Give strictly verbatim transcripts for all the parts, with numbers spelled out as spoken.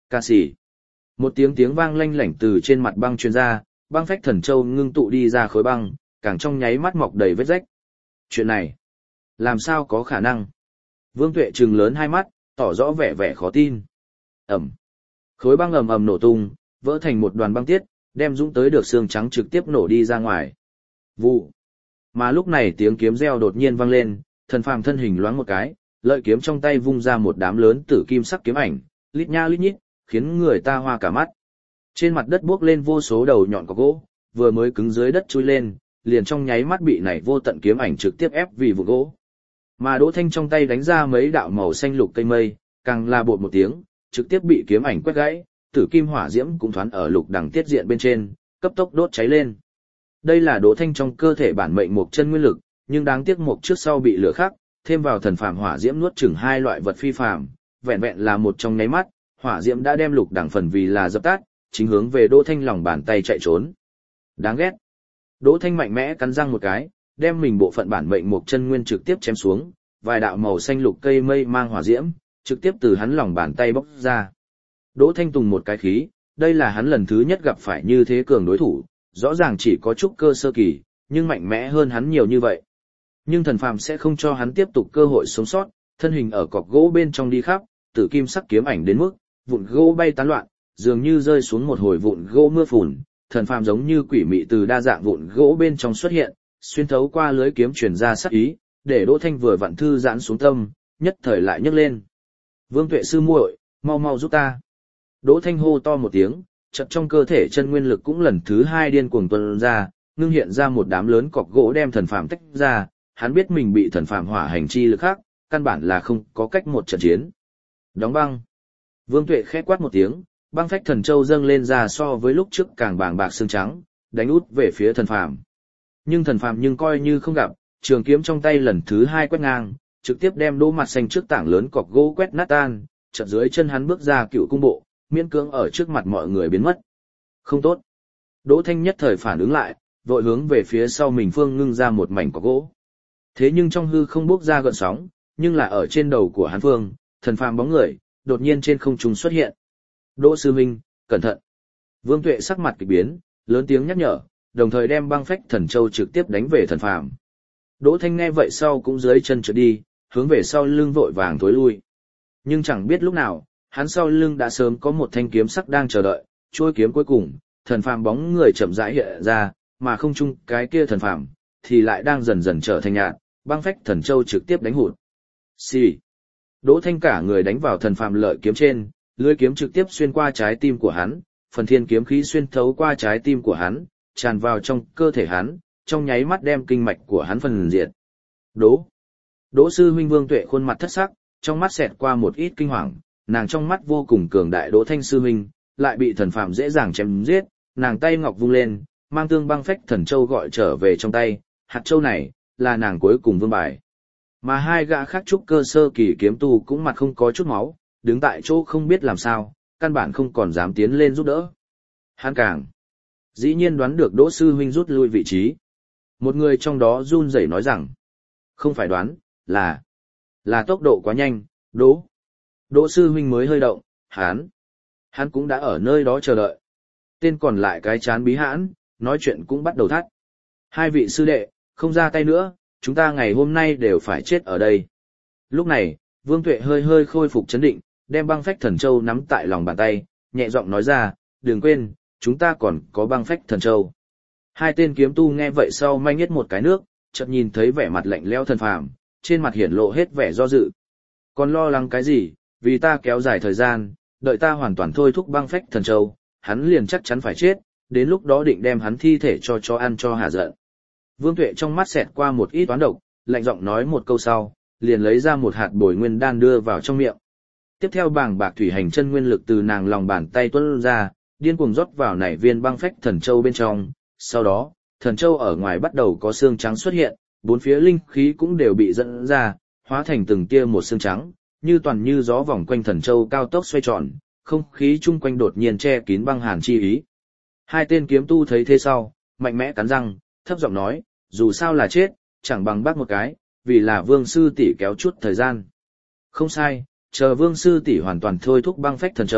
Ca sĩ. Một tiếng tiếng vang lanh lảnh từ trên mặt băng truyền ra, băng phách thần châu ngưng tụ đi ra khối băng, càng trong nháy mắt mọc đầy vết rách. Chuyện này, làm sao có khả năng? Vương Tuệ trừng lớn hai mắt, tỏ rõ vẻ vẻ khó tin. Ẩm. Khối băng ầm ầm nổ tung, vỡ thành một đoàn băng tiết, đem dũng tới được xương trắng trực tiếp nổ đi ra ngoài. Vụ. Mà lúc này tiếng kiếm reo đột nhiên vang lên, thần phàm thân hình loáng một cái, lợi kiếm trong tay vung ra một đám lớn tử kim sắc kiếm ảnh, lít nha lít nhít, khiến người ta hoa cả mắt. Trên mặt đất buốc lên vô số đầu nhọn cọc gỗ, vừa mới cứng dưới đất chui lên, liền trong nháy mắt bị này vô tận kiếm ảnh trực tiếp ép vì vụ gỗ. Mà Đỗ Thanh trong tay đánh ra mấy đạo màu xanh lục cây mây, càng là bột một tiếng, trực tiếp bị kiếm ảnh quét gãy, tử kim hỏa diễm cũng thoáng ở lục đằng tiết diện bên trên, cấp tốc đốt cháy lên. Đây là Đỗ Thanh trong cơ thể bản mệnh một chân nguyên lực, nhưng đáng tiếc một trước sau bị lửa khắc, thêm vào thần phàm hỏa diễm nuốt chửng hai loại vật phi phàm, vẹn vẹn là một trong nháy mắt, hỏa diễm đã đem lục đằng phần vì là dập tắt, chính hướng về Đỗ Thanh lòng bàn tay chạy trốn. Đáng ghét. Đỗ Thanh mạnh mẽ cắn răng một cái, đem mình bộ phận bản mệnh một chân nguyên trực tiếp chém xuống, vài đạo màu xanh lục cây mây mang hỏa diễm, trực tiếp từ hắn lòng bàn tay bốc ra. Đỗ Thanh tùng một cái khí, đây là hắn lần thứ nhất gặp phải như thế cường đối thủ, rõ ràng chỉ có chút cơ sơ kỳ, nhưng mạnh mẽ hơn hắn nhiều như vậy. Nhưng thần phàm sẽ không cho hắn tiếp tục cơ hội sống sót, thân hình ở cọc gỗ bên trong đi khắp, tử kim sắc kiếm ảnh đến mức, vụn gỗ bay tán loạn, dường như rơi xuống một hồi vụn gỗ mưa phùn, thần phàm giống như quỷ mị từ đa dạng vụn gỗ bên trong xuất hiện, xuyên thấu qua lưới kiếm truyền ra sắc ý, để Đỗ Thanh vừa vặn thư giãn xuống tâm, nhất thời lại nhấc lên. Vương Tuệ sư muội, mau mau giúp ta. Đỗ Thanh hô to một tiếng, chợt trong cơ thể chân nguyên lực cũng lần thứ hai điên cuồng tuôn ra, ngưng hiện ra một đám lớn cọc gỗ đem thần phàm tách ra, hắn biết mình bị thần phàm hỏa hành chi lực khác, căn bản là không có cách một trận chiến. Đóng băng. Vương Tuệ khẽ quát một tiếng, băng phách thần châu dâng lên ra so với lúc trước càng bàng bạc xương trắng, đánh út về phía thần phàm. Nhưng thần phàm nhưng coi như không gặp, trường kiếm trong tay lần thứ hai quét ngang, trực tiếp đem Đỗ Mặt Xanh trước tảng lớn cọc gỗ quét nát tan, chợt dưới chân hắn bước ra cựu cung bộ, miễn cưỡng ở trước mặt mọi người biến mất. Không tốt. Đỗ Thanh nhất thời phản ứng lại, vội hướng về phía sau mình phương ngưng ra một mảnh cọc gỗ. Thế nhưng trong hư không bốc ra gợn sóng, nhưng là ở trên đầu của hắn phương, thần phàm bóng người, đột nhiên trên không trung xuất hiện. Đỗ sư huynh, cẩn thận. Vương Tuệ sắc mặt kịch biến, lớn tiếng nhắc nhở, đồng thời đem băng phách thần châu trực tiếp đánh về thần phàm. Đỗ Thanh nghe vậy sau cũng dưới chân trượt đi, hướng về sau lưng vội vàng thối lui. Nhưng chẳng biết lúc nào, hắn sau lưng đã sớm có một thanh kiếm sắc đang chờ đợi, chuôi kiếm cuối cùng, thần phàm bóng người chậm rãi hiện ra, mà không chung cái kia thần phàm thì lại đang dần dần trở thành nhạt, băng phách thần châu trực tiếp đánh hụt. Xì. Đỗ Thanh cả người đánh vào thần phàm lợi kiếm trên, lưỡi kiếm trực tiếp xuyên qua trái tim của hắn, phần thiên kiếm khí xuyên thấu qua trái tim của hắn, tràn vào trong cơ thể hắn, trong nháy mắt đem kinh mạch của hắn phần diệt. Đỗ. Đỗ sư huynh Vương Tuệ khuôn mặt thất sắc, trong mắt xẹt qua một ít kinh hoàng, nàng trong mắt vô cùng cường đại Đỗ Thanh sư huynh, lại bị thần phàm dễ dàng chém giết, nàng tay ngọc vung lên, mang tương băng phách thần châu gọi trở về trong tay, hạt châu này là nàng cuối cùng vương bài. Mà hai gã khác trúc cơ sơ kỳ kiếm tu cũng mặt không có chút máu, đứng tại chỗ không biết làm sao, căn bản không còn dám tiến lên giúp đỡ. Hắn càng dĩ nhiên đoán được Đỗ sư huynh rút lui vị trí. Một người trong đó run rẩy nói rằng, không phải đoán, là, là tốc độ quá nhanh, Đỗ. Đỗ sư huynh mới hơi động, hắn, hắn cũng đã ở nơi đó chờ đợi. Tên còn lại cái chán bí hãn, nói chuyện cũng bắt đầu thắt. Hai vị sư đệ, không ra tay nữa, chúng ta ngày hôm nay đều phải chết ở đây. Lúc này, Vương Tuệ hơi hơi khôi phục chấn định, đem băng phách thần châu nắm tại lòng bàn tay, nhẹ giọng nói ra, đừng quên, chúng ta còn có băng phách thần châu. Hai tên kiếm tu nghe vậy sau manh nhất một cái nước, chợt nhìn thấy vẻ mặt lạnh lẽo thần phàm, trên mặt hiển lộ hết vẻ do dự. Còn lo lắng cái gì, vì ta kéo dài thời gian, đợi ta hoàn toàn thôi thúc băng phách thần châu, hắn liền chắc chắn phải chết, đến lúc đó định đem hắn thi thể cho chó ăn cho hả giận. Vương Tuệ trong mắt xẹt qua một ít toán độc, lạnh giọng nói một câu sau, liền lấy ra một hạt bồi nguyên đan đưa vào trong miệng. Tiếp theo bàng bạc thủy hành chân nguyên lực từ nàng lòng bàn tay tuôn ra, điên cuồng rót vào nảy viên băng phách thần châu bên trong. Sau đó, thần châu ở ngoài bắt đầu có xương trắng xuất hiện, bốn phía linh khí cũng đều bị dẫn ra, hóa thành từng tia một xương trắng, như toàn như gió vòng quanh thần châu cao tốc xoay tròn, không khí chung quanh đột nhiên che kín băng hàn chi ý. Hai tên kiếm tu thấy thế sau, mạnh mẽ cắn răng, thấp giọng nói, dù sao là chết, chẳng bằng bắt một cái, vì là Vương sư tỷ kéo chút thời gian. Không sai, chờ Vương sư tỷ hoàn toàn thôi thúc băng phách thần châu,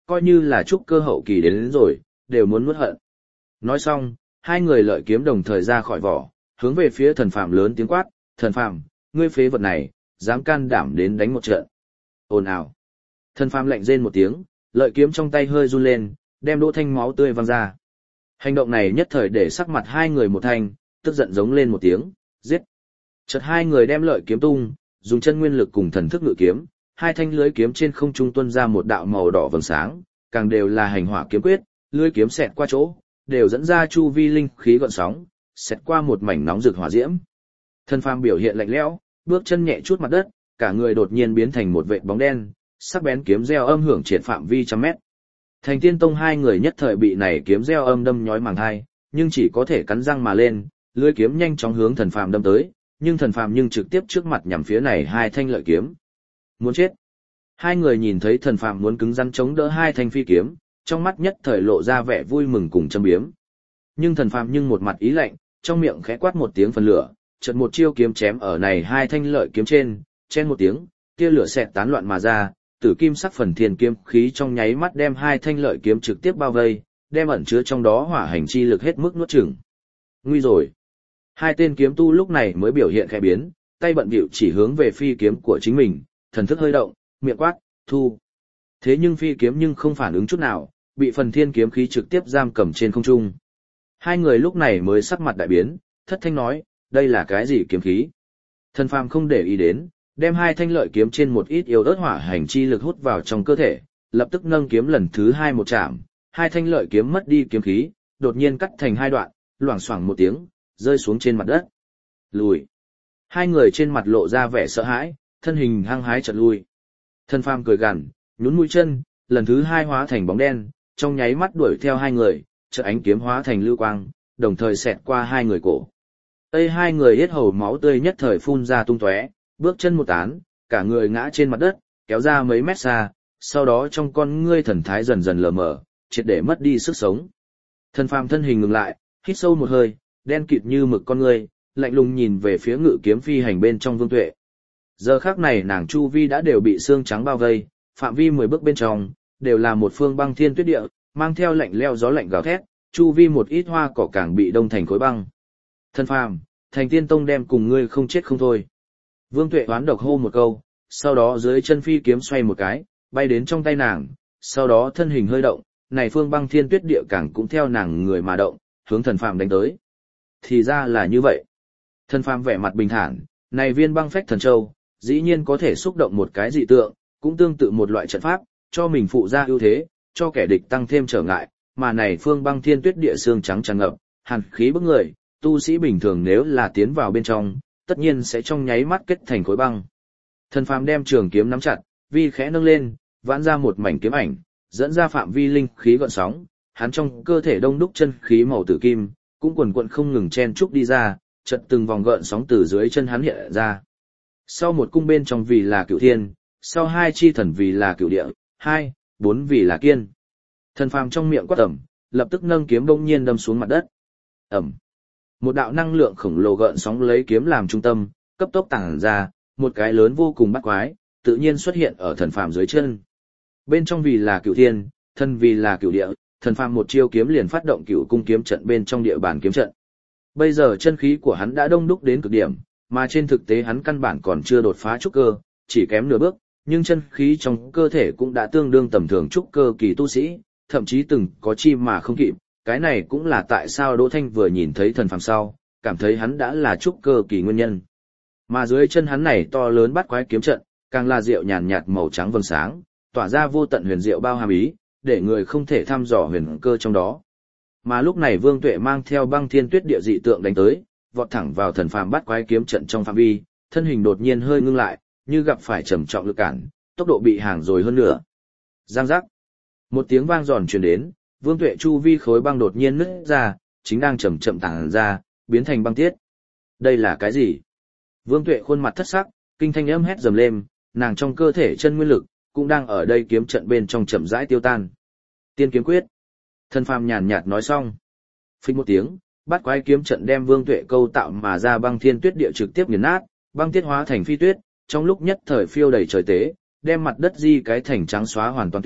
coi như là trúc cơ hậu kỳ đến, đến rồi, đều muốn nuốt hận. Nói xong, hai người lợi kiếm đồng thời ra khỏi vỏ, hướng về phía thần phàm lớn tiếng quát, thần phàm, ngươi phế vật này, dám can đảm đến đánh một trận. Ồn ào. Thần phàm lạnh rên một tiếng, lợi kiếm trong tay hơi run lên, đem Đỗ Thanh máu tươi văng ra. Hành động này nhất thời để sắc mặt hai người một thanh, tức giận giống lên một tiếng, giết. Chợt hai người đem lợi kiếm tung, dùng chân nguyên lực cùng thần thức ngự kiếm, hai thanh lưới kiếm trên không trung tuôn ra một đạo màu đỏ vầng sáng, càng đều là hành hỏa kiếm quyết, lưới kiếm xẹt qua chỗ, đều dẫn ra chu vi linh khí gợn sóng, xẹt qua một mảnh nóng rực hỏa diễm. Thần phàm biểu hiện lạnh lẽo, bước chân nhẹ chút mặt đất, cả người đột nhiên biến thành một vệt bóng đen, sắc bén kiếm reo âm hưởng triệt phạm vi trăm mét. Thành Tiên Tông hai người nhất thời bị này kiếm reo âm đâm nhói màng hai, nhưng chỉ có thể cắn răng mà lên, lưỡi kiếm nhanh chóng hướng thần phàm đâm tới, nhưng thần phàm nhưng trực tiếp trước mặt nhằm phía này hai thanh lợi kiếm. Muốn chết. Hai người nhìn thấy thần phàm muốn cứng rắn chống đỡ hai thanh phi kiếm, trong mắt nhất thời lộ ra vẻ vui mừng cùng châm biếm. Nhưng thần phàm nhưng một mặt ý lạnh, trong miệng khẽ quát một tiếng phần lửa, chợt một chiêu kiếm chém ở này hai thanh lợi kiếm trên, chen một tiếng, tia lửa xẹt tán loạn mà ra, tử kim sắc phần thiên kiếm khí trong nháy mắt đem hai thanh lợi kiếm trực tiếp bao vây, đem ẩn chứa trong đó hỏa hành chi lực hết mức nuốt chửng. Nguy rồi. Hai tên kiếm tu lúc này mới biểu hiện khẽ biến, tay bận bịu chỉ hướng về phi kiếm của chính mình, thần thức hơi động, miệng quát, thu. Thế nhưng phi kiếm nhưng không phản ứng chút nào, bị phần thiên kiếm khí trực tiếp giam cầm trên không trung. Hai người lúc này mới sắc mặt đại biến, thất thanh nói, đây là cái gì kiếm khí? Thần phàm không để ý đến, đem hai thanh lợi kiếm trên một ít yếu ớt hỏa hành chi lực hút vào trong cơ thể, lập tức nâng kiếm lần thứ hai một chạm, hai thanh lợi kiếm mất đi kiếm khí, đột nhiên cắt thành hai đoạn, loảng xoảng một tiếng, rơi xuống trên mặt đất. Lùi. Hai người trên mặt lộ ra vẻ sợ hãi, thân hình hăng hái chợt lui. Thần phàm cười gằn, nhún mũi chân, lần thứ hai hóa thành bóng đen, trong nháy mắt đuổi theo hai người, chợt ánh kiếm hóa thành lưu quang, đồng thời xẹt qua hai người cổ. Tây hai người hết hầu máu tươi nhất thời phun ra tung tóe, bước chân một tán, cả người ngã trên mặt đất, kéo ra mấy mét xa, sau đó trong con ngươi thần thái dần dần lờ mờ, triệt để mất đi sức sống. Thần phàm thân hình ngừng lại, hít sâu một hơi, đen kịt như mực con ngươi, lạnh lùng nhìn về phía ngự kiếm phi hành bên trong Vương Tuệ. Giờ khắc này nàng chu vi đã đều bị xương trắng bao vây, phạm vi mười bước bên trong, đều là một phương băng thiên tuyết địa, mang theo lạnh leo gió lạnh gào thét, chu vi một ít hoa cỏ càng bị đông thành khối băng. Thần phàm, Thành Tiên Tông đem cùng ngươi không chết không thôi. Vương Tuệ oán độc hô một câu, sau đó dưới chân phi kiếm xoay một cái, bay đến trong tay nàng, sau đó thân hình hơi động, này phương băng thiên tuyết địa càng cũng theo nàng người mà động, hướng thần phàm đánh tới. Thì ra là như vậy. Thần phàm vẻ mặt bình thản, này viên băng phách thần châu, dĩ nhiên có thể xúc động một cái dị tượng, cũng tương tự một loại trận pháp, cho mình phụ ra ưu thế, cho kẻ địch tăng thêm trở ngại, mà này phương băng thiên tuyết địa xương trắng tràn ngập, hàn khí bức người, tu sĩ bình thường nếu là tiến vào bên trong, tất nhiên sẽ trong nháy mắt kết thành khối băng. Thần phàm đem trường kiếm nắm chặt, vi khẽ nâng lên, vãn ra một mảnh kiếm ảnh, dẫn ra phạm vi linh khí gợn sóng, hắn trong cơ thể đông đúc chân khí màu tử kim, cũng quần quần không ngừng chen trúc đi ra, chợt từng vòng gợn sóng từ dưới chân hắn hiện ra. Sau một cung bên trong vì là Cửu Thiên, sau hai chi thần vì là Cửu Địa, hai, bốn vì là Kiên. Thần phàm trong miệng quát ầm, lập tức nâng kiếm bỗng nhiên đâm xuống mặt đất. Ầm. Một đạo năng lượng khổng lồ gợn sóng lấy kiếm làm trung tâm, cấp tốc tản ra, một cái lớn vô cùng bắt quái, tự nhiên xuất hiện ở thần phàm dưới chân. Bên trong vì là Cửu Thiên, thân vì là Cửu Địa, thần phàm một chiêu kiếm liền phát động Cửu cung kiếm trận bên trong địa bàn kiếm trận. Bây giờ chân khí của hắn đã đông đúc đến cực điểm, mà trên thực tế hắn căn bản còn chưa đột phá trúc cơ, chỉ kém nửa bước, nhưng chân khí trong cơ thể cũng đã tương đương tầm thường trúc cơ kỳ tu sĩ, thậm chí từng có chi mà không kịp. Cái này cũng là tại sao Đỗ Thanh vừa nhìn thấy thần phàm sau, cảm thấy hắn đã là trúc cơ kỳ nguyên nhân. Mà dưới chân hắn này to lớn bắt quái kiếm trận, càng là diệu nhàn nhạt màu trắng vầng sáng, tỏa ra vô tận huyền diệu bao hàm ý, để người không thể thăm dò huyền cơ trong đó. Mà lúc này Vương Tuệ mang theo băng thiên tuyết địa dị tượng đánh tới, vọt thẳng vào thần phàm bắt quái kiếm trận trong phạm vi, thân hình đột nhiên hơi ngưng lại, như gặp phải trầm trọng lực cản, tốc độ bị hàng rồi hơn nữa. Giang giác. Một tiếng vang giòn truyền đến, Vương Tuệ chu vi khối băng đột nhiên nứt ra, chính đang chậm chậm tản ra, biến thành băng tiết. Đây là cái gì? Vương Tuệ khuôn mặt thất sắc, kinh thanh âm hét dầm lên, nàng trong cơ thể chân nguyên lực cũng đang ở đây kiếm trận bên trong chậm rãi tiêu tan. Tiên kiếm quyết. Thần phàm nhàn nhạt nói xong. Phích một tiếng, bắt quái kiếm trận đem Vương Tuệ câu tạo mà ra băng thiên tuyết địa trực tiếp nghiền nát, băng tiết hóa thành phi tuyết, trong lúc nhất thời phiêu đầy trời tế, đem mặt đất di cái thành trắng xóa hoàn toàn tuyết,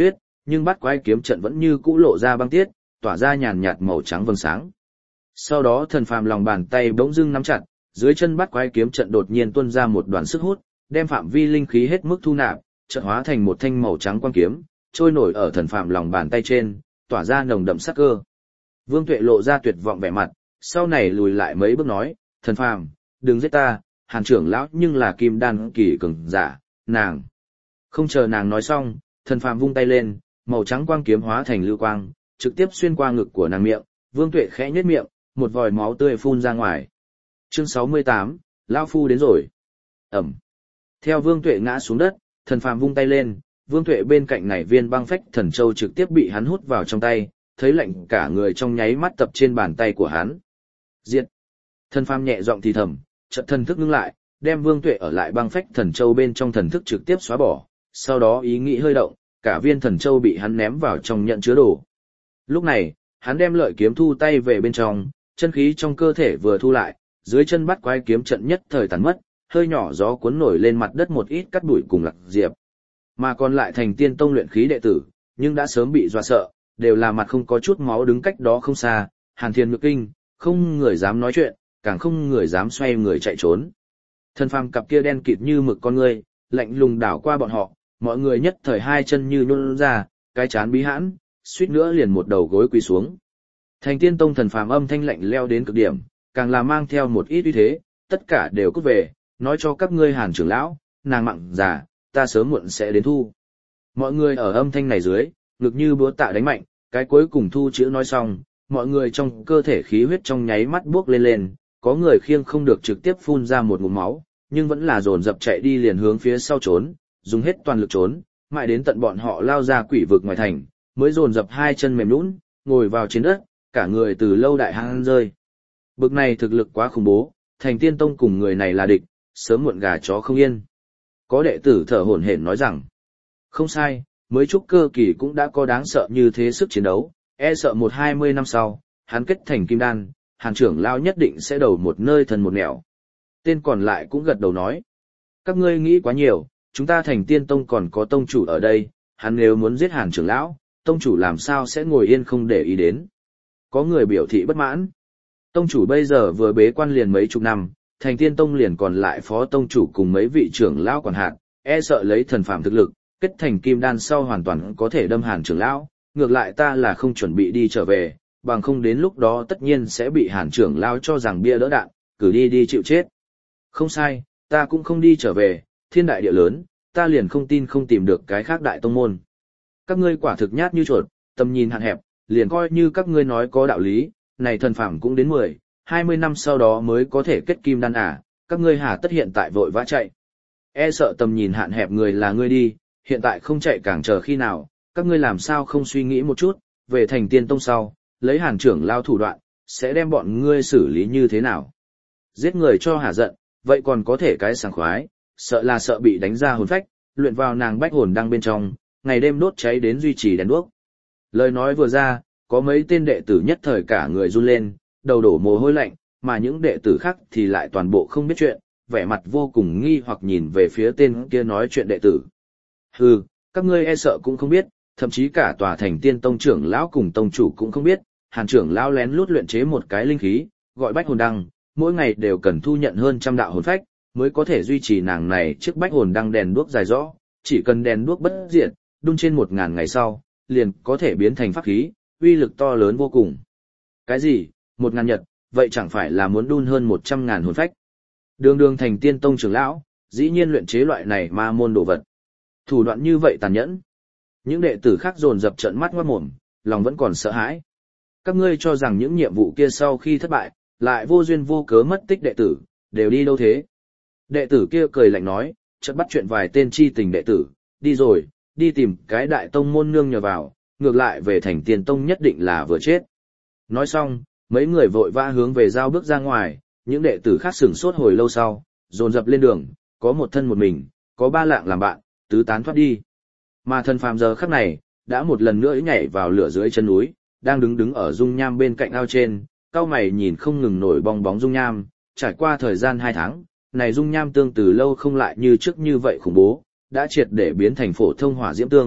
nhưng bắt quái kiếm trận vẫn như cũ lộ ra băng tiết, tỏa ra nhàn nhạt màu trắng vầng sáng. Sau đó Thần Phàm lòng bàn tay bỗng dưng nắm chặt, dưới chân bắt quái kiếm trận đột nhiên tuôn ra một đoàn sức hút, đem phạm vi linh khí hết mức thu nạp, trận hóa thành một thanh màu trắng quang kiếm, trôi nổi ở Thần Phàm lòng bàn tay trên, tỏa ra nồng đậm sát cơ. Vương Tuệ lộ ra tuyệt vọng vẻ mặt, sau này lùi lại mấy bước nói, Thần Phàm, đừng giết ta, Hàn trưởng lão nhưng là kim đan kỳ cường giả, nàng. Không chờ nàng nói xong, Thần Phàm vung tay lên, màu trắng quang kiếm hóa thành lưu quang, trực tiếp xuyên qua ngực của nàng miệng, Vương Tuệ khẽ nhếch miệng, một vòi máu tươi phun ra ngoài. Chương sáu mươi tám, lão phu đến rồi. Ẩm. Theo Vương Tuệ ngã xuống đất, Thần Phàm vung tay lên, Vương Tuệ bên cạnh này viên băng phách thần châu trực tiếp bị hắn hút vào trong tay, thấy lạnh cả người trong nháy mắt tập trên bàn tay của hắn. Diệt. Thần Phàm nhẹ giọng thì thầm, chợt thần thức ngưng lại, đem Vương Tuệ ở lại băng phách thần châu bên trong thần thức trực tiếp xóa bỏ, sau đó ý nghĩ hơi động, cả viên thần châu bị hắn ném vào trong nhận chứa đồ. Lúc này, hắn đem lợi kiếm thu tay về bên trong, chân khí trong cơ thể vừa thu lại, dưới chân bắt quái kiếm trận nhất thời tàn mất, hơi nhỏ gió cuốn nổi lên mặt đất một ít cát bụi cùng lạc diệp. Mà còn lại thành tiên tông luyện khí đệ tử, nhưng đã sớm bị dọa sợ, đều là mặt không có chút máu đứng cách đó không xa, Hàn Thiên Nhược Kinh, không người dám nói chuyện, càng không người dám xoay người chạy trốn. Thần Phàm cặp kia đen kịt như mực con ngươi, lạnh lùng đảo qua bọn họ, mọi người nhất thời hai chân như nhũn ra, cái chán bí hãn, suýt nữa liền một đầu gối quỳ xuống. Thành Tiên Tông Thần Phàm âm thanh lạnh leo đến cực điểm, càng là mang theo một ít uy thế, tất cả đều cút về, nói cho các ngươi Hàn trưởng lão, nàng mặn già, ta sớm muộn sẽ đến thu. Mọi người ở âm thanh này dưới, ngực như búa tạ đánh mạnh, cái cuối cùng thu chữ nói xong, mọi người trong cơ thể khí huyết trong nháy mắt buốc lên lên, có người khiêng không được trực tiếp phun ra một ngụm máu, nhưng vẫn là dồn dập chạy đi liền hướng phía sau trốn, dùng hết toàn lực trốn, mãi đến tận bọn họ lao ra quỷ vực ngoài thành, mới dồn dập hai chân mềm nhũn, ngồi vào trên đất, cả người từ lâu đại hang rơi. Bực này thực lực quá khủng bố, Thành Tiên Tông cùng người này là địch, sớm muộn gà chó không yên. Có đệ tử thở hổn hển nói rằng, không sai, mới trúc cơ kỳ cũng đã có đáng sợ như thế sức chiến đấu, e sợ một hai mươi năm sau, hắn kết thành kim đan, Hàn trưởng lão nhất định sẽ đầu một nơi thần một nẻo. Tên còn lại cũng gật đầu nói, các ngươi nghĩ quá nhiều, chúng ta Thành Tiên Tông còn có tông chủ ở đây, hắn nếu muốn giết Hàn trưởng lão, tông chủ làm sao sẽ ngồi yên không để ý đến. Có người biểu thị bất mãn. Tông chủ bây giờ vừa bế quan liền mấy chục năm, Thành Tiên Tông liền còn lại phó tông chủ cùng mấy vị trưởng lão quản hạt, e sợ lấy thần phàm thực lực, kết thành kim đan sau hoàn toàn có thể đâm Hàn trưởng lão, ngược lại ta là không chuẩn bị đi trở về, bằng không đến lúc đó tất nhiên sẽ bị Hàn trưởng lão cho rằng bia đỡ đạn, cử đi đi chịu chết. Không sai, ta cũng không đi trở về, thiên đại địa lớn, ta liền không tin không tìm được cái khác đại tông môn. Các ngươi quả thực nhát như chuột, tầm nhìn hạn hẹp, liền coi như các ngươi nói có đạo lý, này thần phàm cũng đến mười, hai mươi năm sau đó mới có thể kết kim đan à, các ngươi hà tất hiện tại vội vã chạy. E sợ tầm nhìn hạn hẹp người là ngươi đi, hiện tại không chạy càng chờ khi nào, các ngươi làm sao không suy nghĩ một chút, về Thành Tiên Tông sau, lấy Hàn trưởng lao thủ đoạn, sẽ đem bọn ngươi xử lý như thế nào. Giết người cho hả giận, vậy còn có thể cái sảng khoái, sợ là sợ bị đánh ra hồn phách, luyện vào nàng bách hồn đăng bên trong, ngày đêm đốt cháy đến duy trì đèn đuốc. Lời nói vừa ra, có mấy tên đệ tử nhất thời cả người run lên, đầu đổ mồ hôi lạnh, mà những đệ tử khác thì lại toàn bộ không biết chuyện, vẻ mặt vô cùng nghi hoặc nhìn về phía tên kia nói chuyện đệ tử. Hừ, các ngươi e sợ cũng không biết, thậm chí cả tòa Thành Tiên Tông trưởng lão cùng tông chủ cũng không biết, Hàn trưởng lão lén lút luyện chế một cái linh khí, gọi bách hồn đăng, mỗi ngày đều cần thu nhận hơn trăm đạo hồn phách, mới có thể duy trì nàng này chiếc bách hồn đăng đèn đuốc dài rõ, chỉ cần đèn đuốc bất diệt, đun trên một ngàn ngày sau, liền có thể biến thành pháp khí, uy lực to lớn vô cùng. Cái gì, một ngàn nhật, vậy chẳng phải là muốn đun hơn một trăm ngàn hồn phách. Đường đường Thành Tiên Tông trưởng lão, dĩ nhiên luyện chế loại này ma môn đồ vật. Thủ đoạn như vậy tàn nhẫn. Những đệ tử khác dồn dập trợn mắt ngoát mồm, lòng vẫn còn sợ hãi. Các ngươi cho rằng những nhiệm vụ kia sau khi thất bại, lại vô duyên vô cớ mất tích đệ tử, đều đi đâu thế? Đệ tử kia cười lạnh nói, chợt bắt chuyện vài tên chi tình đệ tử, đi rồi, đi tìm cái đại tông môn nương nhờ vào, ngược lại về Thành Tiên Tông nhất định là vừa chết. Nói xong, mấy người vội vã hướng về giao bước ra ngoài, những đệ tử khác sửng sốt hồi lâu sau, dồn dập lên đường, có một thân một mình, có ba lạng làm bạn, tứ tán thoát đi. Mà thần phàm giờ khắc này, đã một lần nữa nhảy vào lửa dưới chân núi, đang đứng đứng ở dung nham bên cạnh ao trên, cao mày nhìn không ngừng nổi bong bóng dung nham, trải qua thời gian hai tháng, này dung nham tương từ lâu không lại như trước như vậy khủng bố, đã triệt để biến thành phổ thông hỏa diễm tương,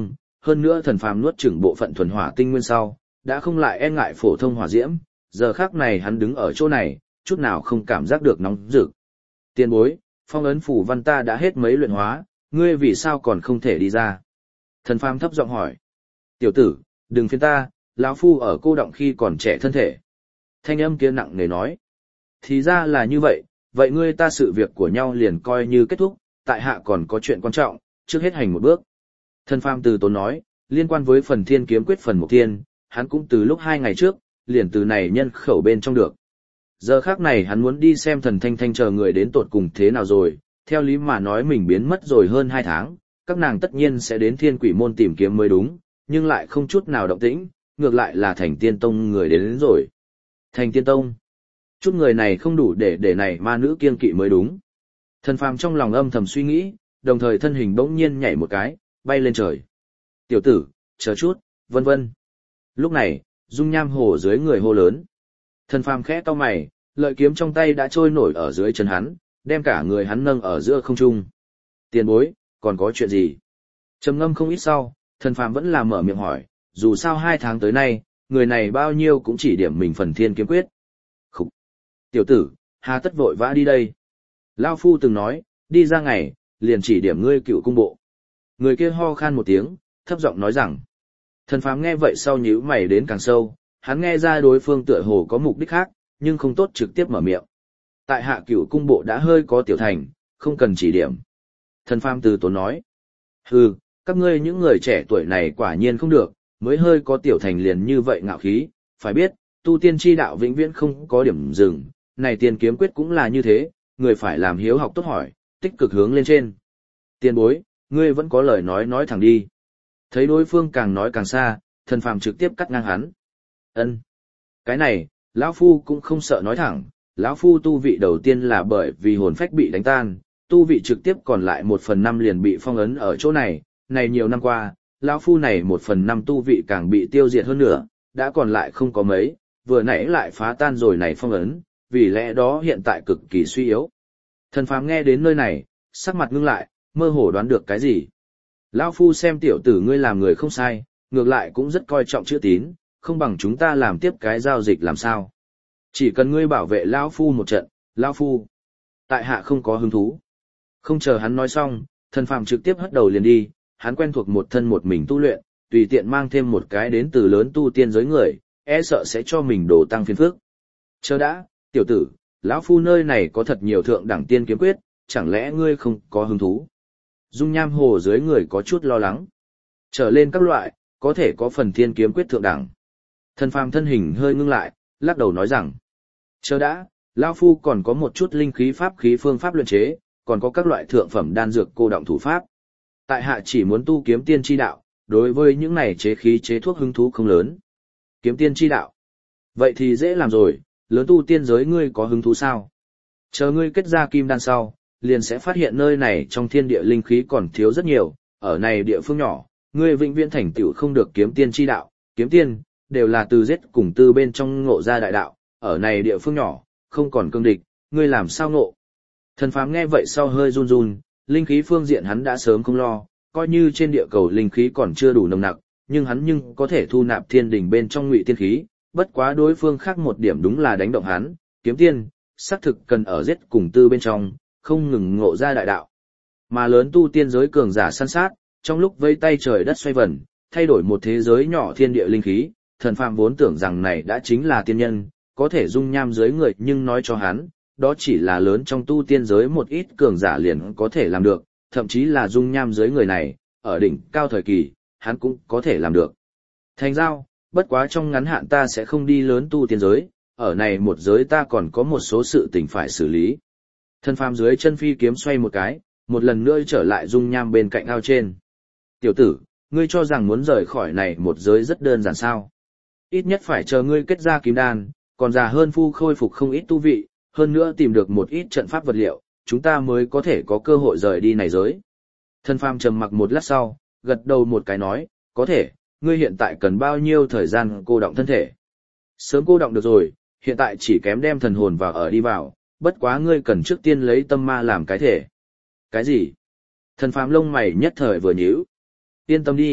hơn nữa thần phàm nuốt chửng bộ phận thuần hỏa tinh nguyên sau, đã không lại e ngại phổ thông hỏa diễm, giờ khắc này hắn đứng ở chỗ này, chút nào không cảm giác được nóng rực. Tiền bối, phong ấn phủ văn ta đã hết mấy luyện hóa, ngươi vì sao còn không thể đi ra? Thần phàm thấp giọng hỏi. Tiểu tử, đừng phiền ta, lão phu ở cô động khi còn trẻ thân thể. Thanh âm kia nặng nề nói. Thì ra là như vậy, vậy ngươi ta sự việc của nhau liền coi như kết thúc, tại hạ còn có chuyện quan trọng, trước hết hành một bước. Thần phàm từ tốn nói, liên quan với phần thiên kiếm quyết phần mục thiên, hắn cũng từ lúc hai ngày trước, liền từ này nhân khẩu bên trong được. Giờ khác này hắn muốn đi xem thần thanh thanh chờ người đến tột cùng thế nào rồi, theo lý mà nói mình biến mất rồi hơn hai tháng, các nàng tất nhiên sẽ đến thiên quỷ môn tìm kiếm mới đúng, nhưng lại không chút nào động tĩnh, ngược lại là thành tiên tông người đến, đến rồi. Thành tiên tông. Chút người này không đủ để để này ma nữ kiên kỵ mới đúng. Thần phàm trong lòng âm thầm suy nghĩ, đồng thời thân hình bỗng nhiên nhảy một cái, bay lên trời. Tiểu tử, chờ chút, vân vân. Lúc này, dung nham hồ dưới người hô lớn. Thần phàm khẽ cau mày, lợi kiếm trong tay đã trôi nổi ở dưới chân hắn, đem cả người hắn nâng ở giữa không trung. Tiền bối, còn có chuyện gì? Trầm ngâm không ít sau, thần phàm vẫn là mở miệng hỏi, dù sao hai tháng tới nay, người này bao nhiêu cũng chỉ điểm mình phần thiên kiếm quyết. Khúc! Tiểu tử, hà tất vội vã đi đây? Lao phu từng nói, đi ra ngày, liền chỉ điểm ngươi cựu cung bộ. Người kia ho khan một tiếng, thấp giọng nói rằng. Thần phàm nghe vậy sau nhíu mày đến càng sâu, hắn nghe ra đối phương tựa hồ có mục đích khác, nhưng không tốt trực tiếp mở miệng. Tại hạ cửu cung bộ đã hơi có tiểu thành, không cần chỉ điểm. Thần phàm từ tốn nói. Hừ, các ngươi những người trẻ tuổi này quả nhiên không được, mới hơi có tiểu thành liền như vậy ngạo khí, phải biết, tu tiên chi đạo vĩnh viễn không có điểm dừng, này tiền kiếm quyết cũng là như thế, người phải làm hiếu học tốt hỏi, tích cực hướng lên trên. Tiền bối, ngươi vẫn có lời nói nói thẳng đi. Thấy đối phương càng nói càng xa, thần phàm trực tiếp cắt ngang hắn. Ân, cái này, lão phu cũng không sợ nói thẳng, lão phu tu vị đầu tiên là bởi vì hồn phách bị đánh tan, tu vị trực tiếp còn lại một phần năm liền bị phong ấn ở chỗ này, này nhiều năm qua, lão phu này một phần năm tu vị càng bị tiêu diệt hơn nữa, đã còn lại không có mấy, vừa nãy lại phá tan rồi này phong ấn, vì lẽ đó hiện tại cực kỳ suy yếu. Thần phàm nghe đến nơi này, sắc mặt ngưng lại, mơ hồ đoán được cái gì. Lão phu xem tiểu tử ngươi làm người không sai, ngược lại cũng rất coi trọng chữ tín, không bằng chúng ta làm tiếp cái giao dịch làm sao. Chỉ cần ngươi bảo vệ lão phu một trận, lão phu. Tại hạ không có hứng thú. Không chờ hắn nói xong, thần phàm trực tiếp hất đầu liền đi, hắn quen thuộc một thân một mình tu luyện, tùy tiện mang thêm một cái đến từ lớn tu tiên giới người, e sợ sẽ cho mình đổ tăng phiền phức. Chờ đã, tiểu tử, lão phu nơi này có thật nhiều thượng đẳng tiên kiếm quyết, chẳng lẽ ngươi không có hứng thú? Dung nham hồ dưới người có chút lo lắng. Trở lên các loại, có thể có phần thiên kiếm quyết thượng đẳng. Thần phàm thân hình hơi ngưng lại, lắc đầu nói rằng. Chờ đã, lão phu còn có một chút linh khí pháp khí phương pháp luyện chế, còn có các loại thượng phẩm đan dược cô động thủ pháp. Tại hạ chỉ muốn tu kiếm tiên chi đạo, đối với những này chế khí chế thuốc hứng thú không lớn. Kiếm tiên chi đạo. Vậy thì dễ làm rồi, lớn tu tiên giới ngươi có hứng thú sao? Chờ ngươi kết ra kim đan sau, liền sẽ phát hiện nơi này trong thiên địa linh khí còn thiếu rất nhiều, ở này địa phương nhỏ, ngươi vĩnh viễn thành tựu không được kiếm tiên chi đạo, kiếm tiên, đều là từ giết cùng tư bên trong ngộ ra đại đạo, ở này địa phương nhỏ, không còn cương địch, ngươi làm sao ngộ? Thần phàm nghe vậy sau hơi run run, linh khí phương diện hắn đã sớm không lo, coi như trên địa cầu linh khí còn chưa đủ nồng nặc, nhưng hắn nhưng có thể thu nạp thiên đỉnh bên trong ngụy tiên khí, bất quá đối phương khác một điểm đúng là đánh động hắn, kiếm tiên, xác thực cần ở giết cùng tư bên trong, không ngừng ngộ ra đại đạo. Mà lớn tu tiên giới cường giả săn sát, trong lúc vây tay trời đất xoay vần, thay đổi một thế giới nhỏ thiên địa linh khí, thần phàm vốn tưởng rằng này đã chính là tiên nhân, có thể dung nham giới người nhưng nói cho hắn, đó chỉ là lớn trong tu tiên giới một ít cường giả liền có thể làm được, thậm chí là dung nham giới người này, ở đỉnh cao thời kỳ, hắn cũng có thể làm được. Thành giao, bất quá trong ngắn hạn ta sẽ không đi lớn tu tiên giới, ở này một giới ta còn có một số sự tình phải xử lý. Thần phàm dưới chân phi kiếm xoay một cái, một lần nữa trở lại dung nham bên cạnh ao trên. Tiểu tử, ngươi cho rằng muốn rời khỏi này một giới rất đơn giản sao? Ít nhất phải chờ ngươi kết ra kim đan, còn già hơn phu khôi phục không ít tu vị, hơn nữa tìm được một ít trận pháp vật liệu, chúng ta mới có thể có cơ hội rời đi này giới. Thần phàm trầm mặc một lát sau, gật đầu một cái nói, có thể, ngươi hiện tại cần bao nhiêu thời gian cô động thân thể? Sớm cô động được rồi, hiện tại chỉ kém đem thần hồn vào ở đi vào, bất quá ngươi cần trước tiên lấy tâm ma làm cái thể. Cái gì? Thần phàm lông mày nhất thời vừa nhíu. Yên tâm đi,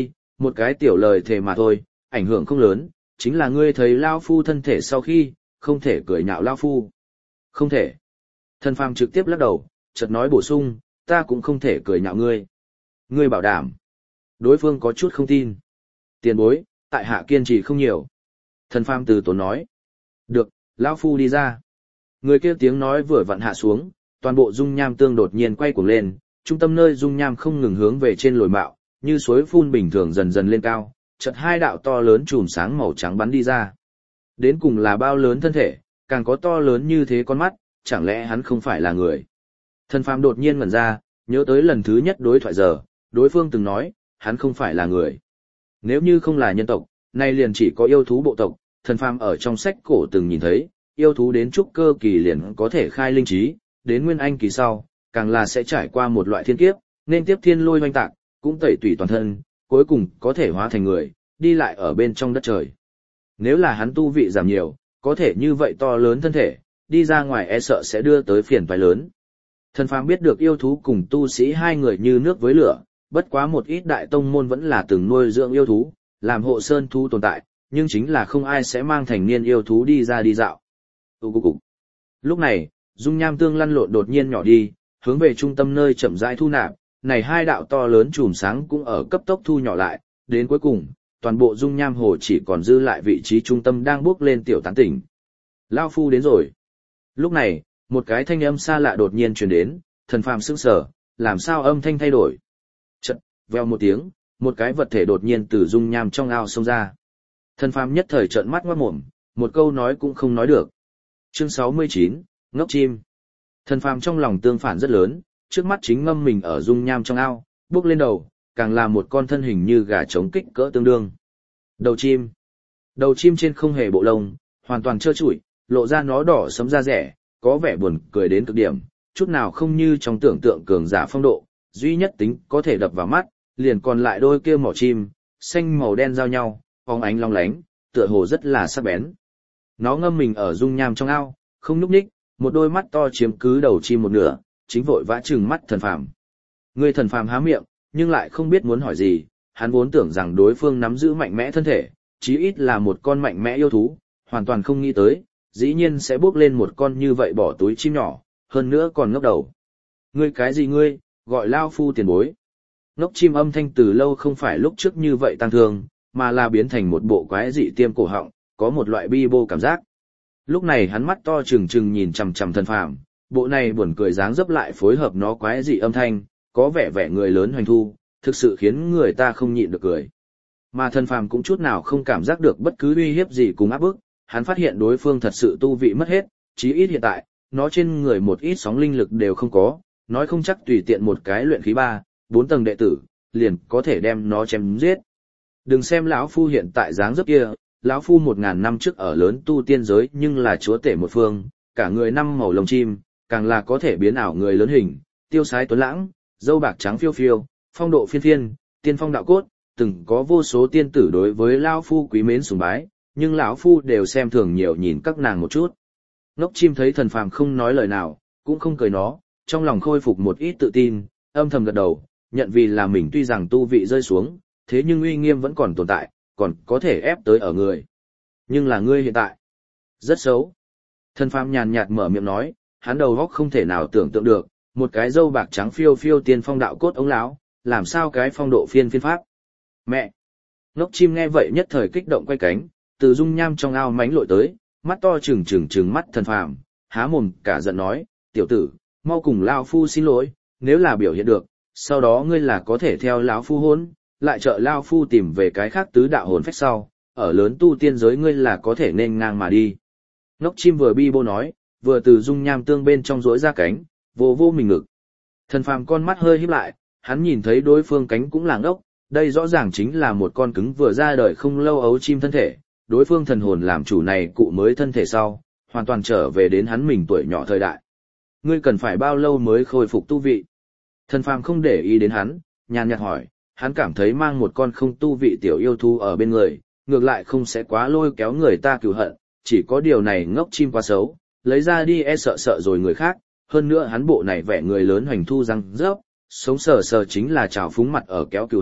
một cái tiểu lời thề mà thôi, ảnh hưởng không lớn, chính là ngươi thấy Lao Phu thân thể sau khi, không thể cười nhạo Lao Phu. Không thể. Thần phàm trực tiếp lắc đầu, chợt nói bổ sung, ta cũng không thể cười nhạo ngươi. Ngươi bảo đảm. Đối phương có chút không tin. Tiền bối, tại hạ kiên trì không nhiều. Thần phàm từ tốn nói. Được, Lão Phu đi ra. Người kia tiếng nói vừa vặn hạ xuống, toàn bộ dung nham tương đột nhiên quay cuồng lên, trung tâm nơi dung nham không ngừng hướng về trên lồi mạo, như suối phun bình thường dần dần lên cao, chợt hai đạo to lớn chùm sáng màu trắng bắn đi ra. Đến cùng là bao lớn thân thể, càng có to lớn như thế con mắt, chẳng lẽ hắn không phải là người. Thần phàm đột nhiên ngẩn ra, nhớ tới lần thứ nhất đối thoại giờ, đối phương từng nói, hắn không phải là người. Nếu như không là nhân tộc, nay liền chỉ có yêu thú bộ tộc, thần phàm ở trong sách cổ từng nhìn thấy, yêu thú đến trúc cơ kỳ liền có thể khai linh trí, đến nguyên anh kỳ sau, càng là sẽ trải qua một loại thiên kiếp, nên tiếp thiên lôi oanh tạc, cũng tẩy tủy toàn thân, cuối cùng có thể hóa thành người, đi lại ở bên trong đất trời. Nếu là hắn tu vị giảm nhiều, có thể như vậy to lớn thân thể, đi ra ngoài e sợ sẽ đưa tới phiền toái lớn. Thần phàm biết được yêu thú cùng tu sĩ hai người như nước với lửa, bất quá một ít đại tông môn vẫn là từng nuôi dưỡng yêu thú, làm hộ sơn thú tồn tại, nhưng chính là không ai sẽ mang thành niên yêu thú đi ra đi dạo. Ú cục cục. Lúc này, dung nham tương lăn lộn đột nhiên nhỏ đi, hướng về trung tâm nơi chậm rãi thu nạp, này hai đạo to lớn chùm sáng cũng ở cấp tốc thu nhỏ lại, đến cuối cùng, toàn bộ dung nham hồ chỉ còn dư lại vị trí trung tâm đang bước lên tiểu tán tỉnh. Lao Phu đến rồi. Lúc này, một cái thanh âm xa lạ đột nhiên truyền đến, thần phàm sững sờ, làm sao âm thanh thay đổi. Chợt, vèo một tiếng, một cái vật thể đột nhiên từ dung nham trong ao xông ra. Thần phàm nhất thời trợn mắt ngoác mồm, một câu nói cũng không nói được. Chương sáu mươi chín, ngốc chim. Thần phàm trong lòng tương phản rất lớn, trước mắt chính ngâm mình ở dung nham trong ao, bước lên đầu, càng là một con thân hình như gà trống kích cỡ tương đương. Đầu chim. Đầu chim trên không hề bộ lông, hoàn toàn trơ trụi, lộ ra nó đỏ sẫm da rẻ, có vẻ buồn cười đến cực điểm, chút nào không như trong tưởng tượng cường giả phong độ, duy nhất tính có thể đập vào mắt, liền còn lại đôi kia mỏ chim, xanh màu đen giao nhau, phóng ánh long lánh, tựa hồ rất là sắc bén. Nó ngâm mình ở dung nham trong ao, không nhúc nhích, một đôi mắt to chiếm cứ đầu chim một nửa, chính vội vã trừng mắt thần phàm. Người thần phàm há miệng, nhưng lại không biết muốn hỏi gì, hắn vốn tưởng rằng đối phương nắm giữ mạnh mẽ thân thể, chí ít là một con mạnh mẽ yêu thú, hoàn toàn không nghĩ tới, dĩ nhiên sẽ bước lên một con như vậy bỏ túi chim nhỏ, hơn nữa còn ngốc đầu. Ngươi cái gì ngươi, gọi Lao Phu tiền bối. Ngốc chim âm thanh từ lâu không phải lúc trước như vậy tăng thương, mà là biến thành một bộ quái dị tiêm cổ họng, có một loại bi bô cảm giác. Lúc này hắn mắt to trừng trừng nhìn chằm chằm thần phàm, bộ này buồn cười dáng dấp lại phối hợp nó quái dị âm thanh, có vẻ vẻ người lớn hoành thu, thực sự khiến người ta không nhịn được cười. Mà thần phàm cũng chút nào không cảm giác được bất cứ uy hiếp gì cùng áp bức, hắn phát hiện đối phương thật sự tu vị mất hết, chí ít hiện tại, nó trên người một ít sóng linh lực đều không có, nói không chắc tùy tiện một cái luyện khí ba, bốn tầng đệ tử, liền có thể đem nó chém giết. Đừng xem lão phu hiện tại dáng dấp kia, lão phu một ngàn năm trước ở lớn tu tiên giới nhưng là chúa tể một phương, cả người năm màu lông chim, càng là có thể biến ảo người lớn hình, tiêu sái tuấn lãng, dâu bạc trắng phiêu phiêu, phong độ phiên phiên, tiên phong đạo cốt, từng có vô số tiên tử đối với lão phu quý mến sùng bái, nhưng lão phu đều xem thường nhiều nhìn các nàng một chút. Ngốc chim thấy thần phàm không nói lời nào, cũng không cười nó, trong lòng khôi phục một ít tự tin, âm thầm gật đầu, nhận vì là mình tuy rằng tu vị rơi xuống, thế nhưng uy nghiêm vẫn còn tồn tại, còn có thể ép tới ở người. Nhưng là ngươi hiện tại, rất xấu. Thần phàm nhàn nhạt mở miệng nói, hắn đầu óc không thể nào tưởng tượng được, một cái râu bạc trắng phiêu phiêu tiên phong đạo cốt ống lão, làm sao cái phong độ phiên phiên pháp. Mẹ! Ngốc chim nghe vậy nhất thời kích động quay cánh, từ dung nham trong ao mánh lội tới, mắt to trừng trừng trừng mắt thần phàm, há mồm cả giận nói, tiểu tử, mau cùng lão phu xin lỗi, nếu là biểu hiện được, sau đó ngươi là có thể theo lão phu hôn, lại trợ lão phu tìm về cái khác tứ đạo hồn phách sau, ở lớn tu tiên giới ngươi là có thể nên ngang mà đi. Ngốc chim vừa bi bô nói, vừa từ dung nham tương bên trong rỗi ra cánh, vô vô mình ngực. Thần phàm con mắt hơi híp lại, hắn nhìn thấy đối phương cánh cũng là ngốc, đây rõ ràng chính là một con cứng vừa ra đời không lâu ấu chim thân thể, đối phương thần hồn làm chủ này cụ mới thân thể sau, hoàn toàn trở về đến hắn mình tuổi nhỏ thời đại. Ngươi cần phải bao lâu mới khôi phục tu vị? Thần phàm không để ý đến hắn, nhàn nhạt hỏi, hắn cảm thấy mang một con không tu vị tiểu yêu thú ở bên người, ngược lại không sẽ quá lôi kéo người ta cừu hận, chỉ có điều này ngốc chim quá xấu, lấy ra đi e sợ sợ rồi người khác, hơn nữa hắn bộ này vẻ người lớn hoành thu răng rớp, sống sờ sờ chính là trào phúng mặt ở kéo cừu hận,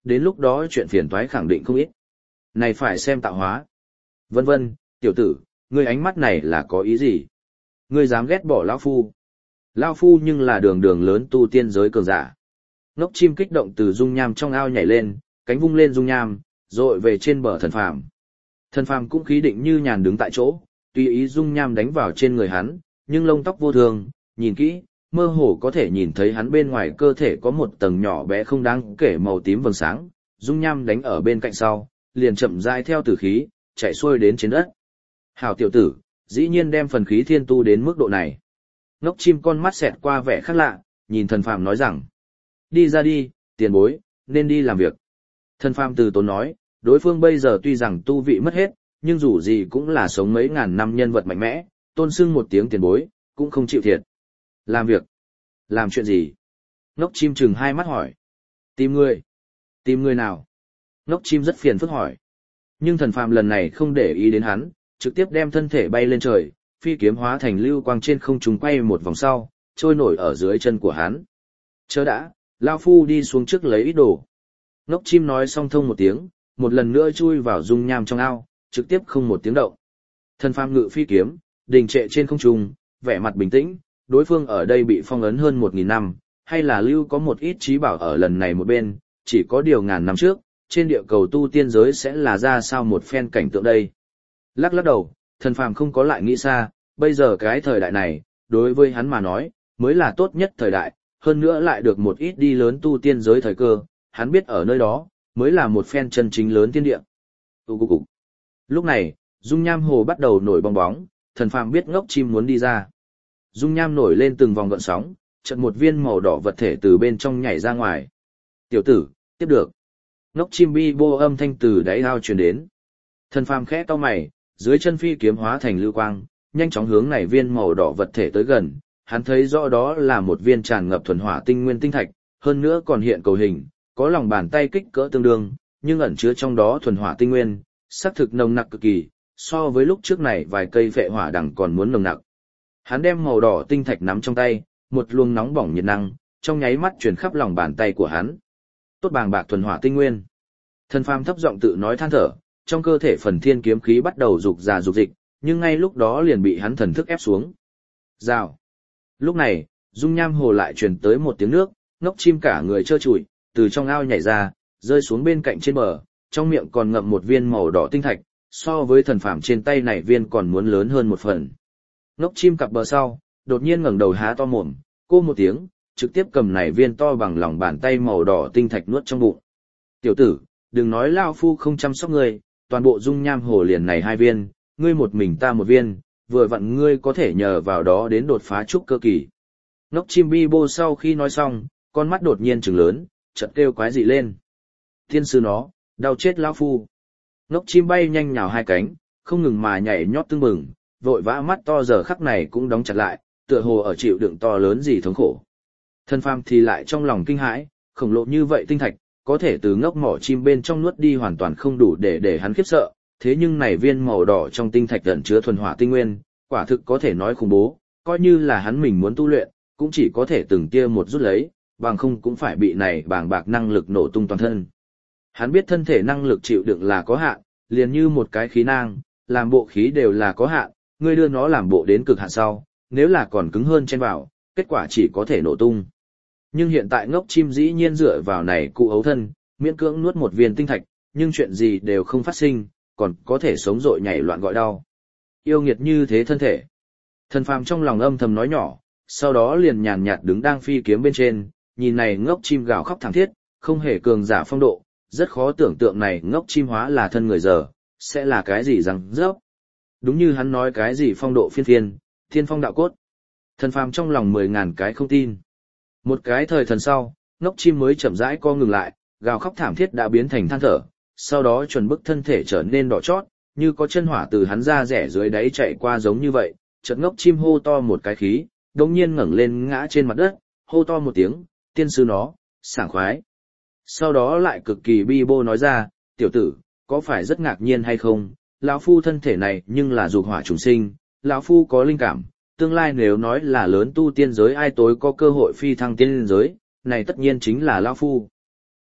đến lúc đó chuyện phiền toái khẳng định không ít. Này phải xem tạo hóa. Vân vân, tiểu tử, ngươi ánh mắt này là có ý gì? Ngươi dám ghét bỏ lão phu? Lão phu nhưng là đường đường lớn tu tiên giới cường giả. Ngốc chim kích động từ dung nham trong ao nhảy lên, cánh vung lên dung nham, rồi về trên bờ thần phàm. Thần phàm cũng khí định như nhàn đứng tại chỗ, tùy ý dung nham đánh vào trên người hắn, nhưng lông tóc vô thường, nhìn kỹ, mơ hồ có thể nhìn thấy hắn bên ngoài cơ thể có một tầng nhỏ bé không đáng kể màu tím vầng sáng, dung nham đánh ở bên cạnh sau, liền chậm rãi theo tử khí, chạy xuôi đến trên đất. Hảo tiểu tử, dĩ nhiên đem phần khí thiên tu đến mức độ này. Ngốc chim con mắt xẹt qua vẻ khác lạ, nhìn thần phàm nói rằng, đi ra đi, tiền bối, nên đi làm việc. Thần phàm từ tốn nói, đối phương bây giờ tuy rằng tu vị mất hết, nhưng dù gì cũng là sống mấy ngàn năm nhân vật mạnh mẽ, tôn sưng một tiếng tiền bối, cũng không chịu thiệt. Làm việc? Làm chuyện gì? Ngốc chim chừng hai mắt hỏi. Tìm người. Tìm người nào? Ngốc chim rất phiền phức hỏi. Nhưng thần phàm lần này không để ý đến hắn, trực tiếp đem thân thể bay lên trời, phi kiếm hóa thành lưu quang trên không trung quay một vòng sau, trôi nổi ở dưới chân của hắn. Chớ đã, lao phu đi xuống trước lấy ít đồ. Ngốc chim nói xong thông một tiếng, một lần nữa chui vào dung nham trong ao, trực tiếp không một tiếng động. Thần phàm ngự phi kiếm, đình trệ trên không trung, vẻ mặt bình tĩnh, đối phương ở đây bị phong ấn hơn một nghìn năm, hay là lưu có một ít trí bảo ở lần này một bên, chỉ có điều ngàn năm trước, trên địa cầu tu tiên giới sẽ là ra sao một phen cảnh tượng đây. Lắc lắc đầu, thần phàm không có lại nghĩ xa, bây giờ cái thời đại này, đối với hắn mà nói, mới là tốt nhất thời đại, hơn nữa lại được một ít đi lớn tu tiên giới thời cơ, hắn biết ở nơi đó, mới là một phen chân chính lớn tiên địa. Tù cục cục. Lúc này, dung nham hồ bắt đầu nổi bong bóng, thần phàm biết ngốc chim muốn đi ra. Dung nham nổi lên từng vòng gợn sóng, chợt một viên màu đỏ vật thể từ bên trong nhảy ra ngoài. Tiểu tử, tiếp được. Ngốc chim bi bô âm thanh từ đáy ao truyền đến. Thần phàm khẽ cau mày, dưới chân phi kiếm hóa thành lưu quang, nhanh chóng hướng này viên màu đỏ vật thể tới gần. Hắn thấy rõ đó là một viên tràn ngập thuần hỏa tinh nguyên tinh thạch, hơn nữa còn hiện cầu hình, có lòng bàn tay kích cỡ tương đương, nhưng ẩn chứa trong đó thuần hỏa tinh nguyên, sắc thực nồng nặc cực kỳ, so với lúc trước này vài cây phệ hỏa đằng còn muốn nồng nặc. Hắn đem màu đỏ tinh thạch nắm trong tay, một luồng nóng bỏng nhiệt năng, trong nháy mắt truyền khắp lòng bàn tay của hắn. Tốt bàng bạc thuần hỏa tinh nguyên. Thần phàm thấp giọng tự nói than thở, trong cơ thể phần thiên kiếm khí bắt đầu rục rà rục dịch, nhưng ngay lúc đó liền bị hắn thần thức ép xuống. Rào. Lúc này, dung nham hồ lại truyền tới một tiếng nước, ngốc chim cả người trơ trụi, từ trong ao nhảy ra, rơi xuống bên cạnh trên bờ, trong miệng còn ngậm một viên màu đỏ tinh thạch, so với thần phàm trên tay này viên còn muốn lớn hơn một phần. Ngốc chim cặp bờ sau, đột nhiên ngẩng đầu há to mồm, cô một tiếng, trực tiếp cầm này viên to bằng lòng bàn tay màu đỏ tinh thạch nuốt trong bụng. Tiểu tử, đừng nói lao phu không chăm sóc ngươi, toàn bộ dung nham hồ liền này hai viên, ngươi một mình ta một viên, vừa vặn ngươi có thể nhờ vào đó đến đột phá trúc cơ kỳ. Ngốc chim bi bô sau khi nói xong, con mắt đột nhiên trừng lớn, chợt kêu quái dị lên. Thiên sư nó, đau chết lão phu. Ngốc chim bay nhanh nhào hai cánh, không ngừng mà nhảy nhót tưng bừng, vội vã mắt to giờ khắc này cũng đóng chặt lại, tựa hồ ở chịu đựng to lớn gì thống khổ. Thần phàm thì lại trong lòng kinh hãi, khổng lồ như vậy tinh thạch, có thể từ ngốc mỏ chim bên trong nuốt đi hoàn toàn không đủ để để hắn khiếp sợ, thế nhưng này viên màu đỏ trong tinh thạch ẩn chứa thuần hỏa tinh nguyên, quả thực có thể nói khủng bố, coi như là hắn mình muốn tu luyện, cũng chỉ có thể từng tia một rút lấy, bằng không cũng phải bị này bàng bạc năng lực nổ tung toàn thân. Hắn biết thân thể năng lực chịu đựng là có hạn, liền như một cái khí nang, làm bộ khí đều là có hạn, ngươi đưa nó làm bộ đến cực hạn sau, nếu là còn cứng hơn trên vào, kết quả chỉ có thể nổ tung. Nhưng hiện tại ngốc chim dĩ nhiên dựa vào này cụ ấu thân, miễn cưỡng nuốt một viên tinh thạch, nhưng chuyện gì đều không phát sinh, còn có thể sống dội nhảy loạn gọi đau. Yêu nghiệt như thế thân thể. Thần phàm trong lòng âm thầm nói nhỏ, sau đó liền nhàn nhạt đứng đang phi kiếm bên trên, nhìn này ngốc chim gào khóc thảm thiết, không hề cường giả phong độ, rất khó tưởng tượng này ngốc chim hóa là thân người giờ, sẽ là cái gì răng rớp. Đúng như hắn nói cái gì phong độ phiên phiên, thiên phong đạo cốt. Thần phàm trong lòng mười ngàn cái không tin. Một cái thời thần sau, ngốc chim mới chậm rãi co ngừng lại, gào khóc thảm thiết đã biến thành than thở, sau đó chuẩn bức thân thể trở nên đỏ chót, như có chân hỏa từ hắn ra rẻ dưới đáy chạy qua giống như vậy, chợt ngốc chim hô to một cái khí, đống nhiên ngẩng lên ngã trên mặt đất, hô to một tiếng, tiên sư nó, sảng khoái. Sau đó lại cực kỳ bi bô nói ra, tiểu tử, có phải rất ngạc nhiên hay không, lão phu thân thể này nhưng là dục hỏa trùng sinh, lão phu có linh cảm, tương lai nếu nói là lớn tu tiên giới ai tối có cơ hội phi thăng tiên giới, này tất nhiên chính là lão phu.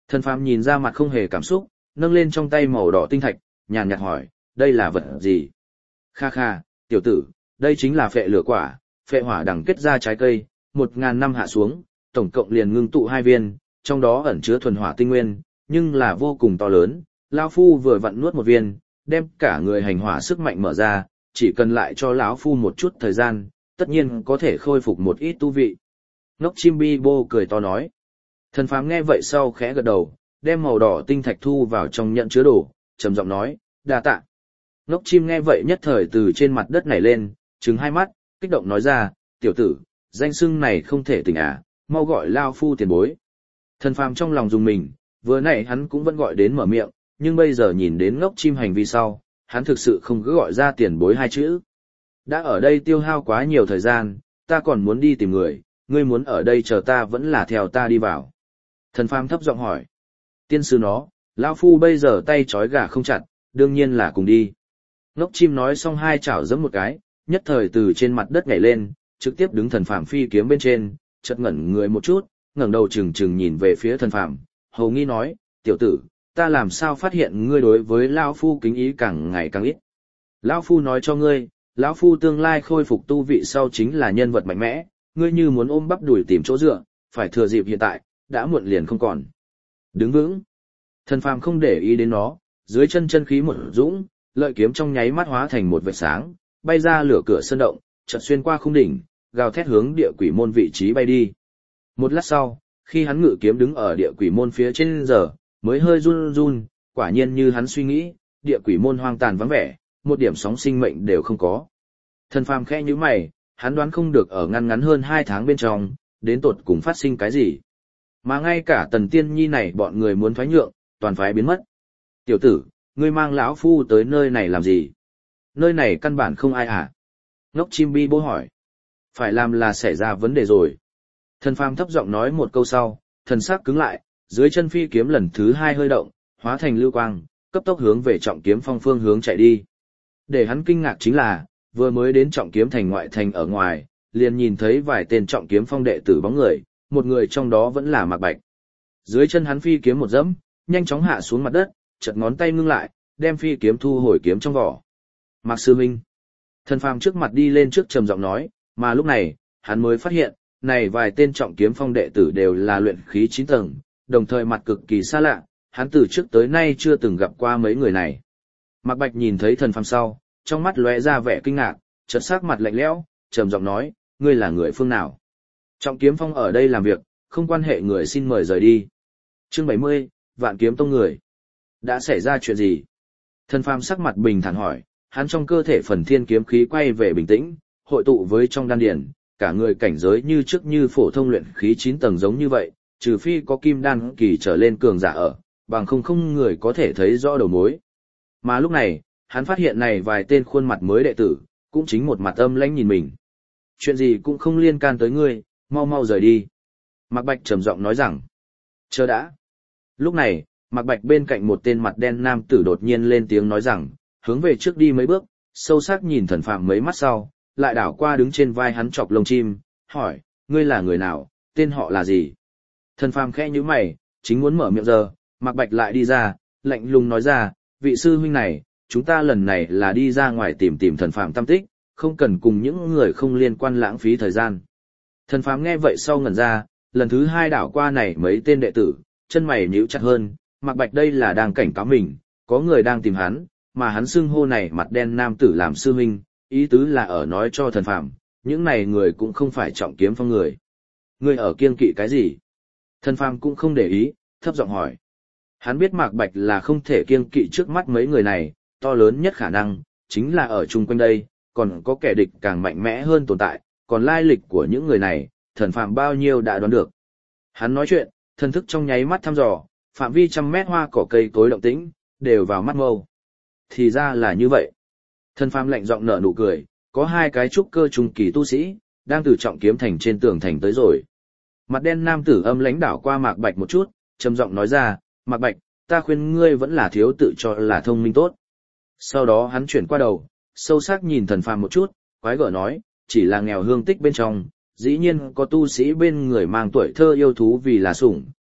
Thần phàm nhìn ra mặt không hề cảm xúc, nâng lên trong tay màu đỏ tinh thạch, nhàn nhạt hỏi, đây là vật gì? Kha kha, tiểu tử, đây chính là phệ lửa quả, phệ hỏa đằng kết ra trái cây, một ngàn năm hạ xuống, tổng cộng liền ngưng tụ hai viên, trong đó ẩn chứa thuần hỏa tinh nguyên, nhưng là vô cùng to lớn. Lão phu vừa vặn nuốt một viên, đem cả người hành hỏa sức mạnh mở ra, chỉ cần lại cho lão phu một chút thời gian, tất nhiên có thể khôi phục một ít tu vị. Ngốc chim bi bô cười to nói. Thần phàm nghe vậy sau khẽ gật đầu, đem màu đỏ tinh thạch thu vào trong nhận chứa đồ, trầm giọng nói, đa tạ. Ngốc chim nghe vậy nhất thời từ trên mặt đất nhảy lên, trừng hai mắt, kích động nói ra, tiểu tử, danh xưng này không thể tỉnh à, mau gọi lao phu tiền bối. Thần phàm trong lòng dùng mình, vừa nãy hắn cũng vẫn gọi đến mở miệng, nhưng bây giờ nhìn đến ngốc chim hành vi sau, hắn thực sự không cứ gọi ra tiền bối hai chữ. Đã ở đây tiêu hao quá nhiều thời gian, ta còn muốn đi tìm người, ngươi muốn ở đây chờ ta vẫn là theo ta đi vào. Thần phàm thấp giọng hỏi. Tiên sư nó, lão phu bây giờ tay trói gà không chặt, đương nhiên là cùng đi. Ngốc chim nói xong hai chảo giẫm một cái, nhất thời từ trên mặt đất nhảy lên, trực tiếp đứng thần phàm phi kiếm bên trên, chợt ngẩn người một chút, ngẩng đầu trừng trừng nhìn về phía thần phàm, hầu nghi nói, tiểu tử, ta làm sao phát hiện ngươi đối với lão phu kính ý càng ngày càng ít. Lão phu nói cho ngươi, lão phu tương lai khôi phục tu vị sau chính là nhân vật mạnh mẽ, ngươi như muốn ôm bắp đuổi tìm chỗ dựa, phải thừa dịp hiện tại, đã muộn liền không còn. Đứng vững. Thần phàm không để ý đến nó, dưới chân chân khí một dũng, lợi kiếm trong nháy mắt hóa thành một vệt sáng, bay ra lửa cửa sơn động, chợt xuyên qua khung đỉnh, gào thét hướng địa quỷ môn vị trí bay đi. Một lát sau, khi hắn ngự kiếm đứng ở địa quỷ môn phía trên giờ, mới hơi run run, quả nhiên như hắn suy nghĩ, địa quỷ môn hoang tàn vắng vẻ, một điểm sóng sinh mệnh đều không có. Thần phàm khẽ nhíu mày, hắn đoán không được ở ngăn ngắn hơn hai tháng bên trong, đến tột cùng phát sinh cái gì. Mà ngay cả Tần Tiên Nhi này bọn người muốn thoái nhượng, toàn phái biến mất. Tiểu tử, ngươi mang lão phu tới nơi này làm gì? Nơi này căn bản không ai à? Ngốc chim bi bô hỏi. Phải làm là xảy ra vấn đề rồi. Thần phàm thấp giọng nói một câu sau, thần sắc cứng lại, dưới chân phi kiếm lần thứ hai hơi động, hóa thành lưu quang, cấp tốc hướng về trọng kiếm phong phương hướng chạy đi. Để hắn kinh ngạc chính là, vừa mới đến trọng kiếm thành ngoại thành ở ngoài, liền nhìn thấy vài tên trọng kiếm phong đệ tử bóng người, một người trong đó vẫn là Mạc Bạch. Dưới chân hắn phi kiếm một dẫm, nhanh chóng hạ xuống mặt đất, chật ngón tay ngưng lại, đem phi kiếm thu hồi kiếm trong vỏ. Mạc sư huynh. Thần phàm trước mặt đi lên trước trầm giọng nói, mà lúc này, hắn mới phát hiện, này vài tên trọng kiếm phong đệ tử đều là luyện khí chín tầng, đồng thời mặt cực kỳ xa lạ, hắn từ trước tới nay chưa từng gặp qua mấy người này. Mạc Bạch nhìn thấy thần phàm sau, trong mắt lóe ra vẻ kinh ngạc, chợt sắc mặt lạnh lẽo, trầm giọng nói, ngươi là người phương nào? Trọng kiếm phong ở đây làm việc, không quan hệ người xin mời rời đi. Chương bảy mươi, Vạn Kiếm Tông người. Đã xảy ra chuyện gì? Thần phàm sắc mặt bình thản hỏi, hắn trong cơ thể phần thiên kiếm khí quay về bình tĩnh, hội tụ với trong đan điền, cả người cảnh giới như trước như phổ thông luyện khí chín tầng giống như vậy, trừ phi có kim đan kỳ trở lên cường giả ở, bằng không không người có thể thấy rõ đầu mối. Mà lúc này, hắn phát hiện này vài tên khuôn mặt mới đệ tử, cũng chính một mặt âm lãnh nhìn mình. Chuyện gì cũng không liên can tới ngươi, mau mau rời đi. Mạc Bạch trầm giọng nói rằng, chờ đã. Lúc này, Mạc Bạch bên cạnh một tên mặt đen nam tử đột nhiên lên tiếng nói rằng, hướng về trước đi mấy bước, sâu sắc nhìn thần phàm mấy mắt sau, lại đảo qua đứng trên vai hắn chọc lông chim, hỏi, ngươi là người nào, tên họ là gì? Thần phàm khẽ nhíu mày, chính muốn mở miệng giờ, Mạc Bạch lại đi ra, lạnh lùng nói ra, vị sư huynh này, chúng ta lần này là đi ra ngoài tìm tìm thần phàm tâm tích, không cần cùng những người không liên quan lãng phí thời gian. Thần phàm nghe vậy sau ngẩn ra, lần thứ hai đảo qua này mấy tên đệ tử, chân mày nhíu chặt hơn, Mạc Bạch đây là đang cảnh cáo mình, có người đang tìm hắn, mà hắn xưng hô này mặt đen nam tử làm sư huynh, ý tứ là ở nói cho thần phàm, những này người cũng không phải trọng kiếm phong người. Người ở kiêng kỵ cái gì? Thần phàm cũng không để ý, thấp giọng hỏi. Hắn biết Mạc Bạch là không thể kiêng kỵ trước mắt mấy người này, to lớn nhất khả năng, chính là ở chung quanh đây, còn có kẻ địch càng mạnh mẽ hơn tồn tại, còn lai lịch của những người này, thần phàm bao nhiêu đã đoán được. Hắn nói chuyện, thần thức trong nháy mắt thăm dò, phạm vi trăm mét hoa cỏ cây cối động tĩnh, đều vào mắt mâu. Thì ra là như vậy. Thần phàm lạnh giọng nở nụ cười, có hai cái trúc cơ trung kỳ tu sĩ, đang từ trọng kiếm thành trên tường thành tới rồi. Mặt đen nam tử âm lãnh đảo qua Mạc Bạch một chút, trầm giọng nói ra, Mạc Bạch, ta khuyên ngươi vẫn là thiếu tự cho là thông minh tốt. Sau đó hắn chuyển qua đầu, sâu sắc nhìn thần phàm một chút, quái gở nói, chỉ là nghèo hương tích bên trong, dĩ nhiên có tu sĩ bên người mang tuổi thơ yêu thú vì là sủng,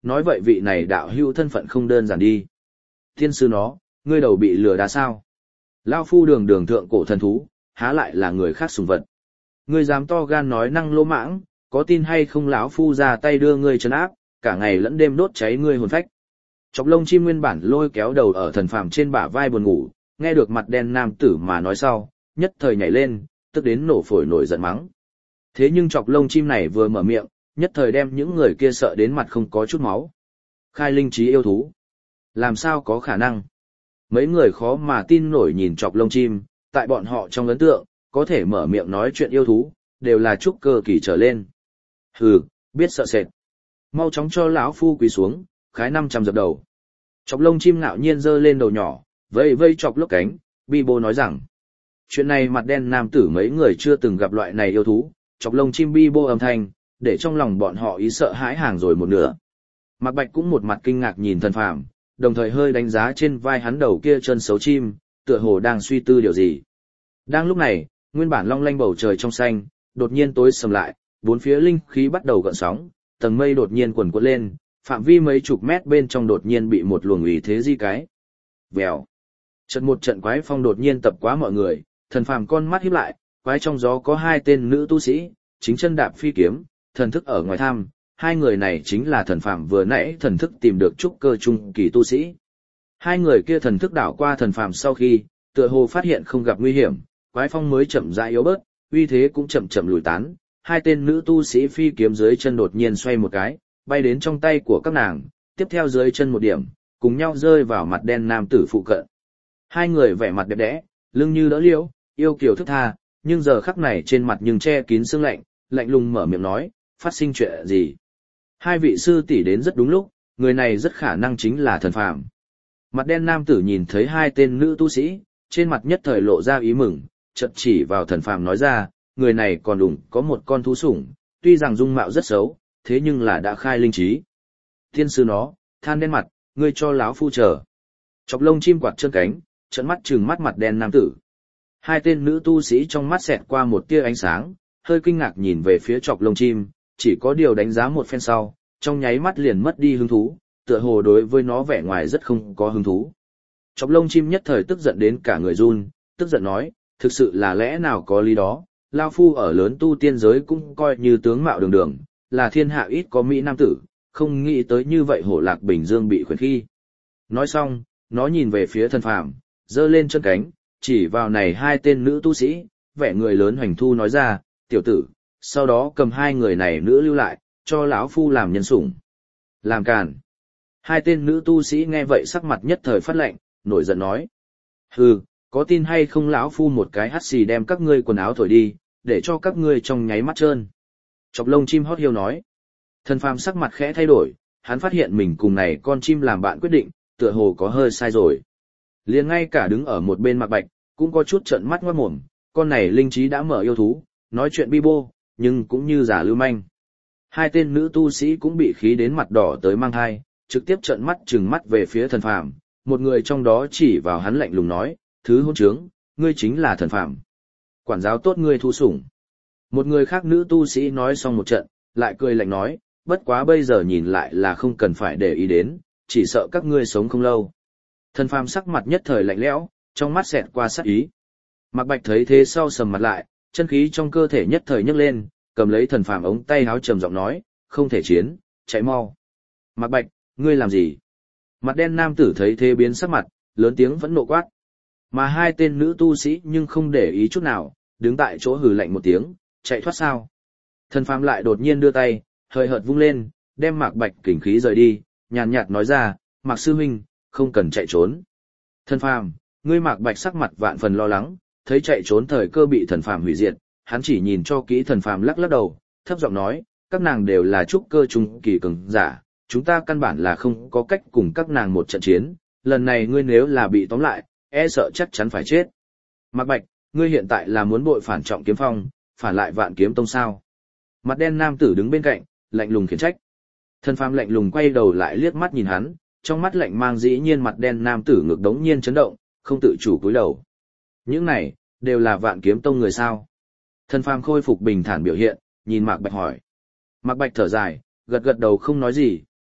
nói vậy vị này đạo hữu thân phận không đơn giản đi. Thiên sư nó, ngươi đầu bị lừa đá sao? Lao phu đường đường thượng cổ thần thú, há lại là người khác sùng vật. Ngươi dám to gan nói năng lỗ mãng, có tin hay không lão phu ra tay đưa ngươi trấn áp, cả ngày lẫn đêm đốt cháy ngươi hồn phách. Chọc lông chim nguyên bản lôi kéo đầu ở thần phàm trên bả vai buồn ngủ, nghe được mặt đen nam tử mà nói sau, nhất thời nhảy lên, tức đến nổ phổi nổi giận mắng. Thế nhưng chọc lông chim này vừa mở miệng, nhất thời đem những người kia sợ đến mặt không có chút máu. Khai linh trí yêu thú. Làm sao có khả năng? Mấy người khó mà tin nổi nhìn chọc lông chim, tại bọn họ trong ấn tượng, có thể mở miệng nói chuyện yêu thú, đều là trúc cơ kỳ trở lên. Hừ, biết sợ sệt. Mau chóng cho lão phu quỳ xuống, khái năm trăm dập đầu. Chọc lông chim ngạo nhiên giơ lên đầu nhỏ, vây vây chọc lốc cánh, bi bô nói rằng. Chuyện này mặt đen nam tử mấy người chưa từng gặp loại này yêu thú, chọc lông chim bi bô âm thanh, để trong lòng bọn họ ý sợ hãi hàng rồi một nửa. Mạc Bạch cũng một mặt kinh ngạc nhìn thần phàm, đồng thời hơi đánh giá trên vai hắn đầu kia chân xấu chim, tựa hồ đang suy tư điều gì. Đang lúc này, nguyên bản long lanh bầu trời trong xanh, đột nhiên tối sầm lại, bốn phía linh khí bắt đầu gợn sóng, tầng mây đột nhiên quần quật lên, phạm vi mấy chục mét bên trong đột nhiên bị một luồng ủy thế di cái. Vèo. Trận một trận quái phong đột nhiên tập quá mọi người, thần phàm con mắt híp lại, quái trong gió có hai tên nữ tu sĩ, chính chân đạp phi kiếm, thần thức ở ngoài tham, hai người này chính là thần phàm vừa nãy thần thức tìm được trúc cơ trung kỳ tu sĩ. Hai người kia thần thức đảo qua thần phàm sau khi, tựa hồ phát hiện không gặp nguy hiểm, quái phong mới chậm rãi yếu bớt, uy thế cũng chậm chậm lùi tán, hai tên nữ tu sĩ phi kiếm dưới chân đột nhiên xoay một cái, bay đến trong tay của các nàng, tiếp theo dưới chân một điểm, cùng nhau rơi vào mặt đen nam tử phụ cận. Hai người vẻ mặt đẹp đẽ, lưng như đỡ liễu, yêu kiều thức tha, nhưng giờ khắc này trên mặt nhưng che kín sương lạnh, lạnh lùng mở miệng nói, phát sinh chuyện gì? Hai vị sư tỷ đến rất đúng lúc, người này rất khả năng chính là thần phàm. Mặt đen nam tử nhìn thấy hai tên nữ tu sĩ, trên mặt nhất thời lộ ra ý mừng, chợt chỉ vào thần phàm nói ra, người này còn đủng có một con thú sủng, tuy rằng dung mạo rất xấu, thế nhưng là đã khai linh trí. Thiên sư nó, than đen mặt, ngươi cho láo phu chờ. Chọc lông chim quạt chân cánh, trợn mắt trừng mắt mặt đen nam tử. Hai tên nữ tu sĩ trong mắt xẹt qua một tia ánh sáng, hơi kinh ngạc nhìn về phía chọc lông chim, chỉ có điều đánh giá một phen sau, trong nháy mắt liền mất đi hứng thú, tựa hồ đối với nó vẻ ngoài rất không có hứng thú. Chọc lông chim nhất thời tức giận đến cả người run, tức giận nói, thực sự là lẽ nào có lý đó, lao phu ở lớn tu tiên giới cũng coi như tướng mạo đường đường, là thiên hạ ít có mỹ nam tử, không nghĩ tới như vậy hổ lạc bình dương bị khuyến khi. Nói xong, nó nhìn về phía thần phàm, giơ lên chân cánh, chỉ vào này hai tên nữ tu sĩ, vẻ người lớn hoành thu nói ra, tiểu tử, sau đó cầm hai người này nữ lưu lại, cho lão phu làm nhân sủng. Làm càn. Hai tên nữ tu sĩ nghe vậy sắc mặt nhất thời phát lạnh, nổi giận nói. Hừ, có tin hay không lão phu một cái hắt xì đem các ngươi quần áo thổi đi, để cho các ngươi trong nháy mắt trơn. Chọc lông chim hót hiêu nói. Thần phàm sắc mặt khẽ thay đổi, hắn phát hiện mình cùng này con chim làm bạn quyết định, tựa hồ có hơi sai rồi. Liền ngay cả đứng ở một bên Mạc Bạch, cũng có chút trợn mắt ngoát mồm, con này linh trí đã mở yêu thú, nói chuyện bi bô, nhưng cũng như giả lưu manh. Hai tên nữ tu sĩ cũng bị khí đến mặt đỏ tới mang thai, trực tiếp trợn mắt trừng mắt về phía thần phàm, một người trong đó chỉ vào hắn lạnh lùng nói, thứ hỗn trướng, ngươi chính là thần phàm. Quản giáo tốt ngươi thu sủng. Một người khác nữ tu sĩ nói xong một trận, lại cười lạnh nói, bất quá bây giờ nhìn lại là không cần phải để ý đến, chỉ sợ các ngươi sống không lâu. Thần phàm sắc mặt nhất thời lạnh lẽo, trong mắt xẹt qua sát ý. Mạc Bạch thấy thế sau sầm mặt lại, chân khí trong cơ thể nhất thời nhấc lên, cầm lấy thần phàm ống tay áo trầm giọng nói, không thể chiến, chạy mau. Mạc Bạch, ngươi làm gì? Mặt đen nam tử thấy thế biến sắc mặt, lớn tiếng vẫn nộ quát. Mà hai tên nữ tu sĩ nhưng không để ý chút nào, đứng tại chỗ hừ lạnh một tiếng, chạy thoát sao. Thần phàm lại đột nhiên đưa tay, hơi hợt vung lên, đem Mạc Bạch kình khí rời đi, nhàn nhạt nói ra, Mạc sư huynh, không cần chạy trốn. Thần phàm, ngươi Mạc Bạch sắc mặt vạn phần lo lắng, thấy chạy trốn thời cơ bị thần phàm hủy diệt, hắn chỉ nhìn cho kỹ thần phàm lắc lắc đầu, thấp giọng nói, các nàng đều là trúc cơ trung kỳ cường giả, chúng ta căn bản là không có cách cùng các nàng một trận chiến, lần này ngươi nếu là bị tóm lại, e sợ chắc chắn phải chết. Mạc Bạch, ngươi hiện tại là muốn bội phản Trọng Kiếm Phong, phản lại Vạn Kiếm Tông sao? Mặt đen nam tử đứng bên cạnh, lạnh lùng khiển trách. Thần phàm lạnh lùng quay đầu lại liếc mắt nhìn hắn, trong mắt lạnh mang dĩ nhiên mặt đen nam tử ngược đống nhiên chấn động, không tự chủ cúi đầu. Những này, đều là Vạn Kiếm Tông người sao? Thần phàm khôi phục bình thản biểu hiện, nhìn Mạc Bạch hỏi. Mạc Bạch thở dài, gật gật đầu không nói gì,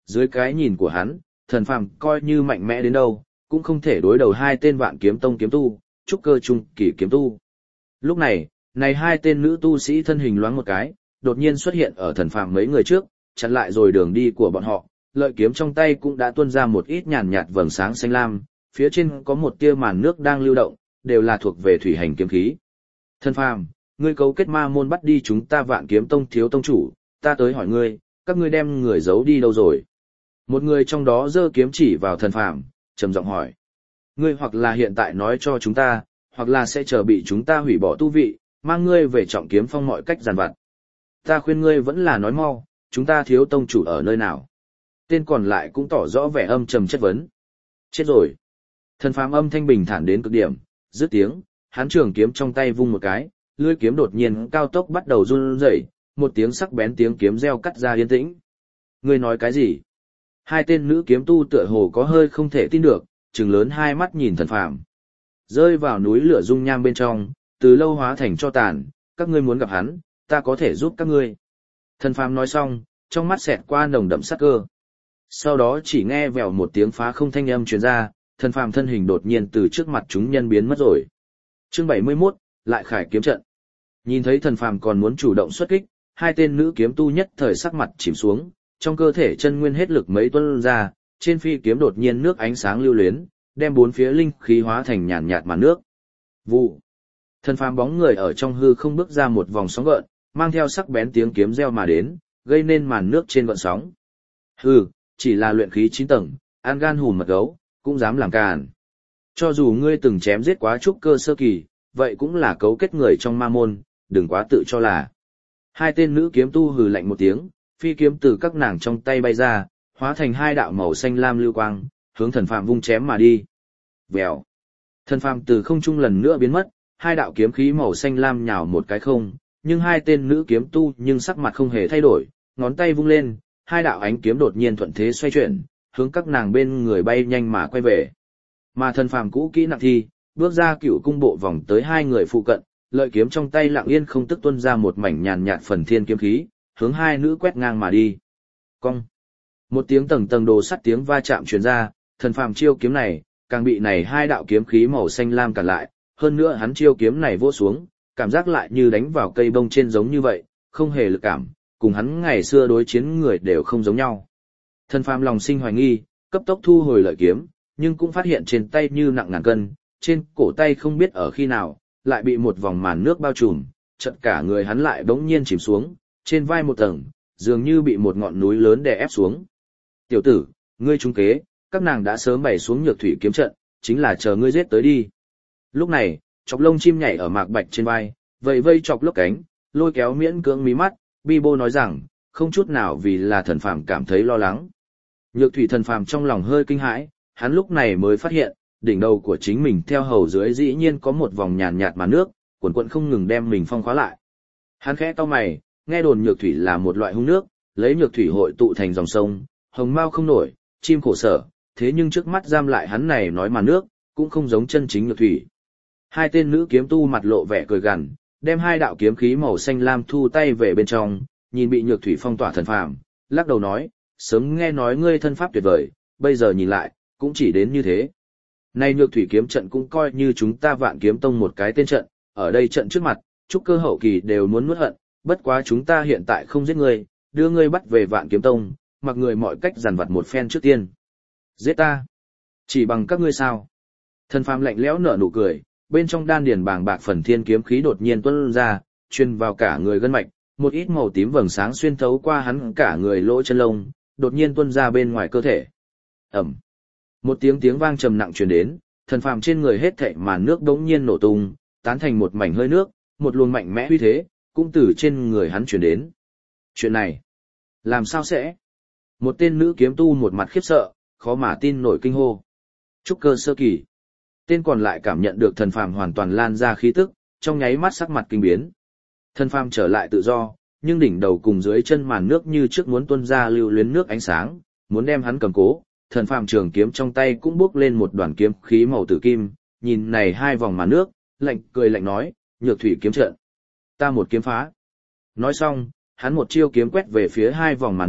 Dưới cái nhìn của hắn, thần phàm coi như mạnh mẽ đến đâu, cũng không thể đối đầu hai tên vạn kiếm tông kiếm tu, trúc cơ trung kỳ kiếm tu. Lúc này, này hai tên nữ tu sĩ thân hình loáng một cái, đột nhiên xuất hiện ở thần phàm mấy người trước, chặn lại rồi đường đi của bọn họ, lợi kiếm trong tay cũng đã tuôn ra một ít nhàn nhạt vầng sáng xanh lam, phía trên có một tia màn nước đang lưu động, đều là thuộc về thủy hành kiếm khí. Thần phàm, ngươi cấu kết ma môn bắt đi chúng ta vạn kiếm tông thiếu tông chủ, ta tới hỏi ngươi, các ngươi đem người giấu đi đâu rồi? Một người trong đó giơ kiếm chỉ vào thần phàm, trầm giọng hỏi. Ngươi hoặc là hiện tại nói cho chúng ta, hoặc là sẽ chờ bị chúng ta hủy bỏ tu vị, mang ngươi về trọng kiếm phong mọi cách giàn vặt. Ta khuyên ngươi vẫn là nói mau, chúng ta thiếu tông chủ ở nơi nào? Tên còn lại cũng tỏ rõ vẻ âm trầm chất vấn. Chết rồi. Thần phàm âm thanh bình thản đến cực điểm, dứt tiếng, hắn trường kiếm trong tay vung một cái, lưỡi kiếm đột nhiên cao tốc bắt đầu run rẩy, một tiếng sắc bén tiếng kiếm reo cắt ra yên tĩnh. Ngươi nói cái gì? Hai tên nữ kiếm tu tựa hồ có hơi không thể tin được, trừng lớn hai mắt nhìn thần phàm. Rơi vào núi lửa dung nham bên trong, từ lâu hóa thành cho tàn, các ngươi muốn gặp hắn, ta có thể giúp các ngươi. Thần phàm nói xong, trong mắt xẹt qua nồng đậm sát cơ. Sau đó chỉ nghe vèo một tiếng phá không thanh âm truyền ra, thần phàm thân hình đột nhiên từ trước mặt chúng nhân biến mất rồi. Chương bảy mươi mốt, lại khải kiếm trận. Nhìn thấy thần phàm còn muốn chủ động xuất kích, hai tên nữ kiếm tu nhất thời sắc mặt chìm xuống, trong cơ thể chân nguyên hết lực mấy tuôn ra, trên phi kiếm đột nhiên nước ánh sáng lưu luyến, đem bốn phía linh khí hóa thành nhàn nhạt màn nước. Vụ. Thần phàm bóng người ở trong hư không bước ra một vòng sóng gợn, mang theo sắc bén tiếng kiếm reo mà đến, gây nên màn nước trên gợn sóng. Hừ, chỉ là luyện khí chín tầng, ăn gan hùm mật gấu, cũng dám làm càn. Cho dù ngươi từng chém giết quá trúc cơ sơ kỳ, vậy cũng là cấu kết người trong ma môn, đừng quá tự cho là. Hai tên nữ kiếm tu hừ lạnh một tiếng, phi kiếm từ các nàng trong tay bay ra, hóa thành hai đạo màu xanh lam lưu quang, hướng thần phàm vung chém mà đi. Vèo. Thần phàm từ không trung lần nữa biến mất, hai đạo kiếm khí màu xanh lam nhào một cái không, nhưng hai tên nữ kiếm tu nhưng sắc mặt không hề thay đổi, ngón tay vung lên, hai đạo ánh kiếm đột nhiên thuận thế xoay chuyển, hướng các nàng bên người bay nhanh mà quay về. Mà thần phàm cũ kỹ nặng thi, bước ra cựu cung bộ vòng tới hai người phụ cận, lợi kiếm trong tay lặng yên không tức tuôn ra một mảnh nhàn nhạt phần thiên kiếm khí, hướng hai nữ quét ngang mà đi. Cong. Một tiếng tầng tầng đồ sắt tiếng va chạm truyền ra, thần phàm chiêu kiếm này, càng bị này hai đạo kiếm khí màu xanh lam cản lại, hơn nữa hắn chiêu kiếm này vỗ xuống, cảm giác lại như đánh vào cây bông trên giống như vậy, không hề lực cảm, cùng hắn ngày xưa đối chiến người đều không giống nhau. Thần phàm lòng sinh hoài nghi, cấp tốc thu hồi lợi kiếm, nhưng cũng phát hiện trên tay như nặng ngàn cân, trên cổ tay không biết ở khi nào, lại bị một vòng màn nước bao trùm, chợt cả người hắn lại bỗng nhiên chìm xuống, trên vai một tầng, dường như bị một ngọn núi lớn đè ép xuống. Tiểu tử, ngươi trúng kế, các nàng đã sớm bày xuống nhược thủy kiếm trận, chính là chờ ngươi giết tới đi. Lúc này, chọc lông chim nhảy ở mạc bạch trên vai, vẫy vây chọc lốc cánh, lôi kéo miễn cưỡng mí mắt, bi bô nói rằng, không chút nào vì là thần phàm cảm thấy lo lắng. Nhược thủy thần phàm trong lòng hơi kinh hãi, hắn lúc này mới phát hiện, đỉnh đầu của chính mình theo hầu dưới dĩ nhiên có một vòng nhàn nhạt màn nước, cuộn cuộn không ngừng đem mình phong khóa lại. Hắn khẽ cau mày, nghe đồn nhược thủy là một loại hung nước, lấy nhược thủy hội tụ thành dòng sông, hồng mao không nổi, chim khổ sở, thế nhưng trước mắt giam lại hắn này nói màn nước, cũng không giống chân chính nhược thủy. Hai tên nữ kiếm tu mặt lộ vẻ cười gằn, đem hai đạo kiếm khí màu xanh lam thu tay về bên trong, nhìn bị nhược thủy phong tỏa thần phàm, lắc đầu nói, sớm nghe nói ngươi thân pháp tuyệt vời, bây giờ nhìn lại, cũng chỉ đến như thế. Nay nhược thủy kiếm trận cũng coi như chúng ta vạn kiếm tông một cái tên trận, ở đây trận trước mặt, trúc cơ hậu kỳ đều muốn nuốt hận, bất quá chúng ta hiện tại không giết ngươi, đưa ngươi bắt về vạn kiếm tông, mặc người mọi cách giàn vặt một phen trước tiên. Giết ta? Chỉ bằng các ngươi sao? Thần phàm lạnh lẽo nở nụ cười, bên trong đan điền bàng bạc phần thiên kiếm khí đột nhiên tuôn ra, truyền vào cả người gân mạch, một ít màu tím vầng sáng xuyên thấu qua hắn cả người lỗ chân lông, đột nhiên tuôn ra bên ngoài cơ thể. Ầm. Một tiếng tiếng vang trầm nặng truyền đến, thần phàm trên người hết thảy màn nước đống nhiên nổ tung, tán thành một mảnh hơi nước, một luồng mạnh mẽ uy thế cũng từ trên người hắn truyền đến. Chuyện này, làm sao sẽ? Một tên nữ kiếm tu một mặt khiếp sợ, khó mà tin nổi kinh hô. Trúc cơ sơ kỳ. Tên còn lại cảm nhận được thần phàm hoàn toàn lan ra khí tức, trong nháy mắt sắc mặt kinh biến. Thần phàm trở lại tự do, nhưng đỉnh đầu cùng dưới chân màn nước như trước muốn tuôn ra lưu luyến nước ánh sáng, muốn đem hắn cầm cố. Thần phàm trường kiếm trong tay cũng bước lên một đoàn kiếm khí màu tử kim, nhìn này hai vòng màn nước, lạnh cười lạnh nói, nhược thủy kiếm trận. Ta một kiếm phá. Nói xong, hắn một chiêu kiếm quét về phía hai vòng màn nước,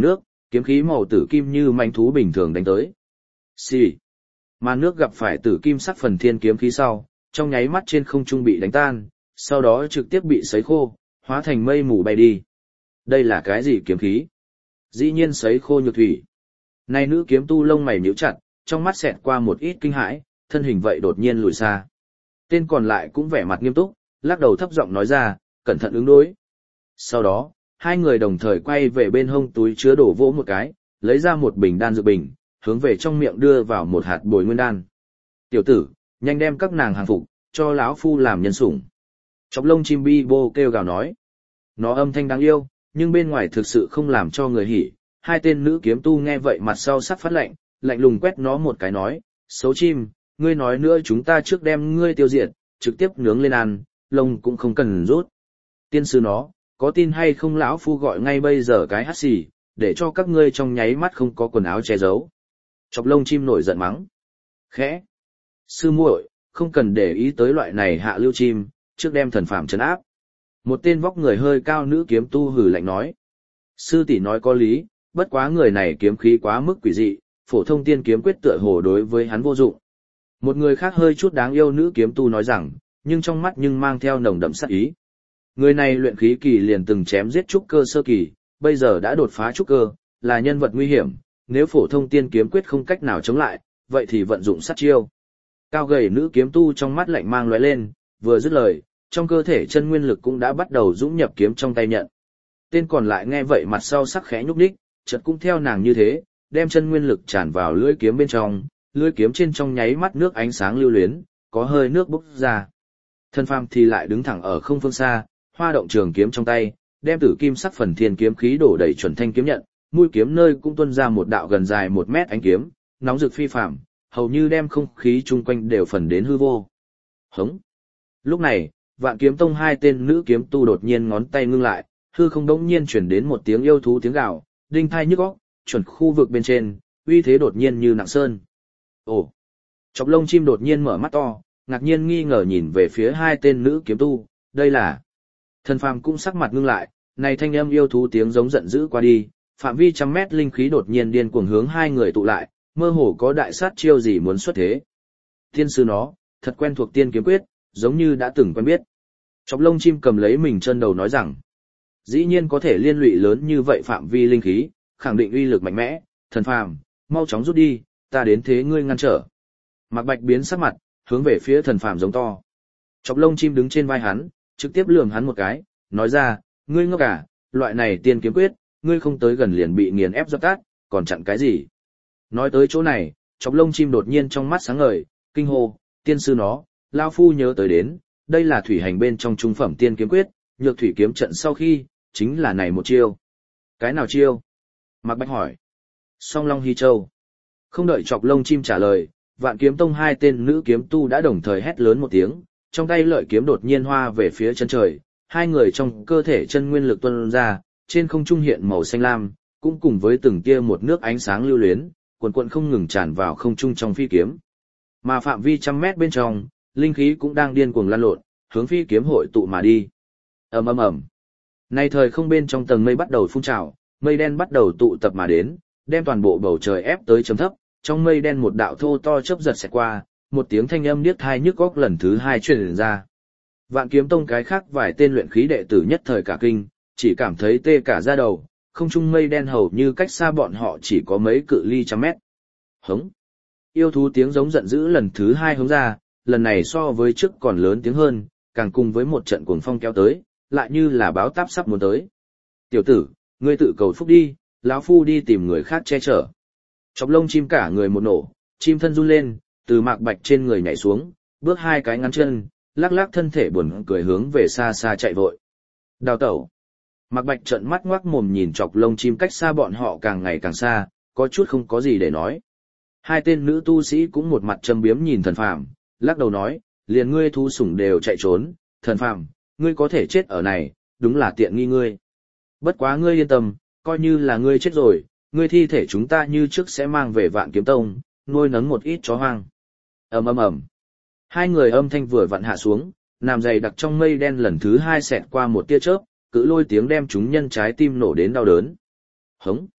kiếm khí màu tử kim như manh thú bình thường đánh tới. Xì. Mà nước gặp phải tử kim sắc phần thiên kiếm khí sau, trong nháy mắt trên không trung bị đánh tan, sau đó trực tiếp bị sấy khô, hóa thành mây mù bay đi. Đây là cái gì kiếm khí? Dĩ nhiên sấy khô nhược thủy. Này nữ kiếm tu lông mày nhíu chặt, trong mắt xẹt qua một ít kinh hãi, thân hình vậy đột nhiên lùi xa. Tên còn lại cũng vẻ mặt nghiêm túc, lắc đầu thấp giọng nói ra, cẩn thận ứng đối. Sau đó, hai người đồng thời quay về bên hông túi chứa đổ vỗ một cái, lấy ra một bình đan dược bình, hướng về trong miệng đưa vào một hạt bồi nguyên đan. Tiểu tử, nhanh đem các nàng hàng phục, cho lão phu làm nhân sủng. Chọc lông chim bi bô kêu gào nói. Nó âm thanh đáng yêu, nhưng bên ngoài thực sự không làm cho người hỉ. Hai tên nữ kiếm tu nghe vậy mặt sau sắc phát lạnh, lạnh lùng quét nó một cái nói, xấu chim, ngươi nói nữa chúng ta trước đem ngươi tiêu diệt, trực tiếp nướng lên ăn, lông cũng không cần rút. Tiên sư nó, có tin hay không lão phu gọi ngay bây giờ cái hắt xì, để cho các ngươi trong nháy mắt không có quần áo che giấu. Chọc lông chim nổi giận mắng. Khẽ. Sư muội, không cần để ý tới loại này hạ lưu chim, trước đem thần phàm trấn áp. Một tên vóc người hơi cao nữ kiếm tu hử lạnh nói. Sư tỷ nói có lý, bất quá người này kiếm khí quá mức quỷ dị, phổ thông tiên kiếm quyết tựa hồ đối với hắn vô dụng. Một người khác hơi chút đáng yêu nữ kiếm tu nói rằng, nhưng trong mắt nhưng mang theo nồng đậm sát ý. Người này luyện khí kỳ liền từng chém giết trúc cơ sơ kỳ, bây giờ đã đột phá trúc cơ, là nhân vật nguy hiểm, nếu phổ thông tiên kiếm quyết không cách nào chống lại, vậy thì vận dụng sát chiêu. Cao gầy nữ kiếm tu trong mắt lạnh mang lóe lên, vừa dứt lời, trong cơ thể chân nguyên lực cũng đã bắt đầu dũng nhập kiếm trong tay nhận. Tên còn lại nghe vậy mặt sau sắc khẽ nhúc nhích, chợt cũng theo nàng như thế, đem chân nguyên lực tràn vào lưỡi kiếm bên trong, lưỡi kiếm trên trong nháy mắt nước ánh sáng lưu luyến, có hơi nước bốc ra. Thần phàm thì lại đứng thẳng ở không phương xa, hoa động trường kiếm trong tay, đem tử kim sắc phần thiên kiếm khí đổ đầy chuẩn thanh kiếm nhận, mũi kiếm nơi cũng tuôn ra một đạo gần dài một mét ánh kiếm, nóng rực phi phàm, hầu như đem không khí chung quanh đều phần đến hư vô. Hống. Lúc này, Vạn Kiếm Tông hai tên nữ kiếm tu đột nhiên ngón tay ngưng lại, hư không đống nhiên chuyển đến một tiếng yêu thú tiếng gào, đinh thai nhức óc, chuẩn khu vực bên trên, uy thế đột nhiên như nặng sơn. Ồ. Chọc lông chim đột nhiên mở mắt to, ngạc nhiên nghi ngờ nhìn về phía hai tên nữ kiếm tu, đây là. Thần phàm cũng sắc mặt ngưng lại, này thanh âm yêu thú tiếng giống giận dữ qua đi, phạm vi trăm mét linh khí đột nhiên điên cuồng hướng hai người tụ lại, mơ hồ có đại sát chiêu gì muốn xuất thế. Tiên sư nó, thật quen thuộc tiên kiếm quyết, giống như đã từng quen biết. Chọc lông chim cầm lấy mình chân đầu nói rằng, dĩ nhiên có thể liên lụy lớn như vậy phạm vi linh khí, khẳng định uy lực mạnh mẽ, thần phàm, mau chóng rút đi, ta đến thế ngươi ngăn trở. Mạc Bạch biến sắc mặt, hướng về phía thần phàm giống to. Chọc lông chim đứng trên vai hắn, trực tiếp lườm hắn một cái, nói ra, ngươi ngốc à, loại này tiên kiếm quyết, ngươi không tới gần liền bị nghiền ép dập tắt, còn chặn cái gì? Nói tới chỗ này, chọc lông chim đột nhiên trong mắt sáng ngời, kinh hô, tiên sư nó, lao phu nhớ tới đến, đây là thủy hành bên trong trung phẩm tiên kiếm quyết, nhược thủy kiếm trận sau khi, chính là này một chiêu. Cái nào chiêu? Mạc Bạch hỏi. Song Long Hy Châu. Không đợi chọc lông chim trả lời, Vạn Kiếm Tông hai tên nữ kiếm tu đã đồng thời hét lớn một tiếng, trong tay lợi kiếm đột nhiên hoa về phía chân trời, hai người trong cơ thể chân nguyên lực tuôn ra, trên không trung hiện màu xanh lam, cũng cùng với từng tia một nước ánh sáng lưu luyến, cuồn cuộn không ngừng tràn vào không trung trong phi kiếm. Mà phạm vi trăm mét bên trong, linh khí cũng đang điên cuồng lan lộn, hướng phi kiếm hội tụ mà đi. Ầm ầm ầm. Nay thời không bên trong tầng mây bắt đầu phun trào, mây đen bắt đầu tụ tập mà đến, đem toàn bộ bầu trời ép tới chấm thấp, trong mây đen một đạo thô to chớp giật xẹt qua, một tiếng thanh âm điếc tai nhức óc lần thứ hai truyền ra. Vạn Kiếm Tông cái khác vài tên luyện khí đệ tử nhất thời cả kinh, chỉ cảm thấy tê cả da đầu, không trung mây đen hầu như cách xa bọn họ chỉ có mấy cự ly trăm mét. Hống! Yêu thú tiếng giống giận dữ lần thứ hai hống ra, lần này so với trước còn lớn tiếng hơn, càng cùng với một trận cuồng phong kéo tới, lại như là báo táp sắp muốn tới. Tiểu tử, ngươi tự cầu phúc đi, lão phu đi tìm người khác che chở. Chọc lông chim cả người một nổ, chim thân run lên, từ Mạc Bạch trên người nhảy xuống, bước hai cái ngắn chân, lắc lắc thân thể buồn cười hướng về xa xa chạy vội. Đào tẩu. Mạc Bạch trợn mắt ngoác mồm nhìn chọc lông chim cách xa bọn họ càng ngày càng xa, có chút không có gì để nói. Hai tên nữ tu sĩ cũng một mặt châm biếm nhìn thần phàm, lắc đầu nói, liền ngươi thu sủng đều chạy trốn, thần phàm, ngươi có thể chết ở này, đúng là tiện nghi ngươi. Bất quá ngươi yên tâm, coi như là ngươi chết rồi, ngươi thi thể chúng ta như trước sẽ mang về Vạn Kiếm Tông, nuôi nấng một ít chó hoang. Ầm ầm ầm. Hai người âm thanh vừa vặn hạ xuống, nằm dày đặc trong mây đen lần thứ hai xẹt qua một tia chớp, cự lôi tiếng đem chúng nhân trái tim nổ đến đau đớn. Hống.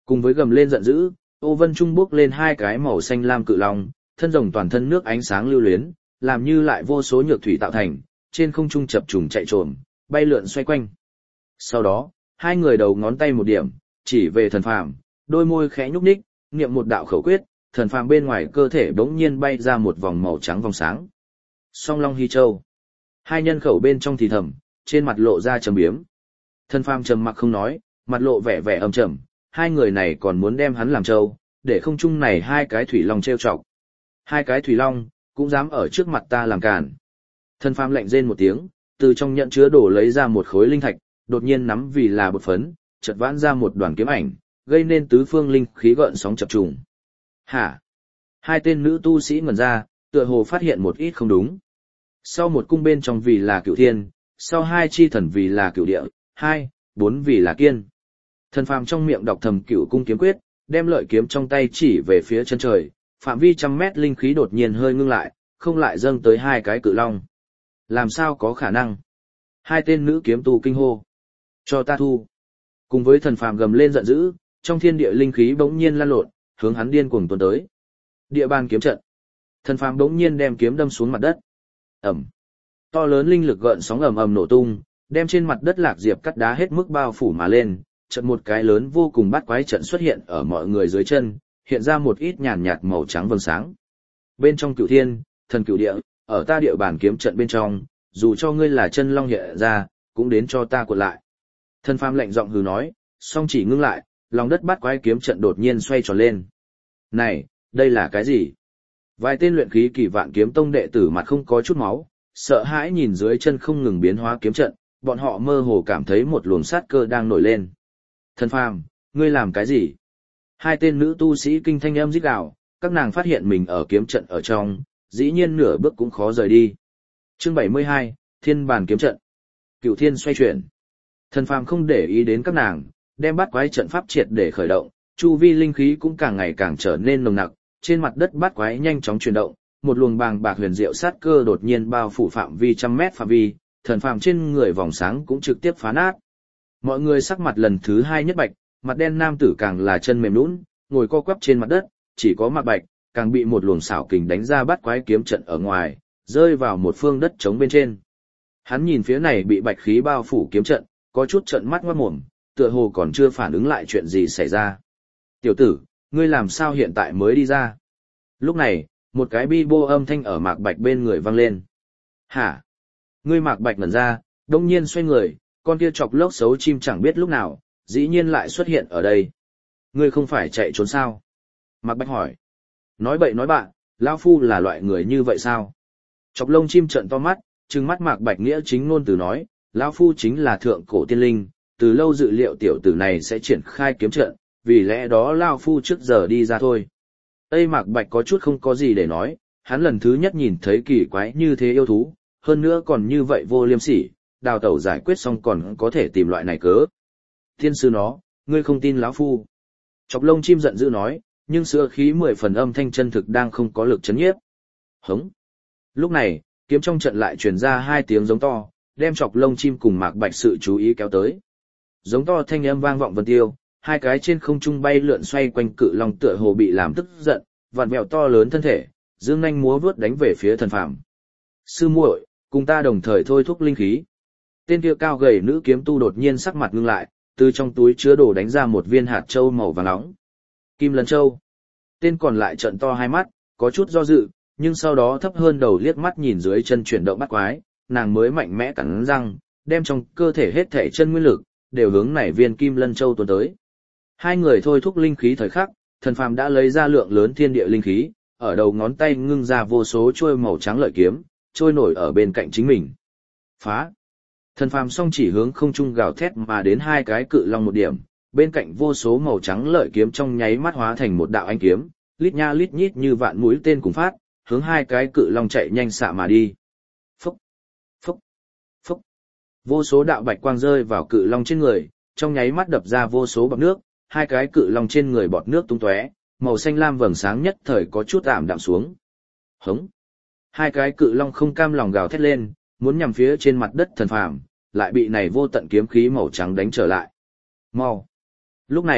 Cùng với gầm lên giận dữ, ô vân trung bước lên hai cái màu xanh lam cự long, thân rồng toàn thân nước ánh sáng lưu luyến, làm như lại vô số nhược thủy tạo thành, trên không trung chập trùng chạy trồm, bay lượn xoay quanh. Sau đó, hai người đầu ngón tay một điểm, chỉ về thần phàm, đôi môi khẽ nhúc nhích, niệm một đạo khẩu quyết, thần phàm bên ngoài cơ thể bỗng nhiên bay ra một vòng màu trắng vòng sáng. Song Long Hy Châu. Hai nhân khẩu bên trong thì thầm, trên mặt lộ ra trầm biếm. Thần phàm trầm mặc không nói, mặt lộ vẻ vẻ âm trầm, hai người này còn muốn đem hắn làm trâu, để không chung này hai cái thủy long trêu chọc. Hai cái thủy long, cũng dám ở trước mặt ta làm càn. Thần phàm lạnh rên một tiếng, từ trong nhận chứa đổ lấy ra một khối linh thạch, đột nhiên nắm vì là bột phấn, chợt vãn ra một đoàn kiếm ảnh, gây nên tứ phương linh khí gợn sóng chập trùng. Hả? Hai tên nữ tu sĩ ngẩn ra, tựa hồ phát hiện một ít không đúng. Sau một cung bên trong vì là cửu thiên, sau hai chi thần vì là cửu địa, hai, bốn vì là kiên. Thần phàm trong miệng đọc thầm cửu cung kiếm quyết, đem lợi kiếm trong tay chỉ về phía chân trời, phạm vi trăm mét linh khí đột nhiên hơi ngưng lại, không lại dâng tới hai cái cự long. Làm sao có khả năng? Hai tên nữ kiếm tu kinh hô. Cho ta thu. Cùng với thần phàm gầm lên giận dữ, trong thiên địa linh khí bỗng nhiên lan lộn, hướng hắn điên cuồng tuôn tới. Địa bàn kiếm trận. Thần phàm bỗng nhiên đem kiếm đâm xuống mặt đất. Ầm. To lớn linh lực gợn sóng ầm ầm nổ tung, đem trên mặt đất lạc diệp cắt đá hết mức bao phủ mà lên, trận một cái lớn vô cùng bát quái trận xuất hiện ở mọi người dưới chân, hiện ra một ít nhàn nhạt màu trắng vầng sáng. Bên trong cửu thiên, thần cửu địa, ở ta địa bàn kiếm trận bên trong, dù cho ngươi là chân long hiện ra, cũng đến cho ta cuộn lại. Thần phàm lạnh giọng hừ nói, song chỉ ngưng lại, lòng đất bát quái kiếm trận đột nhiên xoay tròn lên. Này, đây là cái gì? Vài tên luyện khí kỳ vạn kiếm tông đệ tử mặt không có chút máu, sợ hãi nhìn dưới chân không ngừng biến hóa kiếm trận, bọn họ mơ hồ cảm thấy một luồng sát cơ đang nổi lên. Thần phàm, ngươi làm cái gì? Hai tên nữ tu sĩ kinh thanh âm rít gào, các nàng phát hiện mình ở kiếm trận ở trong, dĩ nhiên nửa bước cũng khó rời đi. Chương bảy mươi hai, Thiên bàn kiếm trận. Cửu thiên xoay chuyển. Thần phàm không để ý đến các nàng, đem bát quái trận pháp triệt để khởi động, chu vi linh khí cũng càng ngày càng trở nên nồng nặc, trên mặt đất bát quái nhanh chóng chuyển động, một luồng bàng bạc huyền diệu sát cơ đột nhiên bao phủ phạm vi trăm mét phạm vi, thần phàm trên người vòng sáng cũng trực tiếp phá nát. Mọi người sắc mặt lần thứ hai nhất bạch, mặt đen nam tử càng là chân mềm nhũn, ngồi co quắp trên mặt đất, chỉ có Mạc Bạch càng bị một luồng xảo kình đánh ra bát quái kiếm trận ở ngoài, rơi vào một phương đất trống bên trên. Hắn nhìn phía này bị bạch khí bao phủ kiếm trận, có chút trợn mắt ngoác mồm, tựa hồ còn chưa phản ứng lại chuyện gì xảy ra. Tiểu tử, ngươi làm sao hiện tại mới đi ra? Lúc này, một cái bi bô âm thanh ở Mạc Bạch bên người vang lên. Hả? Ngươi Mạc Bạch ngẩn ra, đông nhiên xoay người, con kia chọc lốc xấu chim chẳng biết lúc nào, dĩ nhiên lại xuất hiện ở đây. Ngươi không phải chạy trốn sao? Mạc Bạch hỏi. Nói bậy nói bạn, lão phu là loại người như vậy sao? Chọc lông chim trợn to mắt, trừng mắt Mạc Bạch nghĩa chính ngôn từ nói, lão phu chính là thượng cổ tiên linh, từ lâu dự liệu tiểu tử này sẽ triển khai kiếm trận, vì lẽ đó lão phu trước giờ đi ra thôi. Tây Mạc Bạch có chút không có gì để nói, hắn lần thứ nhất nhìn thấy kỳ quái như thế yêu thú, hơn nữa còn như vậy vô liêm sỉ, đào tẩu giải quyết xong còn có thể tìm loại này cớ. Thiên sư nó, ngươi không tin lão phu. Chọc lông chim giận dữ nói, nhưng sữa khí mười phần âm thanh chân thực đang không có lực chấn nhiếp. Hống. Lúc này, kiếm trong trận lại truyền ra hai tiếng giống to, đem chọc lông chim cùng Mạc Bạch sự chú ý kéo tới. Giống to thanh âm vang vọng vân tiêu, hai cái trên không trung bay lượn xoay quanh cự long tựa hồ bị làm tức giận, vặn vẹo to lớn thân thể, dương nhanh múa vớt đánh về phía thần phàm. Sư muội, cùng ta đồng thời thôi thúc linh khí. Tên kia cao gầy nữ kiếm tu đột nhiên sắc mặt ngưng lại, từ trong túi chứa đồ đánh ra một viên hạt châu màu vàng nóng. Kim Lân Châu. Tên còn lại trợn to hai mắt, có chút do dự, nhưng sau đó thấp hơn đầu liếc mắt nhìn dưới chân chuyển động bắt quái, nàng mới mạnh mẽ cắn răng, đem trong cơ thể hết thể chân nguyên lực, đều hướng nảy viên Kim Lân Châu tuôn tới. Hai người thôi thúc linh khí thời khắc, thần phàm đã lấy ra lượng lớn thiên địa linh khí, ở đầu ngón tay ngưng ra vô số chuôi màu trắng lợi kiếm, trôi nổi ở bên cạnh chính mình. Phá! Thần phàm song chỉ hướng không trung gào thét mà đến hai cái cự long một điểm, bên cạnh vô số màu trắng lợi kiếm trong nháy mắt hóa thành một đạo ánh kiếm, lít nha lít nhít như vạn mũi tên cùng phát, hướng hai cái cự long chạy nhanh xạ mà đi. Phúc! Phúc! Phúc! Vô số đạo bạch quang rơi vào cự long trên người, trong nháy mắt đập ra vô số bọt nước, hai cái cự long trên người bọt nước tung tóe, màu xanh lam vầng sáng nhất thời có chút ảm đạm xuống. Hống! Hai cái cự long không cam lòng gào thét lên, muốn nhằm phía trên mặt đất thần phàm, lại bị này vô tận kiếm khí màu trắng đánh trở lại. Mau! Lúc này,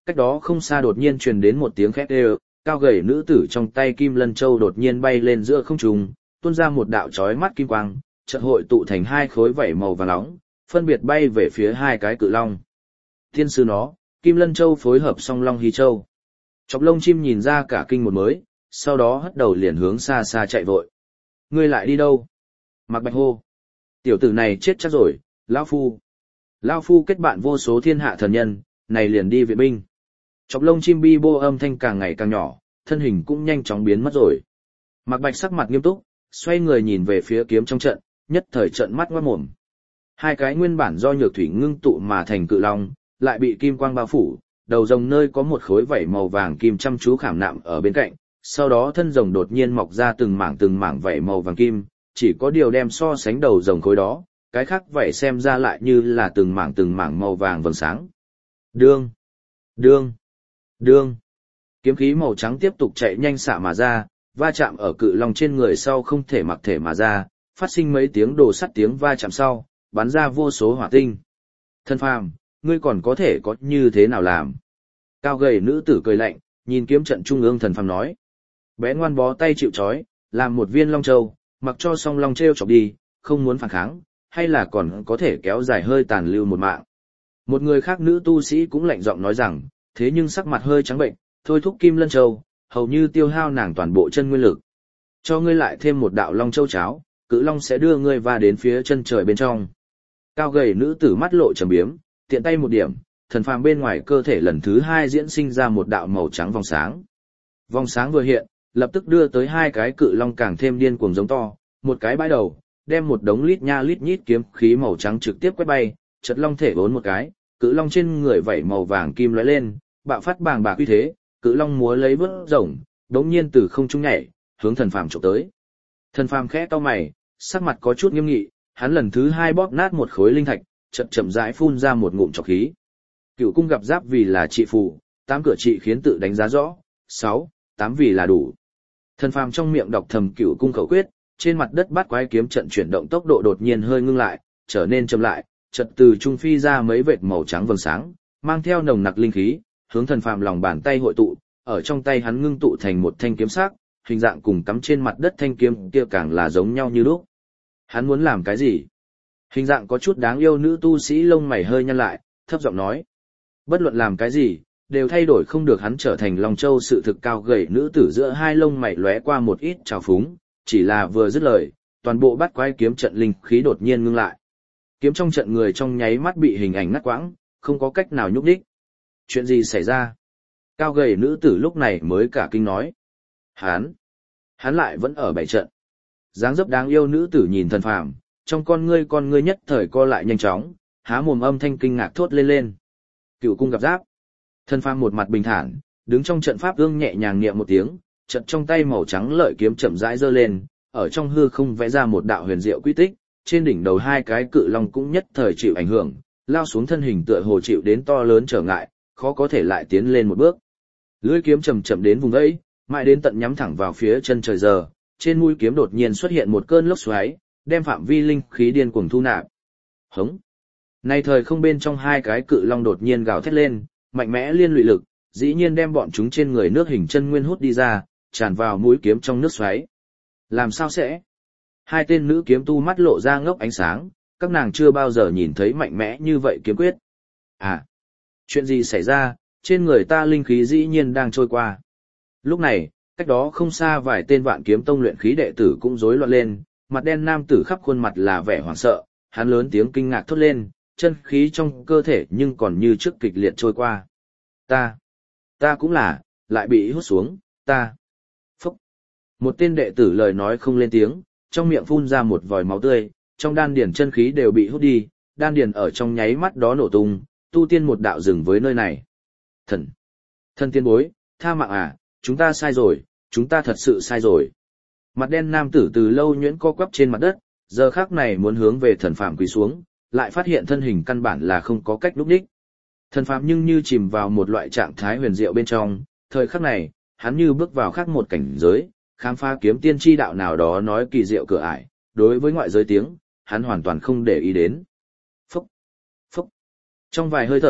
Cách đó không xa đột nhiên truyền đến một tiếng khét đều, cao gầy nữ tử trong tay Kim Lân Châu đột nhiên bay lên giữa không trung, tuôn ra một đạo chói mắt kim quang, chợt hội tụ thành hai khối vảy màu vàng nóng, phân biệt bay về phía hai cái cự long. Thiên sư nó, Kim Lân Châu phối hợp song Long Hí Châu. Chọc lông chim nhìn ra cả kinh một mới, sau đó hất đầu liền hướng xa xa chạy vội. Ngươi lại đi đâu? Mạc Bạch hô. Tiểu tử này chết chắc rồi, lão phu. Lão phu kết bạn vô số thiên hạ thần nhân, này liền đi viện binh. Chọc lông chim bi bô âm thanh càng ngày càng nhỏ, thân hình cũng nhanh chóng biến mất rồi. Mạc Bạch sắc mặt nghiêm túc, xoay người nhìn về phía kiếm trong trận, nhất thời trận mắt ngoát mồm. Hai cái nguyên bản do nhược thủy ngưng tụ mà thành cự long, lại bị kim quang bao phủ, đầu rồng nơi có một khối vảy màu vàng kim chăm chú khảm nạm ở bên cạnh, sau đó thân rồng đột nhiên mọc ra từng mảng từng mảng vảy màu vàng kim, chỉ có điều đem so sánh đầu rồng khối đó, cái khác vảy xem ra lại như là từng mảng từng mảng màu vàng vầng sáng. Đương, đương, đương. Kiếm khí màu trắng tiếp tục chạy nhanh xạ mà ra, va chạm ở cự long trên người sau không thể mặc thể mà ra, phát sinh mấy tiếng đồ sắt tiếng va chạm sau, bắn ra vô số hỏa tinh. Thân phàm, ngươi còn có thể có như thế nào làm? Cao gầy nữ tử cười lạnh, nhìn kiếm trận trung ương thần phàm nói. Bé ngoan bó tay chịu trói, làm một viên long châu, mặc cho song long treo chọc đi, không muốn phản kháng, hay là còn có thể kéo dài hơi tàn lưu một mạng. Một người khác nữ tu sĩ cũng lạnh giọng nói rằng, thế nhưng sắc mặt hơi trắng bệnh, thôi thúc Kim Lân Châu, hầu như tiêu hao nàng toàn bộ chân nguyên lực. Cho ngươi lại thêm một đạo long châu cháo, cự long sẽ đưa ngươi va đến phía chân trời bên trong. Cao gầy nữ tử mắt lộ trầm biếm, tiện tay một điểm, thần phàm bên ngoài cơ thể lần thứ hai diễn sinh ra một đạo màu trắng vòng sáng. Vòng sáng vừa hiện, lập tức đưa tới hai cái cự long càng thêm điên cuồng giống to, một cái bãi đầu, đem một đống lít nha lít nhít kiếm khí màu trắng trực tiếp quét bay, chật long thể vốn một cái, cự long trên người vảy màu vàng kim lóe lên, bạo phát bàng bạc uy thế, cự long múa lấy vớt rồng, đống nhiên từ không trung nhảy, hướng thần phàm chụp tới. Thần phàm khẽ cau mày, sắc mặt có chút nghiêm nghị, hắn lần thứ hai bóp nát một khối linh thạch, chậm chậm rãi phun ra một ngụm trọc khí. Cửu cung gặp giáp vì là trị phù, tám cửa trị khiến tự đánh giá rõ, sáu, tám vì là đủ. Thần phàm trong miệng đọc thầm cửu cung khẩu quyết, trên mặt đất bát quái kiếm trận chuyển động tốc độ đột nhiên hơi ngưng lại, trở nên chậm lại, chợt từ trung phi ra mấy vệt màu trắng vầng sáng, mang theo nồng nặc linh khí, hướng thần phàm lòng bàn tay hội tụ, ở trong tay hắn ngưng tụ thành một thanh kiếm sắc, hình dạng cùng cắm trên mặt đất thanh kiếm kia càng là giống nhau như lúc. Hắn muốn làm cái gì? Hình dạng có chút đáng yêu nữ tu sĩ lông mày hơi nhăn lại, thấp giọng nói. Bất luận làm cái gì, đều thay đổi không được hắn trở thành Long Châu sự thực cao gầy nữ tử giữa hai lông mày lóe qua một ít trào phúng, chỉ là vừa dứt lời, toàn bộ bát quái kiếm trận linh khí đột nhiên ngưng lại. Kiếm trong trận người trong nháy mắt bị hình ảnh ngắt quãng, không có cách nào nhúc đích. Chuyện gì xảy ra? Cao gầy nữ tử lúc này mới cả kinh nói. Hắn, hắn lại vẫn ở bảy trận. Dáng dấp đáng yêu nữ tử nhìn thần phàm, trong con ngươi con ngươi nhất thời co lại nhanh chóng, há mồm âm thanh kinh ngạc thốt lên lên. Cựu cung gặp giáp. Thần phàm một mặt bình thản, đứng trong trận pháp ương nhẹ nhàng niệm một tiếng, trận trong tay màu trắng lợi kiếm chậm rãi giơ lên, ở trong hư không vẽ ra một đạo huyền diệu quy tích, trên đỉnh đầu hai cái cự long cũng nhất thời chịu ảnh hưởng, lao xuống thân hình tựa hồ chịu đến to lớn trở ngại, khó có thể lại tiến lên một bước. Lưỡi kiếm chậm chậm đến vùng ấy, mãi đến tận nhắm thẳng vào phía chân trời giờ, trên mũi kiếm đột nhiên xuất hiện một cơn lốc xoáy, đem phạm vi linh khí điên cuồng thu nạp. Hống. Nay thời không bên trong hai cái cự long đột nhiên gào thét lên, mạnh mẽ liên lụy lực, dĩ nhiên đem bọn chúng trên người nước hình chân nguyên hút đi ra, tràn vào mũi kiếm trong nước xoáy. Làm sao sẽ? Hai tên nữ kiếm tu mắt lộ ra ngốc ánh sáng, các nàng chưa bao giờ nhìn thấy mạnh mẽ như vậy kiếm quyết. À, chuyện gì xảy ra, trên người ta linh khí dĩ nhiên đang trôi qua. Lúc này, cách đó không xa vài tên vạn kiếm tông luyện khí đệ tử cũng rối loạn lên, mặt đen nam tử khắp khuôn mặt là vẻ hoảng sợ, hắn lớn tiếng kinh ngạc thốt lên, chân khí trong cơ thể nhưng còn như trước kịch liệt trôi qua. Ta, ta cũng là, lại bị hút xuống, ta. Phúc. Một tên đệ tử lời nói không lên tiếng, trong miệng phun ra một vòi máu tươi, trong đan điền chân khí đều bị hút đi, đan điền ở trong nháy mắt đó nổ tung, tu tiên một đạo dừng với nơi này. Thần, thân tiên bối, tha mạng à, chúng ta sai rồi, chúng ta thật sự sai rồi. Mặt đen nam tử từ lâu nhuyễn co quắp trên mặt đất, giờ khắc này muốn hướng về thần phàm quỳ xuống, lại phát hiện thân hình căn bản là không có cách lúc đích. Thần phàm nhưng như chìm vào một loại trạng thái huyền diệu bên trong, thời khắc này, hắn như bước vào khác một cảnh giới, khám phá kiếm tiên tri đạo nào đó nói kỳ diệu cửa ải, đối với ngoại giới tiếng, hắn hoàn toàn không để ý đến. Phúc, phúc. Trong vài hơi thở,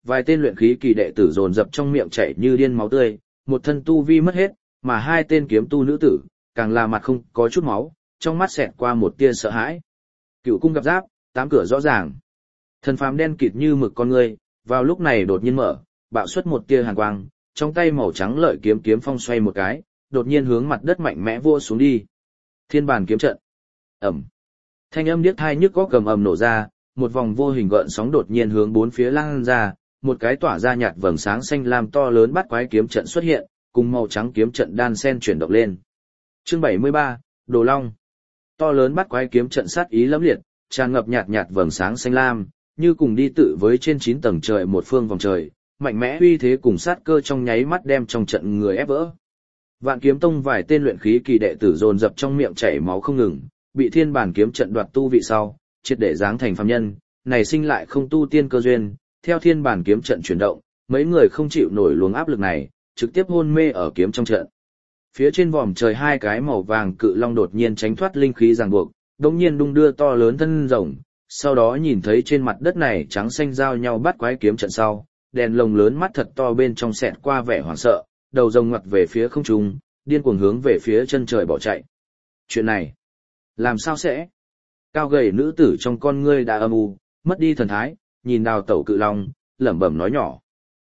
vài tên luyện khí kỳ đệ tử dồn dập trong miệng chảy như điên máu tươi, một thân tu vi mất hết, mà hai tên kiếm tu nữ tử, càng là mặt không có chút máu, trong mắt xẹt qua một tia sợ hãi. Cựu cung gặp giáp, tám cửa rõ ràng. Thần phàm đen kịt như mực con người, vào lúc này đột nhiên mở, bạo xuất một tia hàn quang, trong tay màu trắng lợi kiếm kiếm phong xoay một cái, đột nhiên hướng mặt đất mạnh mẽ vua xuống đi. Thiên bản kiếm trận. Ẩm. Thanh âm điếc tai nhức có cầm ầm nổ ra, một vòng vô hình gợn sóng đột nhiên hướng bốn phía lan ra, một cái tỏa ra nhạt vầng sáng xanh lam to lớn bắt quái kiếm trận xuất hiện, cùng màu trắng kiếm trận đan sen chuyển động lên. Chương bảy mươi ba, Đồ Long. To lớn bắt quái kiếm trận sát ý lẫm liệt, tràn ngập nhạt nhạt vầng sáng xanh lam, như cùng đi tự với trên chín tầng trời một phương vòng trời, mạnh mẽ uy thế cùng sát cơ trong nháy mắt đem trong trận người ép vỡ. Vạn Kiếm Tông vài tên luyện khí kỳ đệ tử dồn dập trong miệng chảy máu không ngừng, bị thiên bản kiếm trận đoạt tu vị sau, triệt để giáng thành phàm nhân, này sinh lại không tu tiên cơ duyên, theo thiên bản kiếm trận chuyển động, mấy người không chịu nổi luồng áp lực này, trực tiếp hôn mê ở kiếm trong trận. Phía trên vòm trời hai cái màu vàng cự long đột nhiên tránh thoát linh khí ràng buộc, đống nhiên đung đưa to lớn thân rồng, sau đó nhìn thấy trên mặt đất này trắng xanh giao nhau bắt quái kiếm trận sau, đèn lồng lớn mắt thật to bên trong xẹt qua vẻ hoảng sợ, đầu rồng ngoặt về phía không trung, điên cuồng hướng về phía chân trời bỏ chạy. Chuyện này, làm sao sẽ? Cao gầy nữ tử trong con ngươi đã âm u, mất đi thần thái, nhìn đào tẩu cự long, lẩm bẩm nói nhỏ.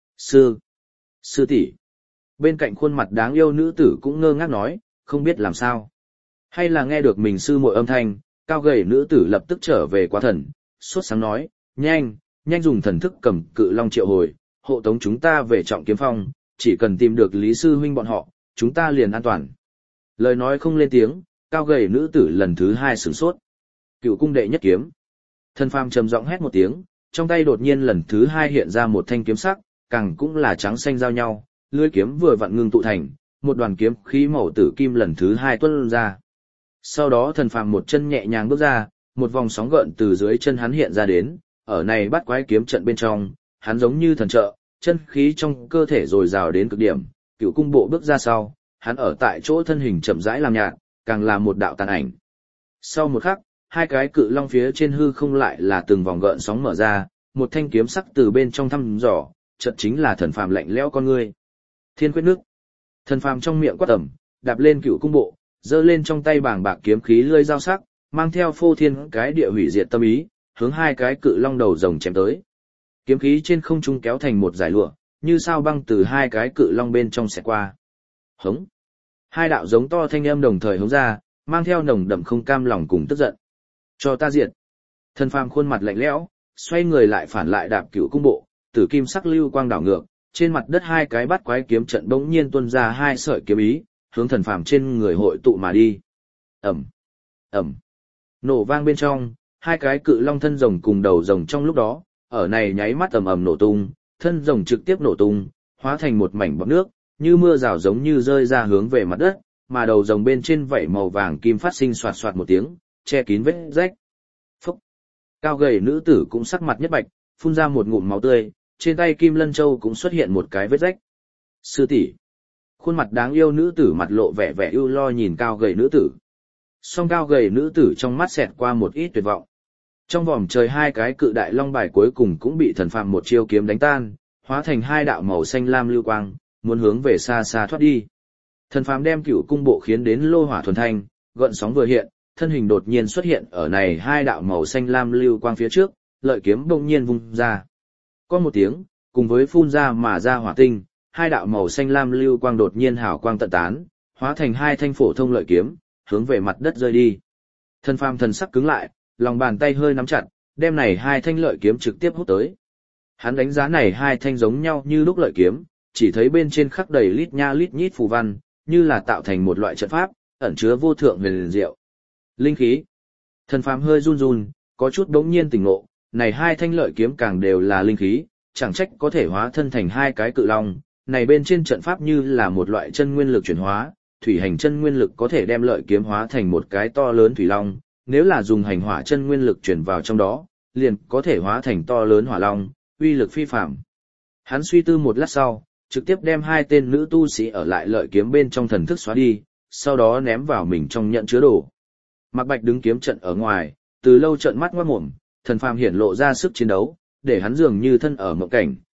Sư, sư tỷ. Bên cạnh khuôn mặt đáng yêu nữ tử cũng ngơ ngác nói, không biết làm sao. Hay là nghe được mình sư muội âm thanh, cao gầy nữ tử lập tức trở về quá thần, sốt sáng nói, nhanh, nhanh dùng thần thức cầm cự long triệu hồi, hộ tống chúng ta về Trọng Kiếm Phong, chỉ cần tìm được Lý sư huynh bọn họ, chúng ta liền an toàn. Lời nói không lên tiếng, cao gầy nữ tử lần thứ hai sửng sốt. Cựu cung đệ nhất kiếm. Thần phàm trầm giọng hét một tiếng, trong tay đột nhiên lần thứ hai hiện ra một thanh kiếm sắc, càng cũng là trắng xanh giao nhau, lưỡi kiếm vừa vặn ngưng tụ thành, một đoàn kiếm khí màu tử kim lần thứ hai tuôn ra. Sau đó thần phàm một chân nhẹ nhàng bước ra, một vòng sóng gợn từ dưới chân hắn hiện ra đến, ở này bắt quái kiếm trận bên trong, hắn giống như thần trợ, chân khí trong cơ thể dồi dào đến cực điểm, cựu cung bộ bước ra sau, hắn ở tại chỗ thân hình chậm rãi làm nhạt, càng là một đạo tàn ảnh. Sau một khắc, hai cái cự long phía trên hư không lại là từng vòng gợn sóng mở ra, một thanh kiếm sắc từ bên trong thăm dò, chợt chính là thần phàm lạnh lẽo con ngươi. Thiên quyết nước. Thần phàm trong miệng quát tẩm, đạp lên cựu cung bộ, giơ lên trong tay bảng bạc kiếm khí lưỡi dao sắc, mang theo phô thiên cái địa hủy diệt tâm ý, hướng hai cái cự long đầu rồng chém tới. Kiếm khí trên không trung kéo thành một dải lụa, như sao băng từ hai cái cự long bên trong xẹt qua. Hống. Hai đạo giống to thanh âm đồng thời hống ra, mang theo nồng đậm không cam lòng cùng tức giận. Cho ta diệt. Thần phàm khuôn mặt lạnh lẽo, xoay người lại phản lại đạp cựu cung bộ, tử kim sắc lưu quang đảo ngược, trên mặt đất hai cái bắt quái kiếm trận bỗng nhiên tuôn ra hai sợi kiếm ý, hướng thần phàm trên người hội tụ mà đi. Ầm. Ầm. Nổ vang bên trong, hai cái cự long thân rồng cùng đầu rồng trong lúc đó, ở này nháy mắt ầm ầm nổ tung, thân rồng trực tiếp nổ tung, hóa thành một mảnh bọt nước, như mưa rào giống như rơi ra hướng về mặt đất, mà đầu rồng bên trên vảy màu vàng kim phát sinh xoạt xoạt một tiếng, che kín vết rách. Phúc. Cao gầy nữ tử cũng sắc mặt nhất bạch, phun ra một ngụm máu tươi, trên tay Kim Lân Châu cũng xuất hiện một cái vết rách. Sư tỷ. Khuôn mặt đáng yêu nữ tử mặt lộ vẻ vẻ ưu lo nhìn cao gầy nữ tử. Song cao gầy nữ tử trong mắt xẹt qua một ít tuyệt vọng. Trong vòm trời hai cái cự đại long bài cuối cùng cũng bị thần phàm một chiêu kiếm đánh tan, hóa thành hai đạo màu xanh lam lưu quang, muốn hướng về xa xa thoát đi. Thần phàm đem cửu cung bộ khiến đến lô hỏa thuần thanh, gợn sóng vừa hiện, thân hình đột nhiên xuất hiện ở này hai đạo màu xanh lam lưu quang phía trước, lợi kiếm bỗng nhiên vung ra. Có một tiếng, cùng với phun ra mà ra hỏa tinh, hai đạo màu xanh lam lưu quang đột nhiên hào quang tận tán, hóa thành hai thanh phổ thông lợi kiếm, hướng về mặt đất rơi đi. Thần phàm thần sắc cứng lại, lòng bàn tay hơi nắm chặt, đem này hai thanh lợi kiếm trực tiếp hút tới. Hắn đánh giá này hai thanh giống nhau như lúc lợi kiếm, chỉ thấy bên trên khắc đầy lít nha lít nhít phù văn, như là tạo thành một loại trận pháp, ẩn chứa vô thượng huyền diệu. Linh khí. Thần phàm hơi run run, có chút đống nhiên tỉnh ngộ, này hai thanh lợi kiếm càng đều là linh khí, chẳng trách có thể hóa thân thành hai cái cự long, này bên trên trận pháp như là một loại chân nguyên lực chuyển hóa, thủy hành chân nguyên lực có thể đem lợi kiếm hóa thành một cái to lớn thủy long, nếu là dùng hành hỏa chân nguyên lực chuyển vào trong đó, liền có thể hóa thành to lớn hỏa long, uy lực phi phàm. Hắn suy tư một lát sau, trực tiếp đem hai tên nữ tu sĩ ở lại lợi kiếm bên trong thần thức xóa đi, sau đó ném vào mình trong nhận chứa đồ. Mạc Bạch đứng kiếm trận ở ngoài, từ lâu trợn mắt ngoác mồm, thần phàm hiển lộ ra sức chiến đấu, để hắn dường như thân ở mộng cảnh,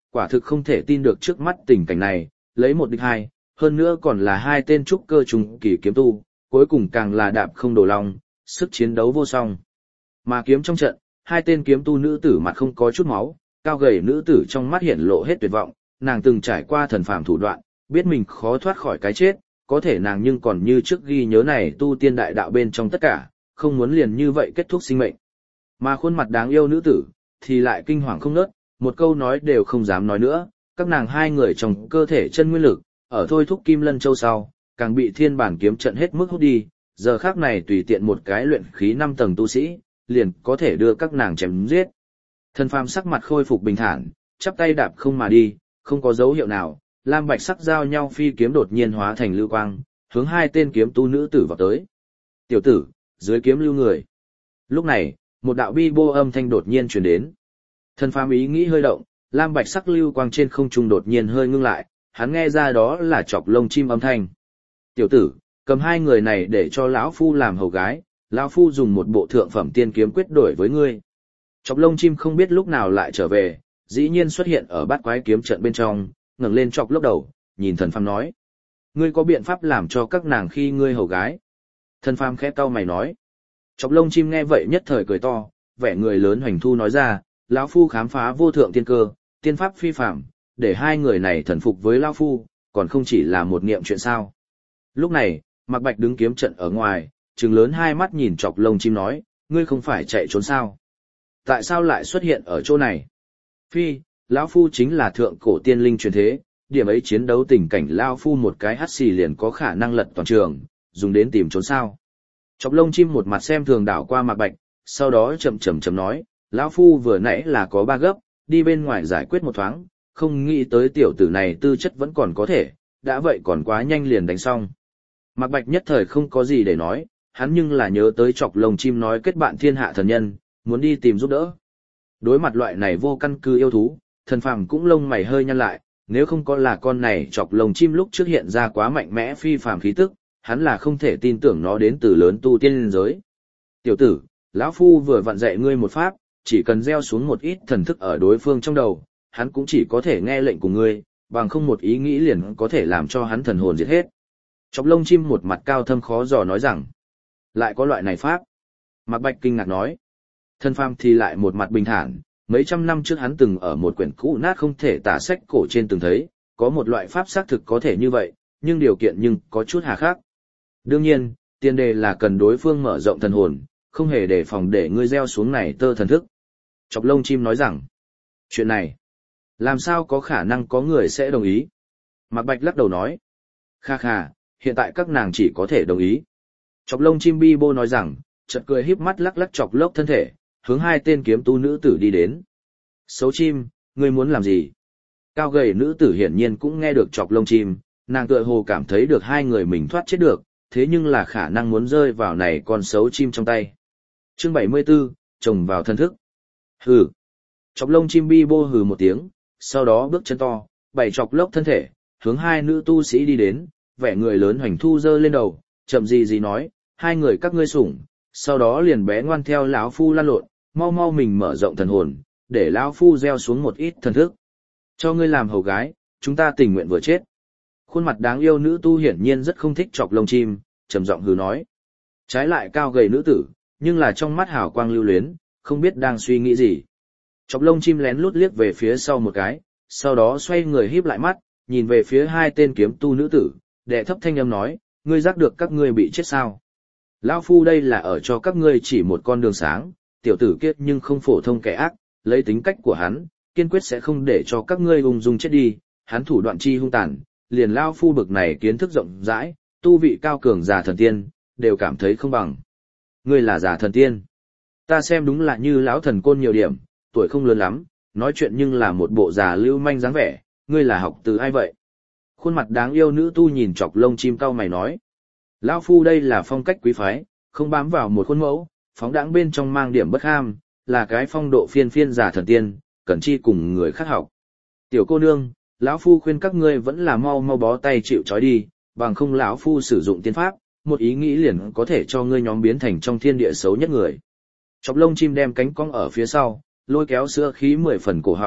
quả thực không thể tin được trước mắt tình cảnh này, lấy một địch hai, hơn nữa còn là hai tên trúc cơ trùng kỳ kiếm tu, cuối cùng càng là đạp không đổ lòng, sức chiến đấu vô song. Mà kiếm trong trận, hai tên kiếm tu nữ tử mặt không có chút máu, cao gầy nữ tử trong mắt hiển lộ hết tuyệt vọng, nàng từng trải qua thần phàm thủ đoạn, biết mình khó thoát khỏi cái chết, có thể nàng nhưng còn như trước ghi nhớ này tu tiên đại đạo bên trong tất cả, không muốn liền như vậy kết thúc sinh mệnh. Mà khuôn mặt đáng yêu nữ tử, thì lại kinh hoàng không ngớt, một câu nói đều không dám nói nữa, các nàng hai người trong cơ thể chân nguyên lực, ở thôi thúc kim lân châu sau, càng bị thiên bản kiếm trận hết mức hút đi, giờ khác này tùy tiện một cái luyện khí năm tầng tu sĩ, liền có thể đưa các nàng chém giết. Thần phàm sắc mặt khôi phục bình thản, chắp tay đạp không mà đi, không có dấu hiệu nào, lam bạch sắc giao nhau phi kiếm đột nhiên hóa thành lưu quang, hướng hai tên kiếm tu nữ tử vào tới. Tiểu tử, dưới kiếm lưu người. Lúc này, một đạo bi bô âm thanh đột nhiên truyền đến. Thần phàm ý nghĩ hơi động, lam bạch sắc lưu quang trên không trung đột nhiên hơi ngưng lại, hắn nghe ra đó là chọc lông chim âm thanh. Tiểu tử, cầm hai người này để cho lão phu làm hầu gái, lão phu dùng một bộ thượng phẩm tiên kiếm quyết đổi với ngươi. Chọc lông chim không biết lúc nào lại trở về, dĩ nhiên xuất hiện ở bát quái kiếm trận bên trong, ngẩng lên chọc lốc đầu, nhìn thần phàm nói. Ngươi có biện pháp làm cho các nàng khi ngươi hầu gái? Thần phàm khẽ cau mày nói. Chọc lông chim nghe vậy nhất thời cười to, vẻ người lớn hoành thu nói ra, lão phu khám phá vô thượng tiên cơ, tiên pháp phi phạm, để hai người này thần phục với lão phu, còn không chỉ là một niệm chuyện sao. Lúc này, Mạc Bạch đứng kiếm trận ở ngoài, trừng lớn hai mắt nhìn chọc lông chim nói, ngươi không phải chạy trốn sao? Tại sao lại xuất hiện ở chỗ này? Phi, lão phu chính là thượng cổ tiên linh truyền thế, điểm ấy chiến đấu tình cảnh lão phu một cái hắt xì liền có khả năng lật toàn trường, dùng đến tìm trốn sao. Chọc lông chim một mặt xem thường đảo qua Mạc Bạch, sau đó chậm chậm chậm nói, lão phu vừa nãy là có ba gấp, đi bên ngoài giải quyết một thoáng, không nghĩ tới tiểu tử này tư chất vẫn còn có thể, đã vậy còn quá nhanh liền đánh xong. Mạc Bạch nhất thời không có gì để nói, hắn nhưng là nhớ tới chọc lông chim nói kết bạn thiên hạ thần nhân, muốn đi tìm giúp đỡ. Đối mặt loại này vô căn cứ yêu thú, thần phàm cũng lông mày hơi nhăn lại, nếu không có là con này chọc lông chim lúc trước hiện ra quá mạnh mẽ phi phàm khí tức, hắn là không thể tin tưởng nó đến từ lớn tu tiên liên giới. Tiểu tử, lão phu vừa vặn dạy ngươi một pháp, chỉ cần gieo xuống một ít thần thức ở đối phương trong đầu, hắn cũng chỉ có thể nghe lệnh của ngươi, bằng không một ý nghĩ liền có thể làm cho hắn thần hồn diệt hết. Chọc lông chim một mặt cao thâm khó dò nói rằng, lại có loại này pháp. Mạc Bạch kinh ngạc nói. Thần phàm thì lại một mặt bình thản, mấy trăm năm trước hắn từng ở một quyển cũ nát không thể tả sách cổ trên từng thấy, có một loại pháp xác thực có thể như vậy, nhưng điều kiện nhưng có chút hà khắc. Đương nhiên, tiền đề là cần đối phương mở rộng thần hồn, không hề đề phòng để ngươi gieo xuống này tơ thần thức. Chọc lông chim nói rằng, chuyện này, làm sao có khả năng có người sẽ đồng ý? Mạc Bạch lắc đầu nói, kha kha, hiện tại các nàng chỉ có thể đồng ý. Chọc lông chim bi bô nói rằng, chợt cười híp mắt lắc lắc chọc lốc thân thể, hướng hai tên kiếm tu nữ tử đi đến. Xấu chim, ngươi muốn làm gì? Cao gầy nữ tử hiển nhiên cũng nghe được chọc lông chim, nàng tựa hồ cảm thấy được hai người mình thoát chết được, thế nhưng là khả năng muốn rơi vào này con xấu chim trong tay. Chương bảy mươi 74, trồng vào thân thức. Hừ. Chọc lông chim bi bô hừ một tiếng, sau đó bước chân to, bảy chọc lốc thân thể, hướng hai nữ tu sĩ đi đến, vẻ người lớn hoành thu giơ lên đầu, chậm gì gì nói, hai người các ngươi sủng, sau đó liền bé ngoan theo lão phu lan lộn, mau mau mình mở rộng thần hồn, để lão phu gieo xuống một ít thần thức. Cho ngươi làm hầu gái, chúng ta tình nguyện vừa chết. Khuôn mặt đáng yêu nữ tu hiển nhiên rất không thích chọc lông chim, trầm giọng hừ nói. Trái lại cao gầy nữ tử, nhưng là trong mắt hào quang lưu luyến, không biết đang suy nghĩ gì. Chọc lông chim lén lút liếc về phía sau một cái, sau đó xoay người híp lại mắt, nhìn về phía hai tên kiếm tu nữ tử, đệ thấp thanh âm nói, ngươi giác được các ngươi bị chết sao? Lão phu đây là ở cho các ngươi chỉ một con đường sáng, tiểu tử kiết nhưng không phổ thông kẻ ác, lấy tính cách của hắn, kiên quyết sẽ không để cho các ngươi ung dung chết đi, hắn thủ đoạn chi hung tàn, liền lão phu bực này kiến thức rộng rãi, tu vị cao cường già thần tiên, đều cảm thấy không bằng. Ngươi là già thần tiên. Ta xem đúng là như lão thần côn nhiều điểm, tuổi không lớn lắm, nói chuyện nhưng là một bộ già lưu manh dáng vẻ, ngươi là học từ ai vậy? Khuôn mặt đáng yêu nữ tu nhìn chọc lông chim cau mày nói. Lão phu đây là phong cách quý phái, không bám vào một khuôn mẫu, phóng đãng bên trong mang điểm bất ham, là cái phong độ phiên phiên giả thần tiên, cần chi cùng người khác học. Tiểu cô nương, lão phu khuyên các ngươi vẫn là mau mau bó tay chịu trói đi, bằng không lão phu sử dụng tiên pháp, một ý nghĩ liền có thể cho ngươi nhóm biến thành trong thiên địa xấu nhất người. Chọc lông chim đem cánh cong ở phía sau, lôi kéo sữa khí mười phần cổ họng,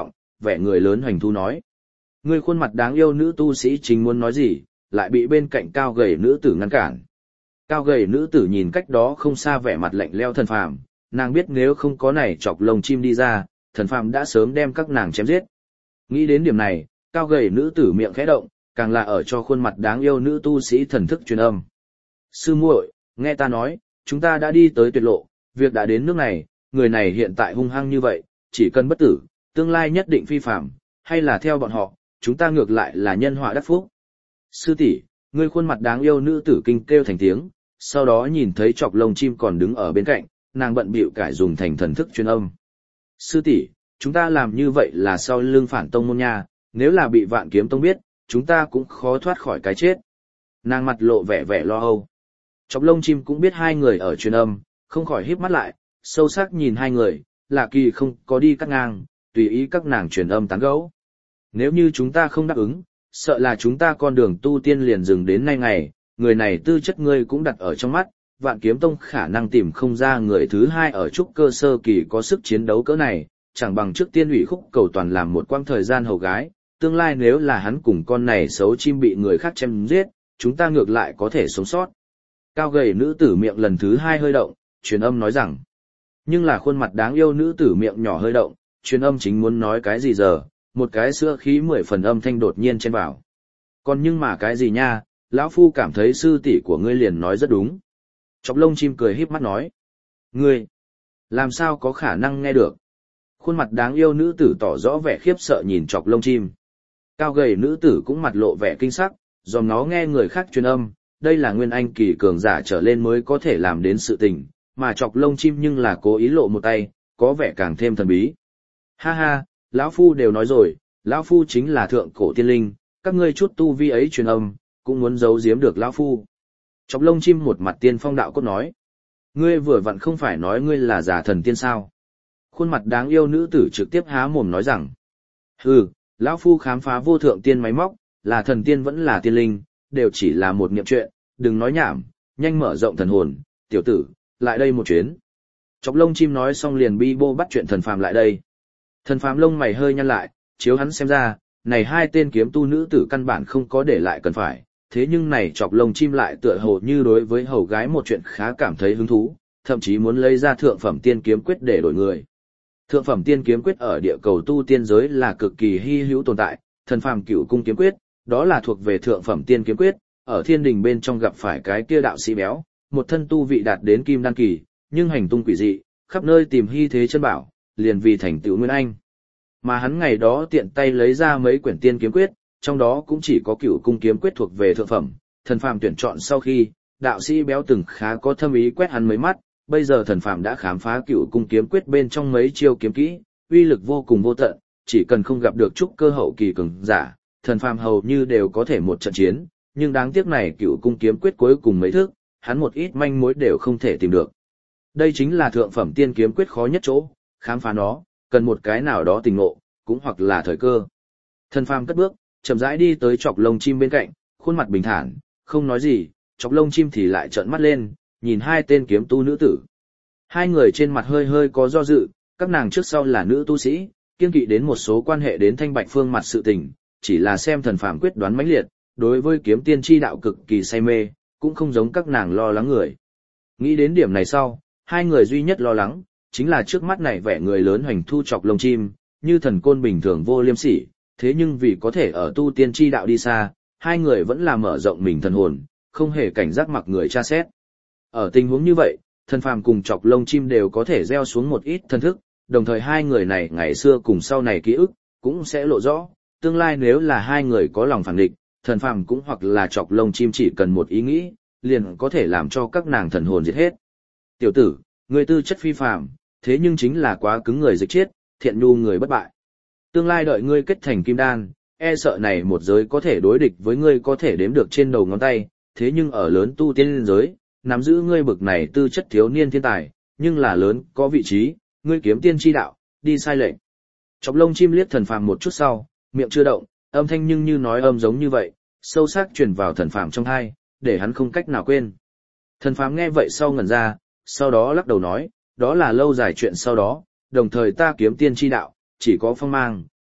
vẻ người lớn hoành thu nói. Người khuôn mặt đáng yêu nữ tu sĩ chính muốn nói gì, lại bị bên cạnh cao gầy nữ tử ngăn cản. Cao gầy nữ tử nhìn cách đó không xa vẻ mặt lạnh leo thần phàm, nàng biết nếu không có này chọc lông chim đi ra, thần phàm đã sớm đem các nàng chém giết. Nghĩ đến điểm này, cao gầy nữ tử miệng khẽ động, càng là ở cho khuôn mặt đáng yêu nữ tu sĩ thần thức truyền âm. Sư muội, nghe ta nói, chúng ta đã đi tới tuyệt lộ, việc đã đến nước này, người này hiện tại hung hăng như vậy, chỉ cần bất tử, tương lai nhất định phi phạm, hay là theo bọn họ, chúng ta ngược lại là nhân họa đắc phúc. Sư tỷ, ngươi khuôn mặt đáng yêu nữ tử kinh kêu thành tiếng, sau đó nhìn thấy chọc lông chim còn đứng ở bên cạnh, nàng bận bịu cải dùng thành thần thức truyền âm. Sư tỷ, chúng ta làm như vậy là sau lưng phản tông môn nha, nếu là bị Vạn Kiếm Tông biết, chúng ta cũng khó thoát khỏi cái chết. Nàng mặt lộ vẻ vẻ lo âu. Chọc lông chim cũng biết hai người ở truyền âm, không khỏi híp mắt lại, sâu sắc nhìn hai người, lạ kỳ không có đi cắt ngang, tùy ý các nàng truyền âm tán gẫu. Nếu như chúng ta không đáp ứng, sợ là chúng ta con đường tu tiên liền dừng đến nay ngày, người này tư chất ngươi cũng đặt ở trong mắt, Vạn Kiếm Tông khả năng tìm không ra người thứ hai ở trúc cơ sơ kỳ có sức chiến đấu cỡ này, chẳng bằng trước tiên ủy khúc cầu toàn làm một quãng thời gian hầu gái, tương lai nếu là hắn cùng con này xấu chim bị người khác chém giết, chúng ta ngược lại có thể sống sót. Cao gầy nữ tử miệng lần thứ hai hơi động, truyền âm nói rằng, nhưng là khuôn mặt đáng yêu nữ tử miệng nhỏ hơi động, truyền âm chính muốn nói cái gì giờ, một cái sữa khí mười phần âm thanh đột nhiên chen vào. Còn nhưng mà cái gì nha, lão phu cảm thấy sư tỷ của ngươi liền nói rất đúng. Chọc lông chim cười híp mắt nói, ngươi, làm sao có khả năng nghe được? Khuôn mặt đáng yêu nữ tử tỏ rõ vẻ khiếp sợ nhìn chọc lông chim. Cao gầy nữ tử cũng mặt lộ vẻ kinh sắc, dòm nó nghe người khác truyền âm, đây là nguyên anh kỳ cường giả trở lên mới có thể làm đến sự tình, mà chọc lông chim nhưng là cố ý lộ một tay, có vẻ càng thêm thần bí. Ha ha, lão phu đều nói rồi, lão phu chính là thượng cổ tiên linh, các ngươi chút tu vi ấy truyền âm, cũng muốn giấu giếm được lão phu. Chọc lông chim một mặt tiên phong đạo cốt nói, ngươi vừa vặn không phải nói ngươi là giả thần tiên sao? Khuôn mặt đáng yêu nữ tử trực tiếp há mồm nói rằng, hừ, lão phu khám phá vô thượng tiên máy móc, là thần tiên vẫn là tiên linh, đều chỉ là một niệm chuyện, đừng nói nhảm, nhanh mở rộng thần hồn, tiểu tử, lại đây một chuyến. Chọc lông chim nói xong liền bi bô bắt chuyện thần phàm lại đây. Thần phàm lông mày hơi nhăn lại, chiếu hắn xem ra, này hai tên kiếm tu nữ tử căn bản không có để lại cần phải, thế nhưng này chọc lông chim lại tựa hồ như đối với hầu gái một chuyện khá cảm thấy hứng thú, thậm chí muốn lấy ra thượng phẩm tiên kiếm quyết để đổi người. Thượng phẩm tiên kiếm quyết ở địa cầu tu tiên giới là cực kỳ hy hữu tồn tại, thần phàm cửu cung kiếm quyết, đó là thuộc về thượng phẩm tiên kiếm quyết, ở thiên đình bên trong gặp phải cái kia đạo sĩ béo, một thân tu vị đạt đến kim đan kỳ, nhưng hành tung quỷ dị, khắp nơi tìm hy thế chân bảo, liền vì thành tựu nguyên anh. Mà hắn ngày đó tiện tay lấy ra mấy quyển tiên kiếm quyết, trong đó cũng chỉ có cửu cung kiếm quyết thuộc về thượng phẩm, thần phàm tuyển chọn sau khi, đạo sĩ béo từng khá có thâm ý quét hắn mấy mắt, bây giờ thần phàm đã khám phá cửu cung kiếm quyết bên trong mấy chiêu kiếm kỹ, uy lực vô cùng vô tận, chỉ cần không gặp được trúc cơ hậu kỳ cường giả, thần phàm hầu như đều có thể một trận chiến, nhưng đáng tiếc này cửu cung kiếm quyết cuối cùng mấy thức, hắn một ít manh mối đều không thể tìm được. Đây chính là thượng phẩm tiên kiếm quyết khó nhất chỗ, khám phá nó, cần một cái nào đó tình ngộ, cũng hoặc là thời cơ. Thần phàm cất bước, chậm rãi đi tới chọc lông chim bên cạnh, khuôn mặt bình thản, không nói gì, chọc lông chim thì lại trợn mắt lên, nhìn hai tên kiếm tu nữ tử. Hai người trên mặt hơi hơi có do dự, các nàng trước sau là nữ tu sĩ, kiêng kỵ đến một số quan hệ đến Thanh Bạch Phương mặt sự tình, chỉ là xem thần phàm quyết đoán mãnh liệt, đối với kiếm tiên chi đạo cực kỳ say mê, cũng không giống các nàng lo lắng người. Nghĩ đến điểm này sau, hai người duy nhất lo lắng, chính là trước mắt này vẻ người lớn hoành thu chọc lông chim, như thần côn bình thường vô liêm sỉ, thế nhưng vì có thể ở tu tiên chi đạo đi xa, hai người vẫn là mở rộng mình thần hồn, không hề cảnh giác mặc người tra xét. Ở tình huống như vậy, thần phàm cùng chọc lông chim đều có thể gieo xuống một ít thần thức, đồng thời hai người này ngày xưa cùng sau này ký ức, cũng sẽ lộ rõ, tương lai nếu là hai người có lòng phản địch, thần phàm cũng hoặc là chọc lông chim chỉ cần một ý nghĩ, liền có thể làm cho các nàng thần hồn diệt hết. Tiểu tử, người tư chất phi phàm, thế nhưng chính là quá cứng người dịch chết, thiện nhu người bất bại. Tương lai đợi ngươi kết thành kim đan, e sợ này một giới có thể đối địch với ngươi có thể đếm được trên đầu ngón tay, thế nhưng ở lớn tu tiên giới, nắm giữ ngươi bực này tư chất thiếu niên thiên tài, nhưng là lớn có vị trí, ngươi kiếm tiên chi đạo, đi sai lệnh. Chọc lông chim liếc thần phàm một chút sau, miệng chưa động, âm thanh nhưng như nói âm giống như vậy, sâu sắc truyền vào thần phàm trong tai, để hắn không cách nào quên. Thần phàm nghe vậy sau ngẩn ra, sau đó lắc đầu nói, đó là lâu dài chuyện sau đó, đồng thời ta kiếm tiên chi đạo, chỉ có phong mang,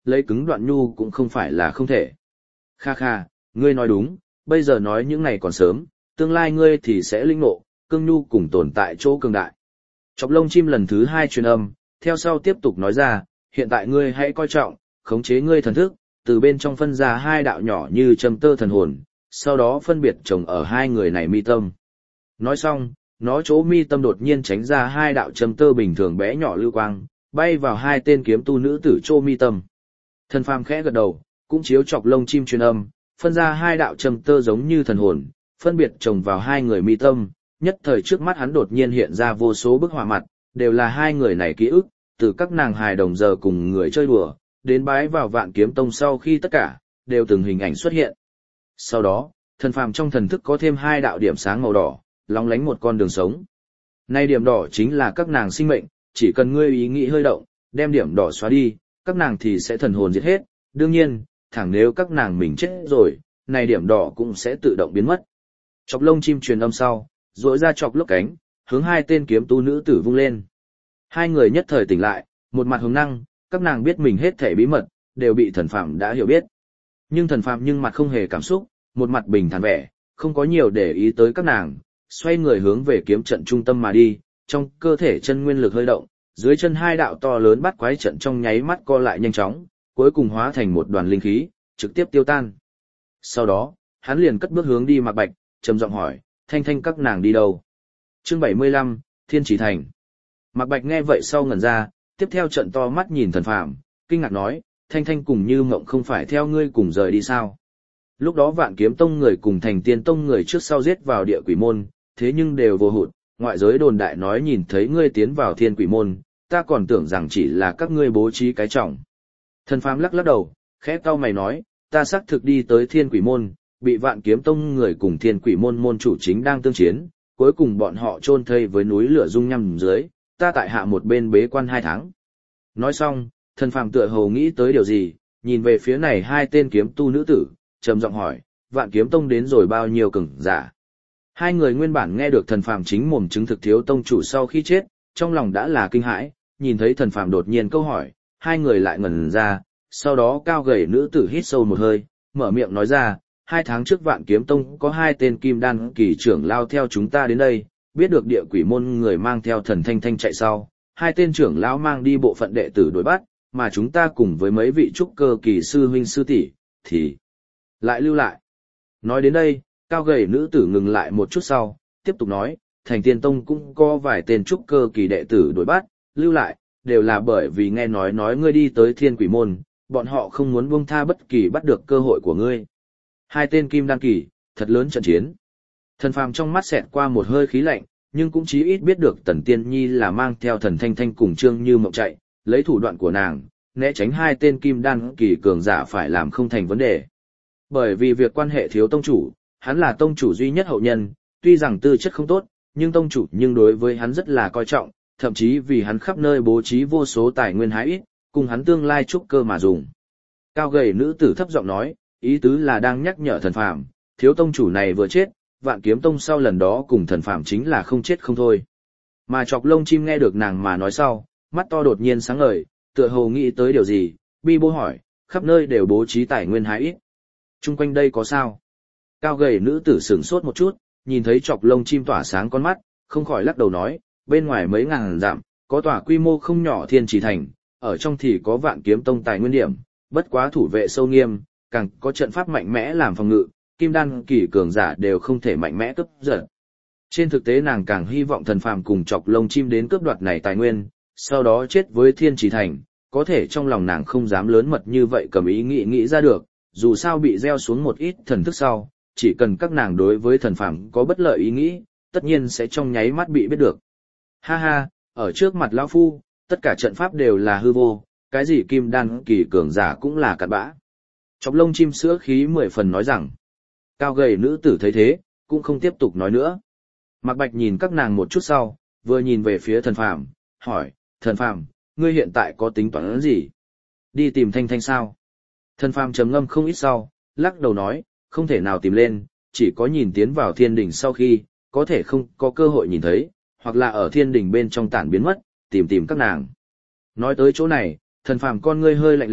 lấy cứng đoạn nhu cũng không phải là không thể. Kha kha, ngươi nói đúng, bây giờ nói những này còn sớm, tương lai ngươi thì sẽ linh ngộ, cương nhu cùng tồn tại chỗ cường đại. Chọc lông chim lần thứ hai truyền âm, theo sau tiếp tục nói ra, hiện tại ngươi hãy coi trọng, khống chế ngươi thần thức, từ bên trong phân ra hai đạo nhỏ như châm tơ thần hồn, sau đó phân biệt trồng ở hai người này mi tâm. Nói xong, nó chỗ mi tâm đột nhiên tránh ra hai đạo châm tơ bình thường bé nhỏ lưu quang, bay vào hai tên kiếm tu nữ tử chỗ mi tâm. Thần phàm khẽ gật đầu, cũng chiếu chọc lông chim truyền âm, phân ra hai đạo châm tơ giống như thần hồn, phân biệt trồng vào hai người mi tâm, nhất thời trước mắt hắn đột nhiên hiện ra vô số bức họa mặt, đều là hai người này ký ức, từ các nàng hài đồng giờ cùng người chơi đùa, đến bái vào Vạn Kiếm Tông sau khi tất cả, đều từng hình ảnh xuất hiện. Sau đó, thần phàm trong thần thức có thêm hai đạo điểm sáng màu đỏ, lóng lánh một con đường sống. Nay điểm đỏ chính là các nàng sinh mệnh, chỉ cần ngươi ý nghĩ hơi động, đem điểm đỏ xóa đi, các nàng thì sẽ thần hồn diệt hết, đương nhiên, thẳng nếu các nàng mình chết rồi, này điểm đỏ cũng sẽ tự động biến mất. Chọc lông chim truyền âm sau, rỗi ra chọc lốc cánh, hướng hai tên kiếm tu nữ tử vung lên. Hai người nhất thời tỉnh lại, một mặt hứng năng, các nàng biết mình hết thể bí mật, đều bị thần phàm đã hiểu biết. Nhưng thần phàm nhưng mặt không hề cảm xúc, một mặt bình thản vẻ, không có nhiều để ý tới các nàng, xoay người hướng về kiếm trận trung tâm mà đi, trong cơ thể chân nguyên lực hơi động, dưới chân hai đạo to lớn bắt quái trận trong nháy mắt co lại nhanh chóng, cuối cùng hóa thành một đoàn linh khí, trực tiếp tiêu tan. Sau đó, hắn liền cất bước hướng đi Mạc Bạch, trầm giọng hỏi, Thanh Thanh các nàng đi đâu? Chương bảy mươi lăm, Thiên Chỉ Thành. Mạc Bạch nghe vậy sau ngẩn ra, tiếp theo trận to mắt nhìn thần phàm, kinh ngạc nói, Thanh Thanh cùng Như Mộng không phải theo ngươi cùng rời đi sao? Lúc đó Vạn Kiếm Tông người cùng Thành Tiên Tông người trước sau giết vào địa quỷ môn, thế nhưng đều vô hụt, ngoại giới đồn đại nói nhìn thấy ngươi tiến vào thiên quỷ môn, ta còn tưởng rằng chỉ là các ngươi bố trí cái trọng. Thần phàm lắc lắc đầu, khẽ cau mày nói, ta xác thực đi tới thiên quỷ môn, bị Vạn Kiếm Tông người cùng thiên quỷ môn môn chủ chính đang tương chiến, cuối cùng bọn họ chôn thây với núi lửa dung nham dưới, ta tại hạ một bên bế quan hai tháng. Nói xong, thần phàm tựa hồ nghĩ tới điều gì, nhìn về phía này hai tên kiếm tu nữ tử, trầm giọng hỏi, Vạn Kiếm Tông đến rồi bao nhiêu cường giả? Hai người nguyên bản nghe được thần phàm chính mồm chứng thực thiếu tông chủ sau khi chết, trong lòng đã là kinh hãi, nhìn thấy thần phàm đột nhiên câu hỏi, hai người lại ngẩn ra, sau đó cao gầy nữ tử hít sâu một hơi, mở miệng nói ra, hai tháng trước Vạn Kiếm Tông có hai tên kim đan kỳ trưởng lao theo chúng ta đến đây, biết được địa quỷ môn người mang theo thần Thanh Thanh chạy sau, hai tên trưởng lão mang đi bộ phận đệ tử đuổi bắt, mà chúng ta cùng với mấy vị trúc cơ kỳ sư huynh sư tỷ thì lại lưu lại. Nói đến đây, cao gầy nữ tử ngừng lại một chút sau, tiếp tục nói, Thành Tiên Tông cũng có vài tên trúc cơ kỳ đệ tử đuổi bắt, lưu lại, đều là bởi vì nghe nói nói ngươi đi tới thiên quỷ môn, bọn họ không muốn buông tha bất kỳ bắt được cơ hội của ngươi. Hai tên kim đan kỳ, thật lớn trận chiến. Thần phàm trong mắt xẹt qua một hơi khí lạnh, nhưng cũng chí ít biết được Tần Tiên Nhi là mang theo thần Thanh Thanh cùng Trương Như Mộng chạy, lấy thủ đoạn của nàng, né tránh hai tên kim đan kỳ cường giả phải làm không thành vấn đề. Bởi vì việc quan hệ thiếu tông chủ, hắn là tông chủ duy nhất hậu nhân, tuy rằng tư chất không tốt, nhưng tông chủ nhưng đối với hắn rất là coi trọng, thậm chí vì hắn khắp nơi bố trí vô số tài nguyên hái ít, cùng hắn tương lai trúc cơ mà dùng. Cao gầy nữ tử thấp giọng nói, ý tứ là đang nhắc nhở thần phàm, thiếu tông chủ này vừa chết, Vạn Kiếm Tông sau lần đó cùng thần phàm chính là không chết không thôi. Mà chọc lông chim nghe được nàng mà nói sau, mắt to đột nhiên sáng ngời, tựa hồ nghĩ tới điều gì, bi bô hỏi, khắp nơi đều bố trí tài nguyên hái ít. Trung quanh đây có sao? Cao gầy nữ tử sửng sốt một chút, nhìn thấy chọc lông chim tỏa sáng con mắt, không khỏi lắc đầu nói, bên ngoài mấy ngàn dặm, có tòa quy mô không nhỏ Thiên Chỉ Thành, ở trong thì có Vạn Kiếm Tông tài nguyên điểm, bất quá thủ vệ sâu nghiêm, càng có trận pháp mạnh mẽ làm phòng ngự, kim đan kỳ cường giả đều không thể mạnh mẽ cướp giật. Trên thực tế nàng càng hy vọng thần phàm cùng chọc lông chim đến cướp đoạt này tài nguyên, sau đó chết với Thiên Chỉ Thành, có thể trong lòng nàng không dám lớn mật như vậy cầm ý nghĩ nghĩ ra được, dù sao bị gieo xuống một ít thần thức sau, chỉ cần các nàng đối với thần phàm có bất lợi ý nghĩ, tất nhiên sẽ trong nháy mắt bị biết được. Ha ha, ở trước mặt lão phu, tất cả trận pháp đều là hư vô, cái gì kim đan kỳ cường giả cũng là cặn bã. Chọc lông chim sữa khí mười phần nói rằng, cao gầy nữ tử thấy thế, cũng không tiếp tục nói nữa. Mạc Bạch nhìn các nàng một chút sau, vừa nhìn về phía thần phàm, hỏi, thần phàm, ngươi hiện tại có tính toán gì? Đi tìm Thanh Thanh sao? Thần phàm trầm ngâm không ít sau, lắc đầu nói, không thể nào tìm lên, chỉ có nhìn tiến vào thiên đỉnh sau khi, có thể không có cơ hội nhìn thấy, hoặc là ở thiên đỉnh bên trong tản biến mất, tìm tìm các nàng. Nói tới chỗ này, thần phàm con ngươi hơi lạnh lẽo,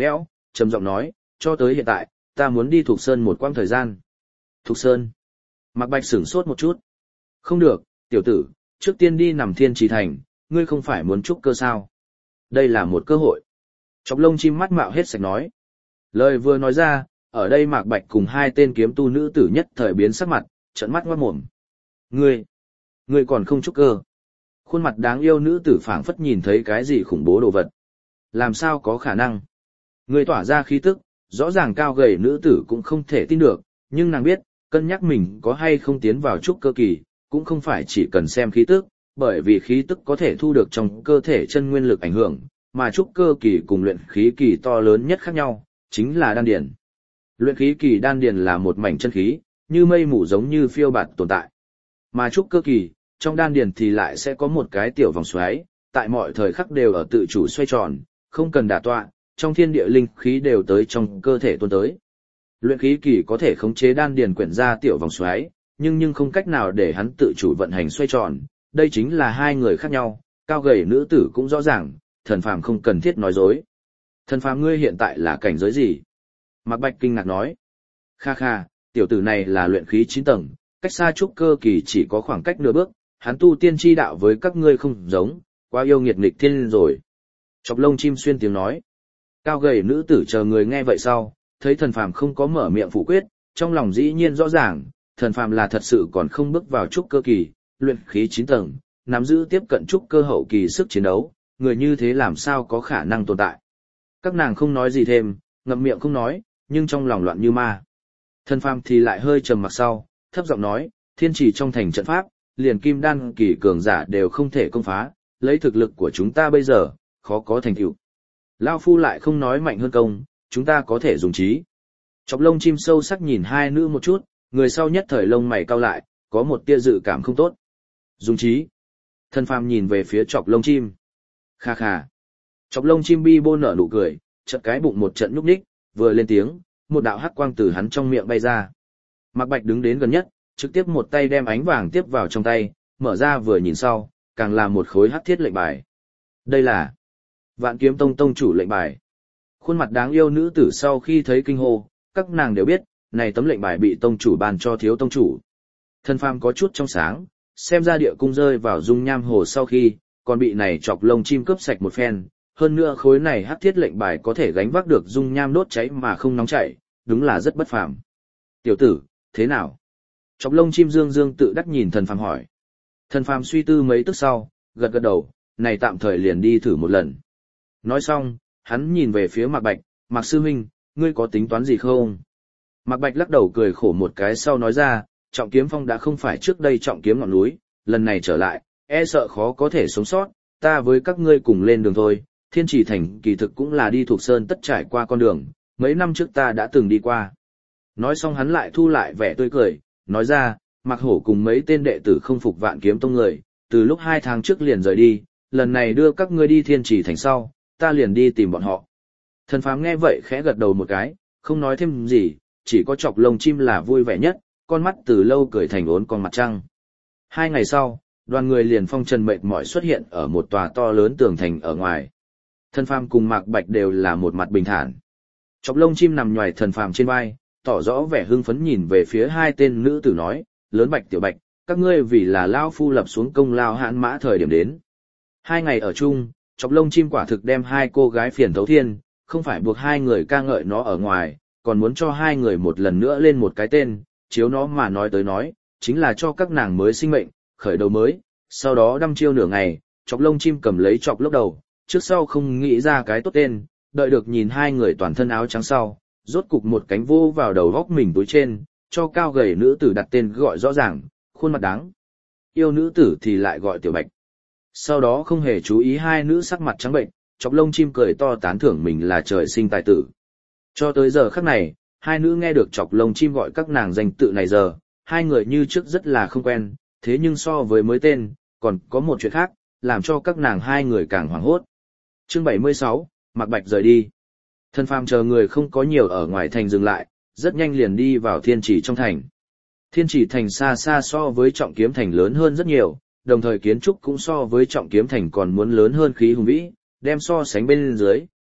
trầm giọng nói, cho tới hiện tại, ta muốn đi Thục Sơn một quãng thời gian. Thục Sơn. Mạc Bạch sửng sốt một chút. Không được, tiểu tử, trước tiên đi nằm Thiên Trì Thành, ngươi không phải muốn trúc cơ sao. Đây là một cơ hội. Chọc lông chim mắt mạo hết sạch nói. Lời vừa nói ra, ở đây Mạc Bạch cùng hai tên kiếm tu nữ tử nhất thời biến sắc mặt, trợn mắt ngoát mồm. Ngươi, ngươi còn không trúc cơ. Khuôn mặt đáng yêu nữ tử phảng phất nhìn thấy cái gì khủng bố đồ vật. Làm sao có khả năng? Ngươi tỏa ra khí tức, rõ ràng cao gầy nữ tử cũng không thể tin được, nhưng nàng biết, cân nhắc mình có hay không tiến vào trúc cơ kỳ, cũng không phải chỉ cần xem khí tức, bởi vì khí tức có thể thu được trong cơ thể chân nguyên lực ảnh hưởng, mà trúc cơ kỳ cùng luyện khí kỳ to lớn nhất khác nhau, chính là đan điền. Luyện khí kỳ đan điền là một mảnh chân khí, như mây mù giống như phiêu bạt tồn tại. Mà trúc cơ kỳ, trong đan điền thì lại sẽ có một cái tiểu vòng xoáy, tại mọi thời khắc đều ở tự chủ xoay tròn, không cần đả tọa, trong thiên địa linh khí đều tới trong cơ thể tuôn tới. Luyện khí kỳ có thể khống chế đan điền quyển ra tiểu vòng xoáy, nhưng nhưng không cách nào để hắn tự chủ vận hành xoay tròn, đây chính là hai người khác nhau, cao gầy nữ tử cũng rõ ràng, Thần Phàm không cần thiết nói dối. Thần Phàm ngươi hiện tại là cảnh giới gì? Mạc Bạch kinh ngạc nói. Kha kha, tiểu tử này là luyện khí chín tầng, cách xa trúc cơ kỳ chỉ có khoảng cách nửa bước, hắn tu tiên chi đạo với các ngươi không giống, quá yêu nghiệt nghịch thiên rồi. Chọc lông chim xuyên tiếng nói. Cao gầy nữ tử chờ người nghe vậy sau, thấy Thần Phàm không có mở miệng phủ quyết, trong lòng dĩ nhiên rõ ràng, Thần Phàm là thật sự còn không bước vào trúc cơ kỳ, luyện khí chín tầng, nắm giữ tiếp cận trúc cơ hậu kỳ sức chiến đấu, người như thế làm sao có khả năng tồn tại. Các nàng không nói gì thêm, ngậm miệng không nói, nhưng trong lòng loạn như ma. Thần Phàm thì lại hơi trầm mặc sau, thấp giọng nói, Thiên Trì trong thành trận pháp, liền kim đan kỳ cường giả đều không thể công phá, lấy thực lực của chúng ta bây giờ, khó có thành tựu. Lao phu lại không nói mạnh hơn công, chúng ta có thể dùng trí. Chọc lông chim sâu sắc nhìn hai nữ một chút, người sau nhất thời lông mày cau lại, có một tia dự cảm không tốt. Dùng trí. Thần Phàm nhìn về phía chọc lông chim. Kha kha. Chọc lông chim bi bô nở nụ cười, chợt cái bụng một trận nhúc nhích, vừa lên tiếng, một đạo hắc quang từ hắn trong miệng bay ra. Mạc Bạch đứng đến gần nhất, trực tiếp một tay đem ánh vàng tiếp vào trong tay, mở ra vừa nhìn sau, càng là một khối hắc thiết lệnh bài. Đây là Vạn Kiếm Tông tông chủ lệnh bài. Khuôn mặt đáng yêu nữ tử sau khi thấy kinh hô, các nàng đều biết, này tấm lệnh bài bị tông chủ ban cho thiếu tông chủ. Thần Phàm có chút trong sáng, xem ra địa cung rơi vào dung nham hồ sau khi, còn bị này chọc lông chim cướp sạch một phen, hơn nữa khối này hắc thiết lệnh bài có thể gánh vác được dung nham đốt cháy mà không nóng chảy, đúng là rất bất phàm. Tiểu tử, thế nào? Chọc lông chim dương dương tự đắc nhìn Thần Phàm hỏi. Thần Phàm suy tư mấy tức sau, gật gật đầu, này tạm thời liền đi thử một lần. Nói xong, hắn nhìn về phía Mạc Bạch, Mạc sư huynh, ngươi có tính toán gì không? Mạc Bạch lắc đầu cười khổ một cái sau nói ra, Trọng Kiếm Phong đã không phải trước đây Trọng Kiếm ngọn núi, lần này trở lại, e sợ khó có thể sống sót, ta với các ngươi cùng lên đường thôi. Thiên Trì Thành kỳ thực cũng là đi thuộc sơn tất trải qua con đường, mấy năm trước ta đã từng đi qua. Nói xong hắn lại thu lại vẻ tươi cười, nói ra, Mạc Hổ cùng mấy tên đệ tử không phục Vạn Kiếm Tông người, từ lúc hai tháng trước liền rời đi, lần này đưa các ngươi đi Thiên Trì Thành sau, ta liền đi tìm bọn họ. Thần Phàm nghe vậy khẽ gật đầu một cái, không nói thêm gì, chỉ có chọc lông chim là vui vẻ nhất, con mắt từ lâu cười thành ốn con mặt trăng. Hai ngày sau, đoàn người liền phong trần mệt mỏi xuất hiện ở một tòa to lớn tường thành ở ngoài. Thần Phàm cùng Mạc Bạch đều là một mặt bình thản. Chọc lông chim nằm nhoài Thần Phàm trên vai, tỏ rõ vẻ hưng phấn nhìn về phía hai tên nữ tử nói, lớn Bạch tiểu Bạch, các ngươi vì là lao phu lập xuống công lao hãn mã thời điểm đến. Hai ngày ở chung, chọc lông chim quả thực đem hai cô gái phiền thấu thiên, không phải buộc hai người ca ngợi nó ở ngoài, còn muốn cho hai người một lần nữa lên một cái tên, chiếu nó mà nói tới nói, chính là cho các nàng mới sinh mệnh, khởi đầu mới, sau đó đăm chiêu nửa ngày, chọc lông chim cầm lấy chọc lốc đầu, trước sau không nghĩ ra cái tốt tên, đợi được nhìn hai người toàn thân áo trắng sau, rốt cục một cánh vô vào đầu góc mình túi trên, cho cao gầy nữ tử đặt tên gọi rõ ràng, khuôn mặt đáng. Yêu nữ tử thì lại gọi Tiểu Bạch. Sau đó không hề chú ý hai nữ sắc mặt trắng bệnh, chọc lông chim cười to tán thưởng mình là trời sinh tài tử. Cho tới giờ khắc này, hai nữ nghe được chọc lông chim gọi các nàng danh tự này giờ, hai người như trước rất là không quen, thế nhưng so với mới tên, còn có một chuyện khác, làm cho các nàng hai người càng hoảng hốt. Chương bảy mươi sáu, Mạc Bạch rời đi. Thần Phàm chờ người không có nhiều ở ngoài thành dừng lại, rất nhanh liền đi vào Thiên Trì trong thành. Thiên Trì thành xa xa so với Trọng Kiếm thành lớn hơn rất nhiều, đồng thời kiến trúc cũng so với Trọng Kiếm thành còn muốn lớn hơn khí hùng vĩ, đem so sánh bên dưới,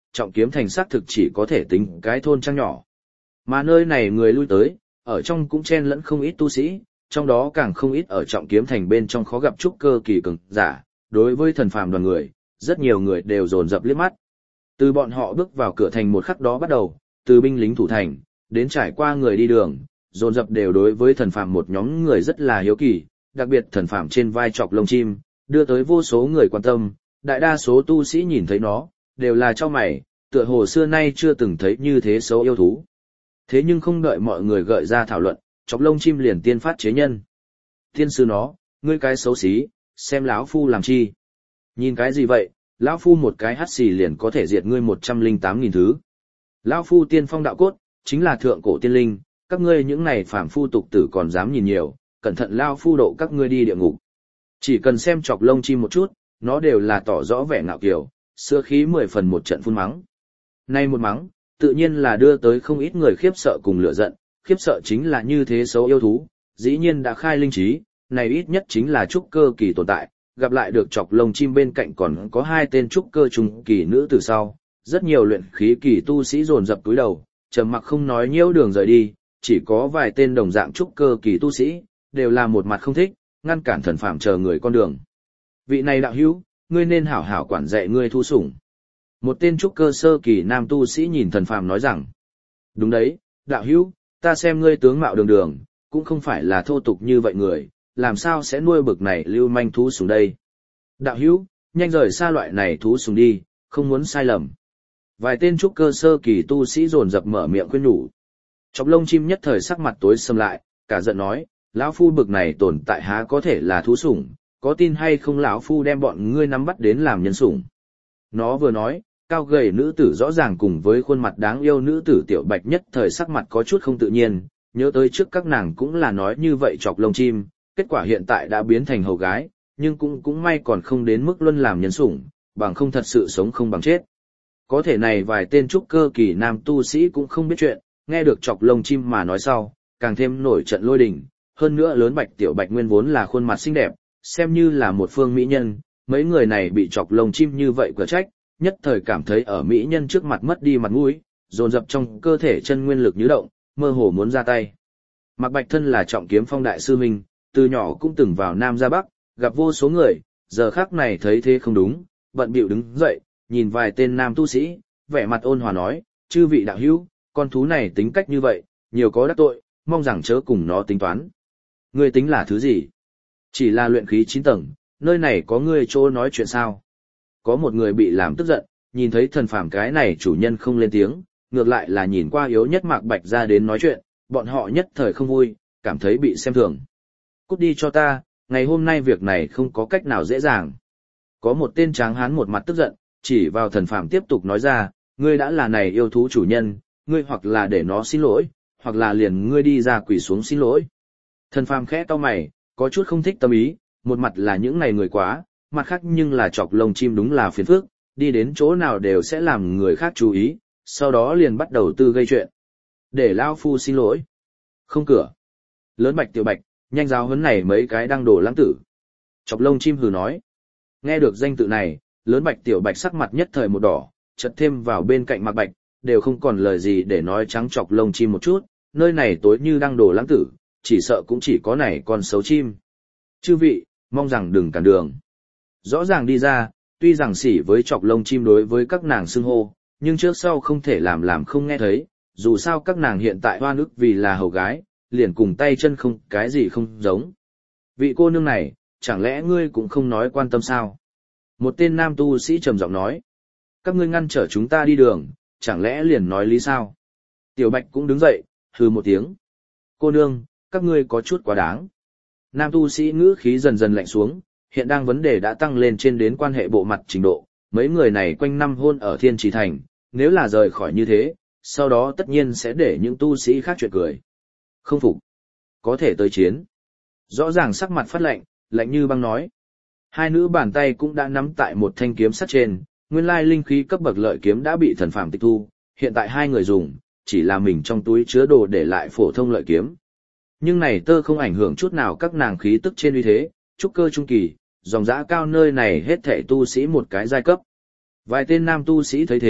trọng kiếm thành xác thực chỉ có thể tính cái thôn trang nhỏ. Mà nơi này người lui tới, ở trong cũng chen lẫn không ít tu sĩ, trong đó càng không ít ở trọng kiếm thành bên trong khó gặp trúc cơ kỳ cường giả, đối với thần phàm đoàn người, rất nhiều người đều dồn dập liếc mắt. Từ bọn họ bước vào cửa thành một khắc đó bắt đầu, từ binh lính thủ thành, đến trải qua người đi đường, dồn dập đều đối với thần phàm một nhóm người rất là hiếu kỳ, đặc biệt thần phàm trên vai chọc lông chim, đưa tới vô số người quan tâm, đại đa số tu sĩ nhìn thấy nó, đều là cho mày, tựa hồ xưa nay chưa từng thấy như thế xấu yêu thú. Thế nhưng không đợi mọi người gợi ra thảo luận, chọc lông chim liền tiên phát chế nhân. Tiên sư nó, ngươi cái xấu xí, xem lão phu làm chi. Nhìn cái gì vậy, lão phu một cái hắt xì liền có thể diệt ngươi một trăm linh tám nghìn thứ. Lão phu tiên phong đạo cốt, chính là thượng cổ tiên linh, các ngươi những này phàm phu tục tử còn dám nhìn nhiều, cẩn thận lão phu độ các ngươi đi địa ngục. Chỉ cần xem chọc lông chim một chút, nó đều là tỏ rõ vẻ ngạo kiều, xưa khí mười phần một trận phun mắng. Nay một mắng, tự nhiên là đưa tới không ít người khiếp sợ cùng lửa giận, khiếp sợ chính là như thế xấu yêu thú, dĩ nhiên đã khai linh trí, này ít nhất chính là trúc cơ kỳ tồn tại, gặp lại được chọc lông chim bên cạnh còn có hai tên trúc cơ trung kỳ nữ từ sau, rất nhiều luyện khí kỳ tu sĩ dồn dập túi đầu, trầm mặc không nói nhiễu đường rời đi, chỉ có vài tên đồng dạng trúc cơ kỳ tu sĩ, đều là một mặt không thích, ngăn cản thần phàm chờ người con đường. Vị này đạo hữu, ngươi nên hảo hảo quản dạy ngươi thu sủng. Một tên trúc cơ sơ kỳ nam tu sĩ nhìn thần phàm nói rằng, đúng đấy, đạo hữu, ta xem ngươi tướng mạo đường đường, cũng không phải là thô tục như vậy người, làm sao sẽ nuôi bực này lưu manh thú sủng đây. Đạo hữu, nhanh rời xa loại này thú sủng đi, không muốn sai lầm. Vài tên trúc cơ sơ kỳ tu sĩ dồn dập mở miệng khuyên nhủ. Chọc lông chim nhất thời sắc mặt tối sầm lại, cả giận nói, lão phu bực này tồn tại há có thể là thú sủng, có tin hay không lão phu đem bọn ngươi nắm bắt đến làm nhân sủng. Nó vừa nói, cao gầy nữ tử rõ ràng cùng với khuôn mặt đáng yêu nữ tử tiểu bạch nhất thời sắc mặt có chút không tự nhiên, nhớ tới trước các nàng cũng là nói như vậy chọc lông chim, kết quả hiện tại đã biến thành hầu gái, nhưng cũng cũng may còn không đến mức luân làm nhân sủng, bằng không thật sự sống không bằng chết. Có thể này vài tên trúc cơ kỳ nam tu sĩ cũng không biết chuyện, nghe được chọc lông chim mà nói sau, càng thêm nổi trận lôi đình, hơn nữa lớn bạch tiểu bạch nguyên vốn là khuôn mặt xinh đẹp, xem như là một phương mỹ nhân, mấy người này bị chọc lông chim như vậy cửa trách, nhất thời cảm thấy ở mỹ nhân trước mặt mất đi mặt mũi, dồn dập trong cơ thể chân nguyên lực nhứ động, mơ hồ muốn ra tay. Mạc Bạch thân là trọng kiếm phong đại sư huynh, từ nhỏ cũng từng vào Nam ra Bắc, gặp vô số người, giờ khắc này thấy thế không đúng, bận bịu đứng dậy, nhìn vài tên nam tu sĩ, vẻ mặt ôn hòa nói, chư vị đạo hữu, con thú này tính cách như vậy, nhiều có đắc tội, mong rằng chớ cùng nó tính toán. Ngươi tính là thứ gì? Chỉ là luyện khí chín tầng, nơi này có ngươi chỗ nói chuyện sao? Có một người bị làm tức giận, nhìn thấy thần phàm cái này chủ nhân không lên tiếng, ngược lại là nhìn qua yếu nhất Mạc Bạch ra đến nói chuyện, bọn họ nhất thời không vui, cảm thấy bị xem thường. Cút đi cho ta, ngày hôm nay việc này không có cách nào dễ dàng. Có một tên tráng hán một mặt tức giận, chỉ vào thần phàm tiếp tục nói ra, ngươi đã là này yêu thú chủ nhân, ngươi hoặc là để nó xin lỗi, hoặc là liền ngươi đi ra quỳ xuống xin lỗi. Thần phàm khẽ cau mày, có chút không thích tâm ý, một mặt là những này người quá, mặt khác nhưng là chọc lông chim đúng là phiền phức, đi đến chỗ nào đều sẽ làm người khác chú ý, sau đó liền bắt đầu tư gây chuyện. Để lão phu xin lỗi. Không cửa. Lớn bạch tiểu bạch, nhanh giáo huấn này mấy cái đang đổ lãng tử. Chọc lông chim hừ nói. Nghe được danh tự này, lớn bạch tiểu bạch sắc mặt nhất thời một đỏ, chợt thêm vào bên cạnh Mạc Bạch, đều không còn lời gì để nói trắng chọc lông chim một chút, nơi này tối như đang đổ lãng tử, chỉ sợ cũng chỉ có này con xấu chim. Chư vị, mong rằng đừng cản đường. Rõ ràng đi ra, tuy rằng xỉ với chọc lông chim đối với các nàng xưng hô, nhưng trước sau không thể làm làm không nghe thấy, dù sao các nàng hiện tại hoa ức vì là hầu gái, liền cùng tay chân không cái gì không giống. Vị cô nương này, chẳng lẽ ngươi cũng không nói quan tâm sao? Một tên nam tu sĩ trầm giọng nói, các ngươi ngăn trở chúng ta đi đường, chẳng lẽ liền nói lý sao? Tiểu Bạch cũng đứng dậy, hừ một tiếng. Cô nương, các ngươi có chút quá đáng. Nam tu sĩ ngữ khí dần dần lạnh xuống, hiện đang vấn đề đã tăng lên trên đến quan hệ bộ mặt trình độ, mấy người này quanh năm hôn ở Thiên Trì Thành, nếu là rời khỏi như thế, sau đó tất nhiên sẽ để những tu sĩ khác chuyện cười. Không phục. Có thể tới chiến. Rõ ràng sắc mặt phát lạnh, lạnh như băng nói. Hai nữ bàn tay cũng đã nắm tại một thanh kiếm sắt trên, nguyên lai linh khí cấp bậc lợi kiếm đã bị thần phàm tịch thu, hiện tại hai người dùng, chỉ là mình trong túi chứa đồ để lại phổ thông lợi kiếm. Nhưng này tơ không ảnh hưởng chút nào các nàng khí tức trên uy thế, trúc cơ trung kỳ, dòng dã cao nơi này hết thảy tu sĩ một cái giai cấp. Vài tên nam tu sĩ thấy thế,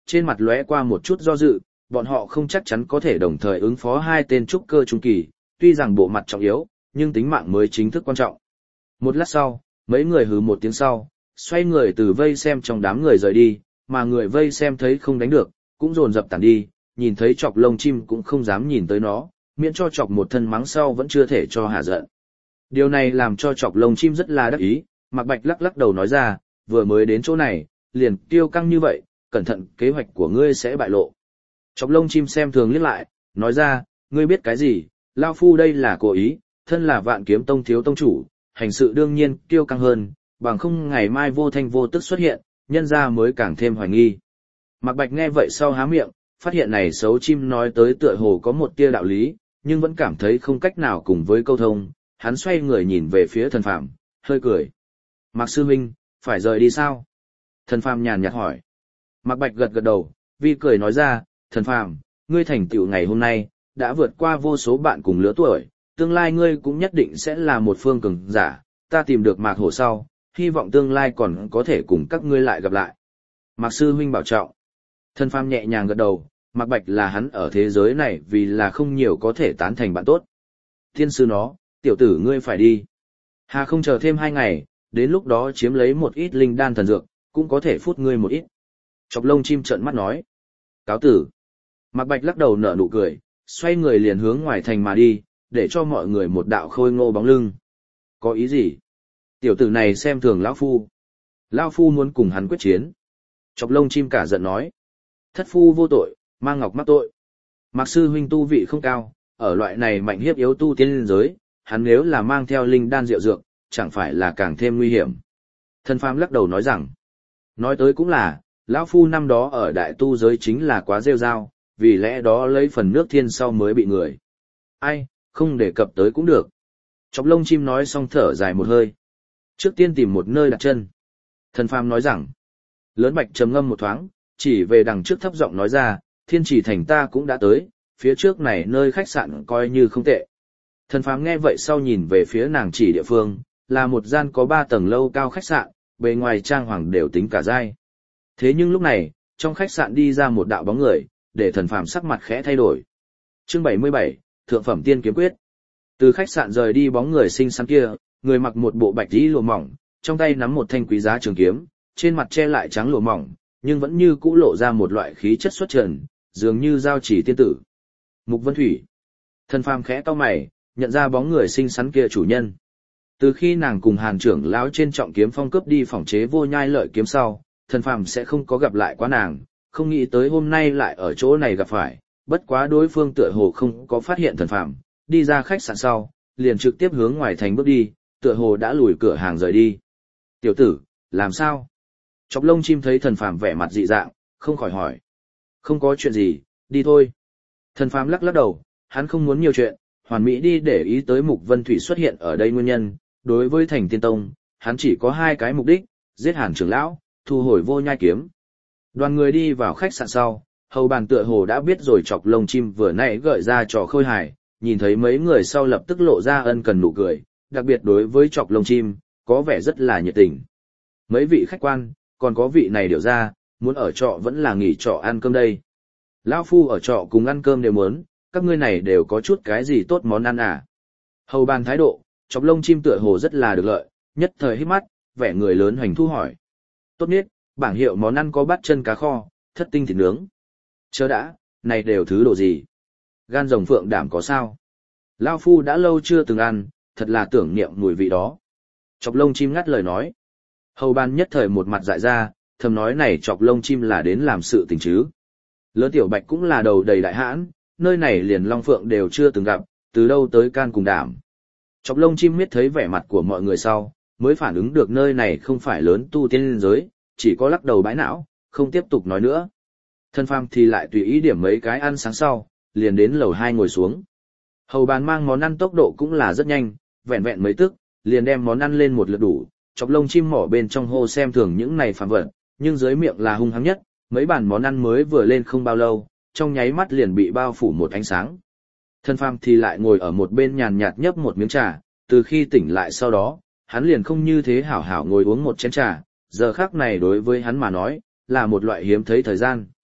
trên mặt lóe qua một chút do dự, bọn họ không chắc chắn có thể đồng thời ứng phó hai tên trúc cơ trung kỳ, tuy rằng bộ mặt trọng yếu, nhưng tính mạng mới chính thức quan trọng. Một lát sau, mấy người hừ một tiếng sau, xoay người từ vây xem trong đám người rời đi, mà người vây xem thấy không đánh được, cũng dồn dập tản đi, nhìn thấy chọc lông chim cũng không dám nhìn tới nó, miễn cho chọc một thân mắng sau vẫn chưa thể cho hạ giận. Điều này làm cho chọc lông chim rất là đắc ý, Mạc Bạch lắc lắc đầu nói ra, vừa mới đến chỗ này, liền tiêu căng như vậy, cẩn thận kế hoạch của ngươi sẽ bại lộ. Chọc lông chim xem thường liếc lại, nói ra, ngươi biết cái gì, Lao Phu đây là cố ý, thân là Vạn Kiếm Tông thiếu tông chủ, hành sự đương nhiên tiêu căng hơn, bằng không ngày mai vô thanh vô tức xuất hiện, nhân ra mới càng thêm hoài nghi. Mạc Bạch nghe vậy sau há miệng, phát hiện này xấu chim nói tới tựa hồ có một tia đạo lý, nhưng vẫn cảm thấy không cách nào cùng với câu thông, hắn xoay người nhìn về phía Thần Phàm, hơi cười. Mạc sư huynh, phải rời đi sao? Thần Phàm nhàn nhạt hỏi. Mạc Bạch gật gật đầu, vi cười nói ra, Thần Phàm, ngươi thành tựu ngày hôm nay, đã vượt qua vô số bạn cùng lứa tuổi, tương lai ngươi cũng nhất định sẽ là một phương cường giả, ta tìm được Mạc Hổ sau, hy vọng tương lai còn có thể cùng các ngươi lại gặp lại. Mạc sư huynh bảo trọng. Thần Phàm nhẹ nhàng gật đầu, Mạc Bạch là hắn ở thế giới này vì là không nhiều có thể tán thành bạn tốt. Thiên sư nó, tiểu tử ngươi phải đi. Hà không chờ thêm hai ngày, đến lúc đó chiếm lấy một ít linh đan thần dược, cũng có thể phút ngươi một ít. Chọc lông chim trợn mắt nói. Cáo tử. Mạc Bạch lắc đầu nở nụ cười, xoay người liền hướng ngoài thành mà đi, để cho mọi người một đạo khôi ngô bóng lưng. Có ý gì? Tiểu tử này xem thường lão phu. Lão phu muốn cùng hắn quyết chiến. Chọc lông chim cả giận nói. Thất phu vô tội, mang ngọc mắc tội. Mạc sư huynh tu vị không cao, ở loại này mạnh hiếp yếu tu tiên liên giới, hắn nếu là mang theo linh đan rượu dược, chẳng phải là càng thêm nguy hiểm. Thần Phàm lắc đầu nói rằng, nói tới cũng là, lão phu năm đó ở đại tu giới chính là quá rêu rao, vì lẽ đó lấy phần nước thiên sau mới bị người. Ai, không đề cập tới cũng được. Chọc lông chim nói xong thở dài một hơi. Trước tiên tìm một nơi đặt chân. Thần Phàm nói rằng, Lớn Bạch trầm ngâm một thoáng, chỉ về đằng trước thấp giọng nói ra, Thiên Chỉ thành ta cũng đã tới, phía trước này nơi khách sạn coi như không tệ. Thần Phàm nghe vậy sau nhìn về phía nàng chỉ địa phương, là một gian có ba tầng lâu cao khách sạn, bề ngoài trang hoàng đều tính cả dai. Thế nhưng lúc này, trong khách sạn đi ra một đạo bóng người, để Thần Phàm sắc mặt khẽ thay đổi. Chương bảy mươi bảy, Thượng phẩm tiên kiếm quyết. Từ khách sạn rời đi bóng người xinh xắn kia, người mặc một bộ bạch y lụa mỏng, trong tay nắm một thanh quý giá trường kiếm, trên mặt che lại trắng lụa mỏng, nhưng vẫn như cũ lộ ra một loại khí chất xuất trần, dường như giao chỉ tiên tử. Mục Vân Thủy. Thần Phàm khẽ cau mày, nhận ra bóng người xinh xắn kia chủ nhân. Từ khi nàng cùng Hàn trưởng lão trên trọng kiếm phong cướp đi phòng chế vô nhai lợi kiếm sau, Thần Phàm sẽ không có gặp lại quá nàng, không nghĩ tới hôm nay lại ở chỗ này gặp phải, bất quá đối phương tựa hồ không có phát hiện Thần Phàm, đi ra khách sạn sau, liền trực tiếp hướng ngoài thành bước đi, tựa hồ đã lùi cửa hàng rời đi. Tiểu tử, làm sao? Chọc lông chim thấy Thần Phàm vẻ mặt dị dạng, không khỏi hỏi. Không có chuyện gì, đi thôi. Thần Phàm lắc lắc đầu, hắn không muốn nhiều chuyện, hoàn mỹ đi để ý tới Mục Vân Thủy xuất hiện ở đây nguyên nhân. Đối với Thành Tiên Tông, hắn chỉ có hai cái mục đích, giết Hàn trưởng lão, thu hồi vô nhai kiếm. Đoàn người đi vào khách sạn sau, hầu bàn tựa hồ đã biết rồi chọc lông chim vừa nãy gợi ra trò khôi hài, nhìn thấy mấy người sau lập tức lộ ra ân cần nụ cười, đặc biệt đối với chọc lông chim, có vẻ rất là nhiệt tình. Mấy vị khách quan, còn có vị này điều ra, muốn ở trọ vẫn là nghỉ trọ ăn cơm đây. Lão phu ở trọ cùng ăn cơm đều muốn, các ngươi này đều có chút cái gì tốt món ăn à? Hầu bàn thái độ, chọc lông chim tựa hồ rất là được lợi, nhất thời hít mắt, vẻ người lớn hoành thu hỏi. Tốt nhất, bảng hiệu món ăn có bát chân cá kho, thất tinh thịt nướng. Chớ đã, này đều thứ đồ gì? Gan rồng phượng đảm có sao? Lão phu đã lâu chưa từng ăn, thật là tưởng niệm mùi vị đó. Chọc lông chim ngắt lời nói. Hầu bàn nhất thời một mặt dại ra, thầm nói này chọc lông chim là đến làm sự tình chứ. Lớn tiểu bạch cũng là đầu đầy đại hãn, nơi này liền long phượng đều chưa từng gặp, từ đâu tới can cùng đảm. Chọc lông chim biết thấy vẻ mặt của mọi người sau, mới phản ứng được nơi này không phải lớn tu tiên liên giới, chỉ có lắc đầu bãi não, không tiếp tục nói nữa. Thần Phàm thì lại tùy ý điểm mấy cái ăn sáng sau, liền đến lầu hai ngồi xuống. Hầu bàn mang món ăn tốc độ cũng là rất nhanh, vẹn vẹn mấy tức, liền đem món ăn lên một lượt đủ, chọc lông chim mỏ bên trong hô xem thường những này phàm vật, nhưng dưới miệng là hung hăng nhất, mấy bàn món ăn mới vừa lên không bao lâu, trong nháy mắt liền bị bao phủ một ánh sáng. Thần Phàm thì lại ngồi ở một bên nhàn nhạt nhấp một miếng trà, từ khi tỉnh lại sau đó, hắn liền không như thế hảo hảo ngồi uống một chén trà, giờ khắc này đối với hắn mà nói, là một loại hiếm thấy thời gian.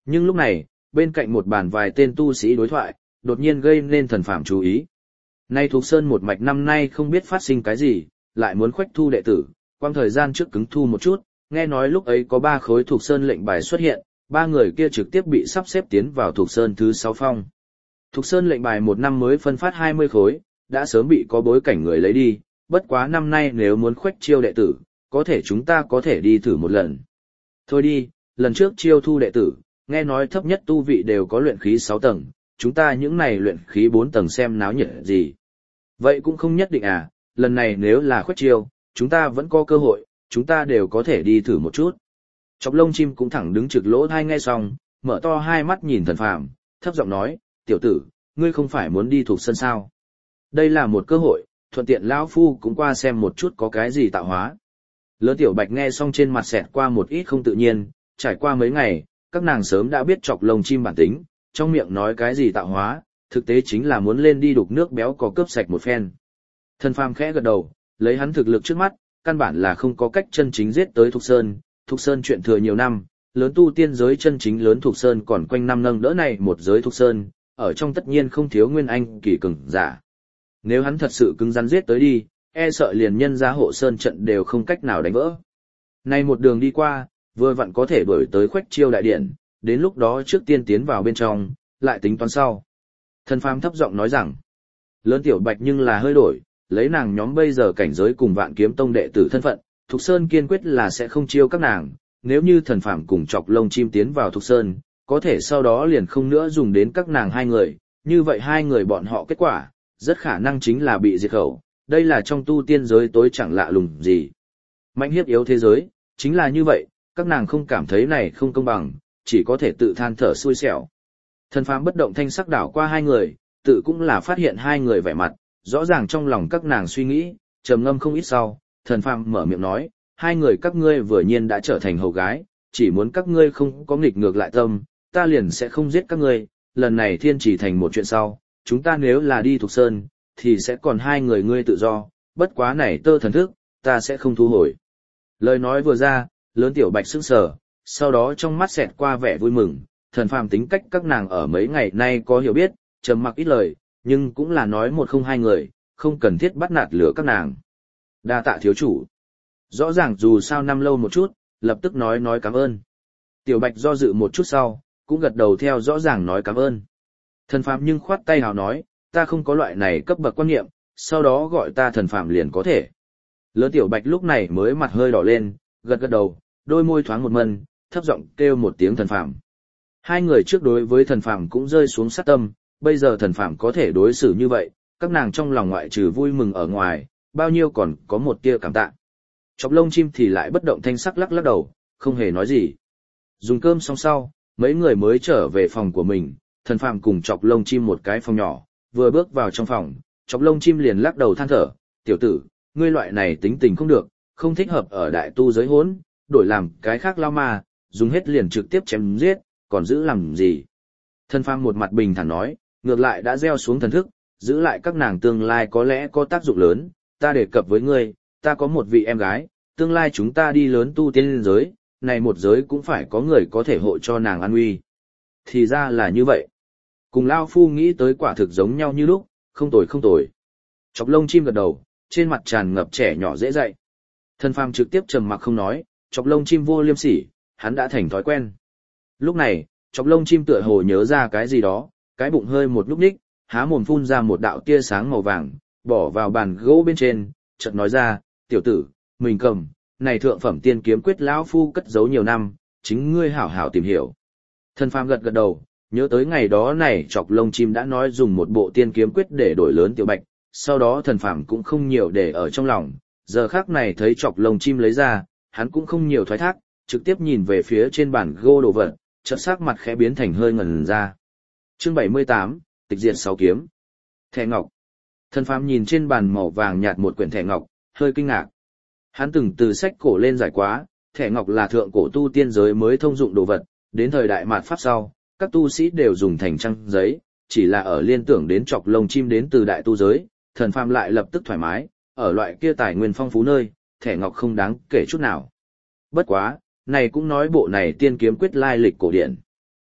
Nhưng lúc này, bên cạnh một bàn vài tên tu sĩ đối thoại, đột nhiên gây nên Thần Phàm chú ý. Nay Thục Sơn một mạch năm nay không biết phát sinh cái gì, lại muốn khoách thu đệ tử, quang thời gian trước cứng thu một chút, nghe nói lúc ấy có ba khối Thục Sơn lệnh bài xuất hiện, ba người kia trực tiếp bị sắp xếp tiến vào Thục Sơn thứ sáu phong. Thục Sơn lệnh bài một năm mới phân phát hai mươi khối, đã sớm bị có bối cảnh người lấy đi, bất quá năm nay nếu muốn khoách chiêu đệ tử, có thể chúng ta có thể đi thử một lần. Thôi đi, lần trước chiêu thu đệ tử, nghe nói thấp nhất tu vị đều có luyện khí sáu tầng, chúng ta những này luyện khí bốn tầng xem náo nhiệt gì. Vậy cũng không nhất định à, lần này nếu là khoách chiêu, chúng ta vẫn có cơ hội, chúng ta đều có thể đi thử một chút. Chọc lông chim cũng thẳng đứng trực lỗ thai nghe xong, mở to hai mắt nhìn Thần Phàm, thấp giọng nói, tiểu tử, ngươi không phải muốn đi thuộc sân sao. Đây là một cơ hội, thuận tiện lão phu cũng qua xem một chút có cái gì tạo hóa. Lớn Tiểu Bạch nghe xong trên mặt xẹt qua một ít không tự nhiên, trải qua mấy ngày, các nàng sớm đã biết chọc lông chim bản tính, trong miệng nói cái gì tạo hóa, thực tế chính là muốn lên đi đục nước béo có cướp sạch một phen. Thần Phàm khẽ gật đầu, lấy hắn thực lực trước mắt, căn bản là không có cách chân chính giết tới Thục Sơn, Thục Sơn chuyện thừa nhiều năm, lớn tu tiên giới chân chính lớn Thục Sơn còn quanh năm nâng đỡ này một giới Thục Sơn, ở trong tất nhiên không thiếu nguyên anh kỳ cường giả. Nếu hắn thật sự cứng rắn giết tới đi, e sợ liền nhân gia hộ sơn trận đều không cách nào đánh vỡ. Nay một đường đi qua, vừa vặn có thể đuổi tới khoách chiêu đại điện, đến lúc đó trước tiên tiến vào bên trong, lại tính toán sau. Thần Phàm thấp giọng nói rằng, lớn Tiểu Bạch nhưng là hơi đổi, lấy nàng nhóm bây giờ cảnh giới cùng Vạn Kiếm Tông đệ tử thân phận, Thục Sơn kiên quyết là sẽ không chiêu các nàng, nếu như Thần Phàm cùng chọc lông chim tiến vào Thục Sơn, có thể sau đó liền không nữa dùng đến các nàng hai người, như vậy hai người bọn họ kết quả, rất khả năng chính là bị diệt khẩu, đây là trong tu tiên giới tối chẳng lạ lùng gì. Mạnh hiếp yếu thế giới, chính là như vậy, các nàng không cảm thấy này không công bằng, chỉ có thể tự than thở xui xẻo. Thần Phàm bất động thanh sắc đảo qua hai người, tự cũng là phát hiện hai người vẻ mặt, rõ ràng trong lòng các nàng suy nghĩ, trầm ngâm không ít sau, Thần Phàm mở miệng nói, hai người các ngươi vừa nhiên đã trở thành hầu gái, chỉ muốn các ngươi không có nghịch ngược lại tâm, ta liền sẽ không giết các ngươi, lần này thiên chỉ thành một chuyện sau, chúng ta nếu là đi Thục Sơn, thì sẽ còn hai người ngươi tự do, bất quá này tơ thần thức, ta sẽ không thu hồi. Lời nói vừa ra, lớn Tiểu Bạch sững sờ, sau đó trong mắt xẹt qua vẻ vui mừng, Thần Phàm tính cách các nàng ở mấy ngày nay có hiểu biết, trầm mặc ít lời, nhưng cũng là nói một không hai người, không cần thiết bắt nạt lửa các nàng. Đa tạ thiếu chủ. Rõ ràng dù sao năm lâu một chút, lập tức nói nói cảm ơn. Tiểu Bạch do dự một chút sau, cũng gật đầu theo rõ ràng nói cảm ơn. Thần Phàm nhưng khoát tay hào nói, ta không có loại này cấp bậc quan niệm, sau đó gọi ta Thần Phàm liền có thể. Lớn Tiểu Bạch lúc này mới mặt hơi đỏ lên, gật gật đầu, đôi môi thoáng một mân, thấp giọng kêu một tiếng Thần Phàm. Hai người trước đối với Thần Phàm cũng rơi xuống sát tâm, bây giờ Thần Phàm có thể đối xử như vậy, các nàng trong lòng ngoại trừ vui mừng ở ngoài, bao nhiêu còn có một tia cảm tạ. Chọc lông chim thì lại bất động thanh sắc lắc lắc đầu, không hề nói gì. Dùng cơm xong sau, mấy người mới trở về phòng của mình, Thần Phàm cùng chọc lông chim một cái phòng nhỏ, vừa bước vào trong phòng, chọc lông chim liền lắc đầu than thở, tiểu tử, ngươi loại này tính tình không được, không thích hợp ở đại tu giới hỗn, đổi làm cái khác lao ma, dùng hết liền trực tiếp chém giết, còn giữ làm gì. Thần Phàm một mặt bình thản nói, ngược lại đã gieo xuống thần thức, giữ lại các nàng tương lai có lẽ có tác dụng lớn, ta đề cập với ngươi, ta có một vị em gái, tương lai chúng ta đi lớn tu tiên giới, này một giới cũng phải có người có thể hộ cho nàng an nguy. Thì ra là như vậy. Cùng Lao Phu nghĩ tới quả thực giống nhau như lúc, không tồi không tồi. Chọc lông chim gật đầu, trên mặt tràn ngập trẻ nhỏ dễ dạy. Thần Phàm trực tiếp trầm mặc không nói, chọc lông chim vô liêm sỉ, hắn đã thành thói quen. Lúc này, chọc lông chim tựa hồ nhớ ra cái gì đó, cái bụng hơi một lúc ních, há mồm phun ra một đạo tia sáng màu vàng, bỏ vào bàn gỗ bên trên, chợt nói ra, tiểu tử, mình cầm, này thượng phẩm tiên kiếm quyết lão phu cất giấu nhiều năm, chính ngươi hảo hảo tìm hiểu. Thần Phàm gật gật đầu, nhớ tới ngày đó này chọc lông chim đã nói dùng một bộ tiên kiếm quyết để đổi lớn Tiểu Bạch, sau đó Thần Phàm cũng không nhiều để ở trong lòng, giờ khắc này thấy chọc lông chim lấy ra, hắn cũng không nhiều thoái thác, trực tiếp nhìn về phía trên bàn gỗ đồ vật, chợt sắc mặt khẽ biến thành hơi ngẩn ra. Chương bảy mươi tám, tịch diệt sáu kiếm. Thẻ ngọc. Thần Phàm nhìn trên bàn màu vàng nhạt một quyển thẻ ngọc, hơi kinh ngạc. Hắn từng từ sách cổ lên giải quá, thẻ ngọc là thượng cổ tu tiên giới mới thông dụng đồ vật, đến thời đại mạt pháp sau, các tu sĩ đều dùng thành trang giấy, chỉ là ở liên tưởng đến chọc lông chim đến từ đại tu giới, Thần Phàm lại lập tức thoải mái, ở loại kia tài nguyên phong phú nơi, thẻ ngọc không đáng kể chút nào. Bất quá, này cũng nói bộ này tiên kiếm quyết lai lịch cổ điển.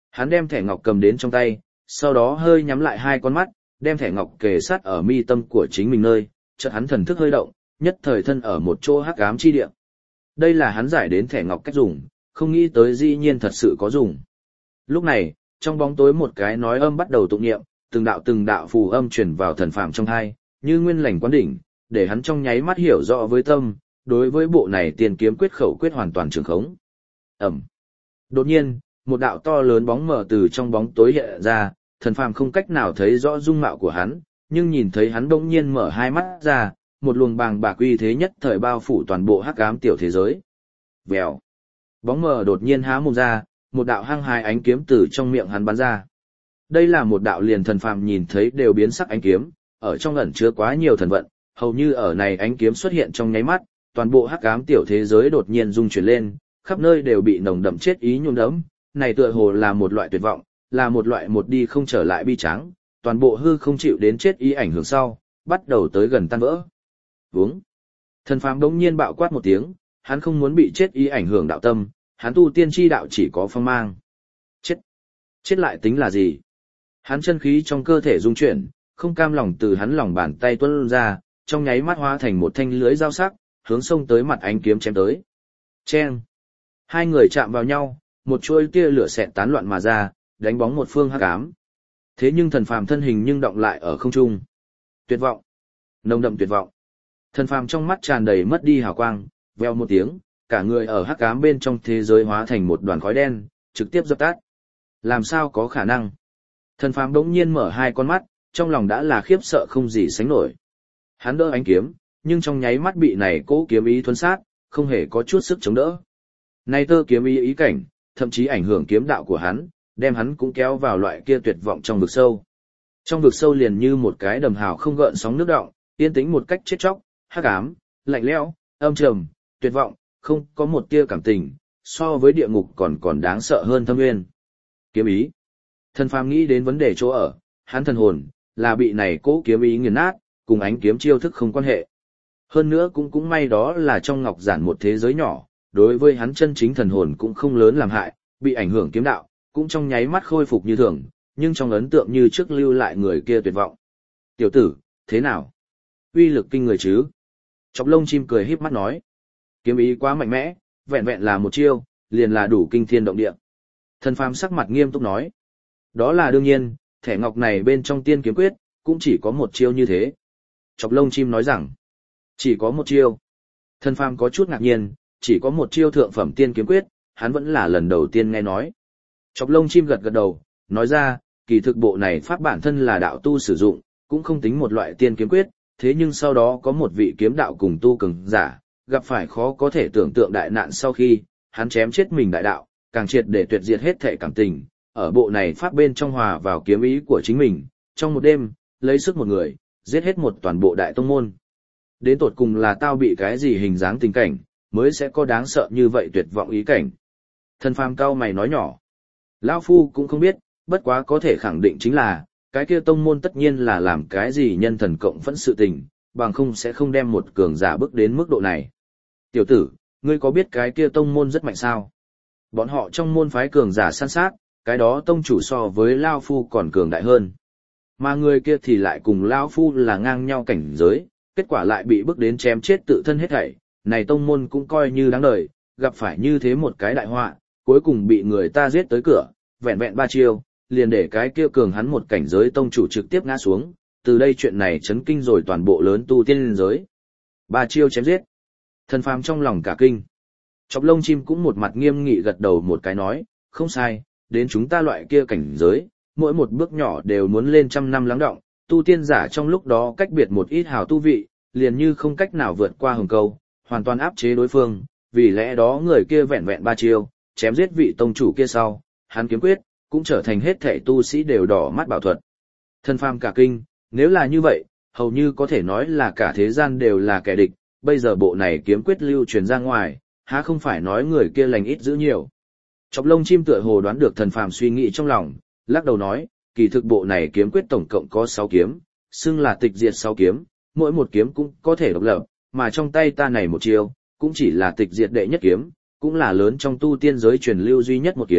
Hắn đem thẻ ngọc cầm đến trong tay, sau đó hơi nhắm lại hai con mắt, đem thẻ ngọc kề sát ở mi tâm của chính mình nơi, chợt hắn thần thức hơi động, nhất thời thân ở một chỗ hắc ám chi địa. Đây là hắn giải đến thẻ ngọc cách dùng, không nghĩ tới dĩ nhiên thật sự có dùng. Lúc này, trong bóng tối một cái nói âm bắt đầu tụng niệm, từng đạo từng đạo phù âm truyền vào thần phàm trong hai, như nguyên lành quán đỉnh, để hắn trong nháy mắt hiểu rõ với tâm, đối với bộ này tiền kiếm quyết khẩu quyết hoàn toàn trường khống. Ẩm. Đột nhiên, một đạo to lớn bóng mờ từ trong bóng tối hiện ra, thần phàm không cách nào thấy rõ dung mạo của hắn, nhưng nhìn thấy hắn bỗng nhiên mở hai mắt ra, một luồng bàng bạc uy thế nhất thời bao phủ toàn bộ hắc ám tiểu thế giới. Vèo. Bóng mờ đột nhiên há mồm ra, một đạo hăng hái ánh kiếm từ trong miệng hắn bắn ra. Đây là một đạo liền thần phàm nhìn thấy đều biến sắc ánh kiếm, ở trong ẩn chứa quá nhiều thần vận, hầu như ở này ánh kiếm xuất hiện trong nháy mắt, toàn bộ hắc ám tiểu thế giới đột nhiên rung chuyển lên, khắp nơi đều bị nồng đậm chết ý nhuộm đẫm, này tựa hồ là một loại tuyệt vọng, là một loại một đi không trở lại bi tráng, toàn bộ hư không chịu đến chết ý ảnh hưởng sau, bắt đầu tới gần tan vỡ. Vướng. Thần phàm đống nhiên bạo quát một tiếng, hắn không muốn bị chết ý ảnh hưởng đạo tâm, hắn tu tiên chi đạo chỉ có phong mang. Chết. Chết lại tính là gì? Hắn chân khí trong cơ thể rung chuyển, không cam lòng từ hắn lòng bàn tay tuôn ra, trong nháy mắt hóa thành một thanh lưới dao sắc, hướng xông tới mặt ánh kiếm chém tới. Chen. Hai người chạm vào nhau, một chuôi tia lửa xẹt tán loạn mà ra, đánh bóng một phương hắc ám. Thế nhưng thần phàm thân hình nhưng động lại ở không trung. Tuyệt vọng. Nồng đậm tuyệt vọng. Thần phàm trong mắt tràn đầy mất đi hào quang, veo một tiếng, cả người ở hắc ám bên trong thế giới hóa thành một đoàn khói đen, trực tiếp dập tắt. Làm sao có khả năng? Thần phàm đống nhiên mở hai con mắt, trong lòng đã là khiếp sợ không gì sánh nổi. Hắn đỡ ánh kiếm, nhưng trong nháy mắt bị này cố kiếm ý thuấn sát, không hề có chút sức chống đỡ. Này tơ kiếm ý ý cảnh, thậm chí ảnh hưởng kiếm đạo của hắn, đem hắn cũng kéo vào loại kia tuyệt vọng trong vực sâu. Trong vực sâu liền như một cái đầm hào không gợn sóng nước động, yên tĩnh một cách chết chóc, hắc ám, lạnh lẽo, âm trầm, tuyệt vọng, không có một tia cảm tình, so với địa ngục còn còn đáng sợ hơn thâm nguyên. Kiếm ý. Thần phàm nghĩ đến vấn đề chỗ ở, hắn thần hồn là bị này cố kiếm ý nghiền nát, cùng ánh kiếm chiêu thức không quan hệ. Hơn nữa cũng cũng may đó là trong ngọc giản một thế giới nhỏ, đối với hắn chân chính thần hồn cũng không lớn làm hại, bị ảnh hưởng kiếm đạo, cũng trong nháy mắt khôi phục như thường, nhưng trong ấn tượng như trước lưu lại người kia tuyệt vọng. Tiểu tử, thế nào? Uy lực kinh người chứ? Chọc lông chim cười híp mắt nói. Kiếm ý quá mạnh mẽ, vẹn vẹn là một chiêu, liền là đủ kinh thiên động địa. Thần phàm sắc mặt nghiêm túc nói. Đó là đương nhiên, thẻ ngọc này bên trong tiên kiếm quyết, cũng chỉ có một chiêu như thế. Chọc lông chim nói rằng, chỉ có một chiêu. Thần phàm có chút ngạc nhiên, chỉ có một chiêu thượng phẩm tiên kiếm quyết, hắn vẫn là lần đầu tiên nghe nói. Chọc lông chim gật gật đầu, nói ra, kỳ thực bộ này pháp bản thân là đạo tu sử dụng, cũng không tính một loại tiên kiếm quyết, thế nhưng sau đó có một vị kiếm đạo cùng tu cường giả, gặp phải khó có thể tưởng tượng đại nạn sau khi, hắn chém chết mình đại đạo, càng triệt để tuyệt diệt hết thể cảm tình, ở bộ này pháp bên trong hòa vào kiếm ý của chính mình, trong một đêm, lấy sức một người, giết hết một toàn bộ đại tông môn. Đến tột cùng là tao bị cái gì hình dáng tình cảnh, mới sẽ có đáng sợ như vậy tuyệt vọng ý cảnh. Thần phàm cao mày nói nhỏ. Lão Phu cũng không biết, bất quá có thể khẳng định chính là, cái kia tông môn tất nhiên là làm cái gì nhân thần cộng phẫn sự tình, bằng không sẽ không đem một cường giả bước đến mức độ này. Tiểu tử, ngươi có biết cái kia tông môn rất mạnh sao? Bọn họ trong môn phái cường giả san sát, cái đó tông chủ so với Lao Phu còn cường đại hơn. Mà người kia thì lại cùng Lao Phu là ngang nhau cảnh giới, kết quả lại bị bước đến chém chết tự thân hết thảy, này tông môn cũng coi như đáng đời, gặp phải như thế một cái đại họa, cuối cùng bị người ta giết tới cửa, vẹn vẹn ba chiêu, liền để cái kia cường hắn một cảnh giới tông chủ trực tiếp ngã xuống, từ đây chuyện này chấn kinh rồi toàn bộ lớn tu tiên giới. Ba chiêu chém giết. Thần phàm trong lòng cả kinh. Chọc lông chim cũng một mặt nghiêm nghị gật đầu một cái nói, không sai, đến chúng ta loại kia cảnh giới, mỗi một bước nhỏ đều muốn lên trăm năm lắng động, tu tiên giả trong lúc đó cách biệt một ít hào tu vị, liền như không cách nào vượt qua hừng câu, hoàn toàn áp chế đối phương, vì lẽ đó người kia vẹn vẹn ba chiêu, chém giết vị tông chủ kia sau, hắn kiếm quyết, cũng trở thành hết thảy tu sĩ đều đỏ mắt bảo thuật. Thần phàm cả kinh, nếu là như vậy, hầu như có thể nói là cả thế gian đều là kẻ địch, bây giờ bộ này kiếm quyết lưu truyền ra ngoài, há không phải nói người kia lành ít giữ nhiều. Chọc lông chim tựa hồ đoán được thần phàm suy nghĩ trong lòng, lắc đầu nói, kỳ thực bộ này kiếm quyết tổng cộng có sáu kiếm, xưng là tịch diệt sáu kiếm, mỗi một kiếm cũng có thể độc lập, mà trong tay ta này một chiêu, cũng chỉ là tịch diệt đệ nhất kiếm, cũng là lớn trong tu tiên giới truyền lưu duy nhất một kiếm,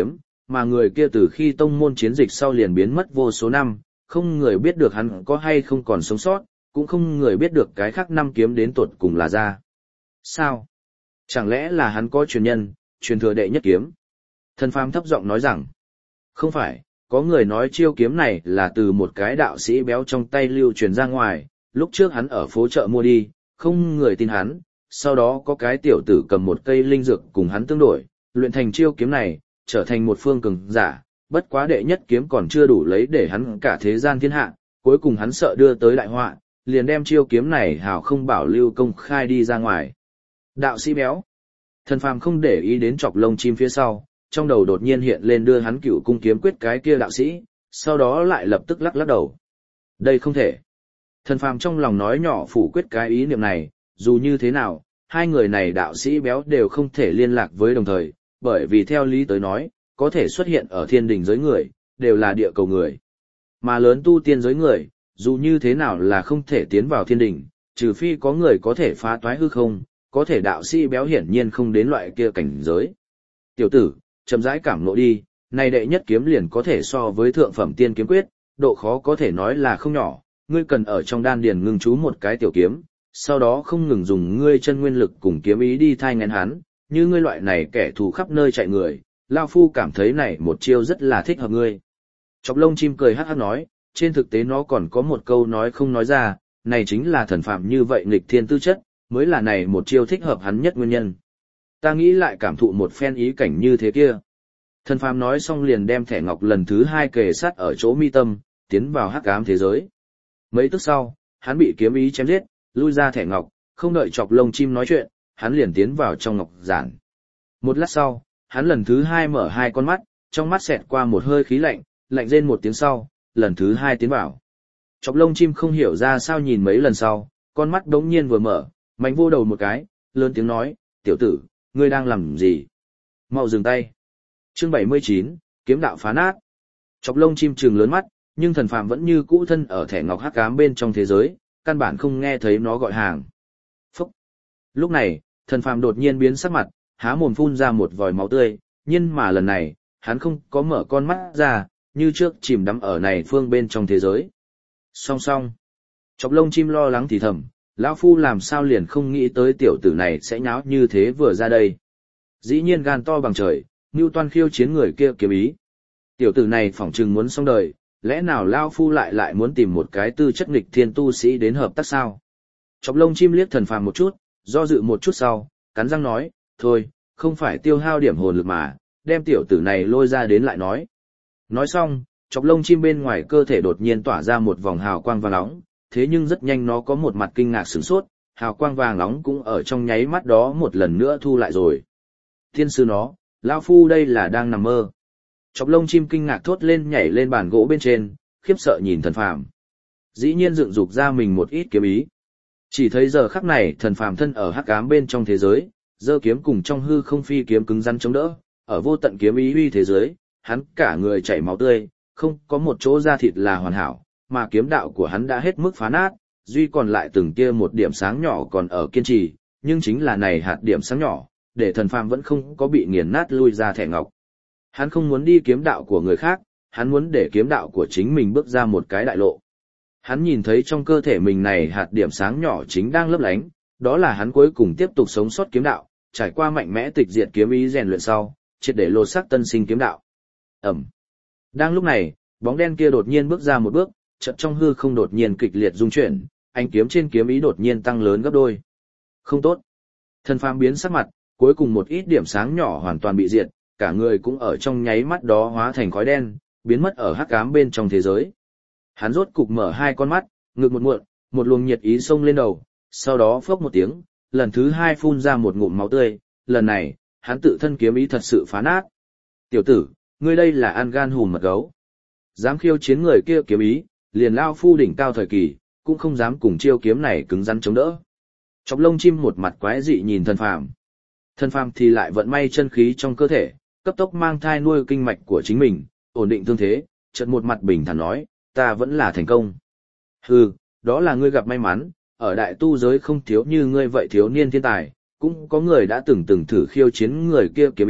mà người kia từ khi tông môn chiến dịch sau liền biến mất vô số năm, không người biết được hắn có hay không còn sống sót, cũng không người biết được cái khác năm kiếm đến tột cùng là ra. Sao? Chẳng lẽ là hắn có truyền nhân, truyền thừa đệ nhất kiếm? Thần Phàm thấp giọng nói rằng, không phải, có người nói chiêu kiếm này là từ một cái đạo sĩ béo trong tay lưu truyền ra ngoài, lúc trước hắn ở phố chợ mua đi, không người tin hắn, sau đó có cái tiểu tử cầm một cây linh dược cùng hắn tương đổi, luyện thành chiêu kiếm này, trở thành một phương cường giả, bất quá đệ nhất kiếm còn chưa đủ lấy để hắn cả thế gian thiên hạ, cuối cùng hắn sợ đưa tới đại họa, liền đem chiêu kiếm này hào không bảo lưu công khai đi ra ngoài. Đạo sĩ béo. Thần Phàm không để ý đến chọc lông chim phía sau, trong đầu đột nhiên hiện lên đưa hắn cựu cung kiếm quyết cái kia đạo sĩ, sau đó lại lập tức lắc lắc đầu. Đây không thể. Thần Phàm trong lòng nói nhỏ phủ quyết cái ý niệm này, dù như thế nào, hai người này đạo sĩ béo đều không thể liên lạc với đồng thời, bởi vì theo lý tới nói, có thể xuất hiện ở thiên đình giới người, đều là địa cầu người. Mà lớn tu tiên giới người, dù như thế nào là không thể tiến vào thiên đình, trừ phi có người có thể phá toái hư không, có thể đạo sĩ béo hiển nhiên không đến loại kia cảnh giới. Tiểu tử, chậm rãi cảm ngộ đi, này đệ nhất kiếm liền có thể so với thượng phẩm tiên kiếm quyết, độ khó có thể nói là không nhỏ, ngươi cần ở trong đan điền ngưng chú một cái tiểu kiếm, sau đó không ngừng dùng ngươi chân nguyên lực cùng kiếm ý đi thai ngén hắn, như ngươi loại này kẻ thù khắp nơi chạy người, Lao Phu cảm thấy này một chiêu rất là thích hợp ngươi. Chọc lông chim cười hát hát nói, trên thực tế nó còn có một câu nói không nói ra, này chính là thần phạm như vậy nghịch thiên tư chất, mới là này một chiêu thích hợp hắn nhất nguyên nhân. Ta nghĩ lại cảm thụ một phen ý cảnh như thế kia. Thần phàm nói xong liền đem thẻ ngọc lần thứ hai kề sát ở chỗ mi tâm, tiến vào hắc ám thế giới. Mấy tức sau, hắn bị kiếm ý chém giết, lui ra thẻ ngọc, không đợi chọc lông chim nói chuyện, hắn liền tiến vào trong ngọc giản. Một lát sau, hắn lần thứ hai mở hai con mắt, trong mắt xẹt qua một hơi khí lạnh, lạnh rên một tiếng sau, lần thứ hai tiến vào. Chọc lông chim không hiểu ra sao nhìn mấy lần sau, con mắt đống nhiên vừa mở, mạnh vô đầu một cái, lớn tiếng nói, tiểu tử, ngươi đang làm gì? Mau dừng tay. Chương bảy mươi chín, kiếm đạo phá nát. Chọc lông chim trừng lớn mắt, nhưng thần phàm vẫn như cũ thân ở thẻ ngọc hắc ám bên trong thế giới, căn bản không nghe thấy nó gọi hàng. Phúc. Lúc này, thần phàm đột nhiên biến sắc mặt, há mồm phun ra một vòi máu tươi, nhưng mà lần này, hắn không có mở con mắt ra, như trước chìm đắm ở này phương bên trong thế giới. Song song. Chọc lông chim lo lắng thì thầm, lão phu làm sao liền không nghĩ tới tiểu tử này sẽ nháo như thế vừa ra đây. Dĩ nhiên gan to bằng trời, Ngưu Toan khiêu chiến người kia kiếm ý. Tiểu tử này phỏng chừng muốn xong đời, lẽ nào lão phu lại lại muốn tìm một cái tư chất nghịch thiên tu sĩ đến hợp tác sao? Chọc lông chim liếc thần phàm một chút, do dự một chút sau, cắn răng nói, thôi, không phải tiêu hao điểm hồn lực mà, đem tiểu tử này lôi ra đến lại nói. Nói xong, chọc lông chim bên ngoài cơ thể đột nhiên tỏa ra một vòng hào quang vàng nóng, thế nhưng rất nhanh nó có một mặt kinh ngạc sửng sốt, hào quang vàng nóng cũng ở trong nháy mắt đó một lần nữa thu lại rồi. Thiên sư nó, lão phu đây là đang nằm mơ. Chọc lông chim kinh ngạc thốt lên nhảy lên bàn gỗ bên trên, khiếp sợ nhìn thần phàm. Dĩ nhiên dựng dục ra mình một ít kiếm ý. Chỉ thấy giờ khắc này thần phàm thân ở hắc ám bên trong thế giới, giơ kiếm cùng trong hư không phi kiếm cứng rắn chống đỡ, ở vô tận kiếm ý uy thế giới, hắn cả người chảy máu tươi, không có một chỗ da thịt là hoàn hảo, mà kiếm đạo của hắn đã hết mức phá nát, duy còn lại từng kia một điểm sáng nhỏ còn ở kiên trì, nhưng chính là này hạt điểm sáng nhỏ, để thần phàm vẫn không có bị nghiền nát lui ra thẻ ngọc. Hắn không muốn đi kiếm đạo của người khác, hắn muốn để kiếm đạo của chính mình bước ra một cái đại lộ. Hắn nhìn thấy trong cơ thể mình này hạt điểm sáng nhỏ chính đang lấp lánh, đó là hắn cuối cùng tiếp tục sống sót kiếm đạo, trải qua mạnh mẽ tịch diệt kiếm ý rèn luyện sau, triệt để lột xác tân sinh kiếm đạo. Ẩm. Đang lúc này, bóng đen kia đột nhiên bước ra một bước, chợt trong hư không đột nhiên kịch liệt rung chuyển, ánh kiếm trên kiếm ý đột nhiên tăng lớn gấp đôi. Không tốt. Thần phàm biến sắc mặt, cuối cùng một ít điểm sáng nhỏ hoàn toàn bị diệt, cả người cũng ở trong nháy mắt đó hóa thành khói đen, biến mất ở hắc ám bên trong thế giới. Hắn rốt cục mở hai con mắt, ngực một muộn, một luồng nhiệt ý xông lên đầu, sau đó phốc một tiếng, lần thứ hai phun ra một ngụm máu tươi, lần này, hắn tự thân kiếm ý thật sự phá nát. Tiểu tử, ngươi đây là ăn gan hùm mật gấu. Dám khiêu chiến người kia kiếm ý, liền lao phu đỉnh cao thời kỳ, cũng không dám cùng chiêu kiếm này cứng rắn chống đỡ. Chọc lông chim một mặt quái dị nhìn thần phàm. Thần phàm thì lại vận may chân khí trong cơ thể, cấp tốc mang thai nuôi kinh mạch của chính mình, ổn định thương thế, chợt một mặt bình thản nói, ta vẫn là thành công. Hừ, đó là ngươi gặp may mắn, ở đại tu giới không thiếu như ngươi vậy thiếu niên thiên tài, cũng có người đã từng từng thử khiêu chiến người kia kiếm ý,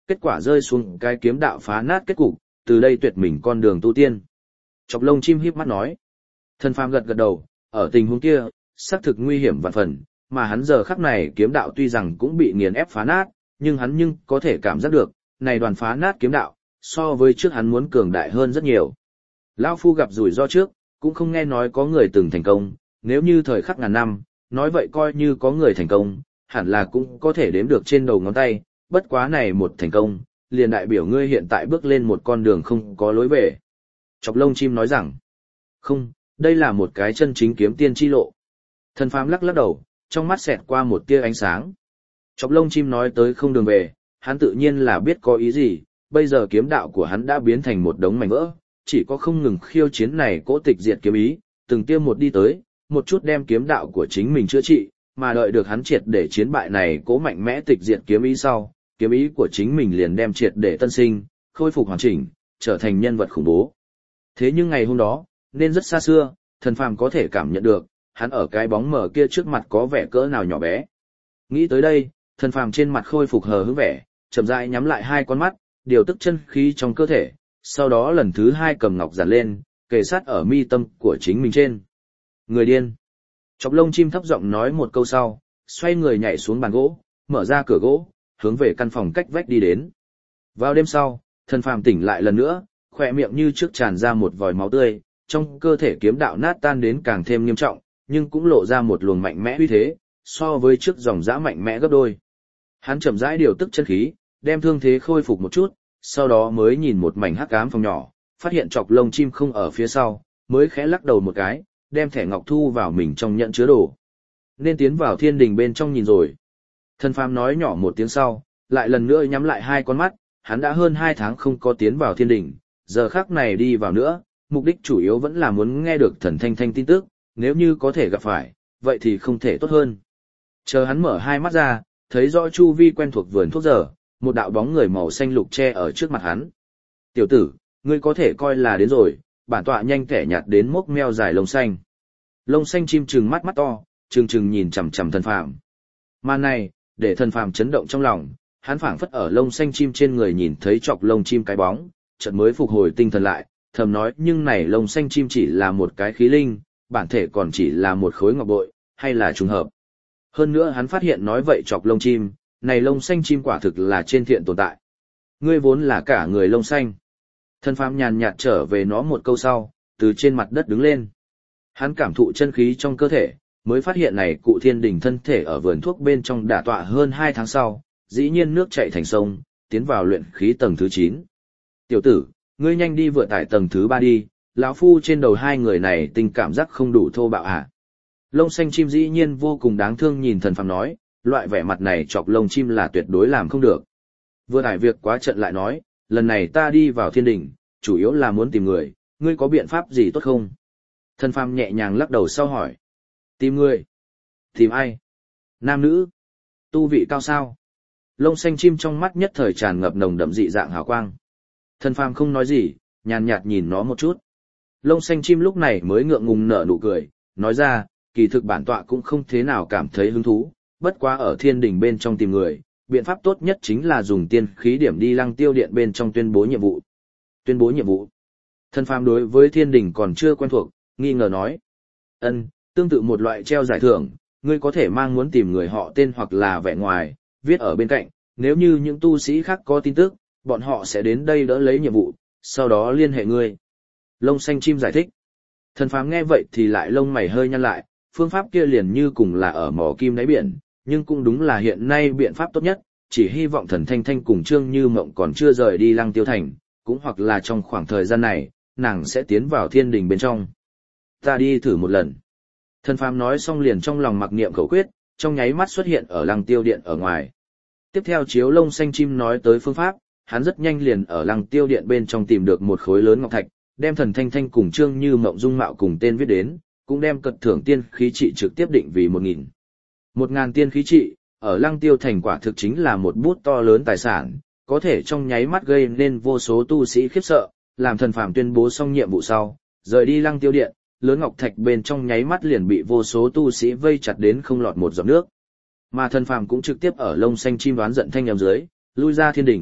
kết quả rơi xuống cái kiếm đạo phá nát kết cục, từ đây tuyệt mình con đường tu tiên. Chọc lông chim híp mắt nói. Thần phàm gật gật đầu, ở tình huống kia, xác thực nguy hiểm vạn phần, mà hắn giờ khắc này kiếm đạo tuy rằng cũng bị nghiền ép phá nát, nhưng hắn nhưng có thể cảm giác được, này đoàn phá nát kiếm đạo, so với trước hắn muốn cường đại hơn rất nhiều. Lão Phu gặp rủi ro trước, cũng không nghe nói có người từng thành công, nếu như thời khắc ngàn năm, nói vậy coi như có người thành công, hẳn là cũng có thể đếm được trên đầu ngón tay, bất quá này một thành công, liền đại biểu ngươi hiện tại bước lên một con đường không có lối về. Chọc lông chim nói rằng, không, đây là một cái chân chính kiếm tiên chi lộ. Thần phàm lắc lắc đầu, trong mắt xẹt qua một tia ánh sáng. Chọc lông chim nói tới không đường về, hắn tự nhiên là biết có ý gì, bây giờ kiếm đạo của hắn đã biến thành một đống mảnh vỡ, chỉ có không ngừng khiêu chiến này cỗ tịch diệt kiếm ý, từng tiêm một đi tới, một chút đem kiếm đạo của chính mình chữa trị, mà đợi được hắn triệt để chiến bại này cỗ mạnh mẽ tịch diệt kiếm ý sau, kiếm ý của chính mình liền đem triệt để tân sinh, khôi phục hoàn chỉnh, trở thành nhân vật khủng bố. Thế nhưng ngày hôm đó, nên rất xa xưa, thần phàm có thể cảm nhận được, hắn ở cái bóng mờ kia trước mặt có vẻ cỡ nào nhỏ bé. Nghĩ tới đây, thần phàm trên mặt khôi phục hờ hững vẻ, chậm rãi nhắm lại hai con mắt, điều tức chân khí trong cơ thể, sau đó lần thứ hai cầm ngọc giản lên, kề sát ở mi tâm của chính mình trên. Người điên. Chọc lông chim thấp giọng nói một câu sau, xoay người nhảy xuống bàn gỗ, mở ra cửa gỗ, hướng về căn phòng cách vách đi đến. Vào đêm sau, thần phàm tỉnh lại lần nữa, khỏe miệng như trước tràn ra một vòi máu tươi, trong cơ thể kiếm đạo nát tan đến càng thêm nghiêm trọng, nhưng cũng lộ ra một luồng mạnh mẽ uy thế, so với trước dòng dã mạnh mẽ gấp đôi. Hắn chậm rãi điều tức chân khí, đem thương thế khôi phục một chút, sau đó mới nhìn một mảnh hắc ám phòng nhỏ, phát hiện chọc lông chim không ở phía sau, mới khẽ lắc đầu một cái, đem thẻ ngọc thu vào mình trong nhận chứa đồ. Nên tiến vào thiên đình bên trong nhìn rồi. Thần phàm nói nhỏ một tiếng sau, lại lần nữa nhắm lại hai con mắt, hắn đã hơn hai tháng không có tiến vào thiên đình, giờ khắc này đi vào nữa, mục đích chủ yếu vẫn là muốn nghe được thần thanh thanh tin tức, nếu như có thể gặp phải, vậy thì không thể tốt hơn. Chờ hắn mở hai mắt ra, thấy rõ chu vi quen thuộc vườn thuốc giờ, một đạo bóng người màu xanh lục che ở trước mặt hắn. Tiểu tử, ngươi có thể coi là đến rồi, bản tọa nhanh kẻ nhạt đến mốc meo dài lông xanh. Lông xanh chim trừng mắt mắt to, trừng trừng nhìn chằm chằm thần phàm. Màn này, để thần phàm chấn động trong lòng, hắn phảng phất ở lông xanh chim trên người nhìn thấy chọc lông chim cái bóng, chợt mới phục hồi tinh thần lại, thầm nói nhưng này lông xanh chim chỉ là một cái khí linh, bản thể còn chỉ là một khối ngọc bội, hay là trùng hợp. Hơn nữa hắn phát hiện nói vậy chọc lông chim, này lông xanh chim quả thực là trên thiện tồn tại. Ngươi vốn là cả người lông xanh. Thần phàm nhàn nhạt trở về nó một câu sau, từ trên mặt đất đứng lên. Hắn cảm thụ chân khí trong cơ thể, mới phát hiện này cụ thiên đình thân thể ở vườn thuốc bên trong đả tọa hơn hai tháng sau, dĩ nhiên nước chảy thành sông, tiến vào luyện khí tầng thứ chín. Tiểu tử, ngươi nhanh đi vượt tại tầng thứ ba đi, lão phu trên đầu hai người này tình cảm giác không đủ thô bạo hả? Lông xanh chim dĩ nhiên vô cùng đáng thương nhìn thần phàm nói, loại vẻ mặt này chọc lông chim là tuyệt đối làm không được. Vừa tải việc quá trận lại nói, lần này ta đi vào thiên đình, chủ yếu là muốn tìm người, ngươi có biện pháp gì tốt không? Thần phàm nhẹ nhàng lắc đầu sau hỏi. Tìm người? Tìm ai? Nam nữ? Tu vị cao sao? Lông xanh chim trong mắt nhất thời tràn ngập nồng đậm dị dạng hào quang. Thần phàm không nói gì, nhàn nhạt nhìn nó một chút. Lông xanh chim lúc này mới ngượng ngùng nở nụ cười, nói ra, kỳ thực bản tọa cũng không thế nào cảm thấy hứng thú, bất quá ở thiên đình bên trong tìm người, biện pháp tốt nhất chính là dùng tiên khí điểm đi lăng tiêu điện bên trong tuyên bố nhiệm vụ. Tuyên bố nhiệm vụ. Thần phàm đối với thiên đình còn chưa quen thuộc, nghi ngờ nói. Ân, tương tự một loại treo giải thưởng, ngươi có thể mang muốn tìm người họ tên hoặc là vẻ ngoài, viết ở bên cạnh, nếu như những tu sĩ khác có tin tức, bọn họ sẽ đến đây đỡ lấy nhiệm vụ, sau đó liên hệ ngươi. Lông xanh chim giải thích. Thần phàm nghe vậy thì lại lông mày hơi nhăn lại, phương pháp kia liền như cùng là ở mỏ kim đáy biển, nhưng cũng đúng là hiện nay biện pháp tốt nhất, chỉ hy vọng thần thanh thanh cùng Trương Như Mộng còn chưa rời đi Lăng Tiêu Thành, cũng hoặc là trong khoảng thời gian này, nàng sẽ tiến vào thiên đình bên trong. Ta đi thử một lần. Thần phàm nói xong liền trong lòng mặc niệm khẩu quyết, trong nháy mắt xuất hiện ở Lăng Tiêu Điện ở ngoài. Tiếp theo chiếu lông xanh chim nói tới phương pháp, hắn rất nhanh liền ở Lăng Tiêu Điện bên trong tìm được một khối lớn ngọc thạch, đem thần thanh thanh cùng Trương Như Mộng dung mạo cùng tên viết đến, cũng đem cật thưởng tiên khí trị trực tiếp định vì một nghìn. Một ngàn tiên khí trị, ở Lăng Tiêu Thành quả thực chính là một bút to lớn tài sản, có thể trong nháy mắt gây nên vô số tu sĩ khiếp sợ, làm thần phàm tuyên bố xong nhiệm vụ sau, rời đi Lăng Tiêu Điện, lớn ngọc thạch bên trong nháy mắt liền bị vô số tu sĩ vây chặt đến không lọt một giọt nước. Mà thần phàm cũng trực tiếp ở lông xanh chim đoán giận thanh âm dưới, lui ra thiên đỉnh,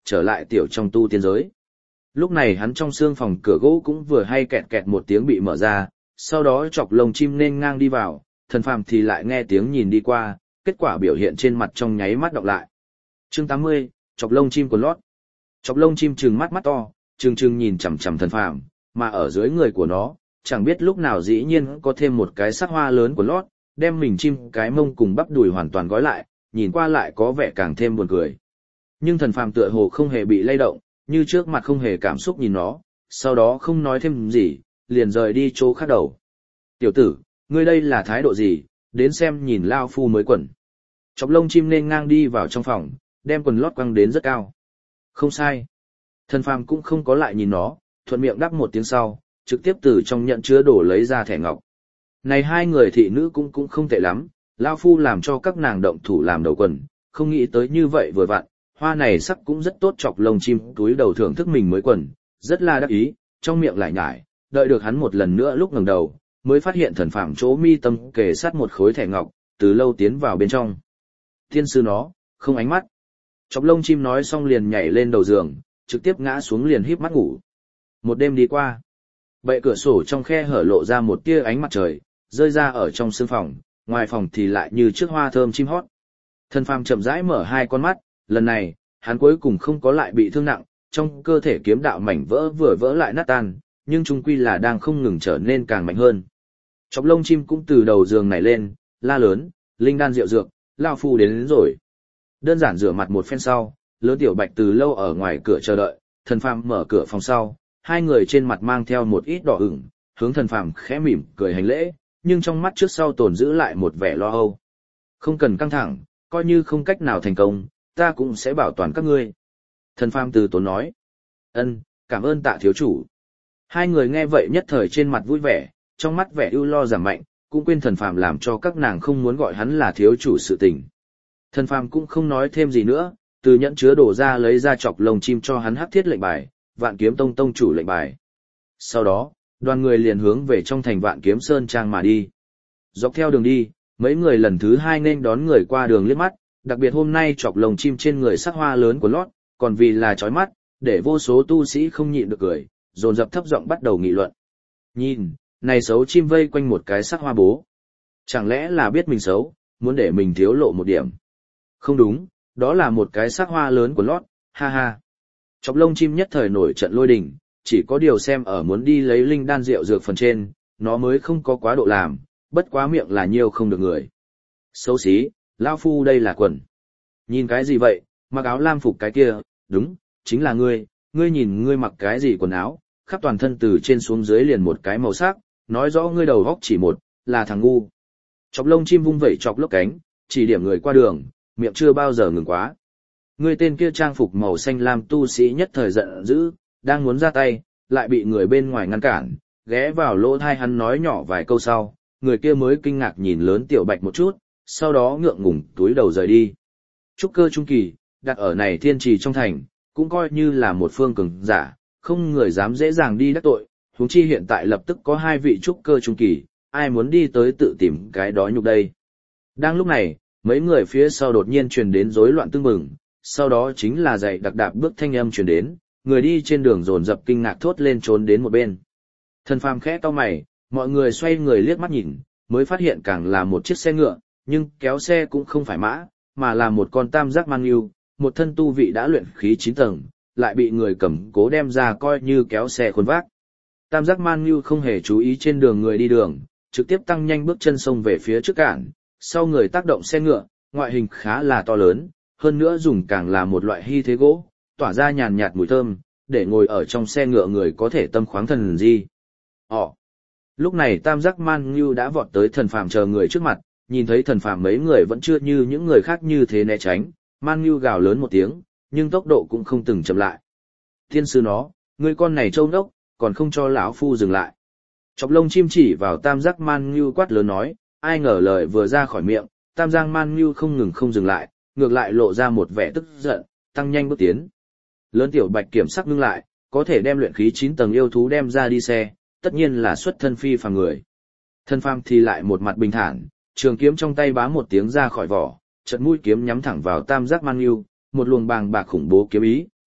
trở lại tiểu trong tu tiên giới. Lúc này hắn trong xương phòng cửa gỗ cũng vừa hay kẹt kẹt một tiếng bị mở ra, sau đó chọc lông chim nên ngang đi vào, Thần Phàm thì lại nghe tiếng nhìn đi qua, kết quả biểu hiện trên mặt trong nháy mắt đọc lại. Chương tám mươi, chọc lông chim quần lót. Chọc lông chim trừng mắt mắt to, trừng trừng nhìn chằm chằm Thần Phàm, mà ở dưới người của nó, chẳng biết lúc nào dĩ nhiên có thêm một cái sắc hoa lớn quần lót, đem mình chim cái mông cùng bắp đùi hoàn toàn gói lại, nhìn qua lại có vẻ càng thêm buồn cười. Nhưng Thần Phàm tựa hồ không hề bị lay động, như trước mặt không hề cảm xúc nhìn nó, sau đó không nói thêm gì, liền rời đi chỗ khác đầu. Tiểu tử, ngươi đây là thái độ gì, đến xem nhìn lao phu mới quần. Chọc lông chim nên ngang đi vào trong phòng, đem quần lót quăng đến rất cao. Không sai. Thần Phàm cũng không có lại nhìn nó, thuận miệng đáp một tiếng sau, trực tiếp từ trong nhận chứa đổ lấy ra thẻ ngọc. Này hai người thị nữ cũng cũng không tệ lắm, lao phu làm cho các nàng động thủ làm đầu quần, không nghĩ tới như vậy vừa vặn, hoa này sắc cũng rất tốt. Chọc lông chim túi đầu thưởng thức mình mới quần, rất là đắc ý, trong miệng lại nhải, đợi được hắn một lần nữa lúc ngẩng đầu, mới phát hiện Thần Phàm chỗ mi tâm kề sát một khối thẻ ngọc, từ lâu tiến vào bên trong. Thiên sư nó, không ánh mắt. Chọc lông chim nói xong liền nhảy lên đầu giường, trực tiếp ngã xuống liền híp mắt ngủ. Một đêm đi qua, bệ cửa sổ trong khe hở lộ ra một tia ánh mặt trời, rơi ra ở trong sương phòng, ngoài phòng thì lại như trước hoa thơm chim hót. Thần Phàm chậm rãi mở hai con mắt, lần này, hắn cuối cùng không có lại bị thương nặng, trong cơ thể kiếm đạo mảnh vỡ vừa vỡ lại nát tan, nhưng chung quy là đang không ngừng trở nên càng mạnh hơn. Chọc lông chim cũng từ đầu giường này lên, la lớn, linh đan rượu dược, lao phu đến, đến rồi. Đơn giản rửa mặt một phen sau, Lớn Tiểu Bạch từ lâu ở ngoài cửa chờ đợi, Thần Phàm mở cửa phòng sau, hai người trên mặt mang theo một ít đỏ ửng, hướng Thần Phàm khẽ mỉm cười hành lễ, nhưng trong mắt trước sau tồn giữ lại một vẻ lo âu. Không cần căng thẳng, coi như không cách nào thành công, ta cũng sẽ bảo toàn các ngươi. Thần Phàm từ tốn nói. Ân, cảm ơn Tạ thiếu chủ. Hai người nghe vậy nhất thời trên mặt vui vẻ, trong mắt vẻ ưu lo giảm mạnh, cũng quên Thần Phàm làm cho các nàng không muốn gọi hắn là thiếu chủ sự tình. Thần Phàm cũng không nói thêm gì nữa, từ nhẫn chứa đổ ra lấy ra chọc lông chim cho hắn hắc thiết lệnh bài, Vạn Kiếm Tông tông chủ lệnh bài. Sau đó, đoàn người liền hướng về trong thành Vạn Kiếm Sơn Trang mà đi. Dọc theo đường đi, mấy người lần thứ hai nên đón người qua đường liếc mắt, đặc biệt hôm nay chọc lông chim trên người sắc hoa lớn của lót, còn vì là chói mắt, để vô số tu sĩ không nhịn được cười, dồn dập thấp giọng bắt đầu nghị luận. Nhìn, này xấu chim vây quanh một cái sắc hoa bố. Chẳng lẽ là biết mình xấu, muốn để mình thiếu lộ một điểm? Không đúng, đó là một cái sắc hoa lớn của lót, ha ha. Chọc lông chim nhất thời nổi trận lôi đình, chỉ có điều xem ở muốn đi lấy linh đan rượu dược phần trên, nó mới không có quá độ làm, bất quá miệng là nhiều không được người. Xấu xí, lão phu đây là quần. Nhìn cái gì vậy, mặc áo lam phục cái kia, đúng, chính là ngươi, ngươi nhìn ngươi mặc cái gì quần áo, khắp toàn thân từ trên xuống dưới liền một cái màu sắc, nói rõ ngươi đầu góc chỉ một, là thằng ngu. Chọc lông chim vung vẩy chọc lốc cánh, chỉ điểm người qua đường, miệng chưa bao giờ ngừng quá. Người tên kia trang phục màu xanh lam tu sĩ nhất thời giận dữ, đang muốn ra tay, lại bị người bên ngoài ngăn cản, ghé vào lỗ tai hắn nói nhỏ vài câu sau, người kia mới kinh ngạc nhìn Lớn Tiểu Bạch một chút, sau đó ngượng ngùng túi đầu rời đi. Trúc cơ trung kỳ, đặt ở này thiên trì trong thành, cũng coi như là một phương cường giả, không người dám dễ dàng đi đắc tội, huống chi hiện tại lập tức có hai vị trúc cơ trung kỳ, ai muốn đi tới tự tìm cái đó nhục đây. Đang lúc này, mấy người phía sau đột nhiên truyền đến rối loạn tương mừng, sau đó chính là dậy đặc đạp bước thanh âm truyền đến, người đi trên đường dồn dập kinh ngạc thốt lên trốn đến một bên. Thần Phàm khẽ cau mày, mọi người xoay người liếc mắt nhìn, mới phát hiện càng là một chiếc xe ngựa, nhưng kéo xe cũng không phải mã, mà là một con tam giác man yêu, một thân tu vị đã luyện khí chín tầng, lại bị người cầm cố đem ra coi như kéo xe khuôn vác. Tam giác man yêu không hề chú ý trên đường người đi đường, trực tiếp tăng nhanh bước chân xông về phía trước cản, sau người tác động xe ngựa, ngoại hình khá là to lớn, hơn nữa dùng càng là một loại hy thế gỗ, tỏa ra nhàn nhạt mùi thơm, để ngồi ở trong xe ngựa người có thể tâm khoáng thần di. Ồ! Lúc này tam giác man ngưu đã vọt tới Thần Phàm chờ người trước mặt, nhìn thấy Thần Phàm mấy người vẫn chưa như những người khác như thế né tránh, man ngưu gào lớn một tiếng, nhưng tốc độ cũng không từng chậm lại. Thiên sư nó, ngươi con này trâu đốc, còn không cho lão phu dừng lại. Chọc lông chim chỉ vào tam giác man ngưu quát lớn nói, ai ngờ lời vừa ra khỏi miệng, tam giác man ngưu không ngừng không dừng lại, ngược lại lộ ra một vẻ tức giận, tăng nhanh bước tiến. Lớn Tiểu Bạch kiểm sắc ngưng lại, có thể đem luyện khí chín tầng yêu thú đem ra đi xe, tất nhiên là xuất thân phi phàm người. Thân Phàm thì lại một mặt bình thản, trường kiếm trong tay bá một tiếng ra khỏi vỏ, chợt mũi kiếm nhắm thẳng vào tam giác man ngưu, một luồng bàng bạc khủng bố kiếm ý,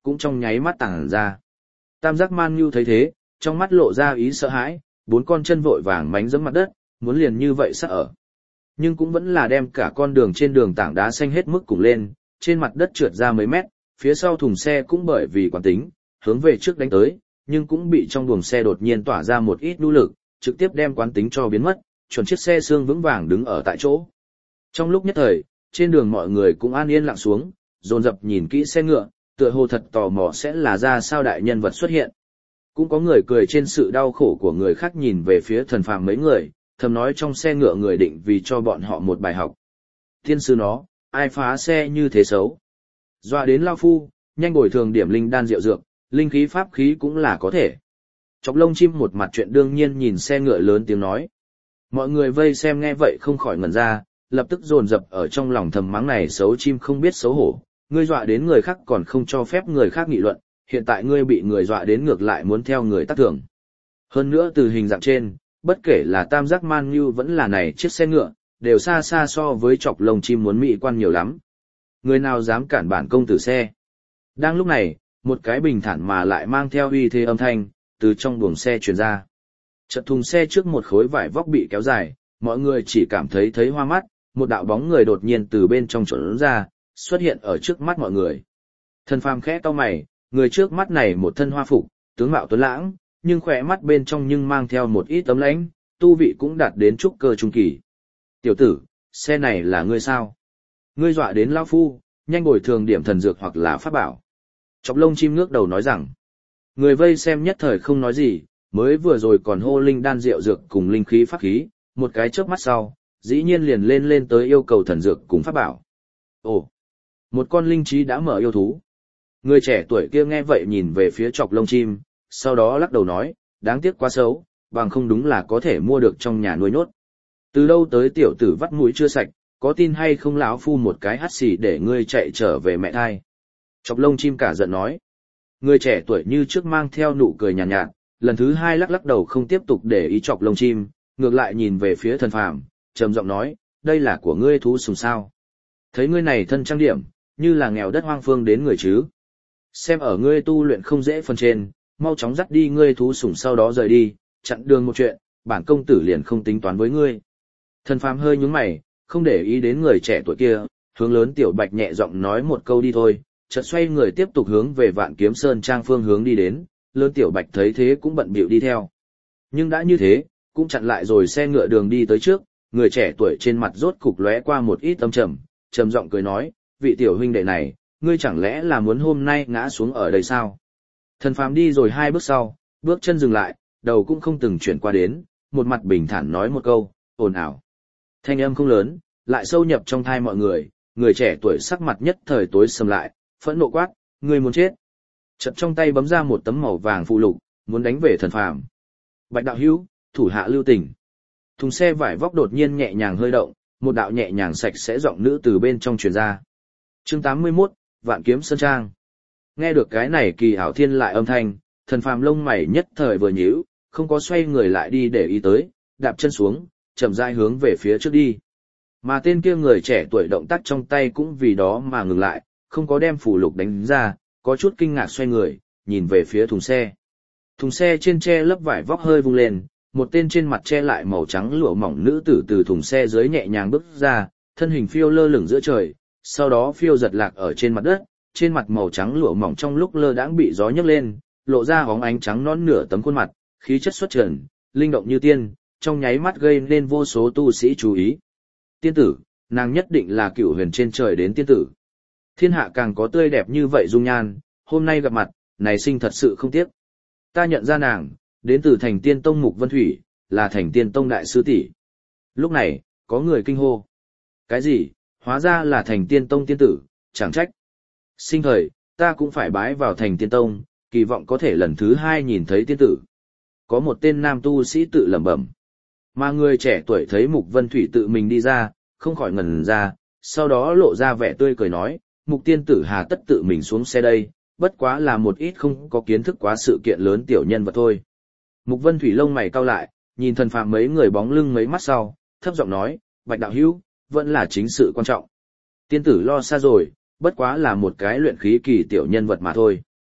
cũng trong nháy mắt tàng ra. Tam giác man nhu thấy thế, trong mắt lộ ra ý sợ hãi, bốn con chân vội vàng mánh giẫm mặt đất, muốn liền như vậy sắc ở. Nhưng cũng vẫn là đem cả con đường trên đường tảng đá xanh hết mức cùng lên, trên mặt đất trượt ra mấy mét, phía sau thùng xe cũng bởi vì quán tính, hướng về trước đánh tới, nhưng cũng bị trong buồng xe đột nhiên tỏa ra một ít nhu lực, trực tiếp đem quán tính cho biến mất, chuẩn chiếc xe xương vững vàng đứng ở tại chỗ. Trong lúc nhất thời, trên đường mọi người cũng an yên lặng xuống, dồn dập nhìn kỹ xe ngựa, tựa hồ thật tò mò sẽ là ra sao đại nhân vật xuất hiện. Cũng có người cười trên sự đau khổ của người khác nhìn về phía Thần Phàm mấy người, thầm nói trong xe ngựa người định vì cho bọn họ một bài học. Thiên sư nó, ai phá xe như thế xấu. Dọa đến lao phu, nhanh bồi thường điểm linh đan rượu dược, linh khí pháp khí cũng là có thể. Chọc lông chim một mặt chuyện đương nhiên nhìn xe ngựa lớn tiếng nói. Mọi người vây xem nghe vậy không khỏi ngẩn ra, lập tức dồn dập ở trong lòng thầm mắng này xấu chim không biết xấu hổ. Ngươi dọa đến người khác còn không cho phép người khác nghị luận, hiện tại ngươi bị người dọa đến ngược lại muốn theo người tác thường. Hơn nữa từ hình dạng trên, bất kể là tam giác man như vẫn là này chiếc xe ngựa, đều xa xa so với chọc lông chim muốn mỹ quan nhiều lắm. Người nào dám cản bản công tử xe. Đang lúc này, một cái bình thản mà lại mang theo uy thế âm thanh, từ trong buồng xe truyền ra. Chợt thùng xe trước một khối vải vóc bị kéo dài, mọi người chỉ cảm thấy thấy hoa mắt, một đạo bóng người đột nhiên từ bên trong trốn ra, xuất hiện ở trước mắt mọi người. Thần Phàm khẽ cau mày, người trước mắt này một thân hoa phục, tướng mạo tuấn lãng, nhưng khỏe mắt bên trong nhưng mang theo một ít tấm lãnh, tu vị cũng đạt đến trúc cơ trung kỳ. Tiểu tử, xe này là ngươi sao? Ngươi dọa đến lão phu, nhanh bồi thường điểm thần dược hoặc là pháp bảo. Chọc lông chim ngước đầu nói rằng, người vây xem nhất thời không nói gì, mới vừa rồi còn hô linh đan rượu dược cùng linh khí pháp khí, một cái chớp mắt sau, dĩ nhiên liền lên lên tới yêu cầu thần dược cùng pháp bảo. Ồ, một con linh trí đã mở yêu thú. Người trẻ tuổi kia nghe vậy nhìn về phía chọc lông chim, sau đó lắc đầu nói, đáng tiếc quá xấu, bằng không đúng là có thể mua được trong nhà nuôi nhốt. Từ đâu tới tiểu tử vắt mũi chưa sạch, có tin hay không lão phu một cái hắt xì để ngươi chạy trở về mẹ thai. Chọc lông chim cả giận nói. Người trẻ tuổi như trước mang theo nụ cười nhàn nhạt, nhạt, lần thứ hai lắc lắc đầu không tiếp tục để ý chọc lông chim, ngược lại nhìn về phía Thần Phàm, trầm giọng nói, đây là của ngươi thú sùng sao. Thấy ngươi này thân trang điểm, như là nghèo đất hoang phương đến người chứ. Xem ở ngươi tu luyện không dễ phần trên, mau chóng dắt đi ngươi thú sủng sau đó rời đi, chặn đường một chuyện, bản công tử liền không tính toán với ngươi. Thần Phàm hơi nhướng mày, không để ý đến người trẻ tuổi kia, hướng lớn Tiểu Bạch nhẹ giọng nói một câu đi thôi, chợt xoay người tiếp tục hướng về Vạn Kiếm Sơn trang phương hướng đi đến, lớn Tiểu Bạch thấy thế cũng bận bịu đi theo. Nhưng đã như thế, cũng chặn lại rồi xe ngựa đường đi tới trước, người trẻ tuổi trên mặt rốt cục lóe qua một ít âm trầm, trầm giọng cười nói, vị tiểu huynh đệ này, ngươi chẳng lẽ là muốn hôm nay ngã xuống ở đây sao? Thần Phàm đi rồi hai bước sau, bước chân dừng lại, đầu cũng không từng chuyển qua đến, một mặt bình thản nói một câu, ồn ào. Thanh âm không lớn, lại sâu nhập trong thai mọi người, người trẻ tuổi sắc mặt nhất thời tối sầm lại, phẫn nộ quát, ngươi muốn chết. Chợt trong tay bấm ra một tấm màu vàng phụ lục, muốn đánh về Thần Phàm. Bạch đạo hữu, thủ hạ lưu tình. Thùng xe vải vóc đột nhiên nhẹ nhàng hơi động, một đạo nhẹ nhàng sạch sẽ giọng nữ từ bên trong truyền ra. Chương tám mươi mốt, Vạn Kiếm Sơn Trang. Nghe được cái này kỳ ảo thiên lại âm thanh, Thần Phàm lông mày nhất thời vừa nhíu, không có xoay người lại đi để ý tới, đạp chân xuống, chậm rãi hướng về phía trước đi. Mà tên kia người trẻ tuổi động tác trong tay cũng vì đó mà ngừng lại, không có đem phù lục đánh ra, có chút kinh ngạc xoay người, nhìn về phía thùng xe. Thùng xe trên che lớp vải vóc hơi vung lên, một tên trên mặt che lại màu trắng lụa mỏng nữ tử từ thùng xe dưới nhẹ nhàng bước ra, thân hình phiêu lơ lửng giữa trời, sau đó phiêu giật lạc ở trên mặt đất, trên mặt màu trắng lụa mỏng trong lúc lơ đãng bị gió nhấc lên, lộ ra bóng ánh trắng nõn nửa tấm khuôn mặt, khí chất xuất trần, linh động như tiên, trong nháy mắt gây nên vô số tu sĩ chú ý. Tiên tử, nàng nhất định là cựu huyền trên trời đến tiên tử. Thiên hạ càng có tươi đẹp như vậy dung nhan, hôm nay gặp mặt, này sinh thật sự không tiếc. Ta nhận ra nàng, đến từ Thành Tiên Tông Mục Vân Thủy, là Thành Tiên Tông đại sư tỷ. Lúc này, có người kinh hô. Cái gì? Hóa ra là Thành Tiên Tông tiên tử, chẳng trách. Sinh thời, ta cũng phải bái vào Thành Tiên Tông, kỳ vọng có thể lần thứ hai nhìn thấy tiên tử. Có một tên nam tu sĩ tự lẩm bẩm. Mà người trẻ tuổi thấy Mục Vân Thủy tự mình đi ra, không khỏi ngẩn ra, sau đó lộ ra vẻ tươi cười nói, Mục tiên tử hà tất tự mình xuống xe đây, bất quá là một ít không có kiến thức quá sự kiện lớn tiểu nhân vật thôi. Mục Vân Thủy lông mày cau lại, nhìn Thần Phàm mấy người bóng lưng mấy mắt sau, thấp giọng nói, Bạch đạo hữu, vẫn là chính sự quan trọng. Tiên tử lo xa rồi, bất quá là một cái luyện khí kỳ tiểu nhân vật mà thôi.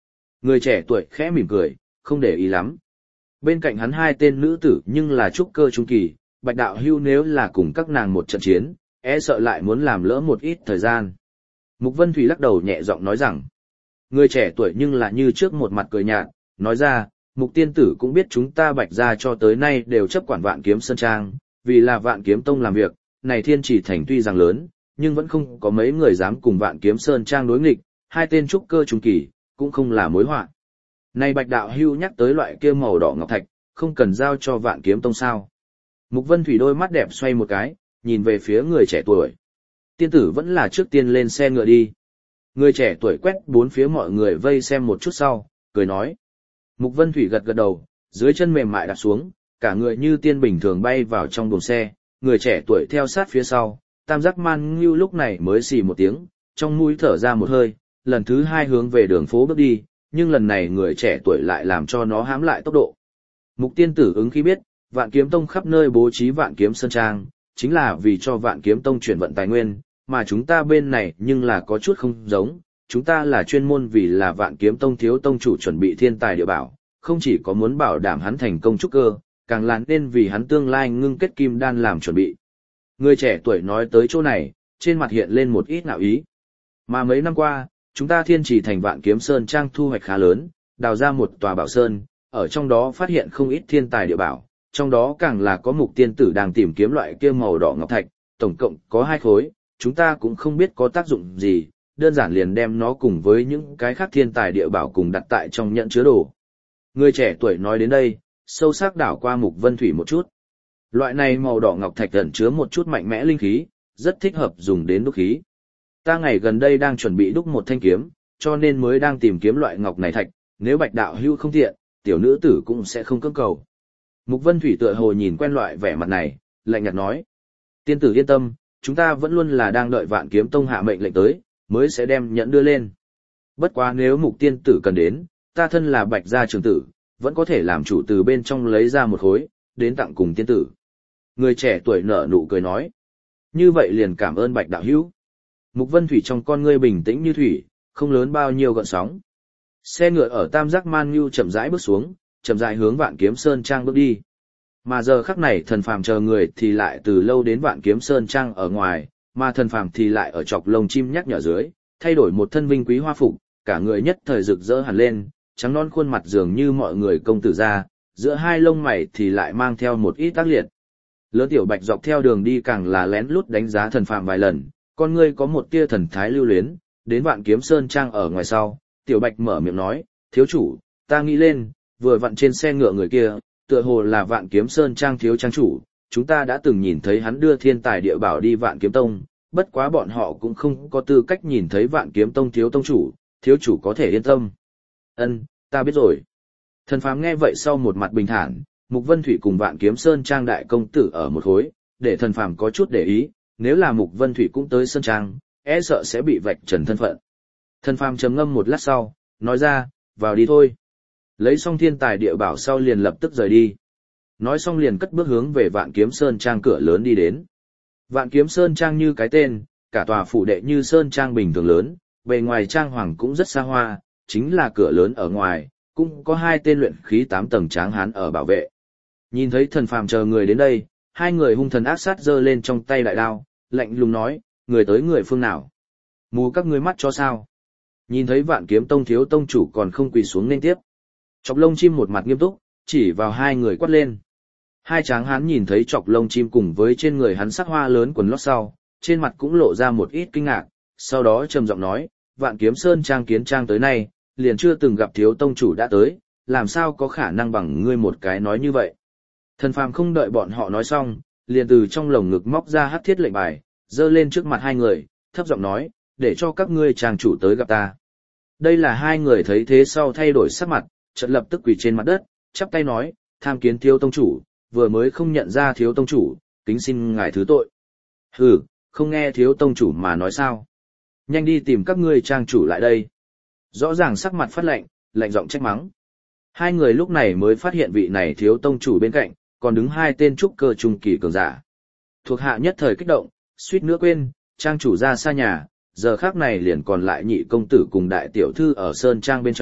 Người trẻ tuổi khẽ mỉm cười, không để ý lắm. Bên cạnh hắn hai tên nữ tử nhưng là trúc cơ trung kỳ, Bạch đạo hưu nếu là cùng các nàng một trận chiến, e sợ lại muốn làm lỡ một ít thời gian. Mục Vân Thủy lắc đầu nhẹ giọng nói rằng, người trẻ tuổi nhưng là như trước một mặt cười nhạt, nói ra, Mục tiên tử cũng biết chúng ta Bạch gia cho tới nay đều chấp quản Vạn Kiếm Sơn Trang, vì là Vạn Kiếm Tông làm việc, này Thiên Chỉ Thành tuy rằng lớn, nhưng vẫn không có mấy người dám cùng Vạn Kiếm Sơn Trang đối nghịch, hai tên trúc cơ trung kỳ, cũng không là mối họa. Này Bạch đạo hưu nhắc tới loại kia màu đỏ ngọc thạch, không cần giao cho Vạn Kiếm Tông sao? Mục Vân Thủy đôi mắt đẹp xoay một cái, nhìn về phía người trẻ tuổi. Tiên tử vẫn là trước tiên lên xe ngựa đi. Người trẻ tuổi quét bốn phía mọi người vây xem một chút sau, cười nói. Mục Vân Thủy gật gật đầu, dưới chân mềm mại đạp xuống, cả người như tiên bình thường bay vào trong buồng xe, người trẻ tuổi theo sát phía sau, tam giác man ngưu lúc này mới xì một tiếng, trong mũi thở ra một hơi, lần thứ hai hướng về đường phố bước đi, nhưng lần này người trẻ tuổi lại làm cho nó hãm lại tốc độ. Mục tiên tử ứng khi biết, Vạn Kiếm Tông khắp nơi bố trí Vạn Kiếm Sơn Trang, chính là vì cho Vạn Kiếm Tông chuyển vận tài nguyên, mà chúng ta bên này nhưng là có chút không giống, chúng ta là chuyên môn vì là Vạn Kiếm Tông thiếu tông chủ chuẩn bị thiên tài địa bảo, không chỉ có muốn bảo đảm hắn thành công trúc cơ, càng là nên vì hắn tương lai ngưng kết kim đan làm chuẩn bị. Người trẻ tuổi nói tới chỗ này, trên mặt hiện lên một ít nạo ý. Mà mấy năm qua, chúng ta Thiên Chỉ Thành Vạn Kiếm Sơn Trang thu hoạch khá lớn, đào ra một tòa bảo sơn, ở trong đó phát hiện không ít thiên tài địa bảo, trong đó càng là có Mục tiên tử đang tìm kiếm loại kia màu đỏ ngọc thạch, tổng cộng có hai khối, chúng ta cũng không biết có tác dụng gì, đơn giản liền đem nó cùng với những cái khác thiên tài địa bảo cùng đặt tại trong nhận chứa đồ. Người trẻ tuổi nói đến đây, sâu sắc đảo qua Mục Vân Thủy một chút. Loại này màu đỏ ngọc thạch ẩn chứa một chút mạnh mẽ linh khí, rất thích hợp dùng đến đúc khí. Ta ngày gần đây đang chuẩn bị đúc một thanh kiếm, cho nên mới đang tìm kiếm loại ngọc này thạch, nếu Bạch đạo hưu không tiện, tiểu nữ tử cũng sẽ không cưỡng cầu. Mục Vân Thủy tựa hồ nhìn quen loại vẻ mặt này, lạnh nhạt nói. Tiên tử yên tâm, chúng ta vẫn luôn là đang đợi Vạn Kiếm Tông hạ mệnh lệnh tới, mới sẽ đem nhẫn đưa lên. Bất quá nếu Mục tiên tử cần đến, ta thân là Bạch gia trưởng tử, vẫn có thể làm chủ từ bên trong lấy ra một khối, đến tặng cùng tiên tử. Người trẻ tuổi nở nụ cười nói. Như vậy liền cảm ơn Bạch đạo hữu. Mục Vân Thủy trong con ngươi bình tĩnh như thủy, không lớn bao nhiêu gợn sóng. Xe ngựa ở Tam Giác Man Nhu chậm rãi bước xuống, chậm rãi hướng Vạn Kiếm Sơn Trang bước đi. Mà giờ khắc này Thần Phàm chờ người thì lại từ lâu đến Vạn Kiếm Sơn Trang ở ngoài, mà Thần Phàm thì lại ở chọc lông chim nhắc nhở dưới, thay đổi một thân vinh quý hoa phục, cả người nhất thời rực rỡ hẳn lên, trắng non khuôn mặt dường như mọi người công tử ra, giữa hai lông mày thì lại mang theo một ít tác liệt. Lớn Tiểu Bạch dọc theo đường đi càng là lén lút đánh giá Thần Phàm vài lần, con ngươi có một tia thần thái lưu luyến, đến Vạn Kiếm Sơn Trang ở ngoài sau, Tiểu Bạch mở miệng nói, thiếu chủ, ta nghĩ lên, vừa vặn trên xe ngựa người kia, tựa hồ là Vạn Kiếm Sơn Trang thiếu trang chủ, chúng ta đã từng nhìn thấy hắn đưa thiên tài địa bảo đi Vạn Kiếm Tông, bất quá bọn họ cũng không có tư cách nhìn thấy Vạn Kiếm Tông thiếu tông chủ, thiếu chủ có thể yên tâm. Ân, ta biết rồi. Thần Phàm nghe vậy sau một mặt bình thản, Mục Vân Thủy cùng Vạn Kiếm Sơn Trang đại công tử ở một khối, để Thần Phàm có chút để ý, nếu là Mục Vân Thủy cũng tới Sơn Trang, e sợ sẽ bị vạch trần thân phận. Thần Phàm trầm ngâm một lát sau, nói ra, vào đi thôi. Lấy xong thiên tài địa bảo sau liền lập tức rời đi. Nói xong liền cất bước hướng về Vạn Kiếm Sơn Trang cửa lớn đi đến. Vạn Kiếm Sơn Trang như cái tên, cả tòa phủ đệ như Sơn Trang bình thường lớn, bề ngoài trang hoàng cũng rất xa hoa, chính là cửa lớn ở ngoài, cũng có hai tên luyện khí tám tầng tráng hán ở bảo vệ. Nhìn thấy Thần Phàm chờ người đến đây, hai người hung thần ác sát giơ lên trong tay đại đao, lạnh lùng nói, người tới người phương nào? Mù các ngươi mắt cho sao? Nhìn thấy Vạn Kiếm Tông thiếu tông chủ còn không quỳ xuống nên tiếp. Chọc lông chim một mặt nghiêm túc, chỉ vào hai người quát lên. Hai tráng hán nhìn thấy chọc lông chim cùng với trên người hắn sắc hoa lớn quần lót sau, trên mặt cũng lộ ra một ít kinh ngạc, sau đó trầm giọng nói, Vạn Kiếm Sơn Trang kiến trang tới nay, liền chưa từng gặp thiếu tông chủ đã tới, làm sao có khả năng bằng ngươi một cái nói như vậy. Thần Phàm không đợi bọn họ nói xong, liền từ trong lồng ngực móc ra hắc thiết lệnh bài, giơ lên trước mặt hai người, thấp giọng nói, để cho các ngươi trang chủ tới gặp ta. Đây là hai người thấy thế sau thay đổi sắc mặt, chợt lập tức quỳ trên mặt đất, chắp tay nói, tham kiến thiếu tông chủ, vừa mới không nhận ra thiếu tông chủ, kính xin ngài thứ tội. Hừ, không nghe thiếu tông chủ mà nói sao? Nhanh đi tìm các ngươi trang chủ lại đây. Rõ ràng sắc mặt phát lạnh, lạnh giọng trách mắng. Hai người lúc này mới phát hiện vị này thiếu tông chủ bên cạnh, còn đứng hai tên trúc cơ trung kỳ cường giả. Thuộc hạ nhất thời kích động, suýt nữa quên, trang chủ ra xa nhà, giờ khác này liền còn lại nhị công tử cùng đại tiểu thư ở sơn trang bên trong,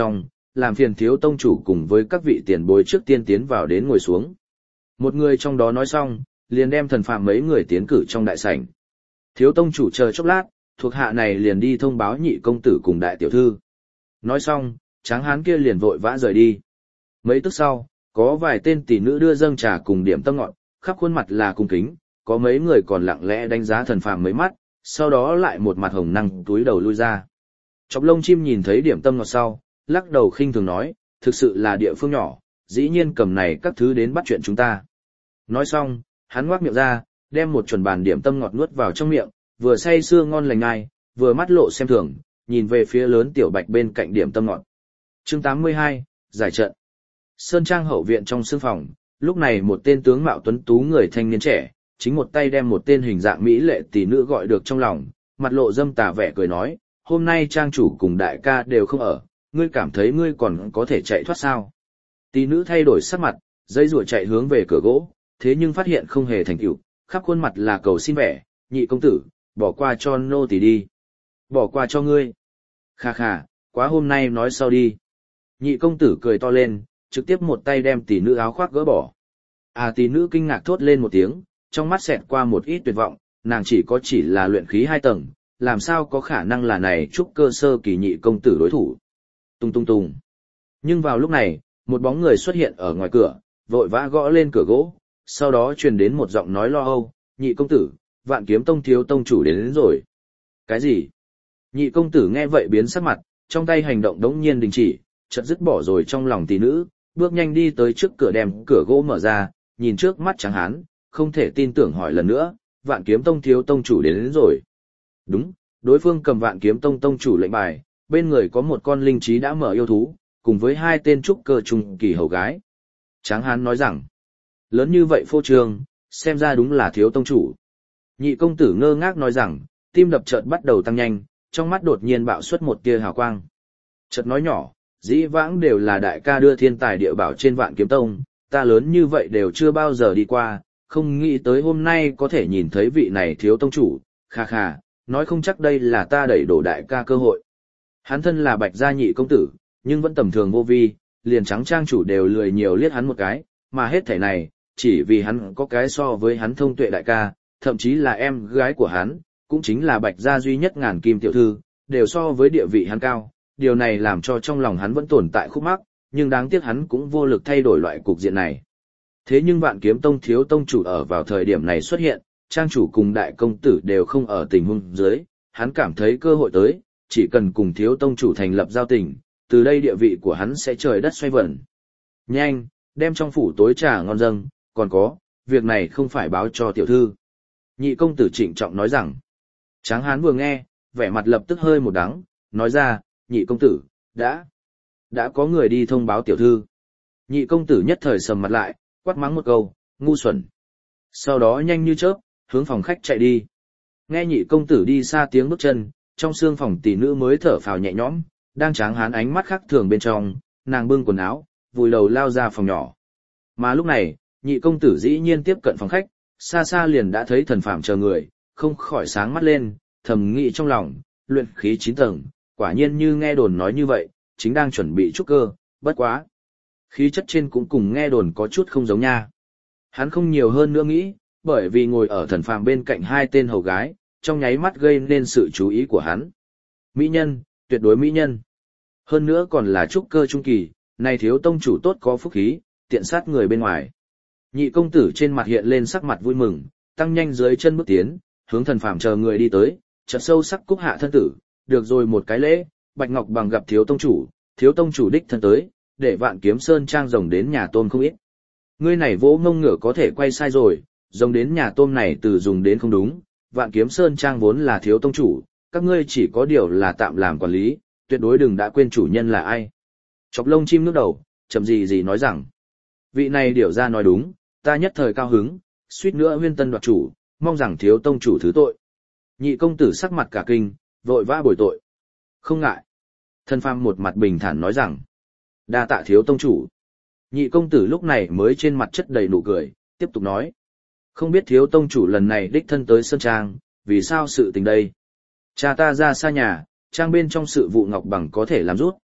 làm phiền thiếu tông chủ cùng với các vị tiền bối trước tiên tiến vào đến ngồi xuống. Một người trong đó nói xong, liền đem thần phàm mấy người tiến cử trong đại sảnh. Thiếu tông chủ chờ chốc lát, thuộc hạ này liền đi thông báo nhị công tử cùng đại tiểu thư. Nói xong, tráng hán kia liền vội vã rời đi. Mấy tức sau, có vài tên tỷ nữ đưa dâng trà cùng điểm tâm ngọt, khắp khuôn mặt là cung kính, có mấy người còn lặng lẽ đánh giá thần phàm mấy mắt, sau đó lại một mặt hồng năng túi đầu lui ra. Chọc lông chim nhìn thấy điểm tâm ngọt sau, lắc đầu khinh thường nói, thực sự là địa phương nhỏ, dĩ nhiên cầm này các thứ đến bắt chuyện chúng ta. Nói xong, hắn ngoác miệng ra, đem một chuẩn bàn điểm tâm ngọt nuốt vào trong miệng, vừa say sưa ngon lành ngai, vừa mắt lộ xem thường, nhìn về phía lớn tiểu bạch bên cạnh điểm tâm ngọt. Chương tám mươi hai, giải trận. Sơn Trang hậu viện trong sương phòng, lúc này một tên tướng mạo tuấn tú người thanh niên trẻ, chính một tay đem một tên hình dạng mỹ lệ tỷ nữ gọi được trong lòng, mặt lộ dâm tà vẻ cười nói, hôm nay trang chủ cùng đại ca đều không ở, ngươi cảm thấy ngươi còn có thể chạy thoát sao? Tỷ nữ thay đổi sắc mặt, dây rùa chạy hướng về cửa gỗ, thế nhưng phát hiện không hề thành tựu, khắp khuôn mặt là cầu xin vẻ, nhị công tử, bỏ qua cho nô tỳ đi. Bỏ qua cho ngươi. Kha kha, quá hôm nay nói sau đi. Nhị công tử cười to lên, trực tiếp một tay đem tỷ nữ áo khoác gỡ bỏ. À tỷ nữ kinh ngạc thốt lên một tiếng, trong mắt xẹt qua một ít tuyệt vọng, nàng chỉ có chỉ là luyện khí hai tầng, làm sao có khả năng là này trúc cơ sơ kỳ nhị công tử đối thủ. Tung tung tung. Nhưng vào lúc này, một bóng người xuất hiện ở ngoài cửa, vội vã gõ lên cửa gỗ, sau đó truyền đến một giọng nói lo âu, nhị công tử, Vạn Kiếm Tông thiếu tông chủ đến, đến rồi. Cái gì? Nhị công tử nghe vậy biến sắc mặt, trong tay hành động đống nhiên đình chỉ, chợt dứt bỏ rồi trong lòng tỷ nữ, bước nhanh đi tới trước cửa đem cửa gỗ mở ra, nhìn trước mắt trắng hán, không thể tin tưởng hỏi lần nữa, Vạn Kiếm Tông thiếu tông chủ đến, đến rồi. Đúng, đối phương cầm Vạn Kiếm Tông tông chủ lệnh bài, bên người có một con linh trí đã mở yêu thú, cùng với hai tên trúc cơ trung kỳ hầu gái. Tráng hán nói rằng, lớn như vậy phô trương, xem ra đúng là thiếu tông chủ. Nhị công tử ngơ ngác nói rằng, tim đập chợt bắt đầu tăng nhanh, trong mắt đột nhiên bạo xuất một tia hào quang. Chợt nói nhỏ, dĩ vãng đều là đại ca đưa thiên tài địa bảo trên Vạn Kiếm Tông, ta lớn như vậy đều chưa bao giờ đi qua, không nghĩ tới hôm nay có thể nhìn thấy vị này thiếu tông chủ, kha kha, nói không chắc đây là ta đẩy đổ đại ca cơ hội. Hắn thân là Bạch gia nhị công tử, nhưng vẫn tầm thường vô vi, liền trắng trang chủ đều lười nhiều liếc hắn một cái, mà hết thảy này, chỉ vì hắn có cái so với hắn thông tuệ đại ca, thậm chí là em gái của hắn, cũng chính là Bạch gia duy nhất ngàn kim tiểu thư, đều so với địa vị hắn cao, điều này làm cho trong lòng hắn vẫn tồn tại khúc mắc, nhưng đáng tiếc hắn cũng vô lực thay đổi loại cục diện này. Thế nhưng Vạn Kiếm Tông thiếu tông chủ ở vào thời điểm này xuất hiện, trang chủ cùng đại công tử đều không ở tình huống dưới, hắn cảm thấy cơ hội tới, chỉ cần cùng thiếu tông chủ thành lập giao tình, từ đây địa vị của hắn sẽ trời đất xoay vần. Nhanh, đem trong phủ tối trà ngon dâng, còn có, việc này không phải báo cho tiểu thư. Nhị công tử trịnh trọng nói rằng, Tráng hán vừa nghe, vẻ mặt lập tức hơi một đắng, nói ra, nhị công tử, đã, đã có người đi thông báo tiểu thư. Nhị công tử nhất thời sầm mặt lại, quát mắng một câu, ngu xuẩn. Sau đó nhanh như chớp, hướng phòng khách chạy đi. Nghe nhị công tử đi xa tiếng bước chân, trong xương phòng tỷ nữ mới thở phào nhẹ nhõm, đang Tráng hán ánh mắt khác thường bên trong, nàng bưng quần áo, vùi đầu lao ra phòng nhỏ. Mà lúc này, nhị công tử dĩ nhiên tiếp cận phòng khách, xa xa liền đã thấy thần phàm chờ người, không khỏi sáng mắt lên, thầm nghĩ trong lòng, luyện khí chín tầng, quả nhiên như nghe đồn nói như vậy, chính đang chuẩn bị trúc cơ, bất quá. Khí chất trên cũng cùng nghe đồn có chút không giống nha. Hắn không nhiều hơn nữa nghĩ, bởi vì ngồi ở thần phàm bên cạnh hai tên hầu gái, trong nháy mắt gây nên sự chú ý của hắn. Mỹ nhân, tuyệt đối mỹ nhân. Hơn nữa còn là trúc cơ trung kỳ, này thiếu tông chủ tốt có phúc khí, tiện sát người bên ngoài. Nhị công tử trên mặt hiện lên sắc mặt vui mừng, tăng nhanh dưới chân bước tiến, hướng thần phàm chờ người đi tới, chợt sâu sắc cúc hạ thân tử, được rồi một cái lễ, Bạch Ngọc Bằng gặp thiếu tông chủ, thiếu tông chủ đích thân tới, để Vạn Kiếm Sơn Trang rồng đến nhà tôm không ít. Ngươi này vỗ ngông ngựa có thể quay sai rồi, rồng đến nhà tôm này từ dùng đến không đúng, Vạn Kiếm Sơn Trang vốn là thiếu tông chủ, các ngươi chỉ có điều là tạm làm quản lý, tuyệt đối đừng đã quên chủ nhân là ai. Chọc lông chim nước đầu, chậm gì gì nói rằng, vị này điều ra nói đúng, ta nhất thời cao hứng, suýt nữa huyên tân đoạt chủ, mong rằng thiếu tông chủ thứ tội. Nhị công tử sắc mặt cả kinh, vội vã bồi tội. Không ngại. Thân phàm một mặt bình thản nói rằng, đa tạ thiếu tông chủ. Nhị công tử lúc này mới trên mặt chất đầy nụ cười, tiếp tục nói. Không biết thiếu tông chủ lần này đích thân tới Sơn Trang, vì sao sự tình đây? Cha ta ra xa nhà, Trang bên trong sự vụ Ngọc Bằng có thể làm rút,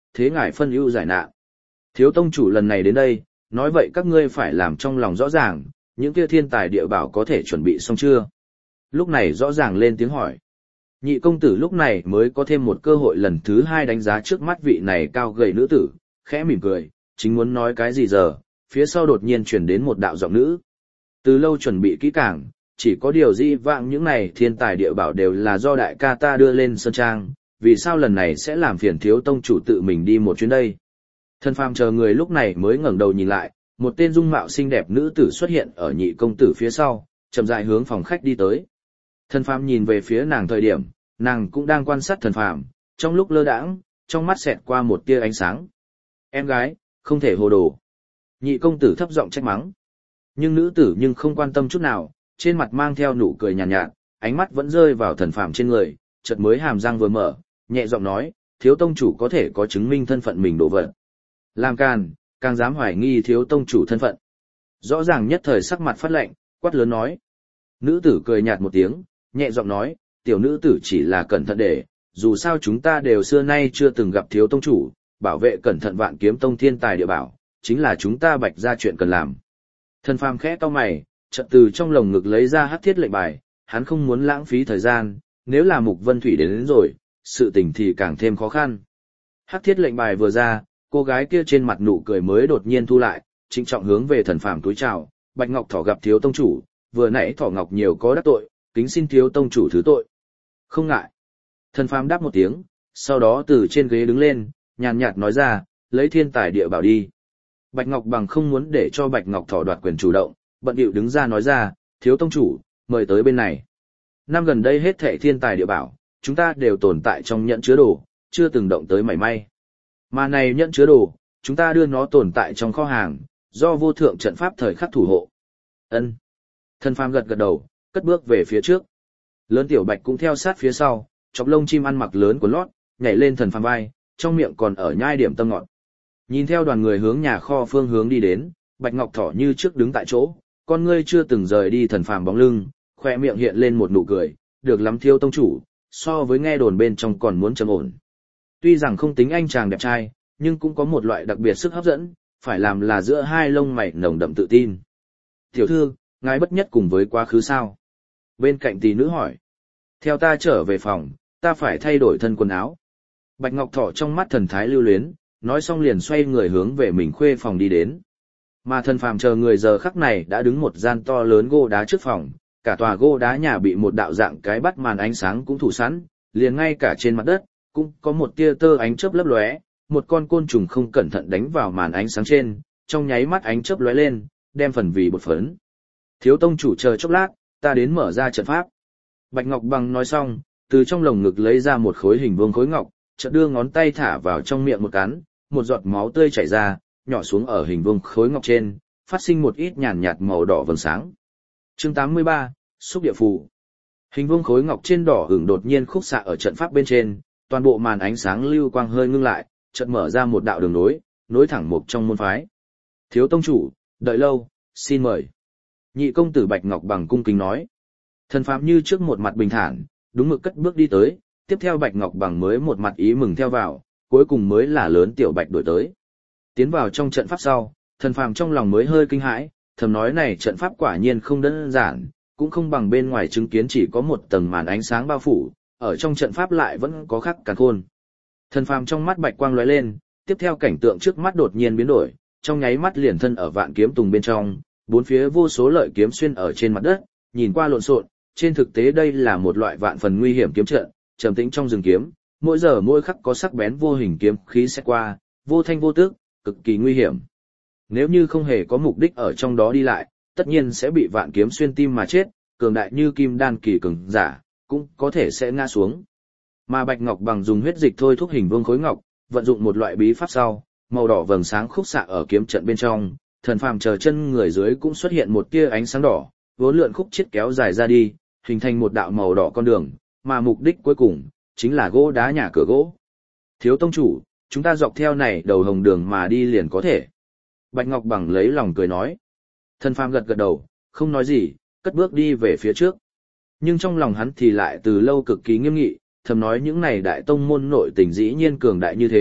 thế ngài phân ưu giải nạn. Thiếu tông chủ lần này đến đây, nói vậy các ngươi phải làm trong lòng rõ ràng, những kia thiên tài địa bảo có thể chuẩn bị xong chưa? Lúc này rõ ràng lên tiếng hỏi. Nhị công tử lúc này mới có thêm một cơ hội lần thứ hai đánh giá trước mắt vị này cao gầy nữ tử, khẽ mỉm cười, chính muốn nói cái gì giờ, phía sau đột nhiên truyền đến một đạo giọng nữ. Từ lâu chuẩn bị kỹ càng, chỉ có điều di vãng những này thiên tài địa bảo đều là do đại ca ta đưa lên sơn trang, vì sao lần này sẽ làm phiền thiếu tông chủ tự mình đi một chuyến đây? Thần phàm chờ người lúc này mới ngẩng đầu nhìn lại, một tên dung mạo xinh đẹp nữ tử xuất hiện ở nhị công tử phía sau, chậm rãi hướng phòng khách đi tới. Thần phàm nhìn về phía nàng thời điểm, nàng cũng đang quan sát thần phàm, trong lúc lơ đãng, trong mắt xẹt qua một tia ánh sáng. Em gái, không thể hồ đồ. Nhị công tử thấp giọng trách mắng. Nhưng nữ tử nhưng không quan tâm chút nào, trên mặt mang theo nụ cười nhàn nhạt, nhạt, ánh mắt vẫn rơi vào thần phàm trên người, chợt mới hàm răng vừa mở, nhẹ giọng nói, thiếu tông chủ có thể có chứng minh thân phận mình đổ vật. Làm càn, càng dám hoài nghi thiếu tông chủ thân phận. Rõ ràng nhất thời sắc mặt phát lạnh, quát lớn nói. Nữ tử cười nhạt một tiếng, nhẹ giọng nói, tiểu nữ tử chỉ là cẩn thận để, dù sao chúng ta đều xưa nay chưa từng gặp thiếu tông chủ, bảo vệ cẩn thận vạn kiếm tông thiên tài địa bảo, chính là chúng ta bạch ra chuyện cần làm. Thần phàm khẽ cau mày, chợt từ trong lồng ngực lấy ra hắc thiết lệnh bài, hắn không muốn lãng phí thời gian, nếu là Mục Vân Thủy đến, đến rồi, sự tình thì càng thêm khó khăn. Hắc thiết lệnh bài vừa ra, cô gái kia trên mặt nụ cười mới đột nhiên thu lại, trịnh trọng hướng về thần phàm túi chào, Bạch Ngọc Thỏ gặp thiếu tông chủ, vừa nãy Thỏ Ngọc nhiều có đắc tội, kính xin thiếu tông chủ thứ tội. Không ngại. Thần phàm đáp một tiếng, sau đó từ trên ghế đứng lên, nhàn nhạt nói ra, lấy thiên tài địa bảo đi. Bạch Ngọc Bằng không muốn để cho Bạch Ngọc Thỏ đoạt quyền chủ động, bận điệu đứng ra nói ra, thiếu tông chủ, mời tới bên này. Năm gần đây hết thảy thiên tài địa bảo, chúng ta đều tồn tại trong nhẫn chứa đồ, chưa từng động tới mảy may. Mà này nhẫn chứa đồ, chúng ta đưa nó tồn tại trong kho hàng, do vô thượng trận pháp thời khắc thủ hộ. Ân. Thần phàm gật gật đầu, cất bước về phía trước. Lớn tiểu Bạch cũng theo sát phía sau, chọc lông chim ăn mặc lớn của lót, nhảy lên thần phàm vai, trong miệng còn ở nhai điểm tâm ngọt. Nhìn theo đoàn người hướng nhà kho phương hướng đi đến, Bạch Ngọc Thỏ như trước đứng tại chỗ, con ngươi chưa từng rời đi thần phàm bóng lưng, khoe miệng hiện lên một nụ cười, được lắm thiếu tông chủ, so với nghe đồn bên trong còn muốn trầm ổn. Tuy rằng không tính anh chàng đẹp trai, nhưng cũng có một loại đặc biệt sức hấp dẫn, phải làm là giữa hai lông mày nồng đậm tự tin. Tiểu thư, ngài bất nhất cùng với quá khứ sao? Bên cạnh tỷ nữ hỏi. Theo ta trở về phòng, ta phải thay đổi thân quần áo. Bạch Ngọc Thỏ trong mắt thần thái lưu luyến, nói xong liền xoay người hướng về mình khuê phòng đi đến. Mà thần phàm chờ người giờ khắc này đã đứng một gian to lớn gỗ đá trước phòng, cả tòa gỗ đá nhà bị một đạo dạng cái bắt màn ánh sáng cũng thủ sẵn, liền ngay cả trên mặt đất, cũng có một tia tơ ánh chớp lấp lóe, một con côn trùng không cẩn thận đánh vào màn ánh sáng trên, trong nháy mắt ánh chớp lóe lên, đem phần vì bột phấn. Thiếu tông chủ chờ chốc lát, ta đến mở ra trận pháp. Bạch Ngọc Bằng nói xong, từ trong lồng ngực lấy ra một khối hình vuông khối ngọc, chợt đưa ngón tay thả vào trong miệng một cắn, một giọt máu tươi chảy ra, nhỏ xuống ở hình vuông khối ngọc trên, phát sinh một ít nhàn nhạt màu đỏ vầng sáng. Chương tám mươi ba, xúc địa phù. Hình vuông khối ngọc trên đỏ ửng đột nhiên khúc xạ ở trận pháp bên trên, toàn bộ màn ánh sáng lưu quang hơi ngưng lại, chợt mở ra một đạo đường nối, nối thẳng mục trong môn phái. Thiếu tông chủ, đợi lâu, xin mời. Nhị công tử Bạch Ngọc Bằng cung kính nói. Thần phàm như trước một mặt bình thản, đúng mực cất bước đi tới, tiếp theo Bạch Ngọc Bằng mới một mặt ý mừng theo vào, cuối cùng mới là lớn tiểu Bạch đổi tới. Tiến vào trong trận pháp sau, thần phàm trong lòng mới hơi kinh hãi, thầm nói này trận pháp quả nhiên không đơn giản, cũng không bằng bên ngoài chứng kiến chỉ có một tầng màn ánh sáng bao phủ, ở trong trận pháp lại vẫn có khắc càn khôn. Thần phàm trong mắt bạch quang lóe lên, tiếp theo cảnh tượng trước mắt đột nhiên biến đổi, trong nháy mắt liền thân ở vạn kiếm tùng bên trong, bốn phía vô số lợi kiếm xuyên ở trên mặt đất, nhìn qua lộn xộn, trên thực tế đây là một loại vạn phần nguy hiểm kiếm trận, trầm tĩnh trong rừng kiếm, mỗi giờ mỗi khắc có sắc bén vô hình kiếm khí sẽ qua, vô thanh vô tức, cực kỳ nguy hiểm. Nếu như không hề có mục đích ở trong đó đi lại, tất nhiên sẽ bị vạn kiếm xuyên tim mà chết, cường đại như kim đan kỳ cường giả, cũng có thể sẽ ngã xuống. Mà Bạch Ngọc Bằng dùng huyết dịch thôi thúc hình vương khối ngọc, vận dụng một loại bí pháp sau, màu đỏ vầng sáng khúc xạ ở kiếm trận bên trong, thần phàm chờ chân người dưới cũng xuất hiện một tia ánh sáng đỏ, vốn lượn khúc chết kéo dài ra đi, hình thành một đạo màu đỏ con đường, mà mục đích cuối cùng chính là gỗ đá nhà cửa gỗ. Thiếu tông chủ, chúng ta dọc theo này đầu hồng đường mà đi liền có thể. Bạch Ngọc Bằng lấy lòng cười nói. Thần phàm gật gật đầu, không nói gì, cất bước đi về phía trước. Nhưng trong lòng hắn thì lại từ lâu cực kỳ nghiêm nghị, thầm nói những này đại tông môn nội tình dĩ nhiên cường đại như thế,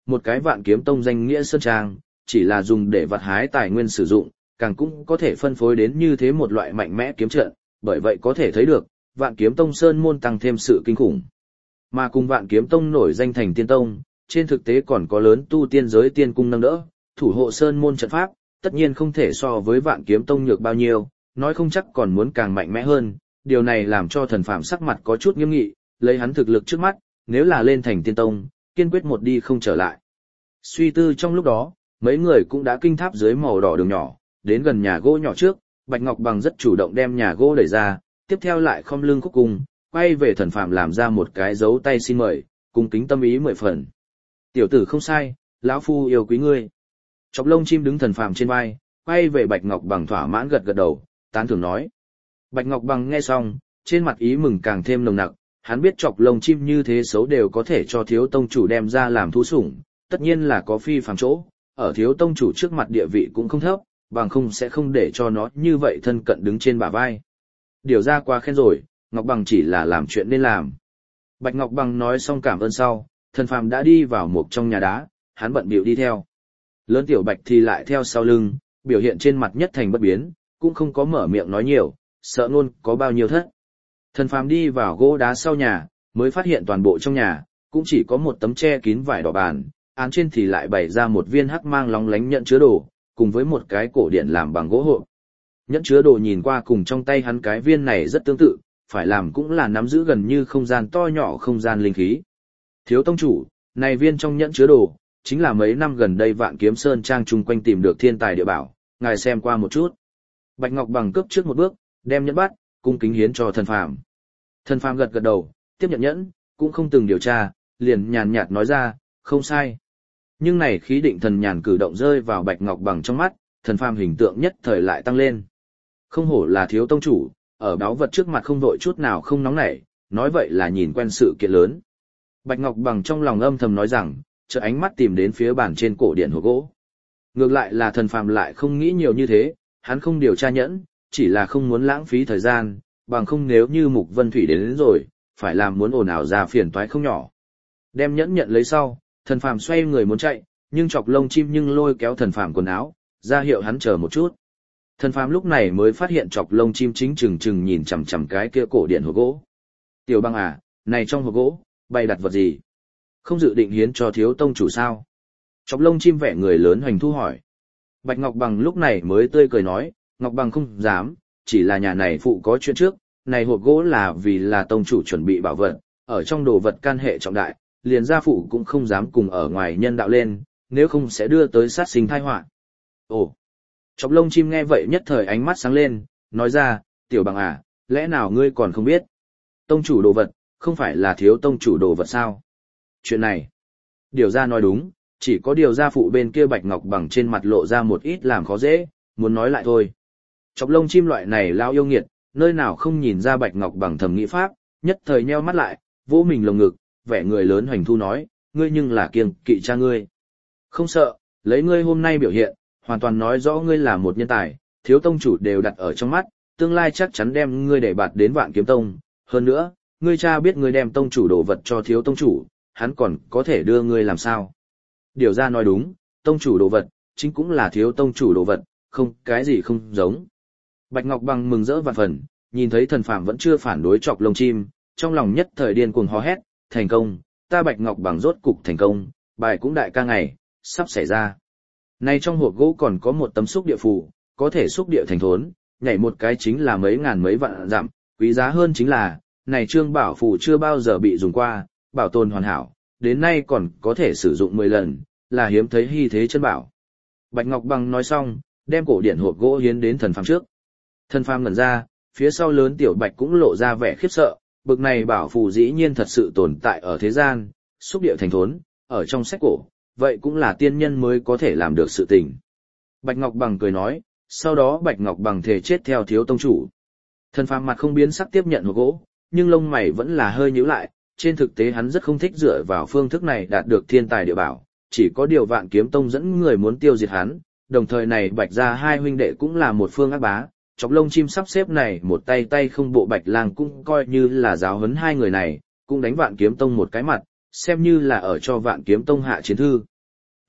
một cái Vạn Kiếm Tông danh nghĩa sơn trang, chỉ là dùng để vặt hái tài nguyên sử dụng, càng cũng có thể phân phối đến như thế một loại mạnh mẽ kiếm trận, bởi vậy có thể thấy được, Vạn Kiếm Tông sơn môn tăng thêm sự kinh khủng. Mà cùng Vạn Kiếm Tông nổi danh thành tiên tông, trên thực tế còn có lớn tu tiên giới tiên cung nâng đỡ, thủ hộ sơn môn trận pháp, tất nhiên không thể so với Vạn Kiếm Tông nhược bao nhiêu, nói không chắc còn muốn càng mạnh mẽ hơn, điều này làm cho Thần Phàm sắc mặt có chút nghiêm nghị, lấy hắn thực lực trước mắt, nếu là lên thành tiên tông, kiên quyết một đi không trở lại. Suy tư trong lúc đó, mấy người cũng đã kinh tháp dưới màu đỏ đường nhỏ, đến gần nhà gỗ nhỏ trước, Bạch Ngọc Bằng rất chủ động đem nhà gỗ đẩy ra, tiếp theo lại khom lưng khúc cung, quay về Thần Phàm làm ra một cái dấu tay xin mời, cung kính tâm ý mười phần. Tiểu tử không sai, lão phu yêu quý ngươi. Chọc lông chim đứng Thần Phàm trên vai, quay về Bạch Ngọc Bằng thỏa mãn gật gật đầu, tán thưởng nói. Bạch Ngọc Bằng nghe xong, trên mặt ý mừng càng thêm nồng nặc, hắn biết chọc lông chim như thế xấu đều có thể cho thiếu tông chủ đem ra làm thú sủng, tất nhiên là có phi phàm chỗ, ở thiếu tông chủ trước mặt địa vị cũng không thấp, bằng không sẽ không để cho nó như vậy thân cận đứng trên bả vai. Điều ra quá khen rồi, Ngọc Bằng chỉ là làm chuyện nên làm. Bạch Ngọc Bằng nói xong cảm ơn sau, Thần Phàm đã đi vào một trong nhà đá, hắn bận bịu đi theo. Lớn Tiểu Bạch thì lại theo sau lưng, biểu hiện trên mặt nhất thành bất biến, cũng không có mở miệng nói nhiều, sợ luôn có bao nhiêu thất. Thần Phàm đi vào gỗ đá sau nhà, mới phát hiện toàn bộ trong nhà, cũng chỉ có một tấm che kín vải đỏ bàn, án trên thì lại bày ra một viên hắc mang lóng lánh nhẫn chứa đồ, cùng với một cái cổ điển làm bằng gỗ hộp. Nhẫn chứa đồ nhìn qua cùng trong tay hắn cái viên này rất tương tự, phải làm cũng là nắm giữ gần như không gian to nhỏ không gian linh khí. Thiếu tông chủ, này viên trong nhẫn chứa đồ, chính là mấy năm gần đây Vạn Kiếm Sơn trang chung quanh tìm được thiên tài địa bảo, ngài xem qua một chút. Bạch Ngọc Bằng cướp trước một bước, đem nhẫn bắt, cung kính hiến cho Thần Phàm. Thần Phàm gật gật đầu, tiếp nhận nhẫn, cũng không từng điều tra, liền nhàn nhạt nói ra, không sai. Nhưng này khí định thần nhàn cử động rơi vào Bạch Ngọc Bằng trong mắt, Thần Phàm hình tượng nhất thời lại tăng lên. Không hổ là thiếu tông chủ, ở báu vật trước mặt không vội chút nào không nóng nảy, nói vậy là nhìn quen sự kiện lớn. Bạch Ngọc Bằng trong lòng âm thầm nói rằng, chợt ánh mắt tìm đến phía bàn trên cổ điện hộp gỗ. Ngược lại là Thần Phàm lại không nghĩ nhiều như thế, hắn không điều tra nhẫn, chỉ là không muốn lãng phí thời gian, bằng không nếu như Mục Vân Thủy đến, đến rồi, phải làm muốn ồn ào ra phiền toái không nhỏ. Đem nhẫn nhận lấy sau, Thần Phàm xoay người muốn chạy, nhưng chọc lông chim nhưng lôi kéo Thần Phàm quần áo, ra hiệu hắn chờ một chút. Thần Phàm lúc này mới phát hiện chọc lông chim chính chừng chừng nhìn chằm chằm cái kia cổ điện hộp gỗ. Tiểu Băng à, này trong hộp gỗ, bày đặt vật gì? Không dự định hiến cho thiếu tông chủ sao? Chọc lông chim vẻ người lớn hoành thu hỏi. Bạch Ngọc Bằng lúc này mới tươi cười nói, Ngọc Bằng không dám, chỉ là nhà này phụ có chuyện trước, này hộp gỗ là vì là tông chủ chuẩn bị bảo vật, ở trong đồ vật can hệ trọng đại, liền gia phụ cũng không dám cùng ở ngoài nhân đạo lên, nếu không sẽ đưa tới sát sinh tai họa. Ồ. Chọc lông chim nghe vậy nhất thời ánh mắt sáng lên, nói ra, Tiểu Bằng à, lẽ nào ngươi còn không biết? Tông chủ đồ vật, không phải là thiếu tông chủ đồ vật sao? Chuyện này, điều gia nói đúng, chỉ có điều gia phụ bên kia Bạch Ngọc Bằng trên mặt lộ ra một ít làm khó dễ, muốn nói lại thôi. Chọc lông chim loại này lao yêu nghiệt, nơi nào không nhìn ra Bạch Ngọc Bằng thầm nghĩ pháp, nhất thời nheo mắt lại, vỗ mình lồng ngực, vẻ người lớn hoành thu nói, ngươi nhưng là kiêng kỵ cha ngươi. Không sợ, lấy ngươi hôm nay biểu hiện, hoàn toàn nói rõ ngươi là một nhân tài, thiếu tông chủ đều đặt ở trong mắt, tương lai chắc chắn đem ngươi để bạt đến Vạn Kiếm Tông. Hơn nữa, ngươi cha biết ngươi đem tông chủ đồ vật cho thiếu tông chủ, hắn còn có thể đưa ngươi làm sao? Điều ra nói đúng, tông chủ đồ vật, chính cũng là thiếu tông chủ đồ vật, không cái gì không giống. Bạch Ngọc Bằng mừng rỡ vạn phần, nhìn thấy Thần Phàm vẫn chưa phản đối chọc lông chim, trong lòng nhất thời điên cuồng hò hét, thành công, ta Bạch Ngọc Bằng rốt cục thành công, bài cũng đại ca ngày, sắp xảy ra. Nay trong hộp gỗ còn có một tấm xúc địa phù, có thể xúc địa thành thốn, nhảy một cái chính là mấy ngàn mấy vạn dặm, quý giá hơn chính là, này trương bảo phù chưa bao giờ bị dùng qua, bảo tồn hoàn hảo, đến nay còn có thể sử dụng mười lần, là hiếm thấy hy thế chân bảo. Bạch Ngọc Bằng nói xong, đem cổ điển hộp gỗ hiến đến Thần Phàm trước. Thần Phàm ngẩn ra, phía sau lớn Tiểu Bạch cũng lộ ra vẻ khiếp sợ, bực này bảo phù dĩ nhiên thật sự tồn tại ở thế gian, xúc địa thành thốn, ở trong sách cổ, vậy cũng là tiên nhân mới có thể làm được sự tình. Bạch Ngọc Bằng cười nói, sau đó Bạch Ngọc Bằng thề chết theo thiếu tông chủ. Thần Phàm mặt không biến sắc tiếp nhận hộp gỗ, nhưng lông mày vẫn là hơi nhíu lại, trên thực tế hắn rất không thích dựa vào phương thức này đạt được thiên tài địa bảo, chỉ có điều Vạn Kiếm Tông dẫn người muốn tiêu diệt hắn, đồng thời này Bạch gia hai huynh đệ cũng là một phương ác bá, chọc lông chim sắp xếp này một tay tay không bộ Bạch Lang cũng coi như là giáo huấn hai người này, cũng đánh Vạn Kiếm Tông một cái mặt, xem như là ở cho Vạn Kiếm Tông hạ chiến thư,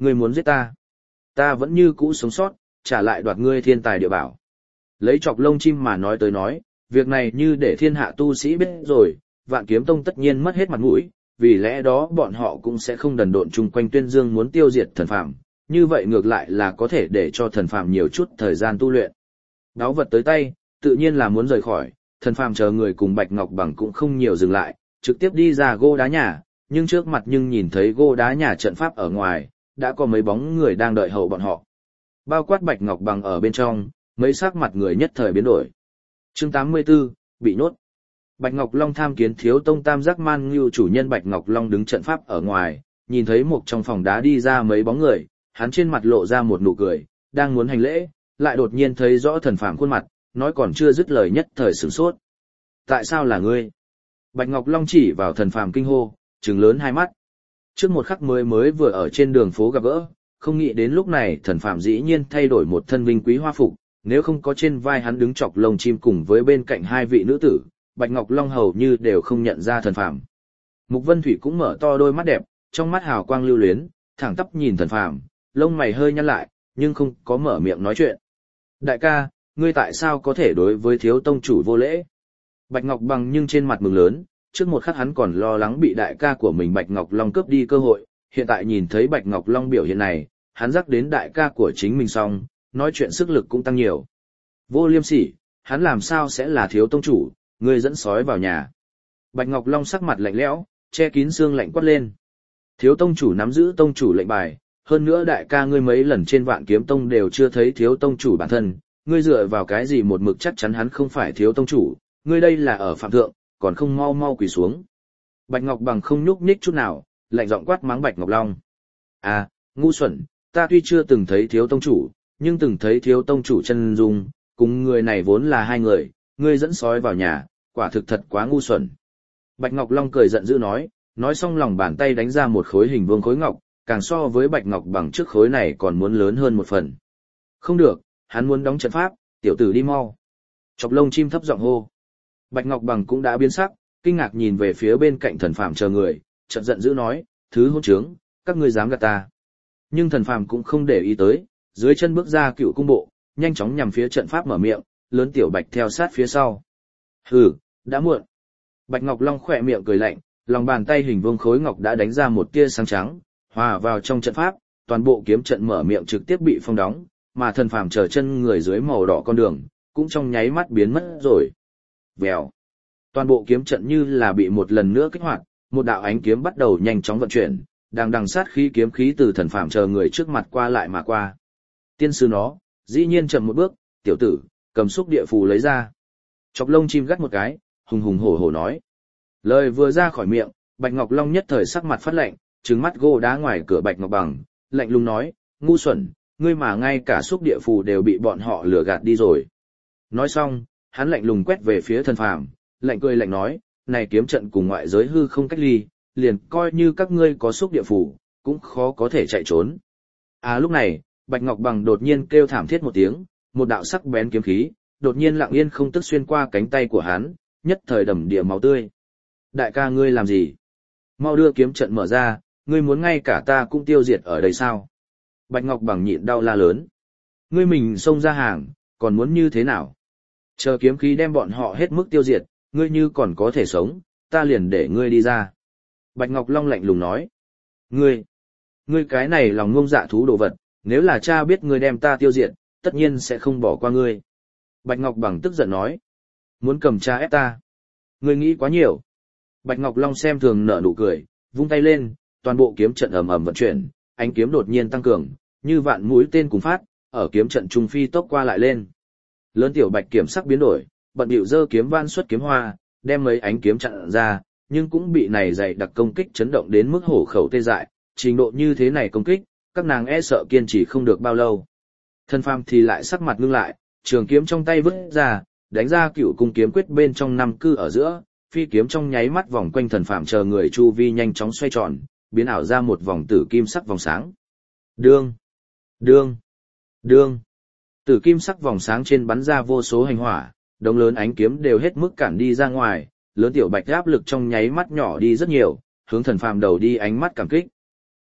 ngươi muốn giết ta. Ta vẫn như cũ sống sót, trả lại đoạt ngươi thiên tài địa bảo. Lấy chọc lông chim mà nói tới nói, việc này như để thiên hạ tu sĩ biết rồi, Vạn Kiếm Tông tất nhiên mất hết mặt mũi, vì lẽ đó bọn họ cũng sẽ không đần độn chung quanh tuyên dương muốn tiêu diệt thần phàm, như vậy ngược lại là có thể để cho thần phàm nhiều chút thời gian tu luyện. Đáo vật tới tay, tự nhiên là muốn rời khỏi, thần phàm chờ người cùng Bạch Ngọc Bằng cũng không nhiều dừng lại, trực tiếp đi ra gô đá nhà, nhưng trước mặt nhưng nhìn thấy gô đá nhà trận pháp ở ngoài, đã có mấy bóng người đang đợi hậu bọn họ. Bao quát Bạch Ngọc Bằng ở bên trong, mấy sắc mặt người nhất thời biến đổi. Chương tám mươi tư, bị nhốt. Bạch Ngọc Long tham kiến Thiếu Tông Tam Giác Man Ngưu chủ nhân Bạch Ngọc Long đứng trận pháp ở ngoài, nhìn thấy một trong phòng đá đi ra mấy bóng người, hắn trên mặt lộ ra một nụ cười, đang muốn hành lễ, lại đột nhiên thấy rõ thần phàm khuôn mặt, nói còn chưa dứt lời nhất thời sửng sốt. Tại sao là ngươi? Bạch Ngọc Long chỉ vào thần phàm kinh hô, trừng lớn hai mắt. Trước một khắc mới mới vừa ở trên đường phố gặp gỡ, không nghĩ đến lúc này thần phàm dĩ nhiên thay đổi một thân vinh quý hoa phục, nếu không có trên vai hắn đứng chọc lông chim cùng với bên cạnh hai vị nữ tử, Bạch Ngọc Long hầu như đều không nhận ra thần phàm. Mục Vân Thủy cũng mở to đôi mắt đẹp, trong mắt hào quang lưu luyến, thẳng tắp nhìn thần phàm, lông mày hơi nhăn lại, nhưng không có mở miệng nói chuyện. Đại ca, ngươi tại sao có thể đối với Thiếu tông chủ vô lễ? Bạch Ngọc Bằng nhưng trên mặt mừng lớn, trước một khắc hắn còn lo lắng bị đại ca của mình Bạch Ngọc Long cướp đi cơ hội, hiện tại nhìn thấy Bạch Ngọc Long biểu hiện này, hắn rắc đến đại ca của chính mình xong, nói chuyện sức lực cũng tăng nhiều. Vô liêm sỉ, hắn làm sao sẽ là Thiếu tông chủ, ngươi dẫn sói vào nhà. Bạch Ngọc Long sắc mặt lạnh lẽo, che kín xương lạnh quát lên. Thiếu tông chủ nắm giữ tông chủ lệnh bài, hơn nữa đại ca ngươi mấy lần trên Vạn Kiếm Tông đều chưa thấy Thiếu tông chủ bản thân, ngươi dựa vào cái gì một mực chắc chắn hắn không phải Thiếu tông chủ, ngươi đây là ở phạm thượng, còn không mau mau quỳ xuống. Bạch Ngọc Bằng không nhúc nhích chút nào, lạnh giọng quát mắng Bạch Ngọc Long. À, ngu xuẩn, ta tuy chưa từng thấy Thiếu tông chủ, nhưng từng thấy Thiếu tông chủ chân dung, cùng người này vốn là hai người, ngươi dẫn sói vào nhà, quả thực thật quá ngu xuẩn. Bạch Ngọc Long cười giận dữ nói, nói xong lòng bàn tay đánh ra một khối hình vuông khối ngọc, càng so với Bạch Ngọc Bằng trước khối này còn muốn lớn hơn một phần. Không được, hắn muốn đóng trận pháp, tiểu tử đi mau. Chọc lông chim thấp giọng hô. Bạch Ngọc Bằng cũng đã biến sắc, kinh ngạc nhìn về phía bên cạnh thần phàm chờ người, chợt giận dữ nói, thứ hỗn trướng, các ngươi dám gạt ta. Nhưng thần phàm cũng không để ý tới, dưới chân bước ra Cựu cung bộ, nhanh chóng nhằm phía trận pháp mở miệng, lớn tiểu Bạch theo sát phía sau. Hừ, đã muộn. Bạch Ngọc Long khỏe miệng cười lạnh, lòng bàn tay hình vuông khối ngọc đã đánh ra một tia sáng trắng, hòa vào trong trận pháp, toàn bộ kiếm trận mở miệng trực tiếp bị phong đóng, mà thần phàm chờ chân người dưới màu đỏ con đường, cũng trong nháy mắt biến mất rồi. Vèo. Toàn bộ kiếm trận như là bị một lần nữa kích hoạt, một đạo ánh kiếm bắt đầu nhanh chóng vận chuyển, đang đằng sát khí kiếm khí từ thần phàm chờ người trước mặt qua lại mà qua. Tiên sư nó, dĩ nhiên chậm một bước, tiểu tử, cầm xúc địa phù lấy ra. Chọc lông chim gắt một cái, hùng hùng hổ hổ nói. Lời vừa ra khỏi miệng, Bạch Ngọc Long nhất thời sắc mặt phát lạnh, trừng mắt gô đá ngoài cửa Bạch Ngọc Bằng, lạnh lùng nói, ngu xuẩn, ngươi mà ngay cả xúc địa phù đều bị bọn họ lừa gạt đi rồi. Nói xong, hắn lạnh lùng quét về phía thần phàm, lạnh cười lạnh nói, này kiếm trận cùng ngoại giới hư không cách ly, liền coi như các ngươi có xúc địa phù, cũng khó có thể chạy trốn. À lúc này, Bạch Ngọc Bằng đột nhiên kêu thảm thiết một tiếng, một đạo sắc bén kiếm khí, đột nhiên lặng yên không tức xuyên qua cánh tay của hắn, nhất thời đầm địa máu tươi. Đại ca ngươi làm gì? Mau đưa kiếm trận mở ra, ngươi muốn ngay cả ta cũng tiêu diệt ở đây sao? Bạch Ngọc Bằng nhịn đau la lớn. Ngươi mình xông ra hàng, còn muốn như thế nào? Chờ kiếm khí đem bọn họ hết mức tiêu diệt, ngươi như còn có thể sống, ta liền để ngươi đi ra. Bạch Ngọc Long lạnh lùng nói. Ngươi, ngươi cái này lòng ngông dạ thú đồ vật, nếu là cha biết ngươi đem ta tiêu diệt, tất nhiên sẽ không bỏ qua ngươi. Bạch Ngọc Bằng tức giận nói. Muốn cầm cha ép ta. Ngươi nghĩ quá nhiều. Bạch Ngọc Long xem thường nở nụ cười, vung tay lên, toàn bộ kiếm trận ầm ầm vận chuyển, ánh kiếm đột nhiên tăng cường, như vạn mũi tên cùng phát, ở kiếm trận trung phi tốc qua lại lên. Lớn tiểu Bạch kiểm sắc biến đổi, bận bịu giơ kiếm van xuất kiếm hoa, đem mấy ánh kiếm chặn ra, nhưng cũng bị này dày đặc công kích chấn động đến mức hổ khẩu tê dại, trình độ như thế này công kích, các nàng e sợ kiên trì không được bao lâu. Thân phàm thì lại sắc mặt ngưng lại, trường kiếm trong tay vứt ra, đánh ra Cựu cung kiếm quyết bên trong năm cư ở giữa, phi kiếm trong nháy mắt vòng quanh thần phàm chờ người chu vi nhanh chóng xoay tròn, biến ảo ra một vòng tử kim sắc vòng sáng. Đương, đương, đương. Tử kim sắc vòng sáng trên bắn ra vô số hành hỏa, đống lớn ánh kiếm đều hết mức cản đi ra ngoài, lớn tiểu Bạch áp lực trong nháy mắt nhỏ đi rất nhiều, hướng thần phàm đầu đi ánh mắt cảm kích.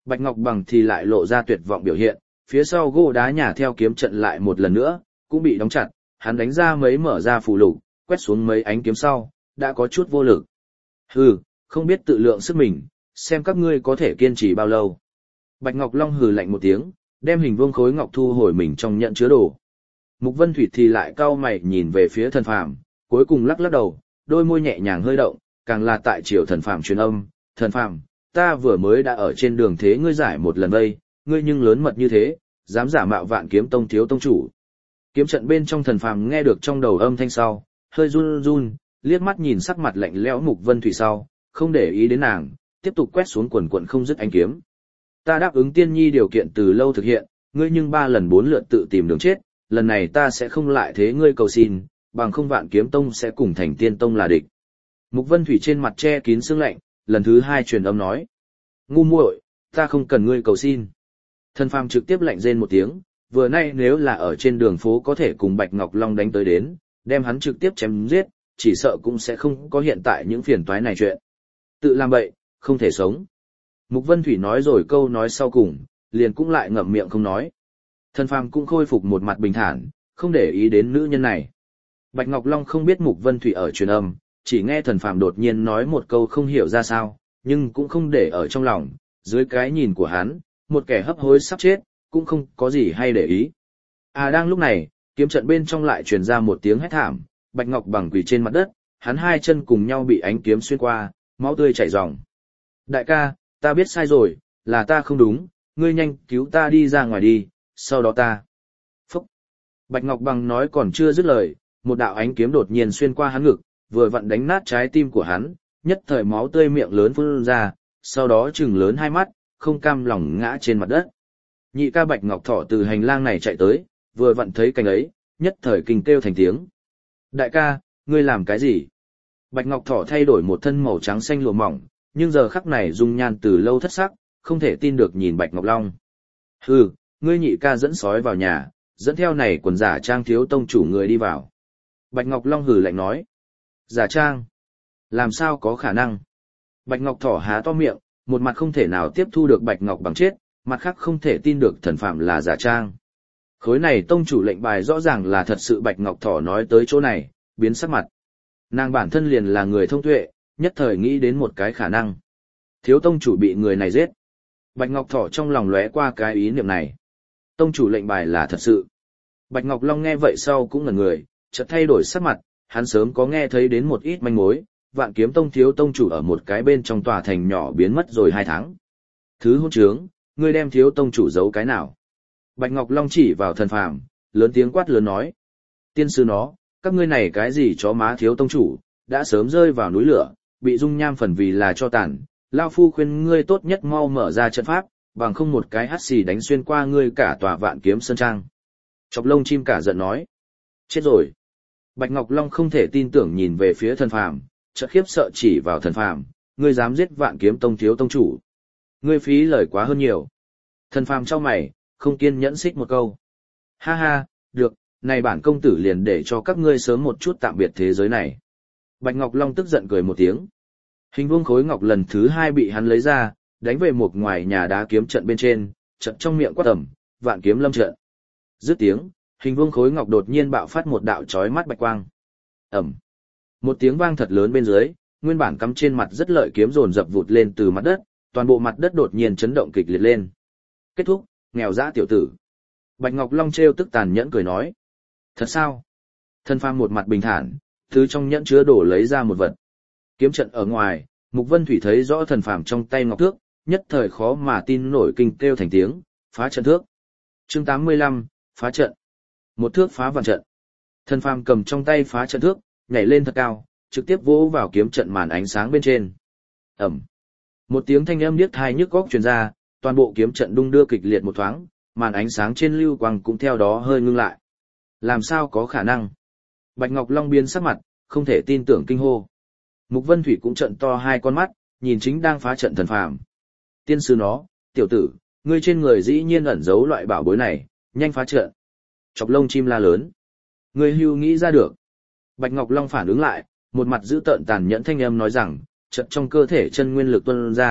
Bạch Ngọc Bằng thì lại lộ ra tuyệt vọng biểu hiện, phía sau gỗ đá nhà theo kiếm trận lại một lần nữa, cũng bị đóng chặt, hắn đánh ra mấy mở ra phù lục, quét xuống mấy ánh kiếm sau, đã có chút vô lực. Hừ, không biết tự lượng sức mình, xem các ngươi có thể kiên trì bao lâu. Bạch Ngọc Long hừ lạnh một tiếng, đem hình vuông khối ngọc thu hồi mình trong nhận chứa đồ. Mục Vân Thủy thì lại cau mày nhìn về phía Thần Phàm, cuối cùng lắc lắc đầu, đôi môi nhẹ nhàng hơi động, càng là tại chiều Thần Phàm truyền âm, "Thần Phàm, ta vừa mới đã ở trên đường thế ngươi giải một lần vây, ngươi nhưng lớn mật như thế, dám giả mạo Vạn Kiếm Tông thiếu tông chủ." Kiếm trận bên trong Thần Phàm nghe được trong đầu âm thanh sau, hơi run run, liếc mắt nhìn sắc mặt lạnh lẽo Mục Vân Thủy sau, không để ý đến nàng, tiếp tục quét xuống quần quần không dứt ánh kiếm. "Ta đáp ứng Tiên Nhi điều kiện từ lâu thực hiện, ngươi nhưng ba lần bốn lượt tự tìm đường chết, lần này ta sẽ không lại thế ngươi cầu xin, bằng không Vạn Kiếm Tông sẽ cùng Thành Tiên Tông là địch." Mục Vân Thủy trên mặt che kín sương lạnh, lần thứ hai truyền âm nói: "Ngu muội, ta không cần ngươi cầu xin." Thần Phàm trực tiếp lạnh rên một tiếng, vừa nay nếu là ở trên đường phố có thể cùng Bạch Ngọc Long đánh tới đến, đem hắn trực tiếp chém giết, chỉ sợ cũng sẽ không có hiện tại những phiền toái này chuyện. Tự làm bậy, không thể sống. Mục Vân Thủy nói rồi câu nói sau cùng, liền cũng lại ngậm miệng không nói. Thần Phàm cũng khôi phục một mặt bình thản, không để ý đến nữ nhân này. Bạch Ngọc Long không biết Mục Vân Thủy ở truyền âm, chỉ nghe Thần Phàm đột nhiên nói một câu không hiểu ra sao, nhưng cũng không để ở trong lòng, dưới cái nhìn của hắn, một kẻ hấp hối sắp chết, cũng không có gì hay để ý. À đang lúc này, kiếm trận bên trong lại truyền ra một tiếng hét thảm, Bạch Ngọc Bằng quỳ trên mặt đất, hắn hai chân cùng nhau bị ánh kiếm xuyên qua, máu tươi chảy ròng. "Đại ca, ta biết sai rồi, là ta không đúng, ngươi nhanh cứu ta đi ra ngoài đi, sau đó ta..." Phúc! Bạch Ngọc Bằng nói còn chưa dứt lời, một đạo ánh kiếm đột nhiên xuyên qua hắn ngực, vừa vặn đánh nát trái tim của hắn, nhất thời máu tươi miệng lớn phun ra, sau đó trừng lớn hai mắt, không cam lòng ngã trên mặt đất. Nhị ca Bạch Ngọc Thỏ từ hành lang này chạy tới, vừa vặn thấy cảnh ấy, nhất thời kinh kêu thành tiếng. "Đại ca, ngươi làm cái gì?" Bạch Ngọc Thỏ thay đổi một thân màu trắng xanh lụa mỏng, nhưng giờ khắc này dung nhan từ lâu thất sắc, không thể tin được nhìn Bạch Ngọc Long. "Hừ, ngươi nhị ca dẫn sói vào nhà, dẫn theo này quần giả trang thiếu tông chủ người đi vào." Bạch Ngọc Long hừ lạnh nói. "Giả trang? Làm sao có khả năng?" Bạch Ngọc Thỏ há to miệng, một mặt không thể nào tiếp thu được Bạch Ngọc Bằng chết, mặt khác không thể tin được Thần Phàm là giả trang. Khối này tông chủ lệnh bài rõ ràng là thật sự. Bạch Ngọc Thỏ nói tới chỗ này, biến sắc mặt. Nàng bản thân liền là người thông tuệ, nhất thời nghĩ đến một cái khả năng. Thiếu tông chủ bị người này giết. Bạch Ngọc Thỏ trong lòng lóe qua cái ý niệm này. Tông chủ lệnh bài là thật sự. Bạch Ngọc Long nghe vậy sau cũng ngẩn người, chợt thay đổi sắc mặt, hắn sớm có nghe thấy đến một ít manh mối, Vạn Kiếm Tông thiếu tông chủ ở một cái bên trong tòa thành nhỏ biến mất rồi hai tháng. Thứ hỗn trướng, ngươi đem thiếu tông chủ giấu cái nào? Bạch Ngọc Long chỉ vào Thần Phàm, lớn tiếng quát lớn nói: "Tiên sư nó, các ngươi này cái gì chó má thiếu tông chủ, đã sớm rơi vào núi lửa, bị dung nham phần vì là cho tàn, lão phu khuyên ngươi tốt nhất mau mở ra trận pháp, bằng không một cái hắt xì đánh xuyên qua ngươi cả tòa Vạn Kiếm Sơn Trang." Chọc lông chim cả giận nói: "Chết rồi." Bạch Ngọc Long không thể tin tưởng nhìn về phía Thần Phàm, chợt khiếp sợ chỉ vào Thần Phàm: "Ngươi dám giết Vạn Kiếm Tông thiếu tông chủ? Ngươi phí lời quá hơn nhiều." Thần Phàm chau mày, không kiên nhẫn xích một câu: "Ha ha, được, này bản công tử liền để cho các ngươi sớm một chút tạm biệt thế giới này." Bạch Ngọc Long tức giận cười một tiếng. Hình vuông khối ngọc lần thứ hai bị hắn lấy ra, đánh về một ngoài nhà đá kiếm trận bên trên, trận trong miệng quát tầm: "Vạn kiếm lâm trận." Dứt tiếng, hình vuông khối ngọc đột nhiên bạo phát một đạo chói mắt bạch quang. Ầm. Một tiếng vang thật lớn bên dưới, nguyên bản cắm trên mặt rất lợi kiếm dồn dập vụt lên từ mặt đất, toàn bộ mặt đất đột nhiên chấn động kịch liệt lên. "Kết thúc, nghèo dã tiểu tử." Bạch Ngọc Long trêu tức tàn nhẫn cười nói. "Thật sao?" Thần Phàm một mặt bình thản, thứ trong nhẫn chứa đổ lấy ra một vật. Kiếm trận ở ngoài, Mục Vân Thủy thấy rõ Thần Phàm trong tay ngọc thước, nhất thời khó mà tin nổi kinh kêu thành tiếng: "Phá trận thước." Chương tám mươi lăm, phá trận. Một thước phá vạn trận. Thần Phàm cầm trong tay phá trận thước, nhảy lên thật cao, trực tiếp vỗ vào kiếm trận màn ánh sáng bên trên. Ầm. Một tiếng thanh âm điếc tai nhức óc truyền ra, toàn bộ kiếm trận đung đưa kịch liệt một thoáng, màn ánh sáng trên lưu quang cũng theo đó hơi ngưng lại. Làm sao có khả năng? Bạch Ngọc Long biến sắc mặt, không thể tin tưởng kinh hô. Mục Vân Thủy cũng trợn to hai con mắt, nhìn chính đang phá trận Thần Phàm. "Tiên sư nó, tiểu tử, ngươi trên người dĩ nhiên ẩn giấu loại bảo bối này, nhanh phá trận." Chọc lông chim la lớn. "Ngươi hưu nghĩ ra được." Bạch Ngọc Long phản ứng lại, một mặt giữ tợn tàn nhẫn thanh âm nói rằng, trận trong cơ thể chân nguyên lực tuôn ra,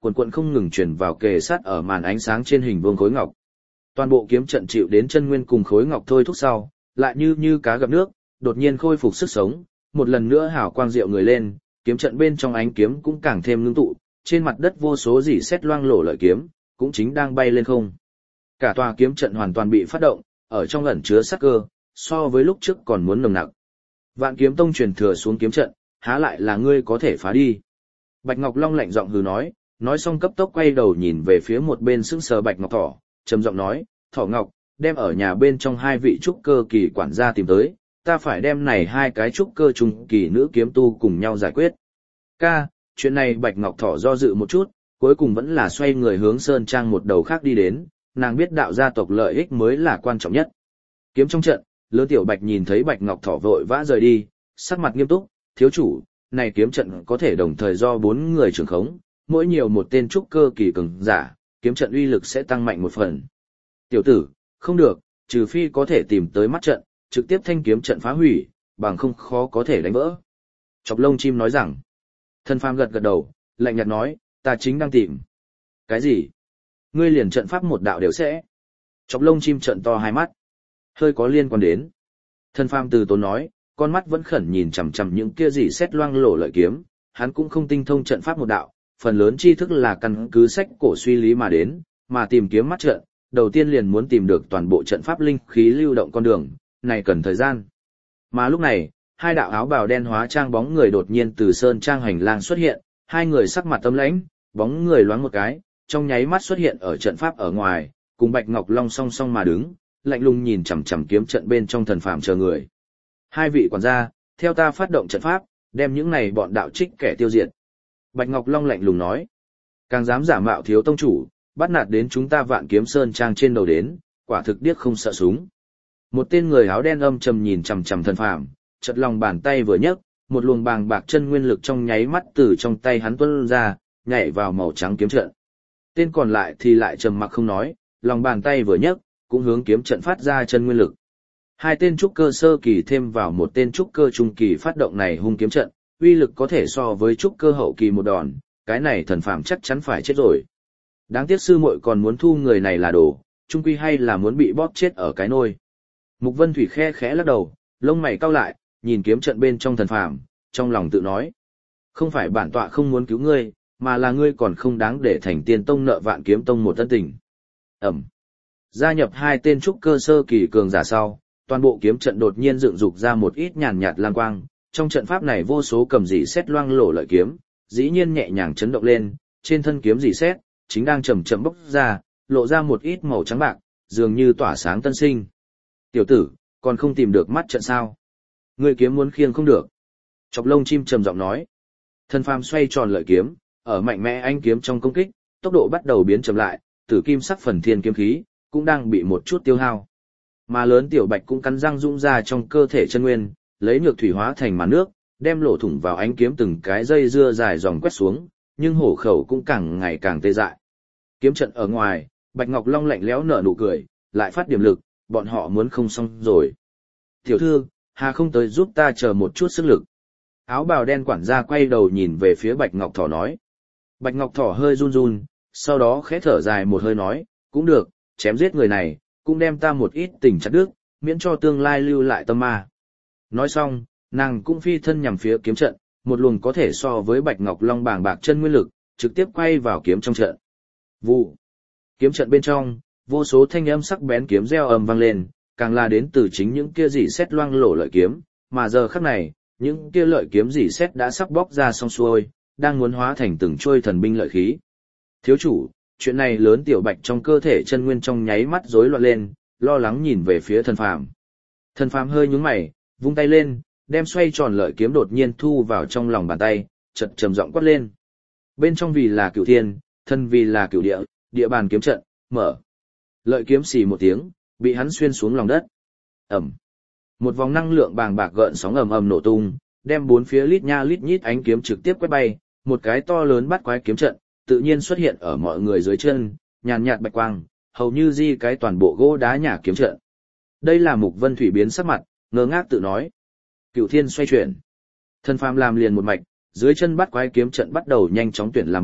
cuồn cuộn không ngừng truyền vào kề sát ở màn ánh sáng trên hình vuông khối ngọc. Toàn bộ kiếm trận chịu đến chân nguyên cùng khối ngọc thôi thúc sau, lại như như cá gặp nước, đột nhiên khôi phục sức sống, một lần nữa hào quang diệu người lên, kiếm trận bên trong ánh kiếm cũng càng thêm ngưng tụ, trên mặt đất vô số rỉ sét loang lổ lợi kiếm, cũng chính đang bay lên không. Cả tòa kiếm trận hoàn toàn bị phát động, ở trong ẩn chứa sát cơ, so với lúc trước còn muốn nồng nặc. Vạn Kiếm Tông truyền thừa xuống kiếm trận, há lại là ngươi có thể phá đi. Bạch Ngọc Long lạnh giọng hừ nói, nói xong cấp tốc quay đầu nhìn về phía một bên sững sờ Bạch Ngọc Thỏ, trầm giọng nói, Thỏ Ngọc, đem ở nhà bên trong hai vị trúc cơ kỳ quản gia tìm tới, ta phải đem này hai cái trúc cơ trung kỳ nữ kiếm tu cùng nhau giải quyết. Ca, chuyện này Bạch Ngọc Thỏ do dự một chút, cuối cùng vẫn là xoay người hướng Sơn Trang một đầu khác đi đến, nàng biết đạo gia tộc lợi ích mới là quan trọng nhất. Kiếm trong trận, Lứa Tiểu Bạch nhìn thấy Bạch Ngọc Thỏ vội vã rời đi, sắc mặt nghiêm túc, thiếu chủ, này kiếm trận có thể đồng thời do bốn người trưởng khống, mỗi nhiều một tên trúc cơ kỳ cường giả, kiếm trận uy lực sẽ tăng mạnh một phần. Tiểu tử, không được, trừ phi có thể tìm tới mắt trận, trực tiếp thanh kiếm trận phá hủy, bằng không khó có thể đánh vỡ. Chọc Lông Chim nói rằng, Thần Phàm gật gật đầu, lạnh nhạt nói, ta chính đang tìm. Cái gì? Ngươi liền trận pháp một đạo đều sẽ. Chọc Lông Chim trận to hai mắt, hơi có liên quan đến. Thần Phàm từ tốn nói, con mắt vẫn khẩn nhìn chằm chằm những kia gì xét loang lổ lợi kiếm, hắn cũng không tinh thông trận pháp một đạo, phần lớn tri thức là căn cứ sách cổ suy lý mà đến, mà tìm kiếm mắt trận, đầu tiên liền muốn tìm được toàn bộ trận pháp linh khí lưu động con đường, này cần thời gian. Mà lúc này, hai đạo áo bào đen hóa trang bóng người đột nhiên từ sơn trang hành lang xuất hiện, hai người sắc mặt âm lãnh, bóng người loáng một cái, trong nháy mắt xuất hiện ở trận pháp ở ngoài, cùng Bạch Ngọc Long song song mà đứng, lạnh lùng nhìn chằm chằm kiếm trận bên trong Thần Phàm chờ người. Hai vị quản gia, theo ta phát động trận pháp, đem những này bọn đạo trích kẻ tiêu diệt. Bạch Ngọc Long lạnh lùng nói, càng dám giả mạo thiếu tông chủ, bắt nạt đến chúng ta Vạn Kiếm Sơn Trang trên đầu đến, quả thực điếc không sợ súng. Một tên người áo đen âm trầm nhìn chằm chằm Thần Phàm, chợt lòng bàn tay vừa nhấc, một luồng bàng bạc chân nguyên lực trong nháy mắt từ trong tay hắn tuôn ra, nhảy vào màu trắng kiếm trận. Tên còn lại thì lại trầm mặc không nói, lòng bàn tay vừa nhấc, cũng hướng kiếm trận phát ra chân nguyên lực. Hai tên trúc cơ sơ kỳ thêm vào một tên trúc cơ trung kỳ phát động này hung kiếm trận, uy lực có thể so với trúc cơ hậu kỳ một đòn, cái này Thần Phàm chắc chắn phải chết rồi. Đáng tiếc sư muội còn muốn thu người này là đồ, trung quy hay là muốn bị bóp chết ở cái nôi. Mục Vân Thủy khe khẽ lắc đầu, lông mày cau lại, nhìn kiếm trận bên trong Thần Phàm, trong lòng tự nói, không phải bản tọa không muốn cứu ngươi, mà là ngươi còn không đáng để thành Tiên Tông nợ Vạn Kiếm Tông một ân tình. Ẩm. Gia nhập hai tên trúc cơ sơ kỳ cường giả sau, toàn bộ kiếm trận đột nhiên dựng dục ra một ít nhàn nhạt lang quang, trong trận pháp này vô số cầm dị xét loang lổ lợi kiếm, dĩ nhiên nhẹ nhàng chấn động lên, trên thân kiếm dị xét chính đang chậm chậm bốc ra, lộ ra một ít màu trắng bạc, dường như tỏa sáng tân sinh. Tiểu tử, còn không tìm được mắt trận sao? Ngươi kiếm muốn khiêng không được. Chọc Lông Chim trầm giọng nói. Thần Phàm xoay tròn lợi kiếm, ở mạnh mẽ anh kiếm trong công kích, tốc độ bắt đầu biến chậm lại, tử kim sắc phần thiên kiếm khí cũng đang bị một chút tiêu hao. Mà lớn Tiểu Bạch cũng cắn răng rung ra trong cơ thể chân nguyên, lấy nhược thủy hóa thành màn nước, đem lỗ thủng vào ánh kiếm từng cái dây dưa dài dòng quét xuống, nhưng hổ khẩu cũng càng ngày càng tê dại. Kiếm trận ở ngoài, Bạch Ngọc Long lạnh lẽo nở nụ cười, lại phát điểm lực, bọn họ muốn không xong rồi. Tiểu thư, hà không tới giúp ta chờ một chút sức lực. Áo bào đen quản gia quay đầu nhìn về phía Bạch Ngọc Thỏ nói. Bạch Ngọc Thỏ hơi run run, sau đó khẽ thở dài một hơi nói, cũng được, chém giết người này, cũng đem ta một ít tình chặt đứt, miễn cho tương lai lưu lại tâm ma. Nói xong, nàng cũng phi thân nhằm phía kiếm trận, một luồng có thể so với Bạch Ngọc Long bàng bạc chân nguyên lực, trực tiếp quay vào kiếm trong trận. Vụ. Kiếm trận bên trong, vô số thanh âm sắc bén kiếm reo ầm vang lên, càng là đến từ chính những kia rỉ sét loang lổ lợi kiếm, mà giờ khắc này, những kia lợi kiếm rỉ sét đã sắp bóc ra xong xuôi, đang muốn hóa thành từng trôi thần binh lợi khí. Thiếu chủ, chuyện này lớn Tiểu Bạch trong cơ thể chân nguyên trong nháy mắt rối loạn lên, lo lắng nhìn về phía Thần Phàm. Thần Phàm hơi nhướng mày, vung tay lên, đem xoay tròn lợi kiếm đột nhiên thu vào trong lòng bàn tay, chợt trầm giọng quát lên. Bên trong vì là Cửu Thiên, thân vì là Cửu Địa, địa bàn kiếm trận, mở. Lợi kiếm xì một tiếng, bị hắn xuyên xuống lòng đất. Ầm. Một vòng năng lượng bàng bạc gợn sóng ầm ầm nổ tung, đem bốn phía lít nha lít nhít ánh kiếm trực tiếp quét bay, một cái to lớn bắt quái kiếm trận, tự nhiên xuất hiện ở mọi người dưới chân, nhàn nhạt bạch quang, hầu như di cái toàn bộ gỗ đá nhà kiếm trận. Đây là Mục Vân Thủy biến sắc mặt, ngơ ngác tự nói. Cửu Thiên xoay chuyển. Thần Phàm làm liền một mạch, dưới chân bắt quái kiếm trận bắt đầu nhanh chóng tuyển làm bộ,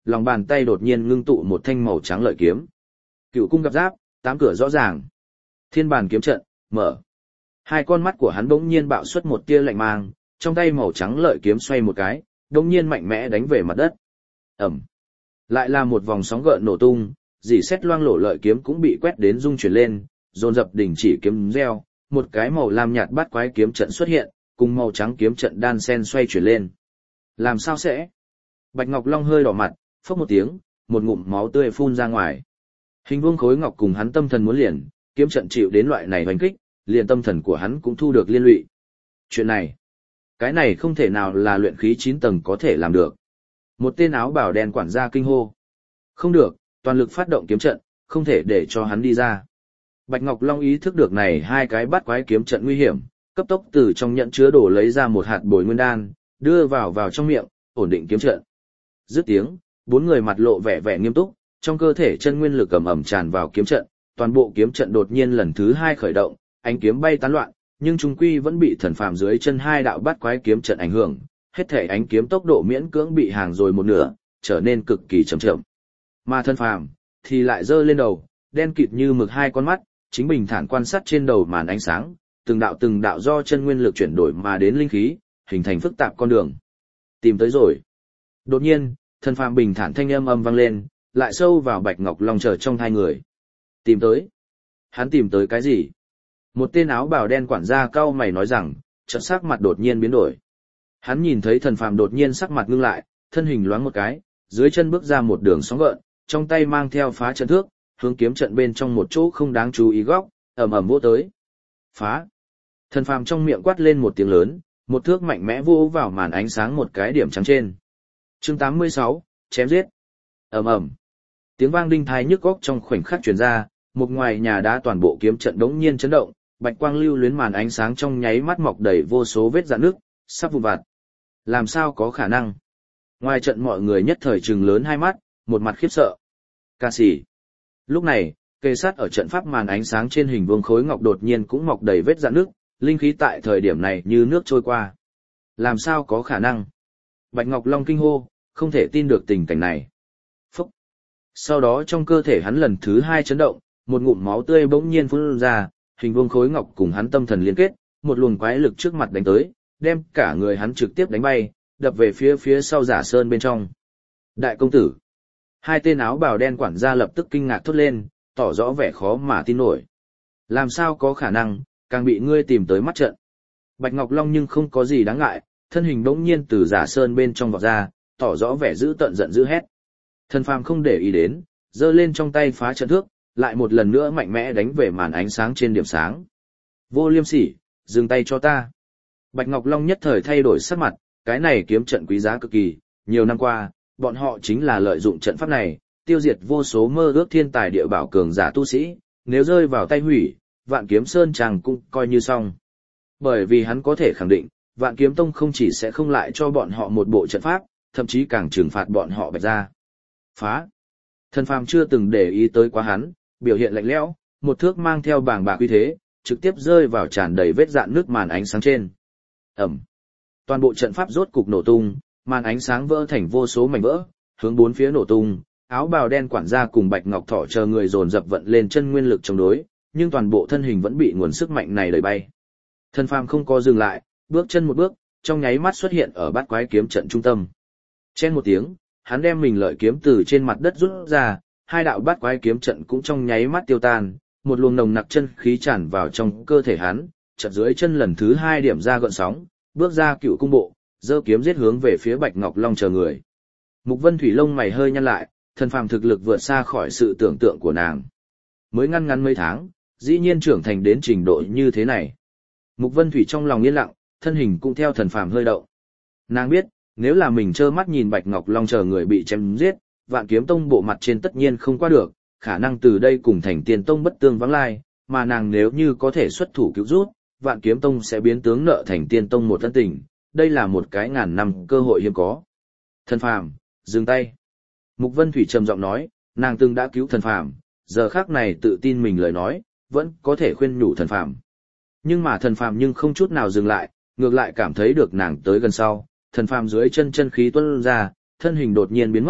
lòng bàn tay đột nhiên ngưng tụ một thanh màu trắng lợi kiếm. Cựu cung gặp giáp, tám cửa rõ ràng. Thiên bàn kiếm trận, mở. Hai con mắt của hắn bỗng nhiên bạo xuất một tia lạnh mang, trong tay màu trắng lợi kiếm xoay một cái, bỗng nhiên mạnh mẽ đánh về mặt đất. Ầm. Lại là một vòng sóng gợn nổ tung, dì xét loang lổ lợi kiếm cũng bị quét đến rung chuyển lên, dồn dập đình chỉ kiếm reo, một cái màu lam nhạt bắt quái kiếm trận xuất hiện, cùng màu trắng kiếm trận đan sen xoay chuyển lên. Làm sao sẽ? Bạch Ngọc Long hơi đỏ mặt, phốc một tiếng, một ngụm máu tươi phun ra ngoài. Hình vuông khối ngọc cùng hắn tâm thần muốn liền, kiếm trận chịu đến loại này hoành kích, liền tâm thần của hắn cũng thu được liên lụy. Chuyện này, cái này không thể nào là luyện khí chín tầng có thể làm được. Một tên áo bào đen quản gia kinh hô. Không được, toàn lực phát động kiếm trận, không thể để cho hắn đi ra. Bạch Ngọc Long ý thức được này hai cái bắt quái kiếm trận nguy hiểm, cấp tốc từ trong nhận chứa đồ lấy ra một hạt bồi nguyên đan, đưa vào vào trong miệng, ổn định kiếm trận. Dứt tiếng, bốn người mặt lộ vẻ vẻ nghiêm túc, trong cơ thể chân nguyên lực ầm ầm tràn vào kiếm trận, toàn bộ kiếm trận đột nhiên lần thứ hai khởi động, ánh kiếm bay tán loạn, nhưng trung quy vẫn bị thần phàm dưới chân hai đạo bắt quái kiếm trận ảnh hưởng, hết thể ánh kiếm tốc độ miễn cưỡng bị hàng rồi một nửa, trở nên cực kỳ chậm chậm. Mà thần phàm thì lại giơ lên đầu, đen kịt như mực hai con mắt, chính bình thản quan sát trên đầu màn ánh sáng, từng đạo từng đạo do chân nguyên lực chuyển đổi mà đến linh khí, hình thành phức tạp con đường. Tìm tới rồi. Đột nhiên, thần phàm bình thản thanh âm âm vang lên, lại sâu vào Bạch Ngọc Long chờ trong hai người. Tìm tới. Hắn tìm tới cái gì? Một tên áo bào đen quản gia cau mày nói rằng, chợt sắc mặt đột nhiên biến đổi. Hắn nhìn thấy thần phàm đột nhiên sắc mặt ngưng lại, thân hình loáng một cái, dưới chân bước ra một đường sóng gợn, trong tay mang theo phá trận thước, hướng kiếm trận bên trong một chỗ không đáng chú ý góc, ầm ầm vỗ tới. Phá! Thần phàm trong miệng quát lên một tiếng lớn, một thước mạnh mẽ vỗ vào màn ánh sáng một cái điểm trắng trên. Chương tám mươi sáu, chém giết. Ầm ầm. Tiếng vang đinh tai nhức óc trong khoảnh khắc truyền ra, một ngoài nhà đá toàn bộ kiếm trận đống nhiên chấn động, bạch quang lưu luyến màn ánh sáng trong nháy mắt mọc đầy vô số vết rạn nước, sắp vụn vặt. Làm sao có khả năng? Ngoài trận mọi người nhất thời trừng lớn hai mắt, một mặt khiếp sợ. Ca sĩ. Lúc này, kề sát ở trận pháp màn ánh sáng trên hình vuông khối ngọc đột nhiên cũng mọc đầy vết rạn nước, linh khí tại thời điểm này như nước trôi qua. Làm sao có khả năng? Bạch Ngọc Long kinh hô, không thể tin được tình cảnh này. Phúc! Sau đó trong cơ thể hắn lần thứ hai chấn động, một ngụm máu tươi bỗng nhiên phun ra, hình vuông khối ngọc cùng hắn tâm thần liên kết, một luồng quái lực trước mặt đánh tới, đem cả người hắn trực tiếp đánh bay, đập về phía phía sau giả sơn bên trong. Đại công tử! Hai tên áo bào đen quản gia lập tức kinh ngạc thốt lên, tỏ rõ vẻ khó mà tin nổi. Làm sao có khả năng, càng bị ngươi tìm tới mắt trận. Bạch Ngọc Long nhưng không có gì đáng ngại, thân hình bỗng nhiên từ giả sơn bên trong vọt ra, tỏ rõ vẻ dữ tợn giận dữ hét. Thần phàm không để ý đến, giơ lên trong tay phá trận thước, lại một lần nữa mạnh mẽ đánh về màn ánh sáng trên điểm sáng. Vô Liêm Sỉ, dừng tay cho ta. Bạch Ngọc Long nhất thời thay đổi sắc mặt, cái này kiếm trận quý giá cực kỳ, nhiều năm qua, bọn họ chính là lợi dụng trận pháp này, tiêu diệt vô số mơ ước thiên tài địa bảo cường giả tu sĩ, nếu rơi vào tay hủy, Vạn Kiếm Sơn chàng cũng coi như xong. Bởi vì hắn có thể khẳng định, Vạn Kiếm Tông không chỉ sẽ không lại cho bọn họ một bộ trận pháp, thậm chí càng trừng phạt bọn họ bạch ra. Phá! Thần phàm chưa từng để ý tới quá hắn, biểu hiện lạnh lẽo, một thước mang theo bàng bạc uy thế, trực tiếp rơi vào tràn đầy vết rạn nước màn ánh sáng trên. Ẩm! Toàn bộ trận pháp rốt cục nổ tung, màn ánh sáng vỡ thành vô số mảnh vỡ, hướng bốn phía nổ tung, áo bào đen quản gia cùng Bạch Ngọc Thỏ chờ người dồn dập vận lên chân nguyên lực chống đối, nhưng toàn bộ thân hình vẫn bị nguồn sức mạnh này đẩy bay. Thần phàm không có dừng lại, bước chân một bước, trong nháy mắt xuất hiện ở bát quái kiếm trận trung tâm. Chen một tiếng, hắn đem mình lợi kiếm từ trên mặt đất rút ra, hai đạo bát quái kiếm trận cũng trong nháy mắt tiêu tan, một luồng nồng nặc chân khí tràn vào trong cơ thể hắn, chợt dưới chân lần thứ hai điểm ra gợn sóng, bước ra cựu cung bộ, giơ kiếm giết hướng về phía Bạch Ngọc Long chờ người. Mục Vân Thủy lông mày hơi nhăn lại, thần phàm thực lực vượt xa khỏi sự tưởng tượng của nàng. Mới ngăn ngắn mấy tháng, dĩ nhiên trưởng thành đến trình độ như thế này. Mục Vân Thủy trong lòng yên lặng, thân hình cũng theo thần phàm hơi động. Nàng biết, nếu là mình trơ mắt nhìn Bạch Ngọc Long chờ người bị chém giết, Vạn Kiếm Tông bộ mặt trên tất nhiên không qua được, khả năng từ đây cùng Thành Tiên Tông bất tương vắng lai, mà nàng nếu như có thể xuất thủ cứu rút, Vạn Kiếm Tông sẽ biến tướng nợ Thành Tiên Tông một ân tình, đây là một cái ngàn năm cơ hội hiếm có. Thần phàm, dừng tay. Mục Vân Thủy trầm giọng nói, nàng từng đã cứu thần phàm, giờ khắc này tự tin mình lời nói, vẫn có thể khuyên nhủ thần phàm. Nhưng mà thần phàm nhưng không chút nào dừng lại, ngược lại cảm thấy được nàng tới gần sau, thần phàm dưới chân chân khí tuôn ra, thân hình đột nhiên biến mất,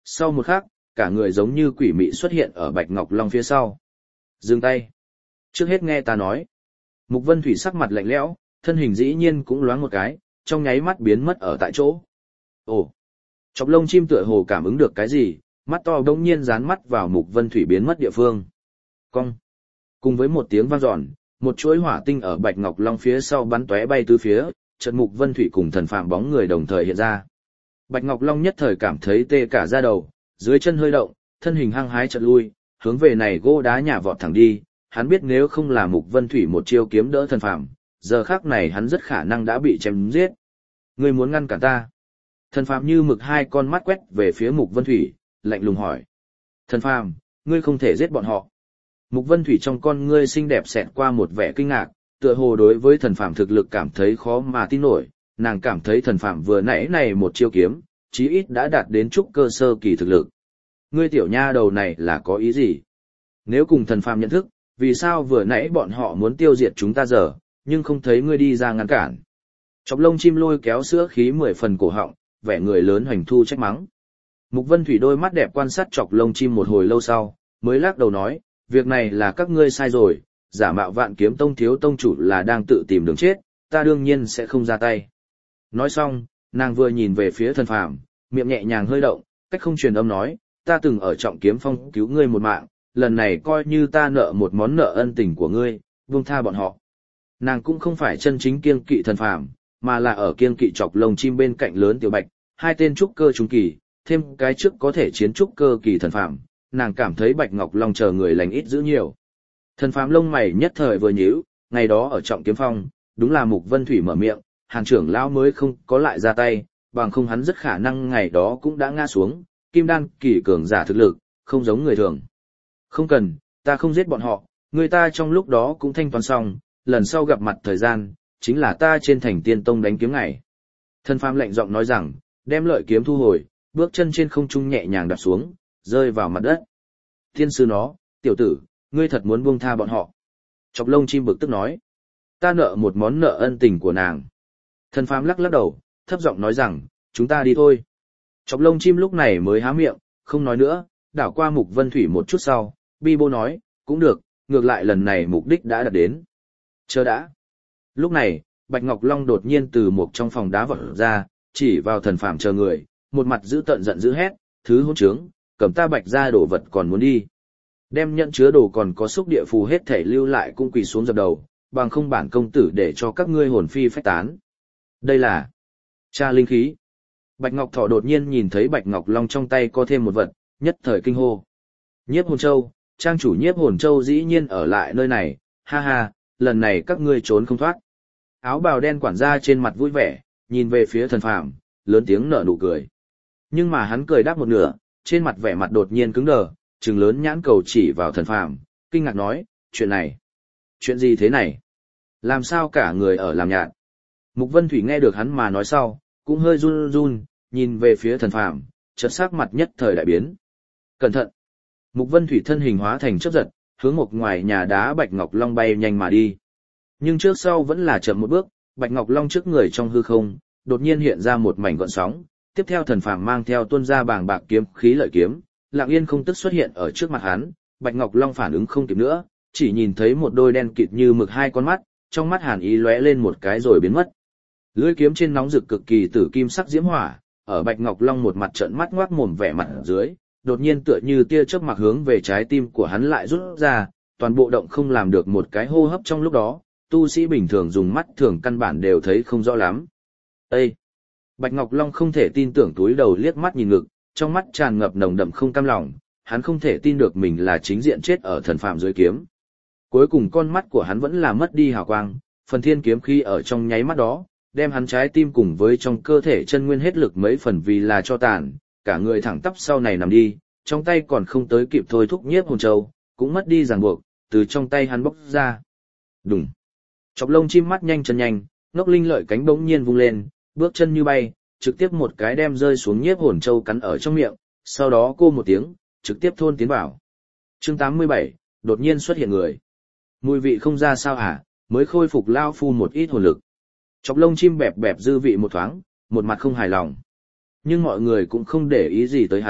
sau một khắc, cả người giống như quỷ mị xuất hiện ở Bạch Ngọc Long phía sau. Dừng tay. Trước hết nghe ta nói. Mục Vân Thủy sắc mặt lạnh lẽo, thân hình dĩ nhiên cũng loáng một cái, trong nháy mắt biến mất ở tại chỗ. Ồ! Chọc lông chim tựa hồ cảm ứng được cái gì, mắt to đống nhiên dán mắt vào Mục Vân Thủy biến mất địa phương. Cong! Cùng với một tiếng vang dọn, một chuỗi hỏa tinh ở Bạch Ngọc Long phía sau bắn tóe bay tứ phía, chợt Mục Vân Thủy cùng thần phàm bóng người đồng thời hiện ra. Bạch Ngọc Long nhất thời cảm thấy tê cả da đầu, dưới chân hơi động, thân hình hăng hái chợt lui, hướng về này gỗ đá nhà vọt thẳng đi. Hắn biết nếu không là Mục Vân Thủy một chiêu kiếm đỡ thần phàm, giờ khắc này hắn rất khả năng đã bị chém giết. Ngươi muốn ngăn cản ta? Thần phàm như mực hai con mắt quét về phía Mục Vân Thủy, lạnh lùng hỏi. Thần phàm, ngươi không thể giết bọn họ. Mục Vân Thủy trong con ngươi xinh đẹp xẹt qua một vẻ kinh ngạc, tựa hồ đối với thần phàm thực lực cảm thấy khó mà tin nổi, nàng cảm thấy thần phàm vừa nãy này một chiêu kiếm, chí ít đã đạt đến trúc cơ sơ kỳ thực lực. Ngươi tiểu nha đầu này là có ý gì? Nếu cùng thần phàm nhận thức, vì sao vừa nãy bọn họ muốn tiêu diệt chúng ta giờ, nhưng không thấy ngươi đi ra ngăn cản? Chọc lông chim lôi kéo sữa khí mười phần cổ họng, vẻ người lớn hoành thu trách mắng. Mục Vân Thủy đôi mắt đẹp quan sát chọc lông chim một hồi lâu sau, mới lắc đầu nói, việc này là các ngươi sai rồi, giả mạo Vạn Kiếm Tông thiếu tông chủ là đang tự tìm đường chết, ta đương nhiên sẽ không ra tay. Nói xong, nàng vừa nhìn về phía thần phàm, miệng nhẹ nhàng hơi động, cách không truyền âm nói, ta từng ở Trọng Kiếm Phong cứu ngươi một mạng, lần này coi như ta nợ một món nợ ân tình của ngươi, buông tha bọn họ. Nàng cũng không phải chân chính kiêng kỵ thần phàm, mà là ở kiêng kỵ chọc lông chim bên cạnh lớn tiểu bạch, hai tên trúc cơ trung kỳ, thêm cái trước có thể chiến trúc cơ kỳ thần phàm, nàng cảm thấy Bạch Ngọc Long chờ người lành ít dữ nhiều. Thần phàm lông mày nhất thời vừa nhíu, ngày đó ở Trọng Kiếm Phong, đúng là Mục Vân Thủy mở miệng, Hàn trưởng lão mới không có lại ra tay, bằng không hắn rất khả năng ngày đó cũng đã ngã xuống, kim đan kỳ cường giả thực lực, không giống người thường. Không cần, ta không giết bọn họ, người ta trong lúc đó cũng thanh toán xong, lần sau gặp mặt thời gian, chính là ta trên thành tiên tông đánh kiếm ngày. Thần phàm lạnh giọng nói rằng, đem lợi kiếm thu hồi, bước chân trên không trung nhẹ nhàng đạp xuống, rơi vào mặt đất. Thiên sư nó, tiểu tử, ngươi thật muốn buông tha bọn họ. Chọc lông chim bực tức nói, ta nợ một món nợ ân tình của nàng. Thần phàm lắc lắc đầu, thấp giọng nói rằng, chúng ta đi thôi. Chọc lông chim lúc này mới há miệng, không nói nữa, đảo qua Mục Vân Thủy một chút sau, bi bô nói, cũng được, ngược lại lần này mục đích đã đạt đến. Chờ đã. Lúc này, Bạch Ngọc Long đột nhiên từ một trong phòng đá vọt ra, chỉ vào thần phàm chờ người, một mặt giữ tận giận dữ hét, thứ hỗn trướng, cầm ta Bạch ra đổ vật còn muốn đi. Đem nhận chứa đồ còn có xúc địa phù hết thể lưu lại cũng quỳ xuống dập đầu, bằng không bản công tử để cho các ngươi hồn phi phách tán. Đây là tra linh khí. Bạch Ngọc Thỏ đột nhiên nhìn thấy Bạch Ngọc Long trong tay có thêm một vật, nhất thời kinh hô. Nhiếp hồn châu, trang chủ nhiếp hồn châu dĩ nhiên ở lại nơi này, ha ha, lần này các ngươi trốn không thoát. Áo bào đen quản gia trên mặt vui vẻ, nhìn về phía thần phàm, lớn tiếng nở nụ cười. Nhưng mà hắn cười đáp một nửa, trên mặt vẻ mặt đột nhiên cứng đờ, trừng lớn nhãn cầu chỉ vào thần phàm, kinh ngạc nói, chuyện này, chuyện gì thế này? Làm sao cả người ở làm nhạt? Mục Vân Thủy nghe được hắn mà nói sau, cũng hơi run run, nhìn về phía thần phàm, chợt sắc mặt nhất thời đại biến. Cẩn thận! Mục Vân Thủy thân hình hóa thành chớp giật, hướng một ngoài nhà đá Bạch Ngọc Long bay nhanh mà đi. Nhưng trước sau vẫn là chậm một bước, Bạch Ngọc Long trước người trong hư không, đột nhiên hiện ra một mảnh gợn sóng, tiếp theo thần phàm mang theo tuôn ra bàng bạc kiếm khí lợi kiếm, lặng yên không tức xuất hiện ở trước mặt hắn. Bạch Ngọc Long phản ứng không kịp nữa, chỉ nhìn thấy một đôi đen kịt như mực hai con mắt, trong mắt hàn ý lóe lên một cái rồi biến mất. Lưỡi kiếm trên nóng rực cực kỳ tử kim sắc diễm hỏa, ở Bạch Ngọc Long một mặt trợn mắt ngoác mồm vẻ mặt ở dưới, đột nhiên tựa như tia chớp mặc hướng về trái tim của hắn lại rút ra, toàn bộ động không làm được một cái hô hấp trong lúc đó, tu sĩ bình thường dùng mắt thường căn bản đều thấy không rõ lắm. Ê! Bạch Ngọc Long không thể tin tưởng túi đầu liếc mắt nhìn ngực, trong mắt tràn ngập nồng đậm không cam lòng, hắn không thể tin được mình là chính diện chết ở thần phàm dưới kiếm. Cuối cùng con mắt của hắn vẫn là mất đi hào quang, phần thiên kiếm khí ở trong nháy mắt đó, đem hắn trái tim cùng với trong cơ thể chân nguyên hết lực mấy phần vì là cho tàn, cả người thẳng tắp sau này nằm đi, trong tay còn không tới kịp thôi thúc nhiếp hồn châu, cũng mất đi ràng buộc, từ trong tay hắn bốc ra. Đùng. Chọc lông chim mắt nhanh chân nhanh, ngốc linh lợi cánh bỗng nhiên vung lên, bước chân như bay, trực tiếp một cái đem rơi xuống nhiếp hồn châu cắn ở trong miệng, sau đó cô một tiếng, trực tiếp thôn tiến vào. Chương tám mươi bảy, đột nhiên xuất hiện người. Mùi vị không ra sao hả, mới khôi phục lao phu một ít hồn lực. Chọc lông chim bẹp bẹp dư vị một thoáng, một mặt không hài lòng. Nhưng mọi người cũng không để ý gì tới hắn,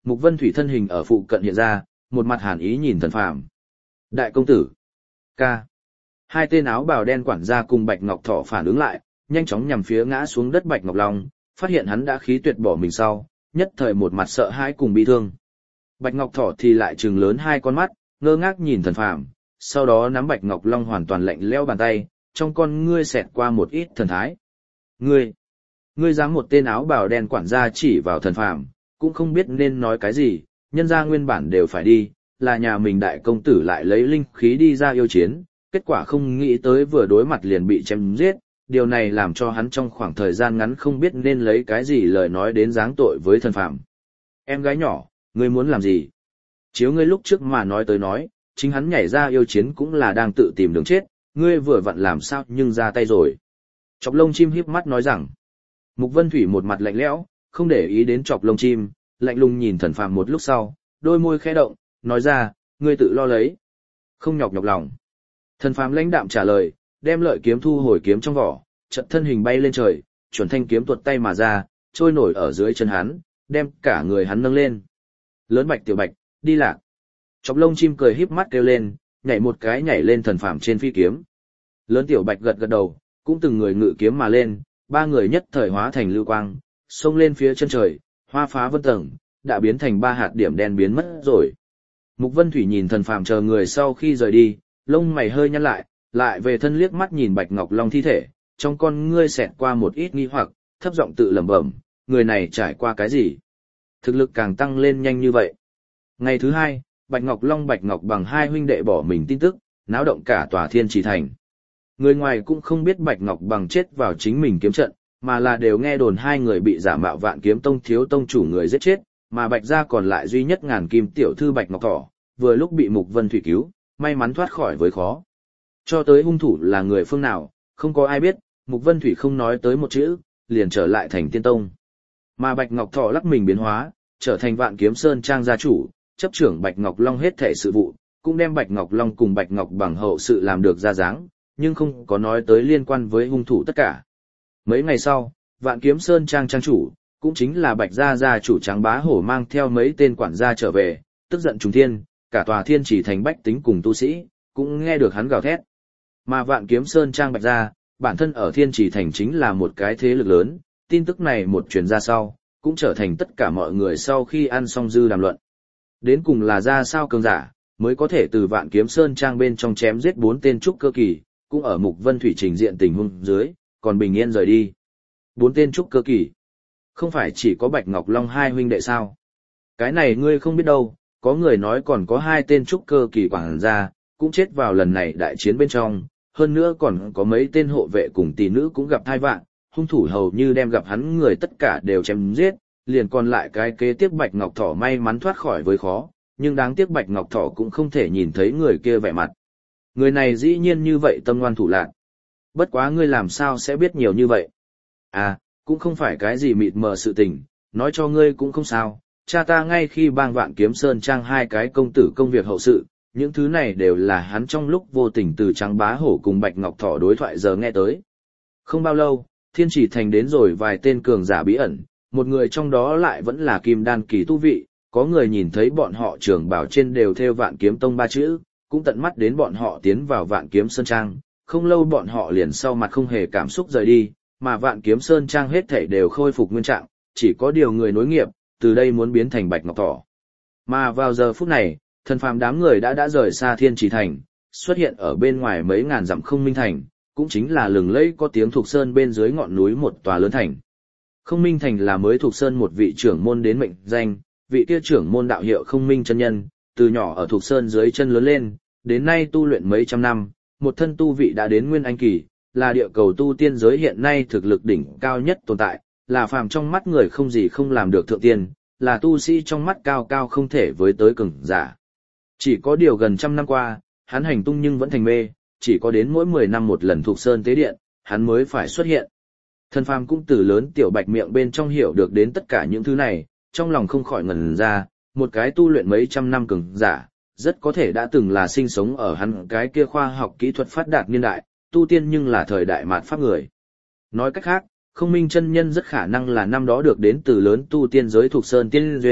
Mục Vân Thủy thân hình ở phụ cận hiện ra, một mặt hàn ý nhìn Thần Phàm. Đại công tử. Ca. Hai tên áo bào đen quản gia cùng Bạch Ngọc Thỏ phản ứng lại, nhanh chóng nhằm phía ngã xuống đất Bạch Ngọc Long, phát hiện hắn đã khí tuyệt bỏ mình sau, nhất thời một mặt sợ hãi cùng bi thương. Bạch Ngọc Thỏ thì lại trừng lớn hai con mắt, ngơ ngác nhìn Thần Phàm, sau đó nắm Bạch Ngọc Long hoàn toàn lạnh lẽo bàn tay, trong con ngươi xẹt qua một ít thần thái. Ngươi, ngươi dám một tên áo bào đen quản gia chỉ vào Thần Phàm, cũng không biết nên nói cái gì, nhân gia nguyên bản đều phải đi, là nhà mình đại công tử lại lấy linh khí đi ra yêu chiến, kết quả không nghĩ tới vừa đối mặt liền bị chém giết, điều này làm cho hắn trong khoảng thời gian ngắn không biết nên lấy cái gì lời nói đến giáng tội với Thần Phàm. Em gái nhỏ, ngươi muốn làm gì? Chiếu ngươi lúc trước mà nói tới nói, chính hắn nhảy ra yêu chiến cũng là đang tự tìm đường chết, ngươi vừa vặn làm sao nhưng ra tay rồi. Chọc lông chim híp mắt nói rằng, Mục Vân Thủy một mặt lạnh lẽo, không để ý đến chọc lông chim, lạnh lùng nhìn Thần Phàm một lúc sau, đôi môi khẽ động, nói ra, ngươi tự lo lấy. Không nhọc nhọc lòng. Thần Phàm lãnh đạm trả lời, đem lợi kiếm thu hồi kiếm trong vỏ, chợt thân hình bay lên trời, chuẩn thanh kiếm tuột tay mà ra, trôi nổi ở dưới chân hắn, đem cả người hắn nâng lên. Lớn Bạch tiểu Bạch, đi lạc. Chọc lông chim cười híp mắt kêu lên, nhảy một cái nhảy lên Thần Phàm trên phi kiếm. Lớn tiểu Bạch gật gật đầu, cũng từng người ngự kiếm mà lên, ba người nhất thời hóa thành lưu quang, xông lên phía chân trời, hoa phá vân tầng, đã biến thành ba hạt điểm đen biến mất rồi. Mục Vân Thủy nhìn Thần Phàm chờ người sau khi rời đi, lông mày hơi nhăn lại, lại về thân liếc mắt nhìn Bạch Ngọc Long thi thể, trong con ngươi xẹt qua một ít nghi hoặc, thấp giọng tự lẩm bẩm, người này trải qua cái gì? Thực lực càng tăng lên nhanh như vậy. Ngày thứ hai, Bạch Ngọc Long Bạch Ngọc Bằng hai huynh đệ bỏ mình tin tức, náo động cả tòa Thiên Trì Thành. Người ngoài cũng không biết Bạch Ngọc Bằng chết vào chính mình kiếm trận, mà là đều nghe đồn hai người bị giả mạo Vạn Kiếm Tông thiếu tông chủ người giết chết, mà Bạch gia còn lại duy nhất ngàn kim tiểu thư Bạch Ngọc Thỏ, vừa lúc bị Mục Vân Thủy cứu, may mắn thoát khỏi với khó. Cho tới hung thủ là người phương nào, không có ai biết, Mục Vân Thủy không nói tới một chữ, liền trở lại thành Tiên Tông. Mà Bạch Ngọc Thỏ lắc mình biến hóa, trở thành Vạn Kiếm Sơn trang gia chủ, chấp trưởng Bạch Ngọc Long hết thảy sự vụ, cũng đem Bạch Ngọc Long cùng Bạch Ngọc Bằng hậu sự làm được ra dáng, nhưng không có nói tới liên quan với hung thủ tất cả. Mấy ngày sau, Vạn Kiếm Sơn trang trang chủ, cũng chính là Bạch gia gia chủ Tráng Bá Hổ mang theo mấy tên quản gia trở về, tức giận trùng thiên, cả tòa Thiên Chỉ thành bách tính cùng tu sĩ, cũng nghe được hắn gào thét. Mà Vạn Kiếm Sơn trang Bạch gia, bản thân ở Thiên Chỉ thành chính là một cái thế lực lớn, tin tức này một truyền ra sau, cũng trở thành tất cả mọi người sau khi ăn xong dư đàm luận. Đến cùng là ra sao cường giả, mới có thể từ Vạn Kiếm Sơn trang bên trong chém giết bốn tên trúc cơ kỳ, cũng ở Mục Vân Thủy trình diện tình huống dưới, còn bình yên rời đi. Bốn tên trúc cơ kỳ. Không phải chỉ có Bạch Ngọc Long hai huynh đệ sao? Cái này ngươi không biết đâu, có người nói còn có hai tên trúc cơ kỳ quản gia, cũng chết vào lần này đại chiến bên trong, hơn nữa còn có mấy tên hộ vệ cùng tỷ nữ cũng gặp thai vạn, hung thủ hầu như đem gặp hắn người tất cả đều chém giết, liền còn lại cái kế tiếp Bạch Ngọc Thỏ may mắn thoát khỏi với khó, nhưng đáng tiếc Bạch Ngọc Thỏ cũng không thể nhìn thấy người kia vẻ mặt. Người này dĩ nhiên như vậy tâm ngoan thủ lạn. Bất quá ngươi làm sao sẽ biết nhiều như vậy? À, cũng không phải cái gì mịt mờ sự tình, nói cho ngươi cũng không sao, cha ta ngay khi bang Vạn Kiếm Sơn trang hai cái công tử công việc hậu sự, những thứ này đều là hắn trong lúc vô tình từ Tráng Bá Hổ cùng Bạch Ngọc Thỏ đối thoại giờ nghe tới. Không bao lâu, Thiên Chỉ thành đến rồi vài tên cường giả bí ẩn, một người trong đó lại vẫn là kim đan kỳ tu vị, có người nhìn thấy bọn họ trường bảo trên đều thêu Vạn Kiếm Tông ba chữ, cũng tận mắt đến bọn họ tiến vào Vạn Kiếm Sơn trang, không lâu bọn họ liền sau mặt không hề cảm xúc rời đi, mà Vạn Kiếm Sơn trang hết thảy đều khôi phục nguyên trạng, chỉ có điều người nối nghiệp, từ đây muốn biến thành Bạch Ngọc Thỏ. Mà vào giờ phút này, Thần Phàm đám người đã đã rời xa Thiên Chỉ thành, xuất hiện ở bên ngoài mấy ngàn dặm Không Minh thành, cũng chính là lừng lẫy có tiếng Thục Sơn bên dưới ngọn núi một tòa lớn thành. Không Minh thành là mới Thục Sơn một vị trưởng môn đến mệnh danh, vị kia trưởng môn đạo hiệu Không Minh chân nhân, từ nhỏ ở Thục Sơn dưới chân lớn lên, đến nay tu luyện mấy trăm năm, một thân tu vị đã đến nguyên anh kỳ, là địa cầu tu tiên giới hiện nay thực lực đỉnh cao nhất tồn tại, là phàm trong mắt người không gì không làm được thượng tiên, là tu sĩ trong mắt cao cao không thể với tới cường giả. Chỉ có điều gần trăm năm qua, hắn hành tung nhưng vẫn thành mê, chỉ có đến mỗi mười năm một lần Thục Sơn tế điện, hắn mới phải xuất hiện. Thần Phàm cũng từ lớn tiểu bạch miệng bên trong hiểu được đến tất cả những thứ này, trong lòng không khỏi ngẩn ra, một cái tu luyện mấy trăm năm cường giả, rất có thể đã từng là sinh sống ở hắn cái kia khoa học kỹ thuật phát đạt niên đại, tu tiên nhưng là thời đại mạt pháp người. Nói cách khác, Không Minh chân nhân rất khả năng là năm đó được đến từ lớn tu tiên giới Thục Sơn tiên duyên,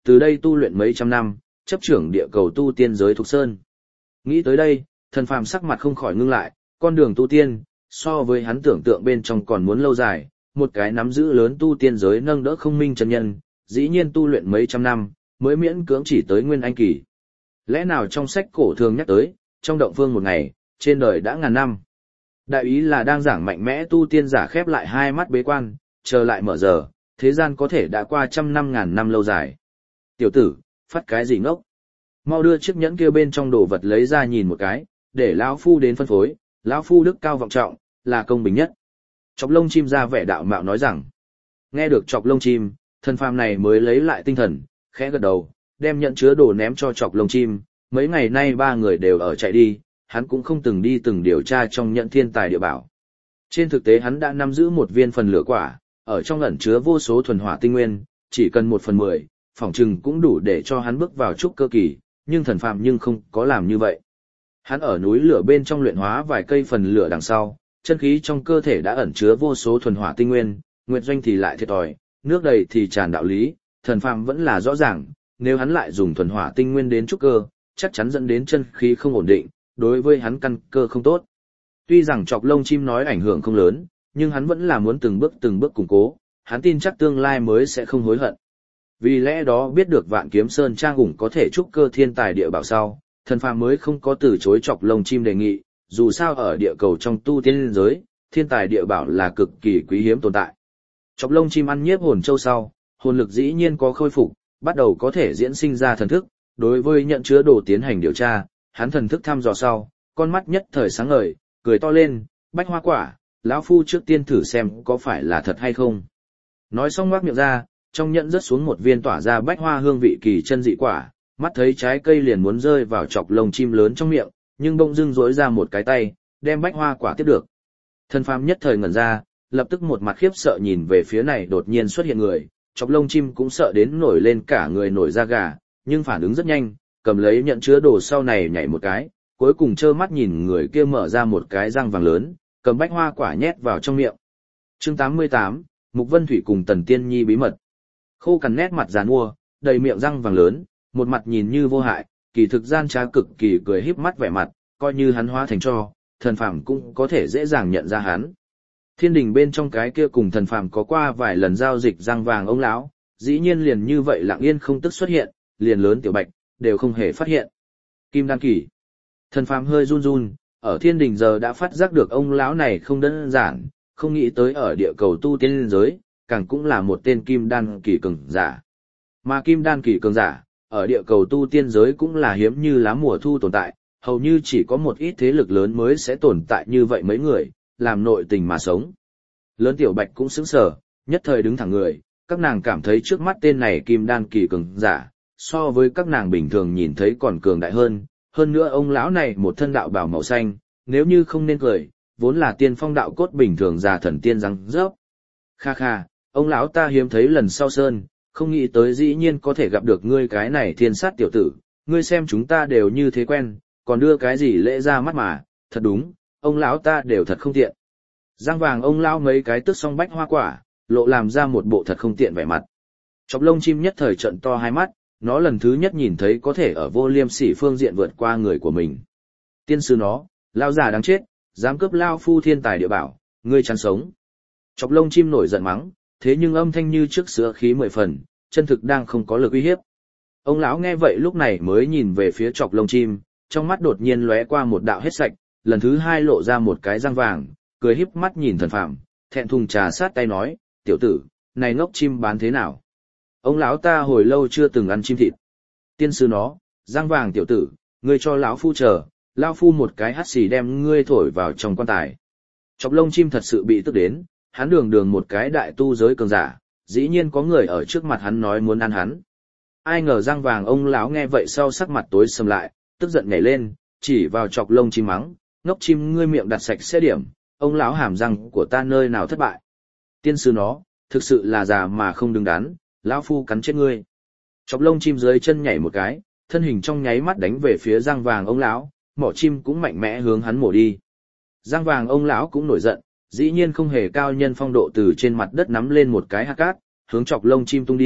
từ đây tu luyện mấy trăm năm, chấp trưởng địa cầu tu tiên giới Thục Sơn. Nghĩ tới đây, thần phàm sắc mặt không khỏi ngưng lại, con đường tu tiên, so với hắn tưởng tượng bên trong còn muốn lâu dài, một cái nắm giữ lớn tu tiên giới nâng đỡ không minh chân nhân, dĩ nhiên tu luyện mấy trăm năm, mới miễn cưỡng chỉ tới nguyên anh kỳ. Lẽ nào trong sách cổ thường nhắc tới, trong động phương một ngày, trên đời đã ngàn năm. Đại ý là đang giảng mạnh mẽ tu tiên giả khép lại hai mắt bế quan, chờ lại mở giờ, thế gian có thể đã qua trăm năm ngàn năm lâu dài. Tiểu tử, phát cái gì ngốc? Mau đưa chiếc nhẫn kia bên trong đồ vật lấy ra nhìn một cái, để lão phu đến phân phối, lão phu đức cao vọng trọng, là công bình nhất. Chọc lông chim ra vẻ đạo mạo nói rằng. Nghe được chọc lông chim, thần phàm này mới lấy lại tinh thần, khẽ gật đầu, đem nhận chứa đồ ném cho chọc lông chim. Mấy ngày nay ba người đều ở chạy đi, hắn cũng không từng đi từng điều tra trong nhận thiên tài địa bảo. Trên thực tế hắn đã nắm giữ một viên phần lửa quả, ở trong ẩn chứa vô số thuần hỏa tinh nguyên, chỉ cần một phần mười, phỏng chừng cũng đủ để cho hắn bước vào trúc cơ kỳ, nhưng thần phàm nhưng không có làm như vậy. Hắn ở núi lửa bên trong luyện hóa vài cây phần lửa đằng sau, chân khí trong cơ thể đã ẩn chứa vô số thuần hỏa tinh nguyên, nguyệt doanh thì lại thiệt thòi, nước đầy thì tràn đạo lý, thần phàm vẫn là rõ ràng, nếu hắn lại dùng thuần hỏa tinh nguyên đến trúc cơ, chắc chắn dẫn đến chân khí không ổn định, đối với hắn căn cơ không tốt. Tuy rằng chọc lông chim nói ảnh hưởng không lớn, nhưng hắn vẫn là muốn từng bước từng bước củng cố, hắn tin chắc tương lai mới sẽ không hối hận. Vì lẽ đó biết được Vạn Kiếm Sơn Trang ủng có thể trúc cơ thiên tài địa bảo sau, thần phàm mới không có từ chối chọc lông chim đề nghị, dù sao ở địa cầu trong tu tiên giới, thiên tài địa bảo là cực kỳ quý hiếm tồn tại. Chọc lông chim ăn nhiếp hồn châu sau, hồn lực dĩ nhiên có khôi phục, bắt đầu có thể diễn sinh ra thần thức, đối với nhận chứa đồ tiến hành điều tra, hắn thần thức thăm dò sau, con mắt nhất thời sáng ngời, cười to lên, bách hoa quả, lão phu trước tiên thử xem có phải là thật hay không. Nói xong ngoác miệng ra, trong nhẫn rớt xuống một viên tỏa ra bách hoa hương vị kỳ chân dị quả, mắt thấy trái cây liền muốn rơi vào chọc lông chim lớn trong miệng, nhưng bỗng dưng rỗi ra một cái tay, đem bách hoa quả tiếp được. Thần phàm nhất thời ngẩn ra, lập tức một mặt khiếp sợ nhìn về phía này đột nhiên xuất hiện người, chọc lông chim cũng sợ đến nổi lên cả người nổi da gà, nhưng phản ứng rất nhanh, cầm lấy nhận chứa đồ sau này nhảy một cái, cuối cùng trơ mắt nhìn người kia mở ra một cái răng vàng lớn, cầm bách hoa quả nhét vào trong miệng. Chương tám mươi tám, Mục Vân Thủy cùng Tần Tiên Nhi bí mật. Khô cằn nét mặt giàn mua, đầy miệng răng vàng lớn, một mặt nhìn như vô hại, kỳ thực gian trá cực kỳ cười híp mắt vẻ mặt, coi như hắn hóa thành tro, thần phàm cũng có thể dễ dàng nhận ra hắn. Thiên đình bên trong cái kia cùng thần phàm có qua vài lần giao dịch răng vàng ông lão, dĩ nhiên liền như vậy lặng yên không tức xuất hiện, liền lớn tiểu bạch đều không hề phát hiện. Kim đan kỳ. Thần phàm hơi run run, ở thiên đình giờ đã phát giác được ông lão này không đơn giản, không nghĩ tới ở địa cầu tu tiên giới, càng cũng là một tên kim đan kỳ cường giả. Mà kim đan kỳ cường giả, ở địa cầu tu tiên giới cũng là hiếm như lá mùa thu tồn tại, hầu như chỉ có một ít thế lực lớn mới sẽ tồn tại như vậy mấy người, làm nội tình mà sống. Lớn tiểu bạch cũng sững sờ, nhất thời đứng thẳng người, các nàng cảm thấy trước mắt tên này kim đan kỳ cường giả, so với các nàng bình thường nhìn thấy còn cường đại hơn, hơn nữa ông lão này một thân đạo bào màu xanh, nếu như không nên cười, vốn là tiên phong đạo cốt bình thường già thần tiên răng rớp. Kha kha, ông lão ta hiếm thấy lần sau sơn, không nghĩ tới dĩ nhiên có thể gặp được ngươi cái này thiên sát tiểu tử, ngươi xem chúng ta đều như thế quen, còn đưa cái gì lễ ra mắt mà, thật đúng, ông lão ta đều thật không tiện. Răng vàng ông lão mấy cái tức xong bách hoa quả, lộ làm ra một bộ thật không tiện vẻ mặt. Chọc lông chim nhất thời trận to hai mắt, nó lần thứ nhất nhìn thấy có thể ở vô liêm sỉ phương diện vượt qua người của mình. Tiên sư nó, lao già đáng chết, dám cướp lao phu thiên tài địa bảo, ngươi chán sống. Chọc lông chim nổi giận mắng, thế nhưng âm thanh như trước sữa khí mười phần, chân thực đang không có lực uy hiếp. Ông lão nghe vậy lúc này mới nhìn về phía chọc lông chim, trong mắt đột nhiên lóe qua một đạo hết sạch, lần thứ hai lộ ra một cái răng vàng, cười híp mắt nhìn thần phàm, thẹn thùng trà sát tay nói, tiểu tử, này ngốc chim bán thế nào? Ông lão ta hồi lâu chưa từng ăn chim thịt. Tiên sư nó, răng vàng tiểu tử, ngươi cho lão phu chờ, lão phu một cái hắt xì đem ngươi thổi vào trong quan tài. Chọc lông chim thật sự bị tức đến, hắn đường đường một cái đại tu giới cường giả, dĩ nhiên có người ở trước mặt hắn nói muốn ăn hắn. Ai ngờ răng vàng ông lão nghe vậy sau sắc mặt tối sầm lại, tức giận nhảy lên, chỉ vào chọc lông chim mắng, ngốc chim ngươi miệng đặt sạch sẽ điểm, ông lão hàm răng của ta nơi nào thất bại. Tiên sư nó, thực sự là già mà không đứng đắn, lão phu cắn chết ngươi. Chọc lông chim dưới chân nhảy một cái, thân hình trong nháy mắt đánh về phía răng vàng ông lão, mỏ chim cũng mạnh mẽ hướng hắn mổ đi. Răng vàng ông lão cũng nổi giận, dĩ nhiên không hề cao nhân phong độ từ trên mặt đất nắm lên một cái hạt cát, hướng chọc lông chim tung đi,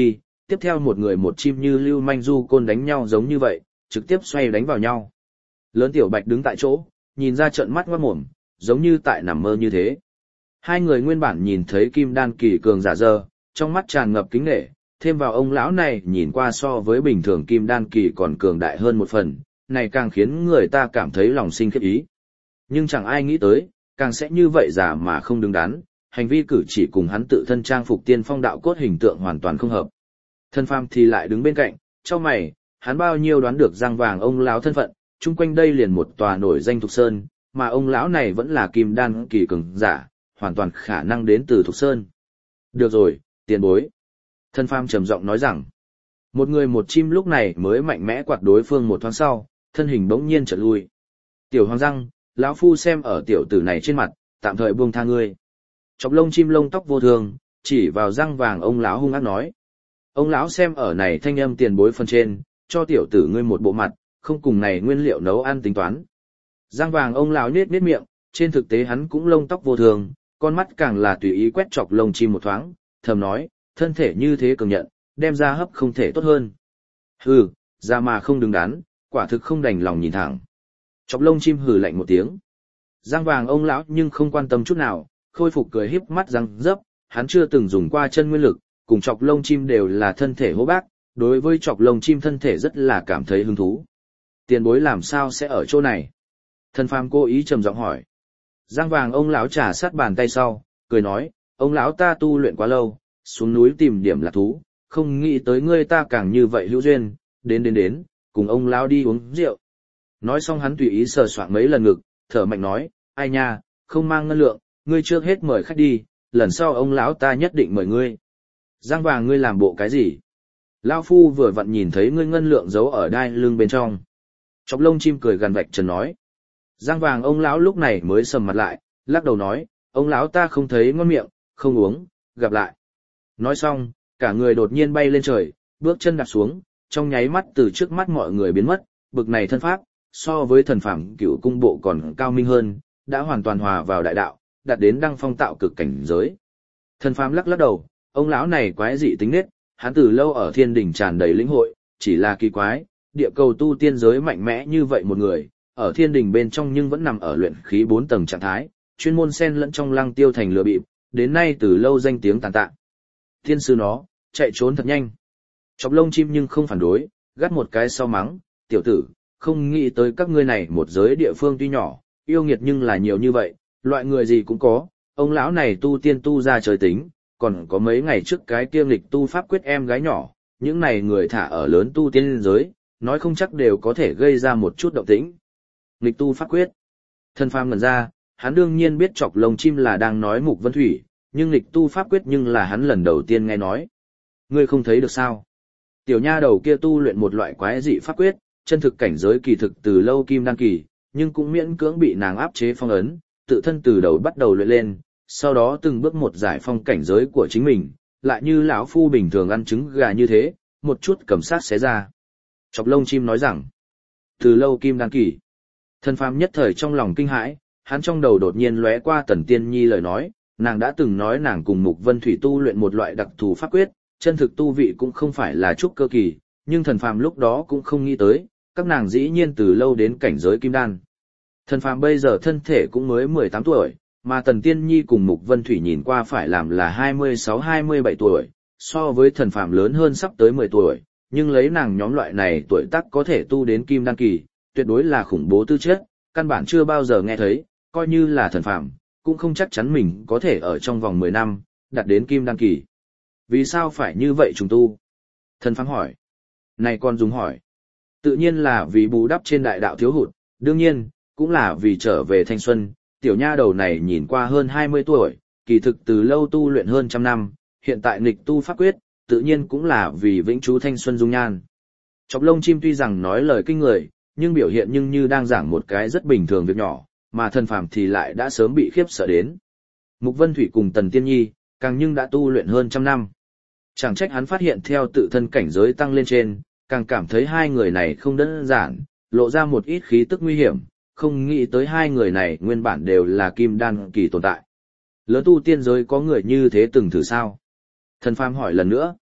tiếp theo một người một chim như lưu manh du côn đánh nhau giống như vậy, trực tiếp xoay đánh vào nhau. Lớn Tiểu Bạch đứng tại chỗ, nhìn ra trợn mắt ngoát mồm, giống như tại nằm mơ như thế. Hai người nguyên bản nhìn thấy kim đan kỳ cường giả dơ, trong mắt tràn ngập kính nể, thêm vào ông lão này nhìn qua so với bình thường kim đan kỳ còn cường đại hơn một phần, này càng khiến người ta cảm thấy lòng sinh khiếp ý. Nhưng chẳng ai nghĩ tới, càng sẽ như vậy giả mà không đứng đắn, hành vi cử chỉ cùng hắn tự thân trang phục tiên phong đạo cốt hình tượng hoàn toàn không hợp. Thân phàm thì lại đứng bên cạnh, trong mày, hắn bao nhiêu đoán được Giang Vàng ông lão thân phận, chung quanh đây liền một tòa nổi danh Thục Sơn, mà ông lão này vẫn là kim đan kỳ cường giả, hoàn toàn khả năng đến từ Thục Sơn. Được rồi, tiền bối. Thân phàm trầm giọng nói rằng, một người một chim lúc này mới mạnh mẽ quạt đối phương một thoáng sau, thân hình bỗng nhiên chợt lui. Tiểu Hoàng Giang, lão phu xem ở tiểu tử này trên mặt, tạm thời buông tha ngươi. Chọc lông chim lông tóc vô thường, chỉ vào Giang Vàng ông lão hung ác nói. Ông lão xem ở này thanh âm tiền bối phần trên, cho tiểu tử ngươi một bộ mặt, không cùng này nguyên liệu nấu ăn tính toán. Giang Vàng ông lão nhếch nhếch miệng, trên thực tế hắn cũng lông tóc vô thường, con mắt càng là tùy ý quét chọc lông chim một thoáng, thầm nói, thân thể như thế cường nhận, đem ra hấp không thể tốt hơn. Hừ, ra mà không đứng đắn, quả thực không đành lòng nhìn thẳng. Chọc lông chim hừ lạnh một tiếng. Giang Vàng ông lão nhưng không quan tâm chút nào, khôi phục cười híp mắt răng dấp, hắn chưa từng dùng qua chân nguyên lực, cùng chọc lông chim đều là thân thể hô bác, đối với chọc lông chim thân thể rất là cảm thấy hứng thú. Tiền bối làm sao sẽ ở chỗ này? Thần phàm cố ý trầm giọng hỏi. Giang Vàng ông lão trà sát bàn tay sau, cười nói, ông lão ta tu luyện quá lâu, xuống núi tìm điểm lạc thú, không nghĩ tới ngươi ta càng như vậy hữu duyên, đến đến đến, cùng ông lão đi uống rượu. Nói xong hắn tùy ý sờ soạng mấy lần ngực, thở mạnh nói, ai nha, không mang ngân lượng, ngươi trước hết mời khách đi, lần sau ông lão ta nhất định mời ngươi. Giang Vàng ngươi làm bộ cái gì? Lão phu vừa vặn nhìn thấy ngươi ngân lượng giấu ở đai lưng bên trong. Chọc lông chim cười gằn vạch trần nói. Giang Vàng ông lão lúc này mới sầm mặt lại, lắc đầu nói, ông lão ta không thấy ngon miệng, không uống, gặp lại. Nói xong, cả người đột nhiên bay lên trời, bước chân đạp xuống, trong nháy mắt từ trước mắt mọi người biến mất, bực này thân pháp, so với thần phàm cửu cung bộ còn cao minh hơn, đã hoàn toàn hòa vào đại đạo, đạt đến đăng phong tạo cực cảnh giới. Thần phàm lắc lắc đầu, ông lão này quái dị tính nết, hắn từ lâu ở thiên đỉnh tràn đầy lĩnh hội, chỉ là kỳ quái, địa cầu tu tiên giới mạnh mẽ như vậy một người, ở thiên đỉnh bên trong nhưng vẫn nằm ở luyện khí bốn tầng trạng thái, chuyên môn xen lẫn trong lăng tiêu thành lừa bịp, đến nay từ lâu danh tiếng tàn tạ. Thiên sư nó, chạy trốn thật nhanh. Chọc lông chim nhưng không phản đối, gắt một cái sau mắng, tiểu tử, không nghĩ tới các ngươi này một giới địa phương tuy nhỏ, yêu nghiệt nhưng là nhiều như vậy, loại người gì cũng có, ông lão này tu tiên tu ra trời tính, còn có mấy ngày trước cái kiêm lịch tu pháp quyết em gái nhỏ, những này người thả ở lớn tu tiên giới, nói không chắc đều có thể gây ra một chút động tĩnh. Lịch tu pháp quyết. Thân phàm ngẩn ra, hắn đương nhiên biết chọc lông chim là đang nói Mục Vân Thủy, nhưng lịch tu pháp quyết nhưng là hắn lần đầu tiên nghe nói. Ngươi không thấy được sao? Tiểu nha đầu kia tu luyện một loại quái dị pháp quyết, chân thực cảnh giới kỳ thực từ lâu kim đan kỳ, nhưng cũng miễn cưỡng bị nàng áp chế phong ấn, tự thân từ đầu bắt đầu luyện lên, sau đó từng bước một giải phong cảnh giới của chính mình, lại như lão phu bình thường ăn trứng gà như thế, một chút cầm sát xé ra. Chọc lông chim nói rằng, từ lâu kim đan kỳ. Thần phàm nhất thời trong lòng kinh hãi, hắn trong đầu đột nhiên lóe qua Tần Tiên Nhi lời nói, nàng đã từng nói nàng cùng Mục Vân Thủy tu luyện một loại đặc thù pháp quyết, chân thực tu vị cũng không phải là trúc cơ kỳ, nhưng thần phàm lúc đó cũng không nghĩ tới, các nàng dĩ nhiên từ lâu đến cảnh giới kim đan. Thần phàm bây giờ thân thể cũng mới mười tám tuổi, mà Tần Tiên Nhi cùng Mục Vân Thủy nhìn qua phải làm là hai mươi sáu hai mươi bảy tuổi, so với thần phàm lớn hơn sắp tới mười tuổi, nhưng lấy nàng nhóm loại này tuổi tác có thể tu đến kim đan kỳ, tuyệt đối là khủng bố tư chất, căn bản chưa bao giờ nghe thấy, coi như là thần phàm, cũng không chắc chắn mình có thể ở trong vòng mười năm, đạt đến kim đan kỳ. Vì sao phải như vậy trùng tu? Thần phàm hỏi. Này con dùng hỏi. Tự nhiên là vì bù đắp trên đại đạo thiếu hụt, đương nhiên, cũng là vì trở về thanh xuân, tiểu nha đầu này nhìn qua hơn hai mươi tuổi, kỳ thực từ lâu tu luyện hơn trăm năm, hiện tại nghịch tu pháp quyết, tự nhiên cũng là vì vĩnh trú thanh xuân dung nhan. Chọc lông chim tuy rằng nói lời kinh người, nhưng biểu hiện nhưng như đang giảng một cái rất bình thường việc nhỏ, mà thần phàm thì lại đã sớm bị khiếp sợ đến. Mục Vân Thủy cùng Tần Tiên Nhi, càng nhưng đã tu luyện hơn trăm năm. Chẳng trách hắn phát hiện theo tự thân cảnh giới tăng lên trên, càng cảm thấy hai người này không đơn giản, lộ ra một ít khí tức nguy hiểm, không nghĩ tới hai người này nguyên bản đều là kim đan kỳ tồn tại. Lớn tu tiên giới có người như thế từng thử sao? Thần phàm hỏi lần nữa.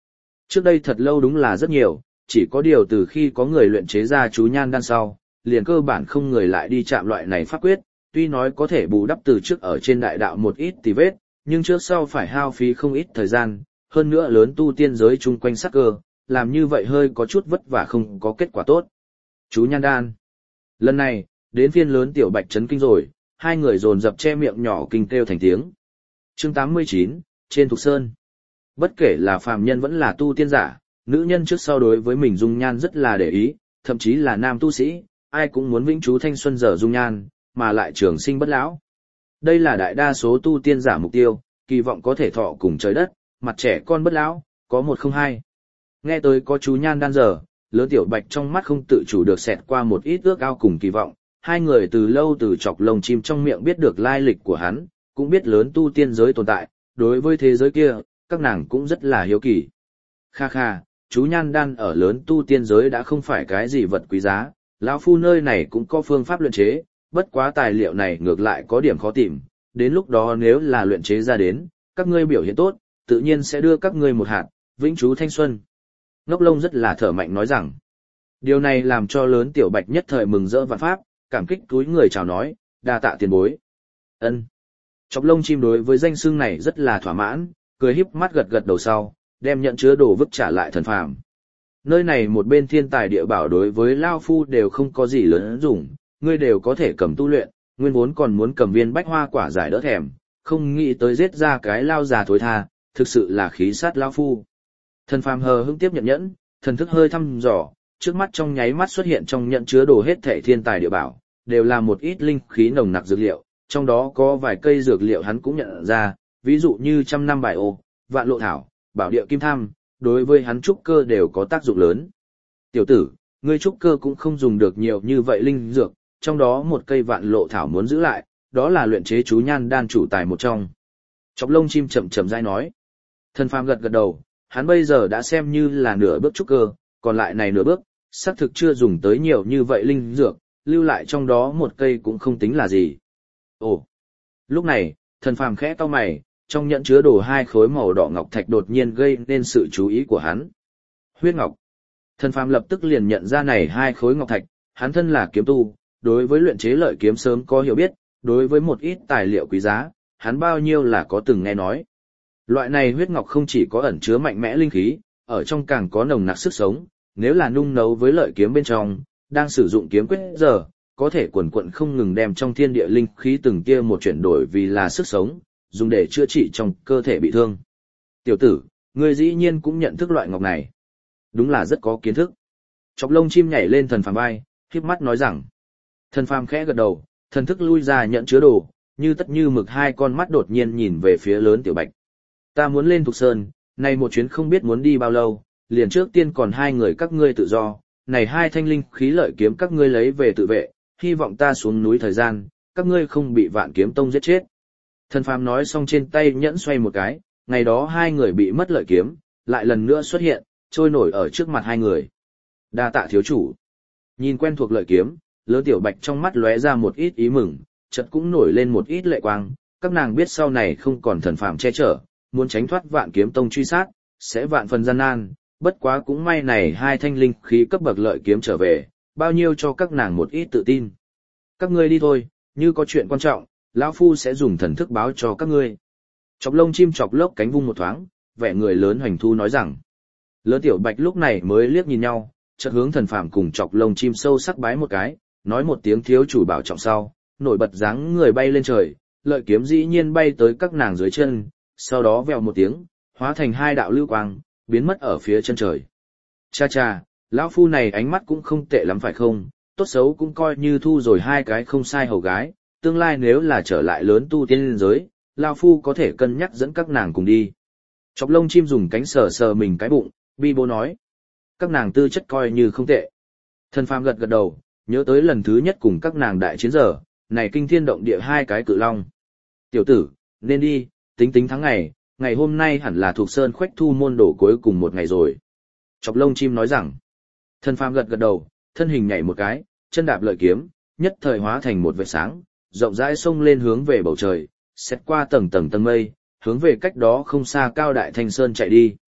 Trước đây thật lâu đúng là rất nhiều, chỉ có điều từ khi có người luyện chế ra chú nhan đan sau, liền cơ bản không người lại đi chạm loại này pháp quyết, tuy nói có thể bù đắp từ trước ở trên đại đạo một ít tì vết, nhưng trước sau phải hao phí không ít thời gian, hơn nữa lớn tu tiên giới chung quanh sắc cơ, làm như vậy hơi có chút vất vả không có kết quả tốt. Chú nhan đan. Lần này, đến phiên lớn tiểu bạch chấn kinh rồi, hai người dồn dập che miệng nhỏ kinh kêu thành tiếng. Chương tám mươi chín, trên Thục Sơn. Bất kể là phàm nhân vẫn là tu tiên giả, nữ nhân trước sau đối với mình dung nhan rất là để ý, thậm chí là nam tu sĩ, ai cũng muốn vĩnh trú thanh xuân giờ dung nhan, mà lại trường sinh bất lão. Đây là đại đa số tu tiên giả mục tiêu, kỳ vọng có thể thọ cùng trời đất, mặt trẻ con bất lão, có một không hai. Nghe tới có chú nhan đan giờ, lớn tiểu bạch trong mắt không tự chủ được xẹt qua một ít ước ao cùng kỳ vọng, hai người từ lâu từ chọc lông chim trong miệng biết được lai lịch của hắn, cũng biết lớn tu tiên giới tồn tại, đối với thế giới kia, các nàng cũng rất là hiếu kỳ. Kha kha, chú nhan đan ở lớn tu tiên giới đã không phải cái gì vật quý giá, lão phu nơi này cũng có phương pháp luyện chế, bất quá tài liệu này ngược lại có điểm khó tìm, đến lúc đó nếu là luyện chế ra đến, các ngươi biểu hiện tốt, tự nhiên sẽ đưa các ngươi một hạt, vĩnh trú thanh xuân. Ngốc Lông rất là thở mạnh nói rằng, điều này làm cho lớn tiểu bạch nhất thời mừng rỡ vạn pháp, cảm kích túi người chào nói, đa tạ tiền bối. Ân. Chọc Lông chim đối với danh xưng này rất là thỏa mãn, cười híp mắt gật gật đầu sau, đem nhận chứa đồ vứt trả lại thần phàm. Nơi này một bên thiên tài địa bảo đối với Lao Phu đều không có gì lớn dùng, ngươi đều có thể cầm tu luyện, nguyên vốn còn muốn cầm viên bách hoa quả giải đỡ thèm, không nghĩ tới giết ra cái lao già thối tha, thực sự là khí sát Lao Phu. Thần phàm hờ hững tiếp nhận nhẫn, thần thức hơi thăm dò, trước mắt trong nháy mắt xuất hiện trong nhận chứa đồ hết thảy thiên tài địa bảo, đều là một ít linh khí nồng nặc dược liệu, trong đó có vài cây dược liệu hắn cũng nhận ra, ví dụ như trăm năm bài ô, vạn lộ thảo, bảo địa kim tham, đối với hắn trúc cơ đều có tác dụng lớn. Tiểu tử, ngươi trúc cơ cũng không dùng được nhiều như vậy linh dược, trong đó một cây vạn lộ thảo muốn giữ lại, đó là luyện chế chú nhan đan chủ tài một trong. Chọc Lông chim chậm chậm rãi nói. Thần phàm gật gật đầu, hắn bây giờ đã xem như là nửa bước trúc cơ, còn lại này nửa bước, xác thực chưa dùng tới nhiều như vậy linh dược, lưu lại trong đó một cây cũng không tính là gì. Ồ, lúc này, thần phàm khẽ cau mày, trong nhẫn chứa đồ hai khối màu đỏ ngọc thạch đột nhiên gây nên sự chú ý của hắn. Huyết ngọc. Thần phàm lập tức liền nhận ra này hai khối ngọc thạch, hắn thân là kiếm tu, đối với luyện chế lợi kiếm sớm có hiểu biết, đối với một ít tài liệu quý giá, hắn bao nhiêu là có từng nghe nói. Loại này huyết ngọc không chỉ có ẩn chứa mạnh mẽ linh khí, ở trong càng có nồng nặc sức sống, nếu là nung nấu với lợi kiếm bên trong, đang sử dụng kiếm quyết giờ, có thể quần quận không ngừng đem trong thiên địa linh khí từng kia một chuyển đổi vì là sức sống, dùng để chữa trị trong cơ thể bị thương. Tiểu tử, ngươi dĩ nhiên cũng nhận thức loại ngọc này. Đúng là rất có kiến thức. Chọc Lông chim nhảy lên thần phàm vai, khép mắt nói rằng. Thần phàm khẽ gật đầu, thần thức lui ra nhận chứa đồ, như tất như mực hai con mắt đột nhiên nhìn về phía lớn tiểu bạch. Ta muốn lên Thục Sơn, này một chuyến không biết muốn đi bao lâu, liền trước tiên còn hai người các ngươi tự do, này hai thanh linh khí lợi kiếm các ngươi lấy về tự vệ, hy vọng ta xuống núi thời gian, các ngươi không bị Vạn Kiếm Tông giết chết. Thần phàm nói xong trên tay nhẫn xoay một cái, ngày đó hai người bị mất lợi kiếm, lại lần nữa xuất hiện, trôi nổi ở trước mặt hai người. Đa tạ thiếu chủ. Nhìn quen thuộc lợi kiếm, lớn tiểu bạch trong mắt lóe ra một ít ý mừng, chợt cũng nổi lên một ít lệ quang, các nàng biết sau này không còn thần phàm che chở, muốn tránh thoát Vạn Kiếm Tông truy sát, sẽ vạn phần gian nan, bất quá cũng may này hai thanh linh khí cấp bậc lợi kiếm trở về, bao nhiêu cho các nàng một ít tự tin. Các ngươi đi thôi, như có chuyện quan trọng, lão phu sẽ dùng thần thức báo cho các ngươi. Chọc Lông chim chọc lốc cánh vung một thoáng, vẻ người lớn hoành thu nói rằng. Lớn tiểu bạch lúc này mới liếc nhìn nhau, chợt hướng thần phàm cùng Chọc Lông chim sâu sắc bái một cái, nói một tiếng thiếu chủ bảo trọng sau, nổi bật dáng người bay lên trời, lợi kiếm dĩ nhiên bay tới các nàng dưới chân, sau đó vèo một tiếng, hóa thành hai đạo lưu quang, biến mất ở phía chân trời. Cha cha, lão phu này ánh mắt cũng không tệ lắm phải không, tốt xấu cũng coi như thu rồi hai cái không sai hầu gái, tương lai nếu là trở lại lớn tu tiên liên giới, lão phu có thể cân nhắc dẫn các nàng cùng đi. Chọc Lông chim dùng cánh sờ sờ mình cái bụng, bi bố nói. Các nàng tư chất coi như không tệ. Thần phàm gật gật đầu, nhớ tới lần thứ nhất cùng các nàng đại chiến giờ, này kinh thiên động địa hai cái cự long. Tiểu tử, nên đi, tính tính tháng ngày, ngày hôm nay hẳn là thuộc sơn khoách thu môn đổ cuối cùng một ngày rồi. Chọc Lông chim nói rằng. Thần phàm gật gật đầu, thân hình nhảy một cái, chân đạp lợi kiếm, nhất thời hóa thành một vệt sáng, rộng rãi xông lên hướng về bầu trời, xét qua tầng tầng tầng mây, hướng về cách đó không xa Cao Đại Thanh Sơn chạy đi.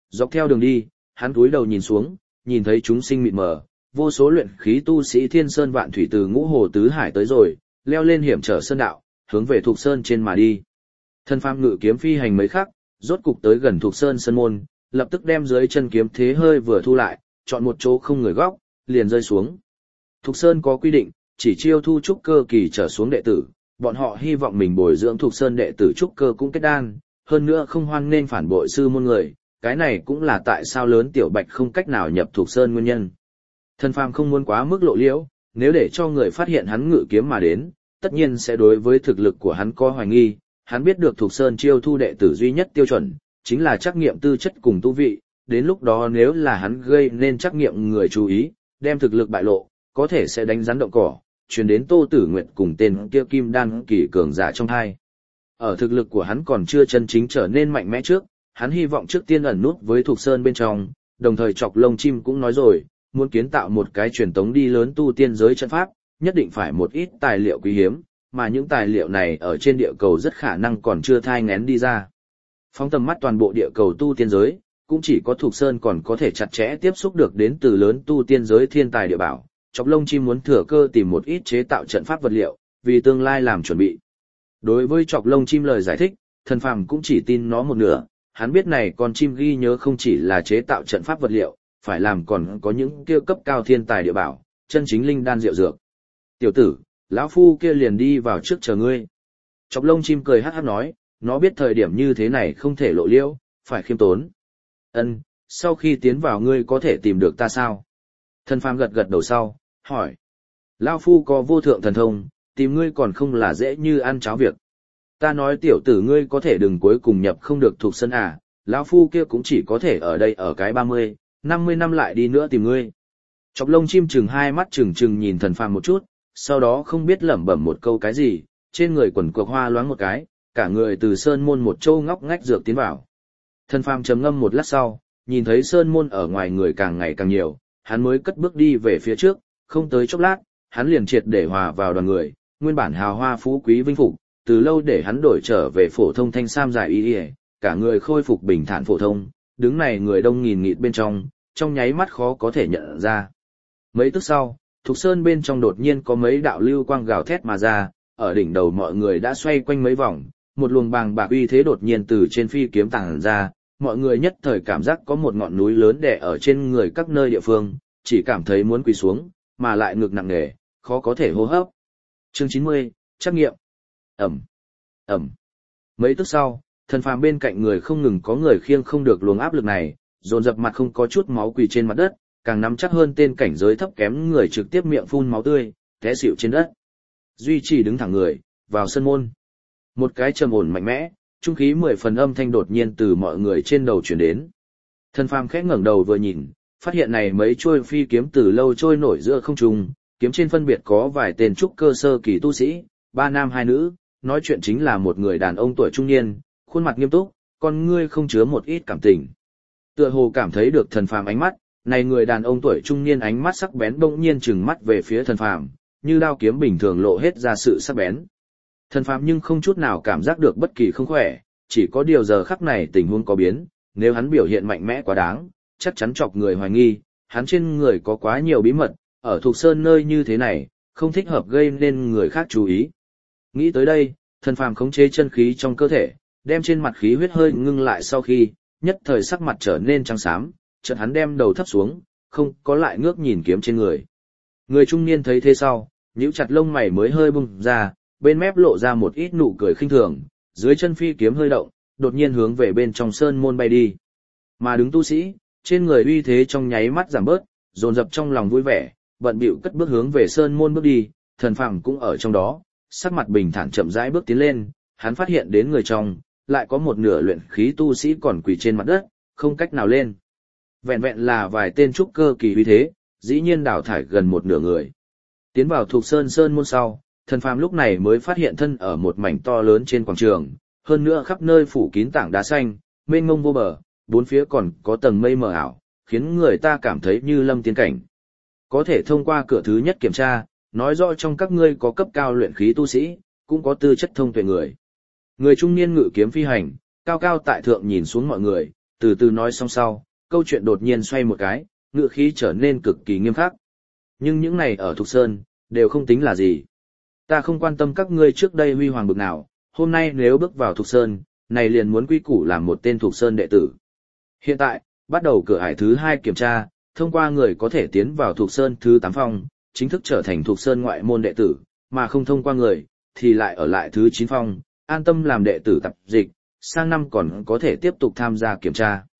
Dọc theo đường đi, hắn cúi đầu nhìn xuống, nhìn thấy chúng sinh mịt mờ, vô số luyện khí tu sĩ thiên sơn vạn thủy từ ngũ hồ tứ hải tới rồi, leo lên hiểm trở sơn đạo, hướng về Thục Sơn trên mà đi. Thân phàm ngự kiếm phi hành mấy khắc, rốt cục tới gần Thục Sơn sơn môn, lập tức đem dưới chân kiếm thế hơi vừa thu lại, chọn một chỗ không người góc, liền rơi xuống. Thục Sơn có quy định, chỉ chiêu thu trúc cơ kỳ trở xuống đệ tử, bọn họ hy vọng mình bồi dưỡng Thục Sơn đệ tử trúc cơ cũng kết đan, hơn nữa không hoan nên phản bội sư môn người, cái này cũng là tại sao lớn tiểu bạch không cách nào nhập Thục Sơn nguyên nhân. Thần phàm không muốn quá mức lộ liễu, nếu để cho người phát hiện hắn ngự kiếm mà đến, tất nhiên sẽ đối với thực lực của hắn có hoài nghi, hắn biết được Thục Sơn chiêu thu đệ tử duy nhất tiêu chuẩn, chính là trắc nghiệm tư chất cùng tu vị, đến lúc đó nếu là hắn gây nên trắc nghiệm người chú ý, đem thực lực bại lộ, có thể sẽ đánh rắn động cỏ, truyền đến Tô Tử Nguyệt cùng tên kia kim đan kỳ cường giả trong hai. Ở thực lực của hắn còn chưa chân chính trở nên mạnh mẽ trước, hắn hy vọng trước tiên ẩn nút với Thục Sơn bên trong, đồng thời Chọc Lông Chim cũng nói rồi, muốn kiến tạo một cái truyền tống đi lớn tu tiên giới trận pháp, nhất định phải một ít tài liệu quý hiếm, mà những tài liệu này ở trên địa cầu rất khả năng còn chưa thai nghén đi ra. Phóng tầm mắt toàn bộ địa cầu tu tiên giới, cũng chỉ có Thục Sơn còn có thể chặt chẽ tiếp xúc được đến từ lớn tu tiên giới thiên tài địa bảo. Chọc Lông Chim muốn thừa cơ tìm một ít chế tạo trận pháp vật liệu, vì tương lai làm chuẩn bị. Đối với Chọc Lông Chim lời giải thích, Thần Phàm cũng chỉ tin nó một nửa, hắn biết này con chim ghi nhớ không chỉ là chế tạo trận pháp vật liệu, phải làm còn có những kia cấp cao thiên tài địa bảo, chân chính linh đan diệu dược. Tiểu tử, lão phu kia liền đi vào trước chờ ngươi. Chọc Lông Chim cười hát hát nói, nó biết thời điểm như thế này không thể lộ liễu, phải khiêm tốn. Ân, sau khi tiến vào ngươi có thể tìm được ta sao? Thần Phàm gật gật đầu sau, hỏi. Lão phu có vô thượng thần thông, tìm ngươi còn không là dễ như ăn cháo việc. Ta nói tiểu tử ngươi có thể đừng cuối cùng nhập không được Thục Sơn à, lão phu kia cũng chỉ có thể ở đây ở cái ba mươi, năm mươi năm lại đi nữa tìm ngươi. Chọc Lông Chim chừng hai mắt chừng chừng nhìn Thần Phàm một chút, sau đó không biết lẩm bẩm một câu cái gì, trên người quần cộc hoa loáng một cái, cả người từ sơn môn một châu ngóc ngách dược tiến vào. Thần Phàm trầm ngâm một lát sau, nhìn thấy sơn môn ở ngoài người càng ngày càng nhiều, hắn mới cất bước đi về phía trước, không tới chốc lát, hắn liền triệt để hòa vào đoàn người, nguyên bản hào hoa phú quý vinh phục, từ lâu để hắn đổi trở về phổ thông thanh sam dài y y, cả người khôi phục bình thản phổ thông, đứng này người đông nghìn nghịt bên trong, trong nháy mắt khó có thể nhận ra. Mấy tức sau, Thục Sơn bên trong đột nhiên có mấy đạo lưu quang gào thét mà ra, ở đỉnh đầu mọi người đã xoay quanh mấy vòng, một luồng bàng bạc uy thế đột nhiên từ trên phi kiếm tàng ra, mọi người nhất thời cảm giác có một ngọn núi lớn đè ở trên người các nơi địa phương, chỉ cảm thấy muốn quỳ xuống, mà lại ngực nặng nề, khó có thể hô hấp. Chương chín mươi, trắc nghiệm. Ẩm, Ẩm. Mấy tức sau, Thần Phàm bên cạnh người không ngừng có người khiêng không được luồng áp lực này, dồn dập mặt không có chút máu quỳ trên mặt đất, càng nắm chắc hơn tên cảnh giới thấp kém người trực tiếp miệng phun máu tươi, té xỉu trên đất. Duy trì đứng thẳng người, vào sân môn. Một cái trầm ổn mạnh mẽ, trung khí mười phần âm thanh đột nhiên từ mọi người trên đầu truyền đến. Thần Phàm khẽ ngẩng đầu vừa nhìn, phát hiện này mấy chuôi phi kiếm từ lâu trôi nổi giữa không trung, kiếm trên phân biệt có vài tên trúc cơ sơ kỳ tu sĩ, ba nam hai nữ, nói chuyện chính là một người đàn ông tuổi trung niên, khuôn mặt nghiêm túc, con ngươi không chứa một ít cảm tình. Tựa hồ cảm thấy được Thần Phàm ánh mắt, này người đàn ông tuổi trung niên ánh mắt sắc bén bỗng nhiên trừng mắt về phía Thần Phàm, như đao kiếm bình thường lộ hết ra sự sắc bén. Thần Phàm nhưng không chút nào cảm giác được bất kỳ không khỏe, chỉ có điều giờ khắc này tình huống có biến, nếu hắn biểu hiện mạnh mẽ quá đáng, chắc chắn chọc người hoài nghi, hắn trên người có quá nhiều bí mật, ở Thục Sơn nơi như thế này, không thích hợp gây nên người khác chú ý. Nghĩ tới đây, Thần Phàm khống chế chân khí trong cơ thể, đem trên mặt khí huyết hơi ngưng lại sau khi, nhất thời sắc mặt trở nên trắng xám, chợt hắn đem đầu thấp xuống, không có lại ngước nhìn kiếm trên người. Người trung niên thấy thế sau, nhíu chặt lông mày mới hơi bung ra, bên mép lộ ra một ít nụ cười khinh thường, dưới chân phi kiếm hơi động, đột nhiên hướng về bên trong sơn môn bay đi. Mà đứng tu sĩ, trên người uy thế trong nháy mắt giảm bớt, dồn dập trong lòng vui vẻ, bận bịu cất bước hướng về sơn môn bước đi, Thần Phàm cũng ở trong đó, sắc mặt bình thản chậm rãi bước tiến lên, hắn phát hiện đến người trong, lại có một nửa luyện khí tu sĩ còn quỳ trên mặt đất, không cách nào lên. Vẹn vẹn là vài tên trúc cơ kỳ uy thế, dĩ nhiên đào thải gần một nửa người. Tiến vào Thục Sơn sơn môn sau, Thần Phàm lúc này mới phát hiện thân ở một mảnh to lớn trên quảng trường, hơn nữa khắp nơi phủ kín tảng đá xanh, mênh mông vô bờ, bốn phía còn có tầng mây mờ ảo, khiến người ta cảm thấy như lâm tiên cảnh. Có thể thông qua cửa thứ nhất kiểm tra, nói rõ trong các ngươi có cấp cao luyện khí tu sĩ, cũng có tư chất thông tuệ người. Người trung niên ngự kiếm phi hành, cao cao tại thượng nhìn xuống mọi người, từ từ nói xong sau, câu chuyện đột nhiên xoay một cái, ngựa khí trở nên cực kỳ nghiêm khắc. Nhưng những này ở Thục Sơn, đều không tính là gì. Ta không quan tâm các ngươi trước đây huy hoàng bực nào, hôm nay nếu bước vào Thục Sơn, này liền muốn quy củ làm một tên Thục Sơn đệ tử. Hiện tại, bắt đầu cửa ải thứ hai kiểm tra, thông qua người có thể tiến vào Thục Sơn thứ tám phong, chính thức trở thành Thục Sơn ngoại môn đệ tử, mà không thông qua người, thì lại ở lại thứ chín phong, an tâm làm đệ tử tập dịch, sang năm còn có thể tiếp tục tham gia kiểm tra.